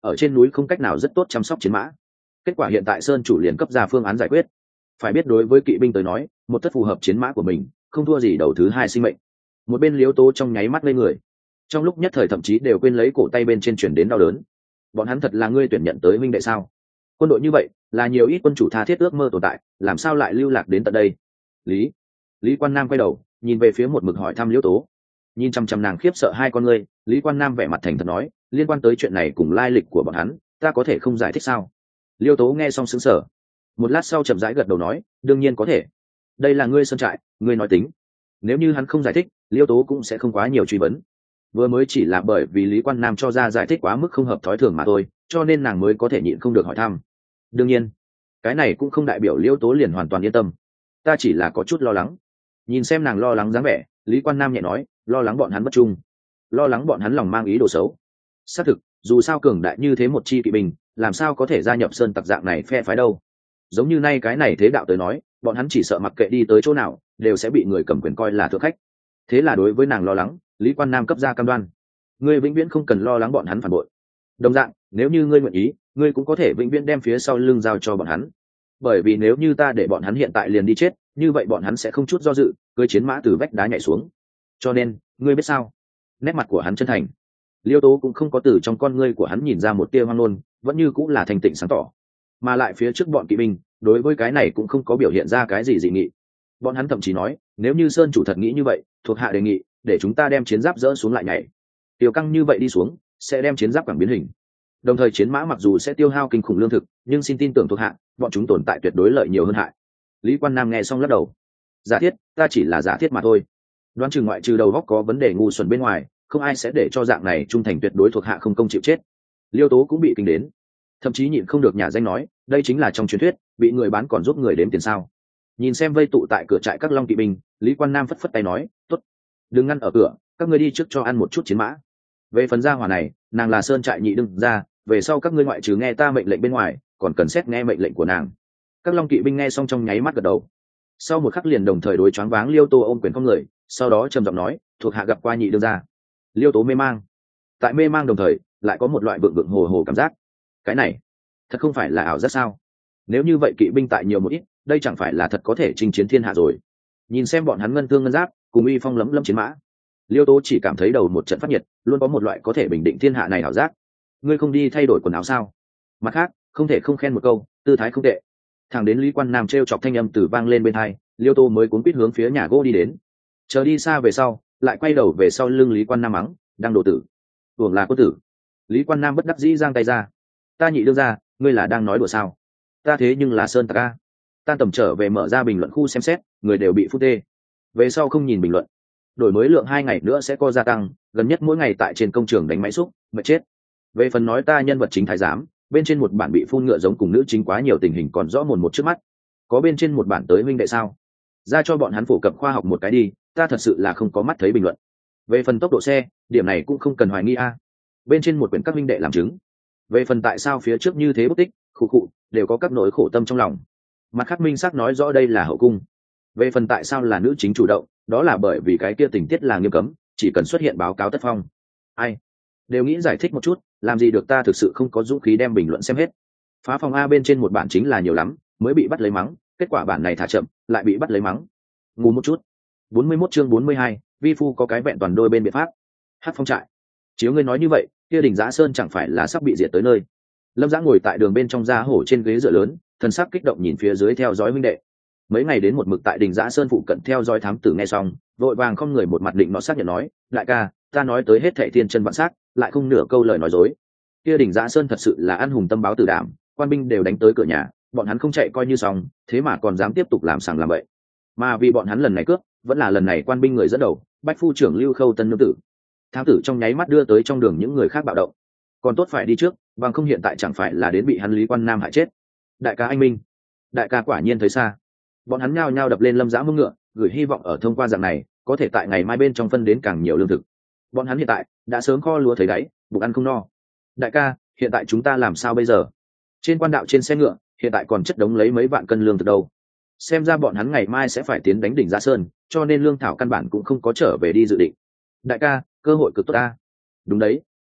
ở trên núi không cách nào rất tốt chăm sóc chiến mã. Kết quả hiện tại sơn chủ liền cấp ra phương án giải quyết. Phải biết đối với kỵ binh tới nói, một tất phù hợp chiến mã của mình không thua gì đầu thứ hai sinh mệnh. Một bên Liêu Tố trong nháy mắt lên người, trong lúc nhất thời thậm chí đều quên lấy cổ tay bên trên chuyển đến đau đớn. Bọn hắn thật là ngươi tuyển nhận tới minh đệ sao? Quân đội như vậy là nhiều ít quân chủ tha thiết ước mơ tồn tại, làm sao lại lưu lạc đến tận đây? Lý Lý Quan Nam quay đầu nhìn về phía một mực hỏi thăm Liêu Tố, nhìn chăm chăm nàng khiếp sợ hai con ngươi. Lý Quan Nam vẻ mặt thành thật nói, liên quan tới chuyện này cùng lai lịch của bọn hắn, ta có thể không giải thích sao? Liêu Tố nghe xong sững sờ, một lát sau chậm rãi gật đầu nói, đương nhiên có thể. Đây là ngươi sơn trại, ngươi nói tính. Nếu như hắn không giải thích, Liêu Tố cũng sẽ không quá nhiều truy vấn. Vừa mới chỉ là bởi vì Lý Quan Nam cho ra giải thích quá mức không hợp thói thường mà thôi, cho nên nàng mới có thể nhịn không được hỏi thăm. Đương nhiên, cái này cũng không đại biểu Liêu Tố liền hoàn toàn yên tâm. Ta chỉ là có chút lo lắng. Nhìn xem nàng lo lắng dáng vẻ, Lý Quan Nam nhẹ nói, lo lắng bọn hắn bất trung, lo lắng bọn hắn lòng mang ý đồ xấu. Xác thực, dù sao cường đại như thế một chi kỵ binh, làm sao có thể gia nhập sơn tặc dạng này phe phái đâu. Giống như nay cái này thế đạo tới nói, bọn hắn chỉ sợ mặc kệ đi tới chỗ nào đều sẽ bị người cầm quyền coi là thượng khách. Thế là đối với nàng lo lắng, Lý Quan Nam cấp ra cam đoan, ngươi vĩnh viễn không cần lo lắng bọn hắn phản bội. Đồng dạng, nếu như ngươi nguyện ý, ngươi cũng có thể vĩnh viễn đem phía sau lưng giao cho bọn hắn. Bởi vì nếu như ta để bọn hắn hiện tại liền đi chết, như vậy bọn hắn sẽ không chút do dự cưỡi chiến mã từ vách đá nhảy xuống. Cho nên, ngươi biết sao? Nét mặt của hắn chân thành. Liêu Tố cũng không có từ trong con ngươi của hắn nhìn ra một tia hoang ngôn, vẫn như cũng là thành tịnh sáng tỏ. Mà lại phía trước bọn kỵ binh, đối với cái này cũng không có biểu hiện ra cái gì dị nghị. Bọn hắn thậm chí nói, nếu như sơn chủ thật nghĩ như vậy, thuộc hạ đề nghị để chúng ta đem chiến giáp dỡ xuống lại nhảy. Tiêu căng như vậy đi xuống, sẽ đem chiến giáp quảng biến hình. Đồng thời chiến mã mặc dù sẽ tiêu hao kinh khủng lương thực, nhưng xin tin tưởng thuộc hạ, bọn chúng tồn tại tuyệt đối lợi nhiều hơn hại. Lý Quan Nam nghe xong lắc đầu. Giả thiết, ta chỉ là giả thiết mà thôi. Đoán chừng ngoại trừ đầu góc có vấn đề ngu xuẩn bên ngoài, không ai sẽ để cho dạng này trung thành tuyệt đối thuộc hạ không công chịu chết. Liêu Tố cũng bị kinh đến, thậm chí nhịn không được nhả danh nói, đây chính là trong truyền thuyết bị người bán còn giúp người đếm tiền sao? Nhìn xem vây tụ tại cửa trại các long kỵ binh, Lý Quan Nam phất phất tay nói, tốt, đừng ngăn ở cửa, các ngươi đi trước cho ăn một chút chiến mã. Về phần gia hỏa này, nàng là sơn trại nhị đương ra, về sau các ngươi ngoại trừ nghe ta mệnh lệnh bên ngoài, còn cần xét nghe mệnh lệnh của nàng. Các long kỵ binh nghe xong trong nháy mắt gật đầu. Sau một khắc liền đồng thời đối choáng váng Liêu Tô ôm quyền con người, sau đó trầm giọng nói, thuộc hạ gặp qua nhị đương ra. Liêu Tố mê mang, tại mê mang đồng thời lại có một loại vượng vượng hồ hồ cảm giác. Cái này thật không phải là ảo giác sao? Nếu như vậy kỵ binh tại nhiều một ít, đây chẳng phải là thật có thể chinh chiến thiên hạ rồi. Nhìn xem bọn hắn ngân thương ngân giáp cùng uy phong lấm lấm chiến mã, Liêu Tố chỉ cảm thấy đầu một trận phát nhiệt, luôn có một loại có thể bình định thiên hạ này ảo giác. Ngươi không đi thay đổi quần áo sao? Mặt khác, không thể không khen một câu, tư thái không tệ. Thằng đến Lý Quan Nam trêu chọc thanh âm từ vang lên bên tai, Liêu Tố mới cuốn quýt hướng phía nhà gỗ đi đến. Chờ đi xa về sau, lại quay đầu về sau lưng Lý Quan Nam mắng, đang đồ tử, tưởng là quân tử. Lý Quan Nam bất đắc dĩ giang tay ra, ta nhị đương ra, ngươi là đang nói đùa sao? Ta thế nhưng là sơn tặc a. Tan tầm trở về mở ra bình luận khu xem xét, người đều bị phút tê. Về sau không nhìn bình luận, đổi mới lượng hai ngày nữa sẽ có gia tăng, gần nhất mỗi ngày tại trên công trường đánh máy xúc, mệt chết. Về phần nói ta nhân vật chính thái giám, bên trên một bản bị phun ngựa giống cùng nữ chính quá nhiều tình hình còn rõ mồn một trước mắt. Có bên trên một bản tới huynh đệ sao? Ra cho bọn hắn phổ cập khoa học một cái đi, ta thật sự là không có mắt thấy bình luận. Về phần tốc độ xe, điểm này cũng không cần hoài nghi a. Bên trên một quyển các huynh đệ làm chứng. Về phần tại sao phía trước như thế bất tích, khổ khụ, đều có các nỗi khổ tâm trong lòng. Mặt khác minh xác nói rõ đây là hậu cung. Về phần tại sao là nữ chính chủ động, đó là bởi vì cái kia tình tiết là nghiêm cấm, chỉ cần xuất hiện báo cáo tất phong. Ai đều nghĩ giải thích một chút, làm gì được, ta thực sự không có dũng khí đem bình luận xem hết. Phá phòng A bên trên một bản chính là nhiều lắm, mới bị bắt lấy mắng, kết quả bản này thả chậm, lại bị bắt lấy mắng. Ngu một chút. bốn mươi mốt chương bốn mươi hai, vi phu có cái vẹn toàn đôi bên biện pháp. Hát phong trại. Chiếu ngươi nói như vậy, kia đỉnh Giã Sơn chẳng phải là sắp bị diệt tới nơi. Lâm Giã ngồi tại đường bên trong da hổ trên ghế dựa lớn, thần sắc kích động nhìn phía dưới theo dõi huynh đệ. Mấy ngày đến một mực tại đỉnh Giã Sơn phụ cận theo dõi thám tử nghe xong, vội vàng không người một mặt định nó xác nhận nói, đại ca, ta nói tới hết thảy thiên chân vạn sắc, lại không nửa câu lời nói dối. Kia đỉnh Giã Sơn thật sự là ăn hùng tâm báo tử đảm, quan binh đều đánh tới cửa nhà, bọn hắn không chạy coi như xong, thế mà còn dám tiếp tục làm sàng làm bậy. Mà vì bọn hắn lần này cướp, vẫn là lần này quan binh người dẫn đầu, bách phu trưởng Lưu Khâu Tân nương tử. Thám tử trong nháy mắt đưa tới trong đường những người khác bạo động, còn tốt phải đi trước, bằng không hiện tại chẳng phải là đến bị hắn Lý Quan Nam hại chết. Đại ca anh minh, đại ca quả nhiên thấy xa. Bọn hắn nhao nhao đập lên Lâm Giã mông ngựa, gửi hy vọng ở thông qua dạng này có thể tại ngày mai bên trong phân đến càng nhiều lương thực. Bọn hắn hiện tại đã sớm kho lúa thấy đáy, bụng ăn không no. Đại ca, hiện tại chúng ta làm sao bây giờ? Trên quan đạo trên xe ngựa hiện tại còn chất đống lấy mấy vạn cân lương thực đâu. Xem ra bọn hắn ngày mai sẽ phải tiến đánh đỉnh Giã Sơn, cho nên lương thảo căn bản cũng không có trở về đi dự định. Đại ca, cơ hội cực tốt ta. Đúng đấy,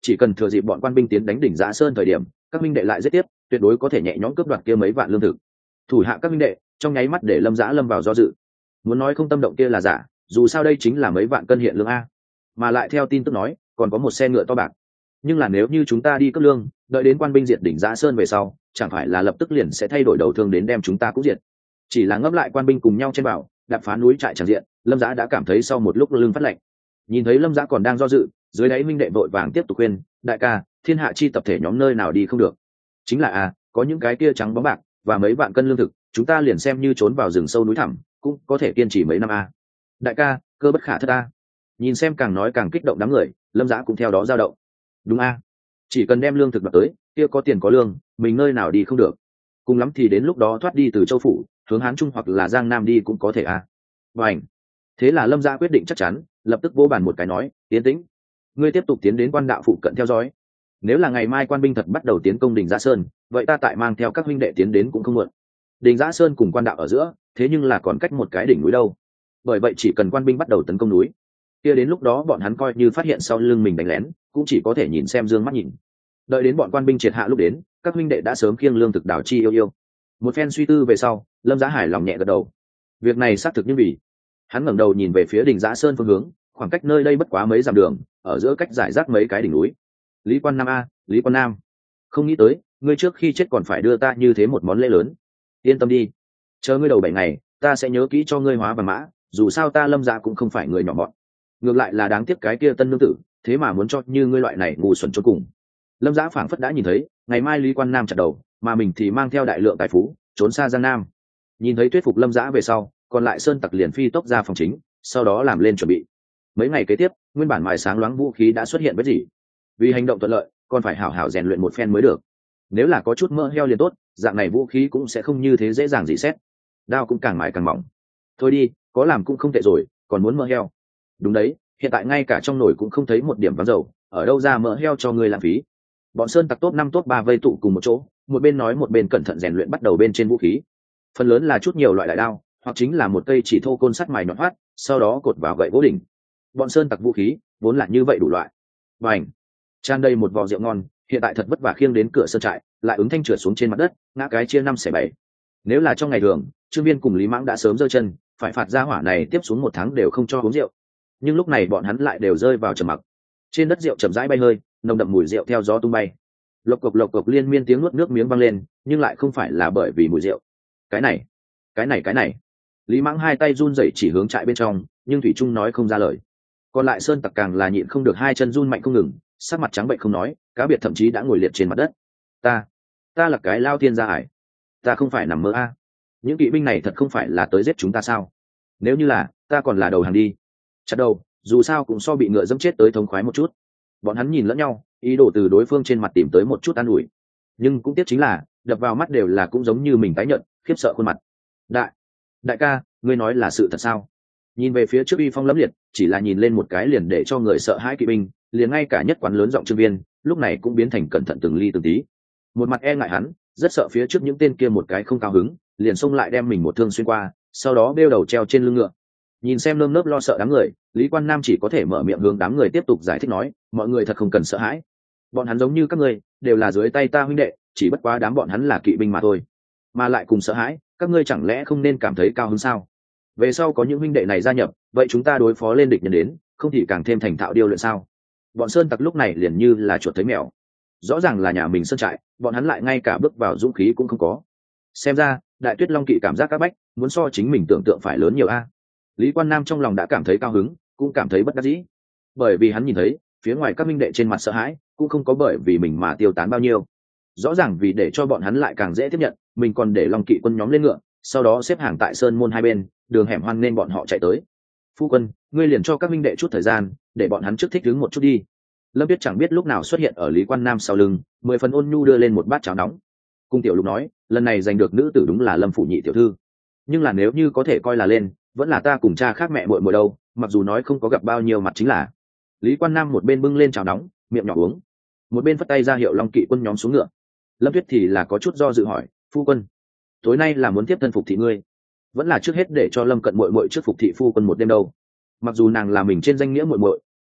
chỉ cần thừa dịp bọn quan binh tiến đánh đỉnh Giã Sơn thời điểm, các minh đệ lại giết tiếp, tuyệt đối có thể nhẹ nhõm cướp đoạt kia mấy vạn lương thực. Thủ hạ các minh đệ trong nháy mắt để Lâm Dã lâm vào do dự. Muốn nói không tâm động kia là giả, dù sao đây chính là mấy vạn cân hiện lương a, mà lại theo tin tức nói còn có một xe ngựa to bạc. Nhưng là nếu như chúng ta đi cướp lương, đợi đến quan binh diệt đỉnh Giã Sơn về sau, chẳng phải là lập tức liền sẽ thay đổi đầu thương đến đem chúng ta cũng diệt. Chỉ là ngấp lại quan binh cùng nhau trên bảo đạp phá núi trại tràn diện, Lâm Dã đã cảm thấy sau một lúc lưng phát lạnh. Nhìn thấy Lâm Dã còn đang do dự, dưới đáy minh đệ vội vàng tiếp tục khuyên, đại ca, thiên hạ chi tập thể nhóm nơi nào đi không được. Chính là à, có những cái kia trắng bóng bạc và mấy vạn cân lương thực, chúng ta liền xem như trốn vào rừng sâu núi thẳm cũng có thể kiên trì mấy năm a. Đại ca, cơ bất khả thất a. Nhìn xem càng nói càng kích động đám người, Lâm Dã cũng theo đó dao động. Đúng a, chỉ cần đem lương thực đoạt tới, kia có tiền có lương, mình nơi nào đi không được. Cùng lắm thì đến lúc đó thoát đi từ châu phủ, hướng Hán Trung hoặc là Giang Nam đi cũng có thể a. Bảnh. Thế là Lâm Dã quyết định chắc chắn, lập tức vỗ bàn một cái nói, tiến tĩnh, ngươi tiếp tục tiến đến quan đạo phụ cận theo dõi. Nếu là ngày mai quan binh thật bắt đầu tiến công đỉnh Giã Sơn, vậy ta tại mang theo các huynh đệ tiến đến cũng không muộn. Đỉnh Giã Sơn cùng quan đạo ở giữa, thế nhưng là còn cách một cái đỉnh núi đâu. Bởi vậy chỉ cần quan binh bắt đầu tấn công núi, kia đến lúc đó bọn hắn coi như phát hiện sau lưng mình đánh lén, cũng chỉ có thể nhìn xem dương mắt nhìn. Đợi đến bọn quan binh triệt hạ lúc đến, các huynh đệ đã sớm khiêng lương thực đảo chi yêu yêu. Một phen suy tư về sau, Lâm Dã hài lòng nhẹ gật đầu. Việc này xác thực như vì hắn ngẩng đầu nhìn về phía đỉnh Giã Sơn phương hướng, khoảng cách nơi đây bất quá mấy dặm đường, ở giữa cách giải rác mấy cái đỉnh núi. Lý Quan Nam a, Lý Quan Nam, không nghĩ tới ngươi trước khi chết còn phải đưa ta như thế một món lễ lớn. Yên tâm đi, chờ ngươi đầu bảy ngày, ta sẽ nhớ kỹ cho ngươi hóa vàng mã, dù sao ta Lâm Dã cũng không phải người nhỏ mọn. Ngược lại là đáng tiếc cái kia tân nương tử, thế mà muốn cho như ngươi loại này ngu xuẩn chôn cùng. Lâm Dã phảng phất đã nhìn thấy ngày mai Lý Quan Nam chặt đầu, mà mình thì mang theo đại lượng tài phú trốn xa Giang Nam. Nhìn thấy thuyết phục Lâm Dã về sau, còn lại sơn tặc liền phi tốc ra phòng chính, sau đó làm lên chuẩn bị. Mấy ngày kế tiếp, nguyên bản mài sáng loáng vũ khí đã xuất hiện với gì. Vì hành động thuận lợi, còn phải hảo hảo rèn luyện một phen mới được. Nếu là có chút mỡ heo liền tốt, dạng này vũ khí cũng sẽ không như thế dễ dàng dị xét. Đao cũng càng mài càng mỏng. Thôi đi, có làm cũng không tệ rồi, còn muốn mỡ heo. Đúng đấy, hiện tại ngay cả trong nồi cũng không thấy một điểm váng dầu, ở đâu ra mỡ heo cho người lãng phí. Bọn sơn tặc top năm top ba vây tụ cùng một chỗ, một bên nói một bên cẩn thận rèn luyện bắt đầu bên trên vũ khí. Phần lớn là chút nhiều loại đại đao, hoặc chính là một cây chỉ thô côn sắt mài nhọn hoắt, sau đó cột vào gậy gỗ đỉnh. Bọn sơn tặc vũ khí vốn là như vậy đủ loại. Bành, tràn đầy một vò rượu ngon, hiện tại thật vất vả khiêng đến cửa sơn trại, lại ứng thanh trượt xuống trên mặt đất, ngã cái chia năm xẻ bảy. Nếu là trong ngày thường, Trương Viên cùng Lý Mãng đã sớm giơ chân, phải phạt gia hỏa này tiếp xuống một tháng đều không cho uống rượu. Nhưng lúc này bọn hắn lại đều rơi vào trầm mặc. Trên đất rượu chậm rãi bay hơi, nồng đậm mùi rượu theo gió tung bay. Lộc cộc lộc cộc liên miên tiếng nuốt nước miếng vang lên, nhưng lại không phải là bởi vì mùi rượu. Cái này, cái này cái này. Lý Mãng hai tay run rẩy chỉ hướng trại bên trong, nhưng thủy trung nói không ra lời. Còn lại sơn tặc càng là nhịn không được hai chân run mạnh không ngừng, sắc mặt trắng bệnh không nói, cá biệt thậm chí đã ngồi liệt trên mặt đất. Ta, ta là cái lao thiên gia hải, ta không phải nằm mơ a. Những kỵ binh này thật không phải là tới giết chúng ta sao? Nếu như là, ta còn là đầu hàng đi. Chặt đầu, dù sao cũng so bị ngựa dẫm chết tới thống khoái một chút. Bọn hắn nhìn lẫn nhau, ý đồ từ đối phương trên mặt tìm tới một chút an ủi. Nhưng cũng tiếc chính là, đập vào mắt đều là cũng giống như mình tái nhận, khiếp sợ khuôn mặt. Đại, đại ca, ngươi nói là sự thật sao? Nhìn về phía trước uy phong lẫm liệt, chỉ là nhìn lên một cái liền để cho người sợ hãi kỵ binh, liền ngay cả nhất quán lớn giọng Trương Viên, lúc này cũng biến thành cẩn thận từng ly từng tí. Một mặt e ngại hắn, rất sợ phía trước những tên kia một cái không cao hứng, liền xông lại đem mình một thương xuyên qua, sau đó bêu đầu treo trên lưng ngựa. Nhìn xem nơm nớp lo sợ đám người, Lý Quan Nam chỉ có thể mở miệng hướng đám người tiếp tục giải thích nói, mọi người thật không cần sợ hãi. Bọn hắn giống như các ngươi, đều là dưới tay ta huynh đệ, chỉ bất quá đám bọn hắn là kỵ binh mà thôi. Mà lại cùng sợ hãi, các ngươi chẳng lẽ không nên cảm thấy cao hứng sao? Về sau có những huynh đệ này gia nhập, vậy chúng ta đối phó lên địch nhân đến, không thì càng thêm thành thạo điêu luyện sao? Bọn sơn tặc lúc này liền như là chuột thấy mèo. Rõ ràng là nhà mình sơn trại, bọn hắn lại ngay cả bước vào dũng khí cũng không có. Xem ra, Đại Tuyết Long kỵ cảm giác các bách, muốn so chính mình tưởng tượng phải lớn nhiều a. Lý Quan Nam trong lòng đã cảm thấy cao hứng, cũng cảm thấy bất đắc dĩ. Bởi vì hắn nhìn thấy, phía ngoài các minh đệ trên mặt sợ hãi, cũng không có bởi vì mình mà tiêu tán bao nhiêu. Rõ ràng vì để cho bọn hắn lại càng dễ tiếp nhận, mình còn để Long kỵ quân nhóm lên ngựa, sau đó xếp hàng tại sơn môn hai bên, đường hẻm hoan nên bọn họ chạy tới. Phu quân, ngươi liền cho các minh đệ chút thời gian, để bọn hắn trước thích ứng một chút đi. Lâm Biết chẳng biết lúc nào xuất hiện ở Lý Quan Nam sau lưng, mười phần ôn nhu đưa lên một bát cháo nóng. Cung Tiểu Lục nói, lần này giành được nữ tử đúng là Lâm phủ nhị tiểu thư, nhưng là nếu như có thể coi là lên, vẫn là ta cùng cha khác mẹ muội muội đâu, mặc dù nói không có gặp bao nhiêu mặt chính là. Lý Quan Nam một bên bưng lên cháo nóng, miệng nhỏ uống, một bên phất tay ra hiệu Long kỵ quân nhóm xuống ngựa. Lâm Tuyết thì là có chút do dự hỏi, phu quân, tối nay là muốn tiếp thân phục thị ngươi, vẫn là trước hết để cho Lâm Cận muội muội trước phục thị phu quân một đêm đâu? Mặc dù nàng là mình trên danh nghĩa muội muội,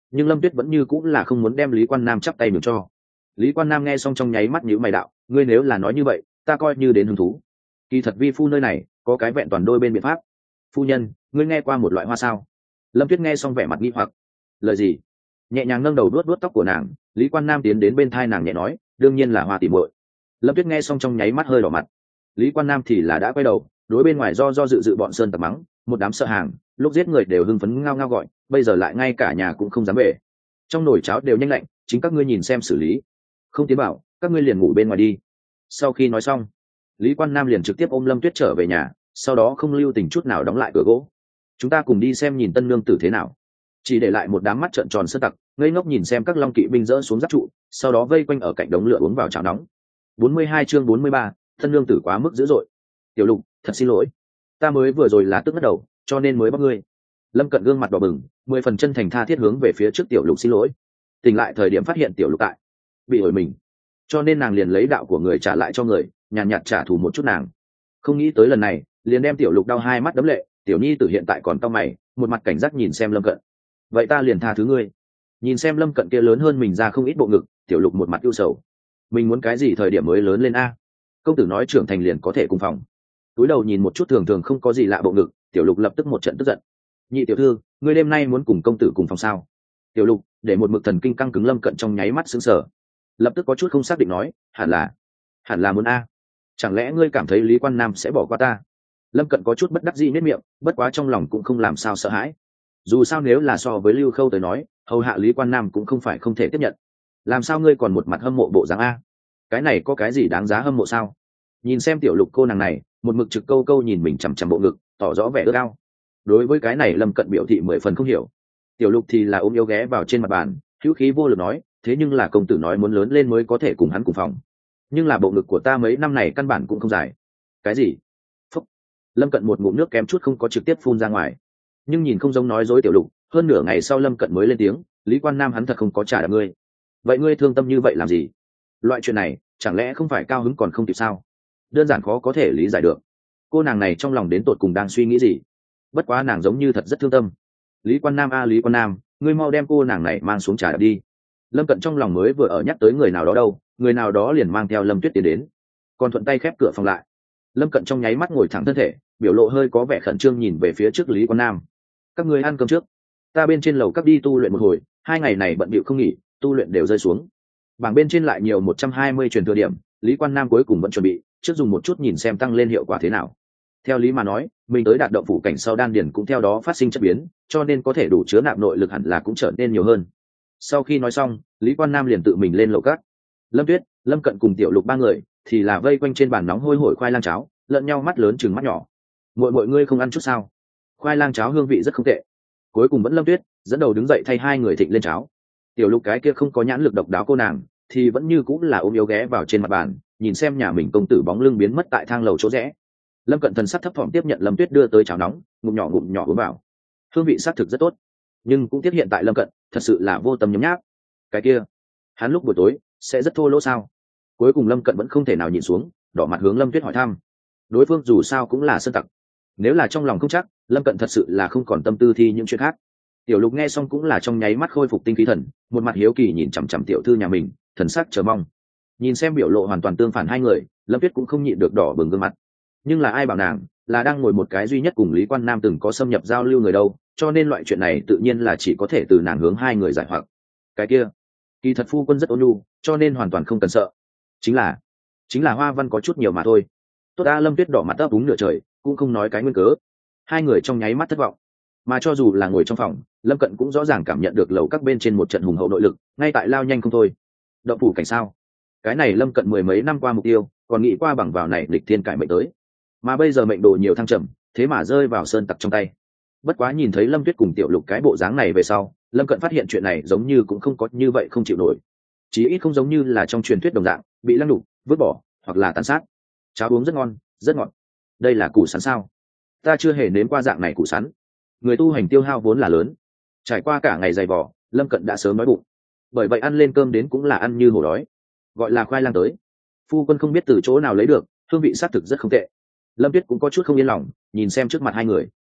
nhưng lâm tuyết vẫn như cũng là không muốn đem lý quan nam chắp tay nhường cho. Lý quan nam nghe xong trong nháy mắt nhíu mày đạo, ngươi nếu là nói như vậy ta coi như đến hứng thú. Kỳ thật vi phu nơi này có cái vẹn toàn đôi bên biện pháp. Phu nhân, ngươi nghe qua một loại hoa sao? Lâm tuyết nghe xong vẻ mặt nghi hoặc. Lời gì? Nhẹ nhàng nâng đầu đuốt đuốt tóc của nàng, Lý quan nam tiến đến bên thai nàng nhẹ nói, đương nhiên là hoa tỉ muội. Lâm tuyết nghe xong trong nháy mắt hơi đỏ mặt. Lý quan nam thì là đã quay đầu đối bên ngoài do do dự dự bọn sơn tặc mắng, một đám sợ hàng, lúc giết người đều hưng phấn ngao ngao gọi, bây giờ lại ngay cả nhà cũng không dám về. Trong nồi cháo đều nhanh lạnh, chính các ngươi nhìn xem xử lý. Không tiến bảo, các ngươi liền ngủ bên ngoài đi. Sau khi nói xong, Lý quan nam liền trực tiếp ôm Lâm tuyết trở về nhà, sau đó không lưu tình chút nào đóng lại cửa gỗ. Chúng ta cùng đi xem nhìn tân nương tử thế nào. Chỉ để lại một đám mắt trợn tròn sơn tặc ngây ngốc nhìn xem các long kỵ binh dỡ xuống giáp trụ, sau đó vây quanh ở cạnh đống lửa uống vào chảo nóng. bốn mươi hai chương bốn mươi ba, thân nương tử quá mức dữ dội. Tiểu Lục, thật xin lỗi, ta mới vừa rồi là tức mất đầu, cho nên mới bắt ngươi. Lâm Cận gương mặt đỏ bừng, mười phần chân thành tha thiết hướng về phía trước Tiểu Lục xin lỗi. Tỉnh lại thời điểm phát hiện Tiểu Lục tại bị ổi mình, cho nên nàng liền lấy đạo của người trả lại cho người, nhàn nhạt, nhạt trả thù một chút nàng. Không nghĩ tới lần này liền đem Tiểu Lục đau hai mắt đấm lệ. Tiểu nhi tử hiện tại còn cau mày, một mặt cảnh giác nhìn xem Lâm Cận. Vậy ta liền tha thứ ngươi. Nhìn xem Lâm Cận kia lớn hơn mình ra không ít bộ ngực, Tiểu Lục một mặt ưu sầu. Mình muốn cái gì thời điểm mới lớn lên a? Công tử nói trưởng thành liền có thể cùng phòng. Túi đầu nhìn một chút thường thường không có gì lạ bộ ngực, Tiểu Lục lập tức một trận tức giận. Nhị tiểu thư, ngươi đêm nay muốn cùng công tử cùng phòng sao? Tiểu Lục để một mực thần kinh căng cứng Lâm Cận trong nháy mắt sững sờ, lập tức có chút không xác định nói, hẳn là hẳn là muốn a. Chẳng lẽ ngươi cảm thấy Lý quan nam sẽ bỏ qua ta? Lâm Cận có chút bất đắc dĩ nết miệng, bất quá trong lòng cũng không làm sao sợ hãi. Dù sao nếu là so với Lưu Khâu tới nói, hầu hạ Lý quan nam cũng không phải không thể tiếp nhận. Làm sao ngươi còn một mặt hâm mộ bộ dáng a? Cái này có cái gì đáng giá hâm mộ sao? Nhìn xem Tiểu Lục cô nàng này, một mực trực câu câu nhìn mình chằm chằm bộ ngực, tỏ rõ vẻ ước ao. Đối với cái này Lâm Cận biểu thị mười phần không hiểu. Tiểu Lục thì là ôm yếu ghé vào trên mặt bàn, hữu khí vô lực nói, thế nhưng là công tử nói muốn lớn lên mới có thể cùng hắn cùng phòng, nhưng là bộ ngực của ta mấy năm này căn bản cũng không dài. Cái gì? Phúc. Lâm Cận một ngụm nước kém chút không có trực tiếp phun ra ngoài, nhưng nhìn không giống nói dối Tiểu Lục. Hơn nửa ngày sau Lâm Cận mới lên tiếng, Lý quan nam hắn thật không có trả đạp ngươi. Vậy ngươi thương tâm như vậy làm gì? Loại chuyện này chẳng lẽ không phải cao hứng còn không kịp sao? Đơn giản khó có thể lý giải được. Cô nàng này trong lòng đến tột cùng đang suy nghĩ gì? Bất quá nàng giống như thật rất thương tâm. Lý quan nam a Lý quan nam, ngươi mau đem cô nàng này mang xuống trả đạp đi. Lâm Cận trong lòng mới vừa ở nhắc tới người nào đó đâu, người nào đó liền mang theo Lâm Tuyết tiến đến, còn thuận tay khép cửa phòng lại. Lâm Cận trong nháy mắt ngồi thẳng thân thể, biểu lộ hơi có vẻ khẩn trương nhìn về phía trước Lý quan nam. Các ngươi ăn cơm trước, ta bên trên lầu cấp đi tu luyện một hồi, hai ngày này bận bịu không nghỉ, tu luyện đều rơi xuống. Bảng bên trên lại nhiều một trăm hai mươi truyền thừa điểm, Lý quan nam cuối cùng vẫn chuẩn bị trước dùng một chút nhìn xem tăng lên hiệu quả thế nào. Theo lý mà nói, mình tới đạt động phủ cảnh sau đan điền cũng theo đó phát sinh chất biến, cho nên có thể đủ chứa nạp nội lực hẳn là cũng trở nên nhiều hơn. Sau khi nói xong, Lý quan nam liền tự mình lên lầu cát. Lâm Tuyết, Lâm Cận cùng Tiểu Lục ba người thì là vây quanh trên bàn nóng hôi hổi khoai lang cháo, lẫn nhau mắt lớn chừng mắt nhỏ. Mọi mọi ngươi không ăn chút sao? Khoai lang cháo hương vị rất không tệ. Cuối cùng vẫn Lâm Tuyết dẫn đầu đứng dậy thay hai người thịnh lên cháo. Tiểu Lục cái kia không có nhãn lực độc đáo cô nàng thì vẫn như cũng là ôm yếu ghé vào trên mặt bàn, nhìn xem nhà mình công tử bóng lưng biến mất tại thang lầu chỗ rẽ. Lâm Cận thần sắc thấp thỏm tiếp nhận Lâm Tuyết đưa tới cháo nóng, ngụm nhỏ ngụm nhỏ uống vào. Hương vị xác thực rất tốt, nhưng cũng tiếp hiện tại Lâm Cận thật sự là vô tâm nhấm nháp. Cái kia, hắn lúc buổi tối sẽ rất thô lỗ sao? Cuối cùng Lâm Cận vẫn không thể nào nhìn xuống, đỏ mặt hướng Lâm Tuyết hỏi thăm. Đối phương dù sao cũng là sơn tặc, nếu là trong lòng không chắc, Lâm Cận thật sự là không còn tâm tư thi những chuyện khác. Tiểu Lục nghe xong cũng là trong nháy mắt khôi phục tinh khí thần, một mặt hiếu kỳ nhìn chằm chằm tiểu thư nhà mình, thần sắc chờ mong. Nhìn xem biểu lộ hoàn toàn tương phản hai người, Lâm Tuyết cũng không nhịn được đỏ bừng gương mặt. Nhưng là ai bảo nàng là đang ngồi một cái duy nhất cùng Lý quan nam từng có xâm nhập giao lưu người đâu, cho nên loại chuyện này tự nhiên là chỉ có thể từ nàng hướng hai người giải hoặc. Cái kia, kỳ thật phu quân rất ôn nhu, cho nên hoàn toàn không cần sợ. Chính là, chính là hoa văn có chút nhiều mà thôi. Tốt a. Lâm Tuyết đỏ mặt ấp úng nửa trời, cũng không nói cái nguyên cớ. Hai người trong nháy mắt thất vọng. Mà cho dù là ngồi trong phòng, Lâm Cận cũng rõ ràng cảm nhận được lầu các bên trên một trận hùng hậu nội lực, ngay tại lao nhanh không thôi. Động phủ cảnh sao? Cái này Lâm Cận mười mấy năm qua mục tiêu, còn nghĩ qua bằng vào này lịch thiên cải mệnh tới, mà bây giờ mệnh đồ nhiều thăng trầm, thế mà rơi vào sơn tặc trong tay. Bất quá nhìn thấy Lâm Tuyết cùng Tiểu Lục cái bộ dáng này về sau, Lâm Cận phát hiện chuyện này giống như cũng không có như vậy không chịu nổi, chí ít không giống như là trong truyền thuyết đồng dạng bị lăng đục, vứt bỏ hoặc là tàn sát. Cháo uống rất ngon, rất ngọt. Đây là củ sắn sao? Ta chưa hề nếm qua dạng này củ sắn. Người tu hành tiêu hao vốn là lớn, trải qua cả ngày dày vò, Lâm Cận đã sớm đói bụng, bởi vậy ăn lên cơm đến cũng là ăn như hổ đói. Gọi là khoai lang tới, phu quân không biết từ chỗ nào lấy được, hương vị xác thực rất không tệ. Lâm Tuyết cũng có chút không yên lòng, nhìn xem trước mặt hai người.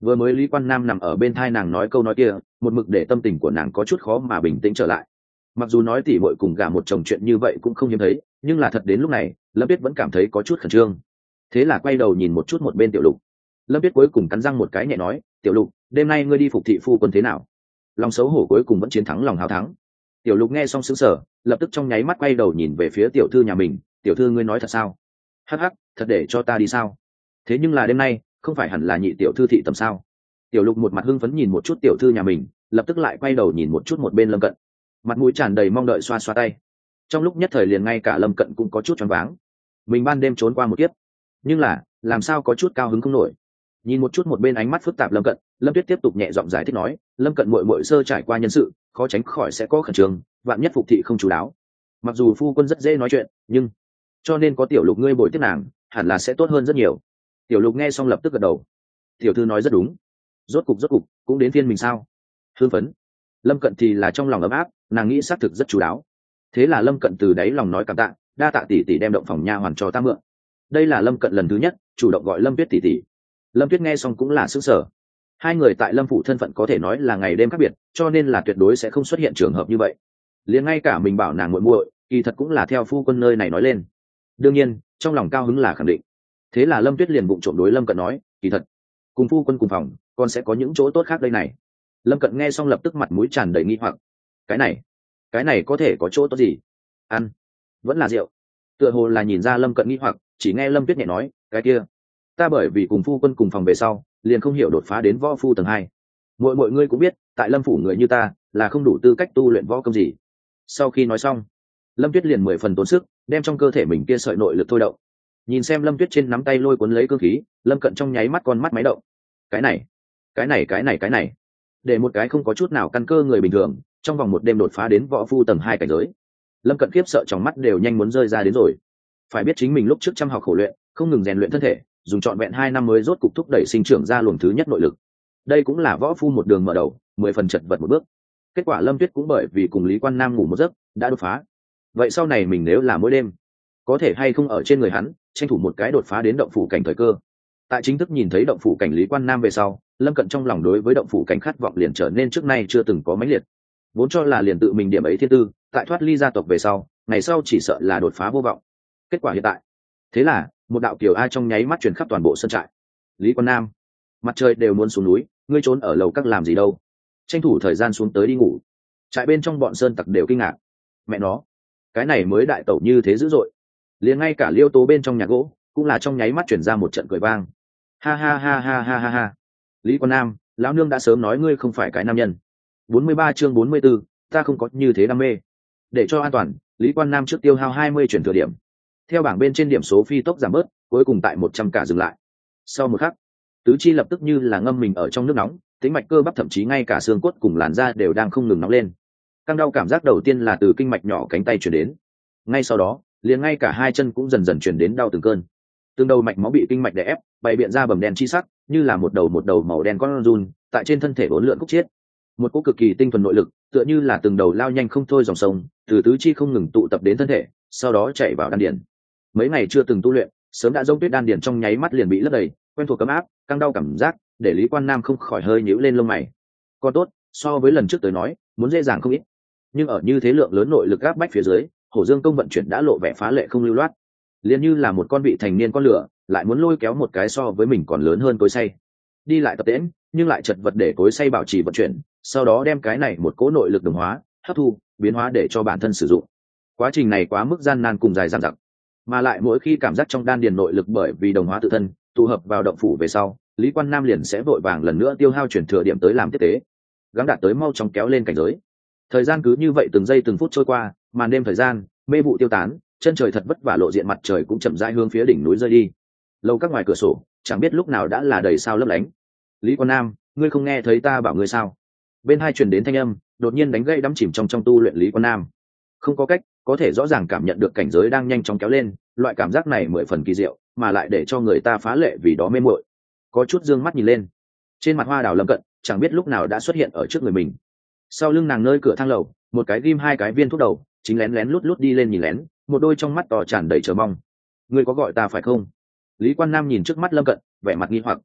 Vừa mới Lý Quan Nam nằm ở bên thai nàng nói câu nói kia, một mực để tâm tình của nàng có chút khó mà bình tĩnh trở lại. Mặc dù nói tỉ muội cùng gả một chồng chuyện như vậy cũng không hiếm thấy, nhưng là thật đến lúc này Lâm Tuyết vẫn cảm thấy có chút khẩn trương. Thế là quay đầu nhìn một chút một bên Tiểu Lục. Lâm Tuyết cuối cùng cắn răng một cái nhẹ nói, Tiểu Lục, đêm nay ngươi đi phục thị phu quân thế nào? Lòng xấu hổ cuối cùng vẫn chiến thắng lòng hào thắng. Tiểu Lục nghe xong sững sờ, lập tức trong nháy mắt quay đầu nhìn về phía tiểu thư nhà mình, tiểu thư ngươi nói thật sao? Hắc hắc, thật để cho ta đi sao? Thế nhưng là đêm nay không phải hẳn là nhị tiểu thư thị tầm sao? Tiểu Lục một mặt hưng phấn nhìn một chút tiểu thư nhà mình, lập tức lại quay đầu nhìn một chút một bên Lâm Cận, mặt mũi tràn đầy mong đợi xoa xoa tay. Trong lúc nhất thời liền ngay cả Lâm Cận cũng có chút choáng váng. Mình ban đêm trốn qua một kiếp, nhưng là làm sao có chút cao hứng không nổi. Nhìn một chút một bên ánh mắt phức tạp Lâm Cận, Lâm Tuyết tiếp tục nhẹ giọng giải thích nói, Lâm Cận muội muội sơ trải qua nhân sự, khó tránh khỏi sẽ có khẩn trương, vạn nhất phục thị không chú đáo. Mặc dù phu quân rất dễ nói chuyện, nhưng cho nên có Tiểu Lục ngươi bồi tiếp nàng, hẳn là sẽ tốt hơn rất nhiều. Tiểu Lục nghe xong lập tức gật đầu. Tiểu thư nói rất đúng. Rốt cục rốt cục cũng đến phiên mình sao? Hương phấn. Lâm Cận thì là trong lòng ấm áp, nàng nghĩ xác thực rất chú đáo. Thế là Lâm Cận từ đáy lòng nói cảm tạ, đa tạ tỷ tỷ đem động phòng nha hoàn cho ta mượn. Đây là Lâm Cận lần thứ nhất chủ động gọi Lâm Tuyết tỷ tỷ. Lâm Tuyết nghe xong cũng là sửng sở. Hai người tại Lâm phủ thân phận có thể nói là ngày đêm khác biệt, cho nên là tuyệt đối sẽ không xuất hiện trường hợp như vậy. Liền ngay cả mình bảo nàng muội muội, kỳ thật cũng là theo phu quân nơi này nói lên. Đương nhiên, trong lòng cao hứng là khẳng định. Thế là Lâm Tuyết liền bụng trộm đối Lâm Cận nói, kỳ thật, cùng phu quân cùng phòng, còn sẽ có những chỗ tốt khác đây này. Lâm Cận nghe xong lập tức mặt mũi tràn đầy nghi hoặc. Cái này, cái này có thể có chỗ tốt gì? Ăn, vẫn là rượu. Tựa hồ là nhìn ra Lâm Cận nghi hoặc, chỉ nghe Lâm Tuyết nhẹ nói, cái kia, ta bởi vì cùng phu quân cùng phòng về sau, liền không hiểu đột phá đến võ phu tầng hai. Mọi mọi người cũng biết, tại Lâm phủ người như ta, là không đủ tư cách tu luyện võ công gì. Sau khi nói xong, Lâm Tuyết liền mười phần tốn sức, đem trong cơ thể mình kia sợi nội lực thôi động. Nhìn xem Lâm Tuyết trên nắm tay lôi cuốn lấy cương khí, Lâm Cận trong nháy mắt con mắt máy động. Cái này, cái này cái này cái này, để một cái không có chút nào căn cơ người bình thường, trong vòng một đêm đột phá đến võ phu tầng hai cảnh giới. Lâm Cận khiếp sợ trong mắt đều nhanh muốn rơi ra đến rồi. Phải biết chính mình lúc trước chăm học khổ luyện, không ngừng rèn luyện thân thể, dùng trọn vẹn hai năm mới rốt cục thúc đẩy sinh trưởng ra luồng thứ nhất nội lực. Đây cũng là võ phu một đường mở đầu, mười phần chật vật một bước. Kết quả Lâm Tuyết cũng bởi vì cùng Lý Quan Nam ngủ một giấc, đã đột phá. Vậy sau này mình nếu là mỗi đêm, có thể hay không ở trên người hắn, tranh thủ một cái đột phá đến động phủ cảnh thời cơ. Tại chính thức nhìn thấy động phủ cảnh Lý Quan Nam về sau, Lâm Cận trong lòng đối với động phủ cảnh khát vọng liền trở nên trước nay chưa từng có mãnh liệt. Vốn cho là liền tự mình điểm ấy thiên tư, tại thoát ly gia tộc về sau, ngày sau chỉ sợ là đột phá vô vọng. Kết quả hiện tại, thế là một đạo kiều ai trong nháy mắt truyền khắp toàn bộ sân trại. Lý Quan Nam, mặt trời đều muốn xuống núi, ngươi trốn ở lầu các làm gì đâu? Tranh thủ thời gian xuống tới đi ngủ. Trại bên trong bọn sơn tặc đều kinh ngạc. Mẹ nó, cái này mới đại tẩu như thế dữ dội. Liền ngay cả Liêu Tố bên trong nhà gỗ cũng là trong nháy mắt chuyển ra một trận cười vang. Ha ha ha ha ha ha ha. Lý Quan Nam, lão nương đã sớm nói ngươi không phải cái nam nhân. bốn mươi ba chương bốn mươi 44, ta không có như thế đam mê. Để cho an toàn, Lý Quan Nam trước tiêu hao hai mươi chuyển thừa điểm. Theo bảng bên trên điểm số phi tốc giảm bớt, cuối cùng tại một trăm cả dừng lại. Sau một khắc, tứ chi lập tức như là ngâm mình ở trong nước nóng, tính mạch cơ bắp thậm chí ngay cả xương cốt cùng làn da đều đang không ngừng nóng lên. Căng đau cảm giác đầu tiên là từ kinh mạch nhỏ cánh tay truyền đến. Ngay sau đó, liền ngay cả hai chân cũng dần dần truyền đến đau từng cơn. Từng đầu mạch máu bị kinh mạch đè ép, bày biện ra bầm đen chi sắc, như là một đầu một đầu màu đen con giun, tại trên thân thể uốn lượn khúc chiết. Một cỗ cực kỳ tinh thuần nội lực, tựa như là từng đầu lao nhanh không thôi dòng sông, từ tứ chi không ngừng tụ tập đến thân thể, sau đó chảy vào đan điền. Mấy ngày chưa từng tu luyện, sớm đã giống tuyết đan điền trong nháy mắt liền bị lấp đầy, quen thuộc cấm áp, căng đau cảm giác, để Lý Quan Nam không khỏi hơi nhíu lên lông mày. Còn tốt, so với lần trước tới nói, muốn dễ dàng không ít. Nhưng ở như thế lượng lớn nội lực áp bách phía dưới, Hổ Dương công vận chuyển đã lộ vẻ phá lệ không lưu loát. Liền như là một con vị thành niên con lửa, lại muốn lôi kéo một cái so với mình còn lớn hơn cối xay. Đi lại tập tễnh, nhưng lại chật vật để cối xay bảo trì vận chuyển, sau đó đem cái này một cỗ nội lực đồng hóa, hấp thu, biến hóa để cho bản thân sử dụng. Quá trình này quá mức gian nan cùng dài dằng dặc, mà lại mỗi khi cảm giác trong đan điền nội lực bởi vì đồng hóa tự thân, tụ hợp vào động phủ về sau, Lý Quan Nam liền sẽ vội vàng lần nữa tiêu hao chuyển thừa điểm tới làm tiếp tế, gắng đạt tới mau chóng kéo lên cảnh giới. Thời gian cứ như vậy từng giây từng phút trôi qua, màn đêm thời gian, mê vụ tiêu tán, chân trời thật vất vả lộ diện mặt trời cũng chậm rãi hướng phía đỉnh núi rơi đi. Lâu các ngoài cửa sổ, chẳng biết lúc nào đã là đầy sao lấp lánh. Lý Quan Nam, ngươi không nghe thấy ta bảo ngươi sao? Bên hai truyền đến thanh âm, đột nhiên đánh gãy đắm chìm trong trong tu luyện Lý Quan Nam. Không có cách, có thể rõ ràng cảm nhận được cảnh giới đang nhanh chóng kéo lên, loại cảm giác này mười phần kỳ diệu, mà lại để cho người ta phá lệ vì đó mê muội. Có chút dương mắt nhìn lên, trên mặt Hoa Đào Lâm Cận, chẳng biết lúc nào đã xuất hiện ở trước người mình. Sau lưng nàng nơi cửa thang lầu, một cái ghim hai cái viên thuốc đầu, chính lén lén lút lút đi lên nhìn lén, một đôi trong mắt to tràn đầy chờ mong. Ngươi có gọi ta phải không? Lý Quan Nam nhìn trước mắt Lâm Cận, vẻ mặt nghi hoặc.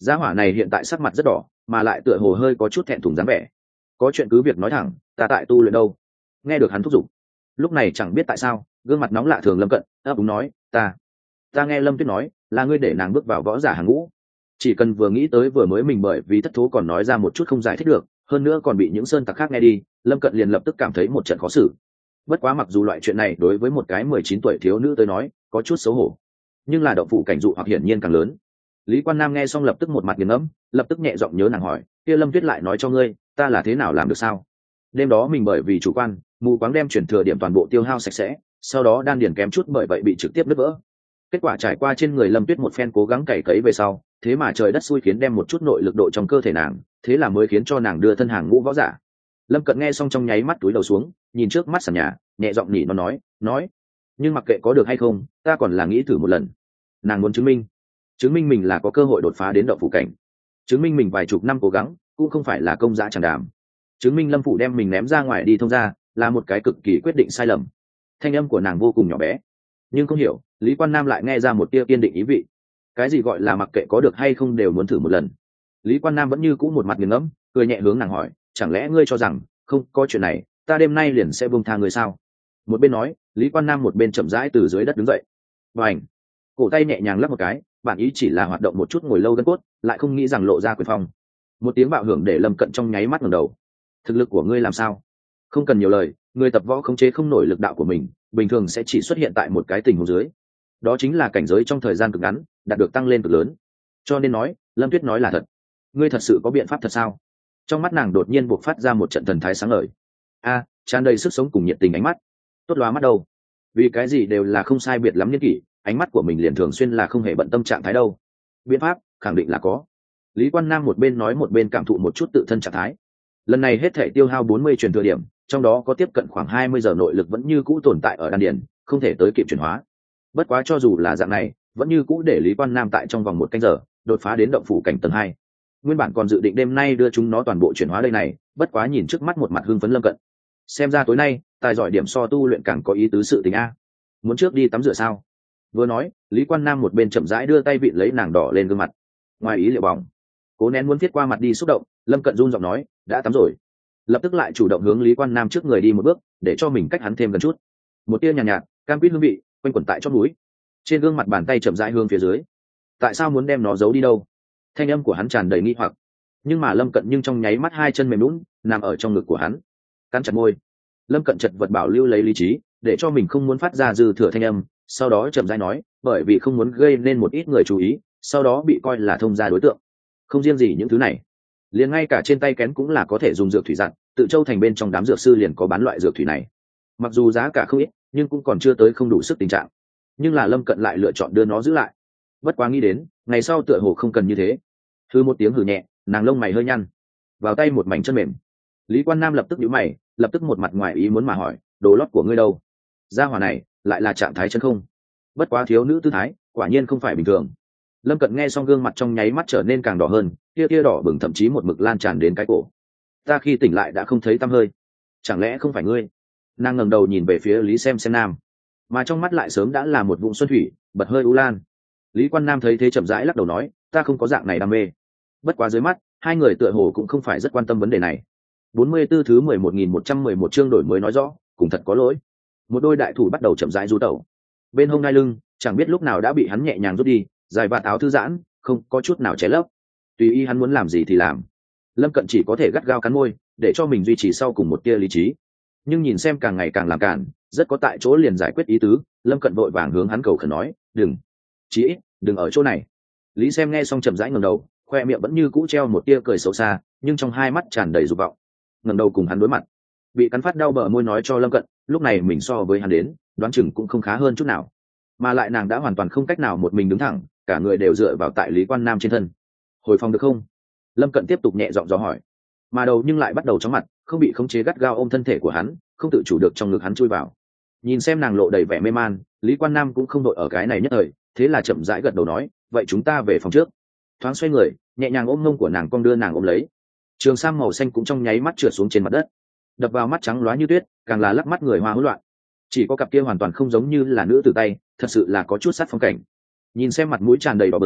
Gia hỏa này hiện tại sắc mặt rất đỏ, mà lại tựa hồ hơi có chút thẹn thùng dáng vẻ. Có chuyện cứ việc nói thẳng, ta tại tu luyện đâu. Nghe được hắn thúc giục, lúc này chẳng biết tại sao gương mặt nóng lạ thường Lâm Cận ấp úng nói, ta ta nghe Lâm Tuyết nói là ngươi để nàng bước vào võ giả hàng ngũ. Chỉ cần vừa nghĩ tới vừa mới mình bởi vì thất thố còn nói ra một chút không giải thích được, hơn nữa còn bị những sơn tặc khác nghe đi, Lâm Cận liền lập tức cảm thấy một trận khó xử. Bất quá mặc dù loại chuyện này đối với một cái mười chín tuổi thiếu nữ tới nói có chút xấu hổ, nhưng là động phụ cảnh dụ hoặc hiển nhiên càng lớn. Lý Quan Nam nghe xong lập tức một mặt nghiền ngẫm, lập tức nhẹ giọng nhớ nàng hỏi, kia Lâm Tuyết lại nói cho ngươi ta là thế nào làm được sao? Đêm đó mình bởi vì chủ quan mù quáng đem chuyển thừa điểm toàn bộ tiêu hao sạch sẽ, sau đó đan điền kém chút bởi vậy bị trực tiếp nứt vỡ. Kết quả trải qua trên người Lâm Tuyết một phen cố gắng cày cấy về sau, thế mà trời đất xui khiến đem một chút nội lực độ trong cơ thể nàng, thế là mới khiến cho nàng đưa thân hàng ngũ võ giả. Lâm Cận nghe xong trong nháy mắt túi đầu xuống, nhìn trước mắt sàn nhà, nhẹ giọng nhỉ nó nói, nói, nhưng mặc kệ có được hay không, ta còn là nghĩ thử một lần. Nàng muốn chứng minh, chứng minh mình là có cơ hội đột phá đến động phủ cảnh, chứng minh mình vài chục năm cố gắng cũng không phải là công dã chẳng đảm, chứng minh Lâm phủ đem mình ném ra ngoài đi thông ra là một cái cực kỳ quyết định sai lầm. Thanh âm của nàng vô cùng nhỏ bé, nhưng không hiểu Lý Quan Nam lại nghe ra một tia kiên định ý vị. Cái gì gọi là mặc kệ có được hay không đều muốn thử một lần? Lý Quan Nam vẫn như cũ một mặt nghiền ngẫm, cười nhẹ hướng nàng hỏi, chẳng lẽ ngươi cho rằng không có chuyện này ta đêm nay liền sẽ buông tha ngươi sao? Một bên nói, Lý Quan Nam một bên chậm rãi từ dưới đất đứng dậy, và ảnh cổ tay nhẹ nhàng lắc một cái, bản ý chỉ là hoạt động một chút ngồi lâu gân cốt, lại không nghĩ rằng lộ ra quyền phong. Một tiếng bạo hưởng để Lâm Cận trong nháy mắt ngẩng đầu. Thực lực của ngươi làm sao? Không cần nhiều lời, người tập võ khống chế không nổi lực đạo của mình, bình thường sẽ chỉ xuất hiện tại một cái tình huống dưới, đó chính là cảnh giới trong thời gian cực ngắn đạt được tăng lên cực lớn. Cho nên nói Lâm Tuyết nói là thật. Ngươi thật sự có biện pháp thật sao? Trong mắt nàng đột nhiên buộc phát ra một trận thần thái sáng ngời, a tràn đầy sức sống cùng nhiệt tình ánh mắt. Tốt lóa mắt đâu, vì cái gì đều là không sai biệt lắm niên kỷ, ánh mắt của mình liền thường xuyên là không hề bận tâm trạng thái đâu. Biện pháp khẳng định là có. Lý Quan Nam một bên nói một bên cảm thụ một chút tự thân trạng thái. Lần này hết thể tiêu hao bốn mươi truyền thừa điểm, trong đó có tiếp cận khoảng hai mươi giờ nội lực vẫn như cũ tồn tại ở đan điền, không thể tới kịp chuyển hóa. Bất quá cho dù là dạng này, vẫn như cũ để Lý Quan Nam tại trong vòng một canh giờ đột phá đến động phủ cảnh tầng hai. Nguyên bản còn dự định đêm nay đưa chúng nó toàn bộ chuyển hóa đây này, bất quá nhìn trước mắt một mặt hưng phấn Lâm Cận, xem ra tối nay tài giỏi điểm so tu luyện càng có ý tứ sự tình a. Muốn trước đi tắm rửa sao? Vừa nói, Lý Quan Nam một bên chậm rãi đưa tay vịn lấy nàng đỏ lên gương mặt. Ngoài ý liệu bỏng, cố nén muốn viết qua mặt đi xúc động, Lâm Cận run giọng nói, đã tắm rồi. Lập tức lại chủ động hướng Lý Quan Nam trước người đi một bước, để cho mình cách hắn thêm gần chút. Một tia nhàn nhạt, nhạt cam quýt hương vị quanh quẩn tại chóp mũi, trên gương mặt bàn tay chậm rãi hướng phía dưới. Tại sao muốn đem nó giấu đi đâu? Thanh âm của hắn tràn đầy nghi hoặc, nhưng mà Lâm Cận nhưng trong nháy mắt hai chân mềm nhũn nằm ở trong ngực của hắn, cắn chặt môi. Lâm Cận chật vật bảo lưu lấy lý trí, để cho mình không muốn phát ra dư thừa thanh âm, sau đó chậm rãi nói, bởi vì không muốn gây nên một ít người chú ý, sau đó bị coi là thông gia đối tượng. Không riêng gì những thứ này, liền ngay cả trên tay kén cũng là có thể dùng dược thủy dặn, tự châu thành bên trong đám dược sư liền có bán loại dược thủy này. Mặc dù giá cả không ít, nhưng cũng còn chưa tới không đủ sức tình trạng. Nhưng là Lâm Cận lại lựa chọn đưa nó giữ lại. Bất quá nghĩ đến ngày sau tựa hồ không cần như thế. Hư một tiếng hừ nhẹ, nàng lông mày hơi nhăn, vào tay một mảnh chân mềm. Lý Quan Nam lập tức nhíu mày, lập tức một mặt ngoài ý muốn mà hỏi, đồ lót của ngươi đâu? Gia hỏa này lại là trạng thái chân không? Bất quá thiếu nữ tư thái quả nhiên không phải bình thường. Lâm Cận nghe xong gương mặt trong nháy mắt trở nên càng đỏ hơn, tia tia đỏ bừng thậm chí một mực lan tràn đến cái cổ. Ta khi tỉnh lại đã không thấy tăm hơi, chẳng lẽ không phải ngươi? Nàng ngẩng đầu nhìn về phía Lý Xem Xem Nam, mà trong mắt lại sớm đã là một vũng xuân thủy bật hơi u lan. Lý Quan Nam thấy thế chậm rãi lắc đầu nói, ta không có dạng này đam mê. Bất quá dưới mắt hai người tựa hồ cũng không phải rất quan tâm vấn đề này. bốn mươi 44 thứ mười một nghìn một trăm mười một chương đổi mới nói rõ, cùng thật có lỗi. Một đôi đại thủ bắt đầu chậm rãi du tẩu, bên hông ngai lưng chẳng biết lúc nào đã bị hắn nhẹ nhàng rút đi, dài vạt áo thư giãn, không có chút nào ché lấp, tùy ý hắn muốn làm gì thì làm. Lâm Cận chỉ có thể gắt gao cắn môi, để cho mình duy trì sau cùng một tia lý trí. Nhưng nhìn xem càng ngày càng làm cản, rất có tại chỗ liền giải quyết ý tứ, Lâm Cận vội vàng hướng hắn cầu khẩn nói, đừng, chí ít đừng ở chỗ này. Lý Xem nghe xong chậm rãi ngẩng đầu, khoe miệng vẫn như cũ treo một tia cười xấu xa, nhưng trong hai mắt tràn đầy dục vọng. Ngẩng đầu cùng hắn đối mặt, bị cắn phát đau bờ môi nói cho Lâm Cận, lúc này mình so với hắn đến, đoán chừng cũng không khá hơn chút nào, mà lại nàng đã hoàn toàn không cách nào một mình đứng thẳng, cả người đều dựa vào tại Lý Quan Nam trên thân. Hồi phòng được không? Lâm Cận tiếp tục nhẹ giọng dò hỏi, mà đầu nhưng lại bắt đầu chóng mặt, không bị khống chế gắt gao ôm thân thể của hắn, không tự chủ được trong ngực hắn chui vào. Nhìn xem nàng lộ đầy vẻ mê man, Lý Quan Nam cũng không đội ở cái này nhất thời, thế là chậm rãi gật đầu nói, vậy chúng ta về phòng trước. Thoáng xoay người, nhẹ nhàng ôm mông của nàng cong đưa nàng ôm lấy. Trường sam màu xanh cũng trong nháy mắt trượt xuống trên mặt đất, đập vào mắt trắng loá như tuyết, càng là lắc mắt người hoa hỗn loạn. Chỉ có cặp kia hoàn toàn không giống như là nữ tử tay, thật sự là có chút sát phong cảnh. Nhìn xem mặt mũi tràn đầy đỏ bừng,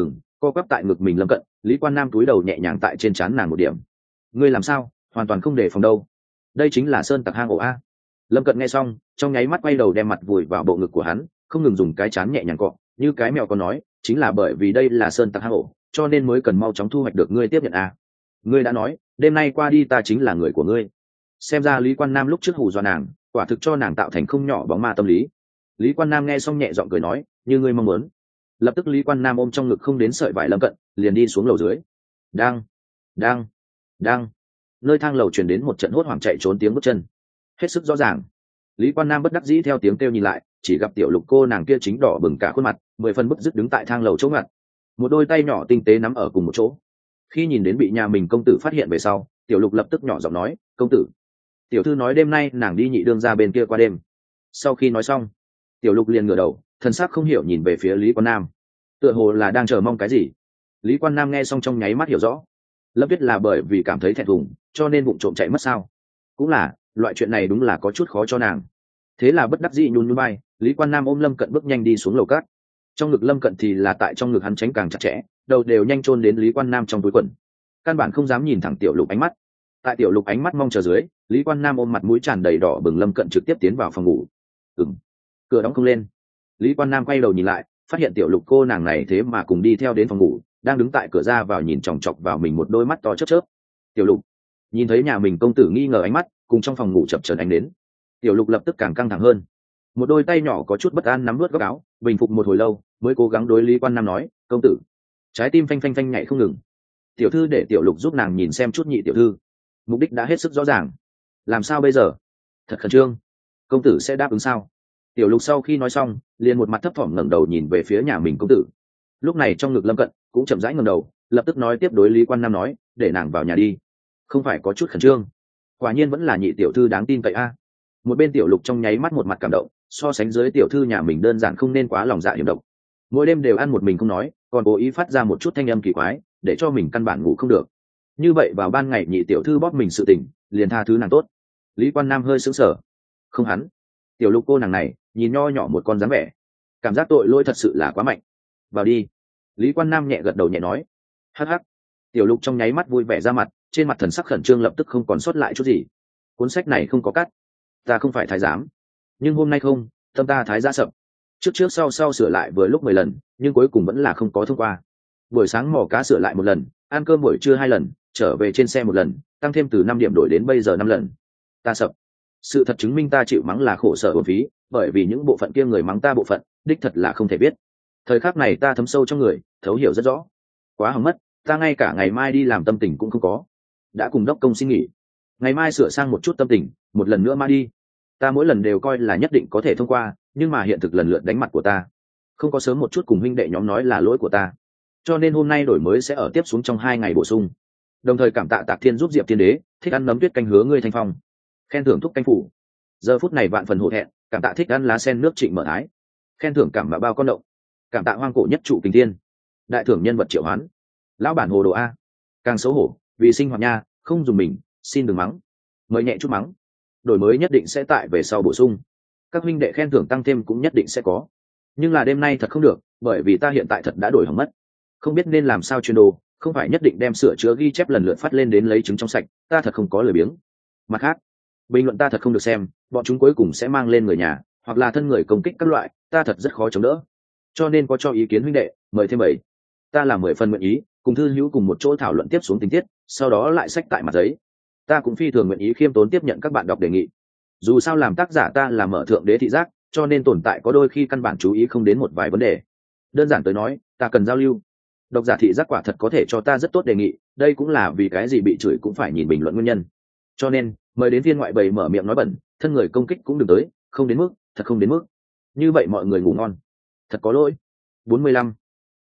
co quắp tại ngực mình lâm cận, Lý Quan Nam túi đầu nhẹ nhàng tại trên trán nàng một điểm. Ngươi làm sao, hoàn toàn không để phòng đâu. Đây chính là sơn tặc hang ổ a. Lâm cận nghe xong, trong nháy mắt quay đầu đem mặt vùi vào bộ ngực của hắn, không ngừng dùng cái trán nhẹ nhàng cọ, như cái mèo còn nói, chính là bởi vì đây là sơn tặc hang ổ, cho nên mới cần mau chóng thu hoạch được ngươi tiếp nhận a. Ngươi đã nói, đêm nay qua đi ta chính là người của ngươi. Xem ra Lý Quan Nam lúc trước hù dọa nàng, quả thực cho nàng tạo thành không nhỏ bóng ma tâm lý. Lý Quan Nam nghe xong nhẹ giọng cười nói, như ngươi mong muốn. Lập tức Lý Quan Nam ôm trong ngực không đến sợi vải lâm cận, liền đi xuống lầu dưới. Đang, đang, đang. Nơi thang lầu truyền đến một trận hốt hoảng chạy trốn tiếng bước chân, hết sức rõ ràng. Lý Quan Nam bất đắc dĩ theo tiếng kêu nhìn lại, chỉ gặp tiểu lục cô nàng kia chính đỏ bừng cả khuôn mặt, mười phần bức dứt đứng tại thang lầu chỗ ngặt, một đôi tay nhỏ tinh tế nắm ở cùng một chỗ. Khi nhìn đến bị nhà mình công tử phát hiện về sau, tiểu lục lập tức nhỏ giọng nói, công tử, tiểu thư nói đêm nay nàng đi nhị đương ra bên kia qua đêm. Sau khi nói xong, tiểu lục liền ngửa đầu, thần sắc không hiểu nhìn về phía Lý Quan Nam, tựa hồ là đang chờ mong cái gì. Lý Quan Nam nghe xong trong nháy mắt hiểu rõ, Lâm Tuyết là bởi vì cảm thấy thẹn thùng cho nên bụng trộm chạy mất sao. Cũng là, loại chuyện này đúng là có chút khó cho nàng. Thế là bất đắc dĩ nhún nhún bay, Lý Quan Nam ôm Lâm Cận bước nhanh đi xuống lầu cát. Trong ngực Lâm Cận thì là tại trong ngực hắn tránh càng chặt chẽ, đầu đều nhanh chôn đến Lý Quan Nam trong túi quần, căn bản không dám nhìn thẳng tiểu lục ánh mắt. Tại tiểu lục ánh mắt mong chờ dưới, Lý Quan Nam ôm mặt mũi tràn đầy đỏ bừng Lâm Cận trực tiếp tiến vào phòng ngủ. Ừm, cửa đóng không lên. Lý Quan Nam quay đầu nhìn lại, phát hiện tiểu lục cô nàng này thế mà cùng đi theo đến phòng ngủ, đang đứng tại cửa ra vào nhìn chòng chọc vào mình một đôi mắt to chớp chớp. Tiểu lục nhìn thấy nhà mình công tử nghi ngờ ánh mắt, cùng trong phòng ngủ chập chờn ánh đến, tiểu lục lập tức càng căng thẳng hơn, một đôi tay nhỏ có chút bất an nắm nuốt góc áo, bình phục một hồi lâu mới cố gắng đối Lý Quan Nam nói, công tử. Trái tim phanh phanh phanh nhảy không ngừng. Tiểu thư để tiểu lục giúp nàng nhìn xem chút nhị tiểu thư, mục đích đã hết sức rõ ràng. Làm sao bây giờ? Thật khẩn trương. Công tử sẽ đáp ứng sao? Tiểu lục sau khi nói xong, liền một mặt thấp thỏm ngẩng đầu nhìn về phía nhà mình công tử. Lúc này trong ngực Lâm Cận cũng chậm rãi ngẩng đầu, lập tức nói tiếp đối Lý Quan Nam nói, để nàng vào nhà đi. Không phải có chút khẩn trương? Quả nhiên vẫn là nhị tiểu thư đáng tin cậy a. Một bên tiểu lục trong nháy mắt một mặt cảm động, so sánh dưới tiểu thư nhà mình đơn giản không nên quá lòng dạ hiểm độc. Mỗi đêm đều ăn một mình không nói, còn cố ý phát ra một chút thanh âm kỳ quái, để cho mình căn bản ngủ không được. Như vậy vào ban ngày nhị tiểu thư bóp mình sự tình, liền tha thứ nàng tốt. Lý Quan Nam hơi sững sờ. Không hắn, tiểu lục cô nàng này nhìn nho nhỏ một con dáng vẻ, cảm giác tội lỗi thật sự là quá mạnh. Vào đi. Lý Quan Nam nhẹ gật đầu nhẹ nói. Hắc hắc. Tiểu lục trong nháy mắt vui vẻ ra mặt, trên mặt thần sắc khẩn trương lập tức không còn sót lại chút gì. Cuốn sách này không có cắt, ta không phải thái giám, nhưng hôm nay không, tâm ta thái gia sập. Trước trước sau sau sửa lại vừa lúc mười lần, nhưng cuối cùng vẫn là không có thông qua. Buổi sáng mò cá sửa lại một lần, ăn cơm buổi trưa hai lần, trở về trên xe một lần, tăng thêm từ năm điểm đổi đến bây giờ năm lần. Ta sập. Sự thật chứng minh ta chịu mắng là khổ sở uổng phí, bởi vì những bộ phận kia người mắng ta bộ phận, đích thật là không thể biết. Thời khắc này ta thấm sâu trong người, thấu hiểu rất rõ. Quá hỏng mất, ta ngay cả ngày mai đi làm tâm tình cũng không có. Đã cùng đốc công xin nghỉ, ngày mai sửa sang một chút tâm tình, một lần nữa mà đi. Ta mỗi lần đều coi là nhất định có thể thông qua, nhưng mà hiện thực lần lượt đánh mặt của ta. Không có sớm một chút cùng huynh đệ nhóm nói là lỗi của ta, cho nên hôm nay đổi mới sẽ ở tiếp xuống trong hai ngày bổ sung. Đồng thời cảm tạ Tạc Thiên giúp Diệp Thiên Đế, thích ăn nấm tuyết canh hứa ngươi thanh phong, khen thưởng thúc canh phủ. Giờ phút này vạn phần hổ thẹn, cảm tạ thích ăn lá sen nước Trịnh Mở Ái, khen thưởng cảm mạ bao con động, cảm tạ hoang cổ nhất trụ kình thiên, đại thưởng nhân vật triệu hoán, lão bản hồ đồ a, càng xấu hổ vì sinh hoạt nha, không dùng mình, xin đừng mắng, mới nhẹ chút mắng. Đổi mới nhất định sẽ tại về sau bổ sung, các huynh đệ khen thưởng tăng thêm cũng nhất định sẽ có, nhưng là đêm nay thật không được, bởi vì ta hiện tại thật đã đổi hỏng mất, không biết nên làm sao chuyên đồ, không phải nhất định đem sửa chữa ghi chép lần lượt phát lên đến lấy trứng trong sạch, ta thật không có lười biếng. Mặt khác, bình luận ta thật không được xem, bọn chúng cuối cùng sẽ mang lên người nhà hoặc là thân người công kích các loại, ta thật rất khó chống đỡ, cho nên có cho ý kiến huynh đệ mời thêm bảy. Ta là mười phần nguyện ý cùng thư hữu cùng một chỗ thảo luận tiếp xuống tình tiết, sau đó lại sách tại mặt giấy. Ta cũng phi thường nguyện ý khiêm tốn tiếp nhận các bạn đọc đề nghị, dù sao làm tác giả ta là mở thượng đế thị giác, cho nên tồn tại có đôi khi căn bản chú ý không đến một vài vấn đề. Đơn giản tới nói, ta cần giao lưu. Độc giả thị giác quả thật có thể cho ta rất tốt đề nghị, đây cũng là vì cái gì bị chửi cũng phải nhìn bình luận nguyên nhân. Cho nên mời đến viên ngoại bầy mở miệng nói bẩn, thân người công kích cũng đừng tới, không đến mức, thật không đến mức. Như vậy mọi người ngủ ngon. Thật có lỗi. bốn mươi lăm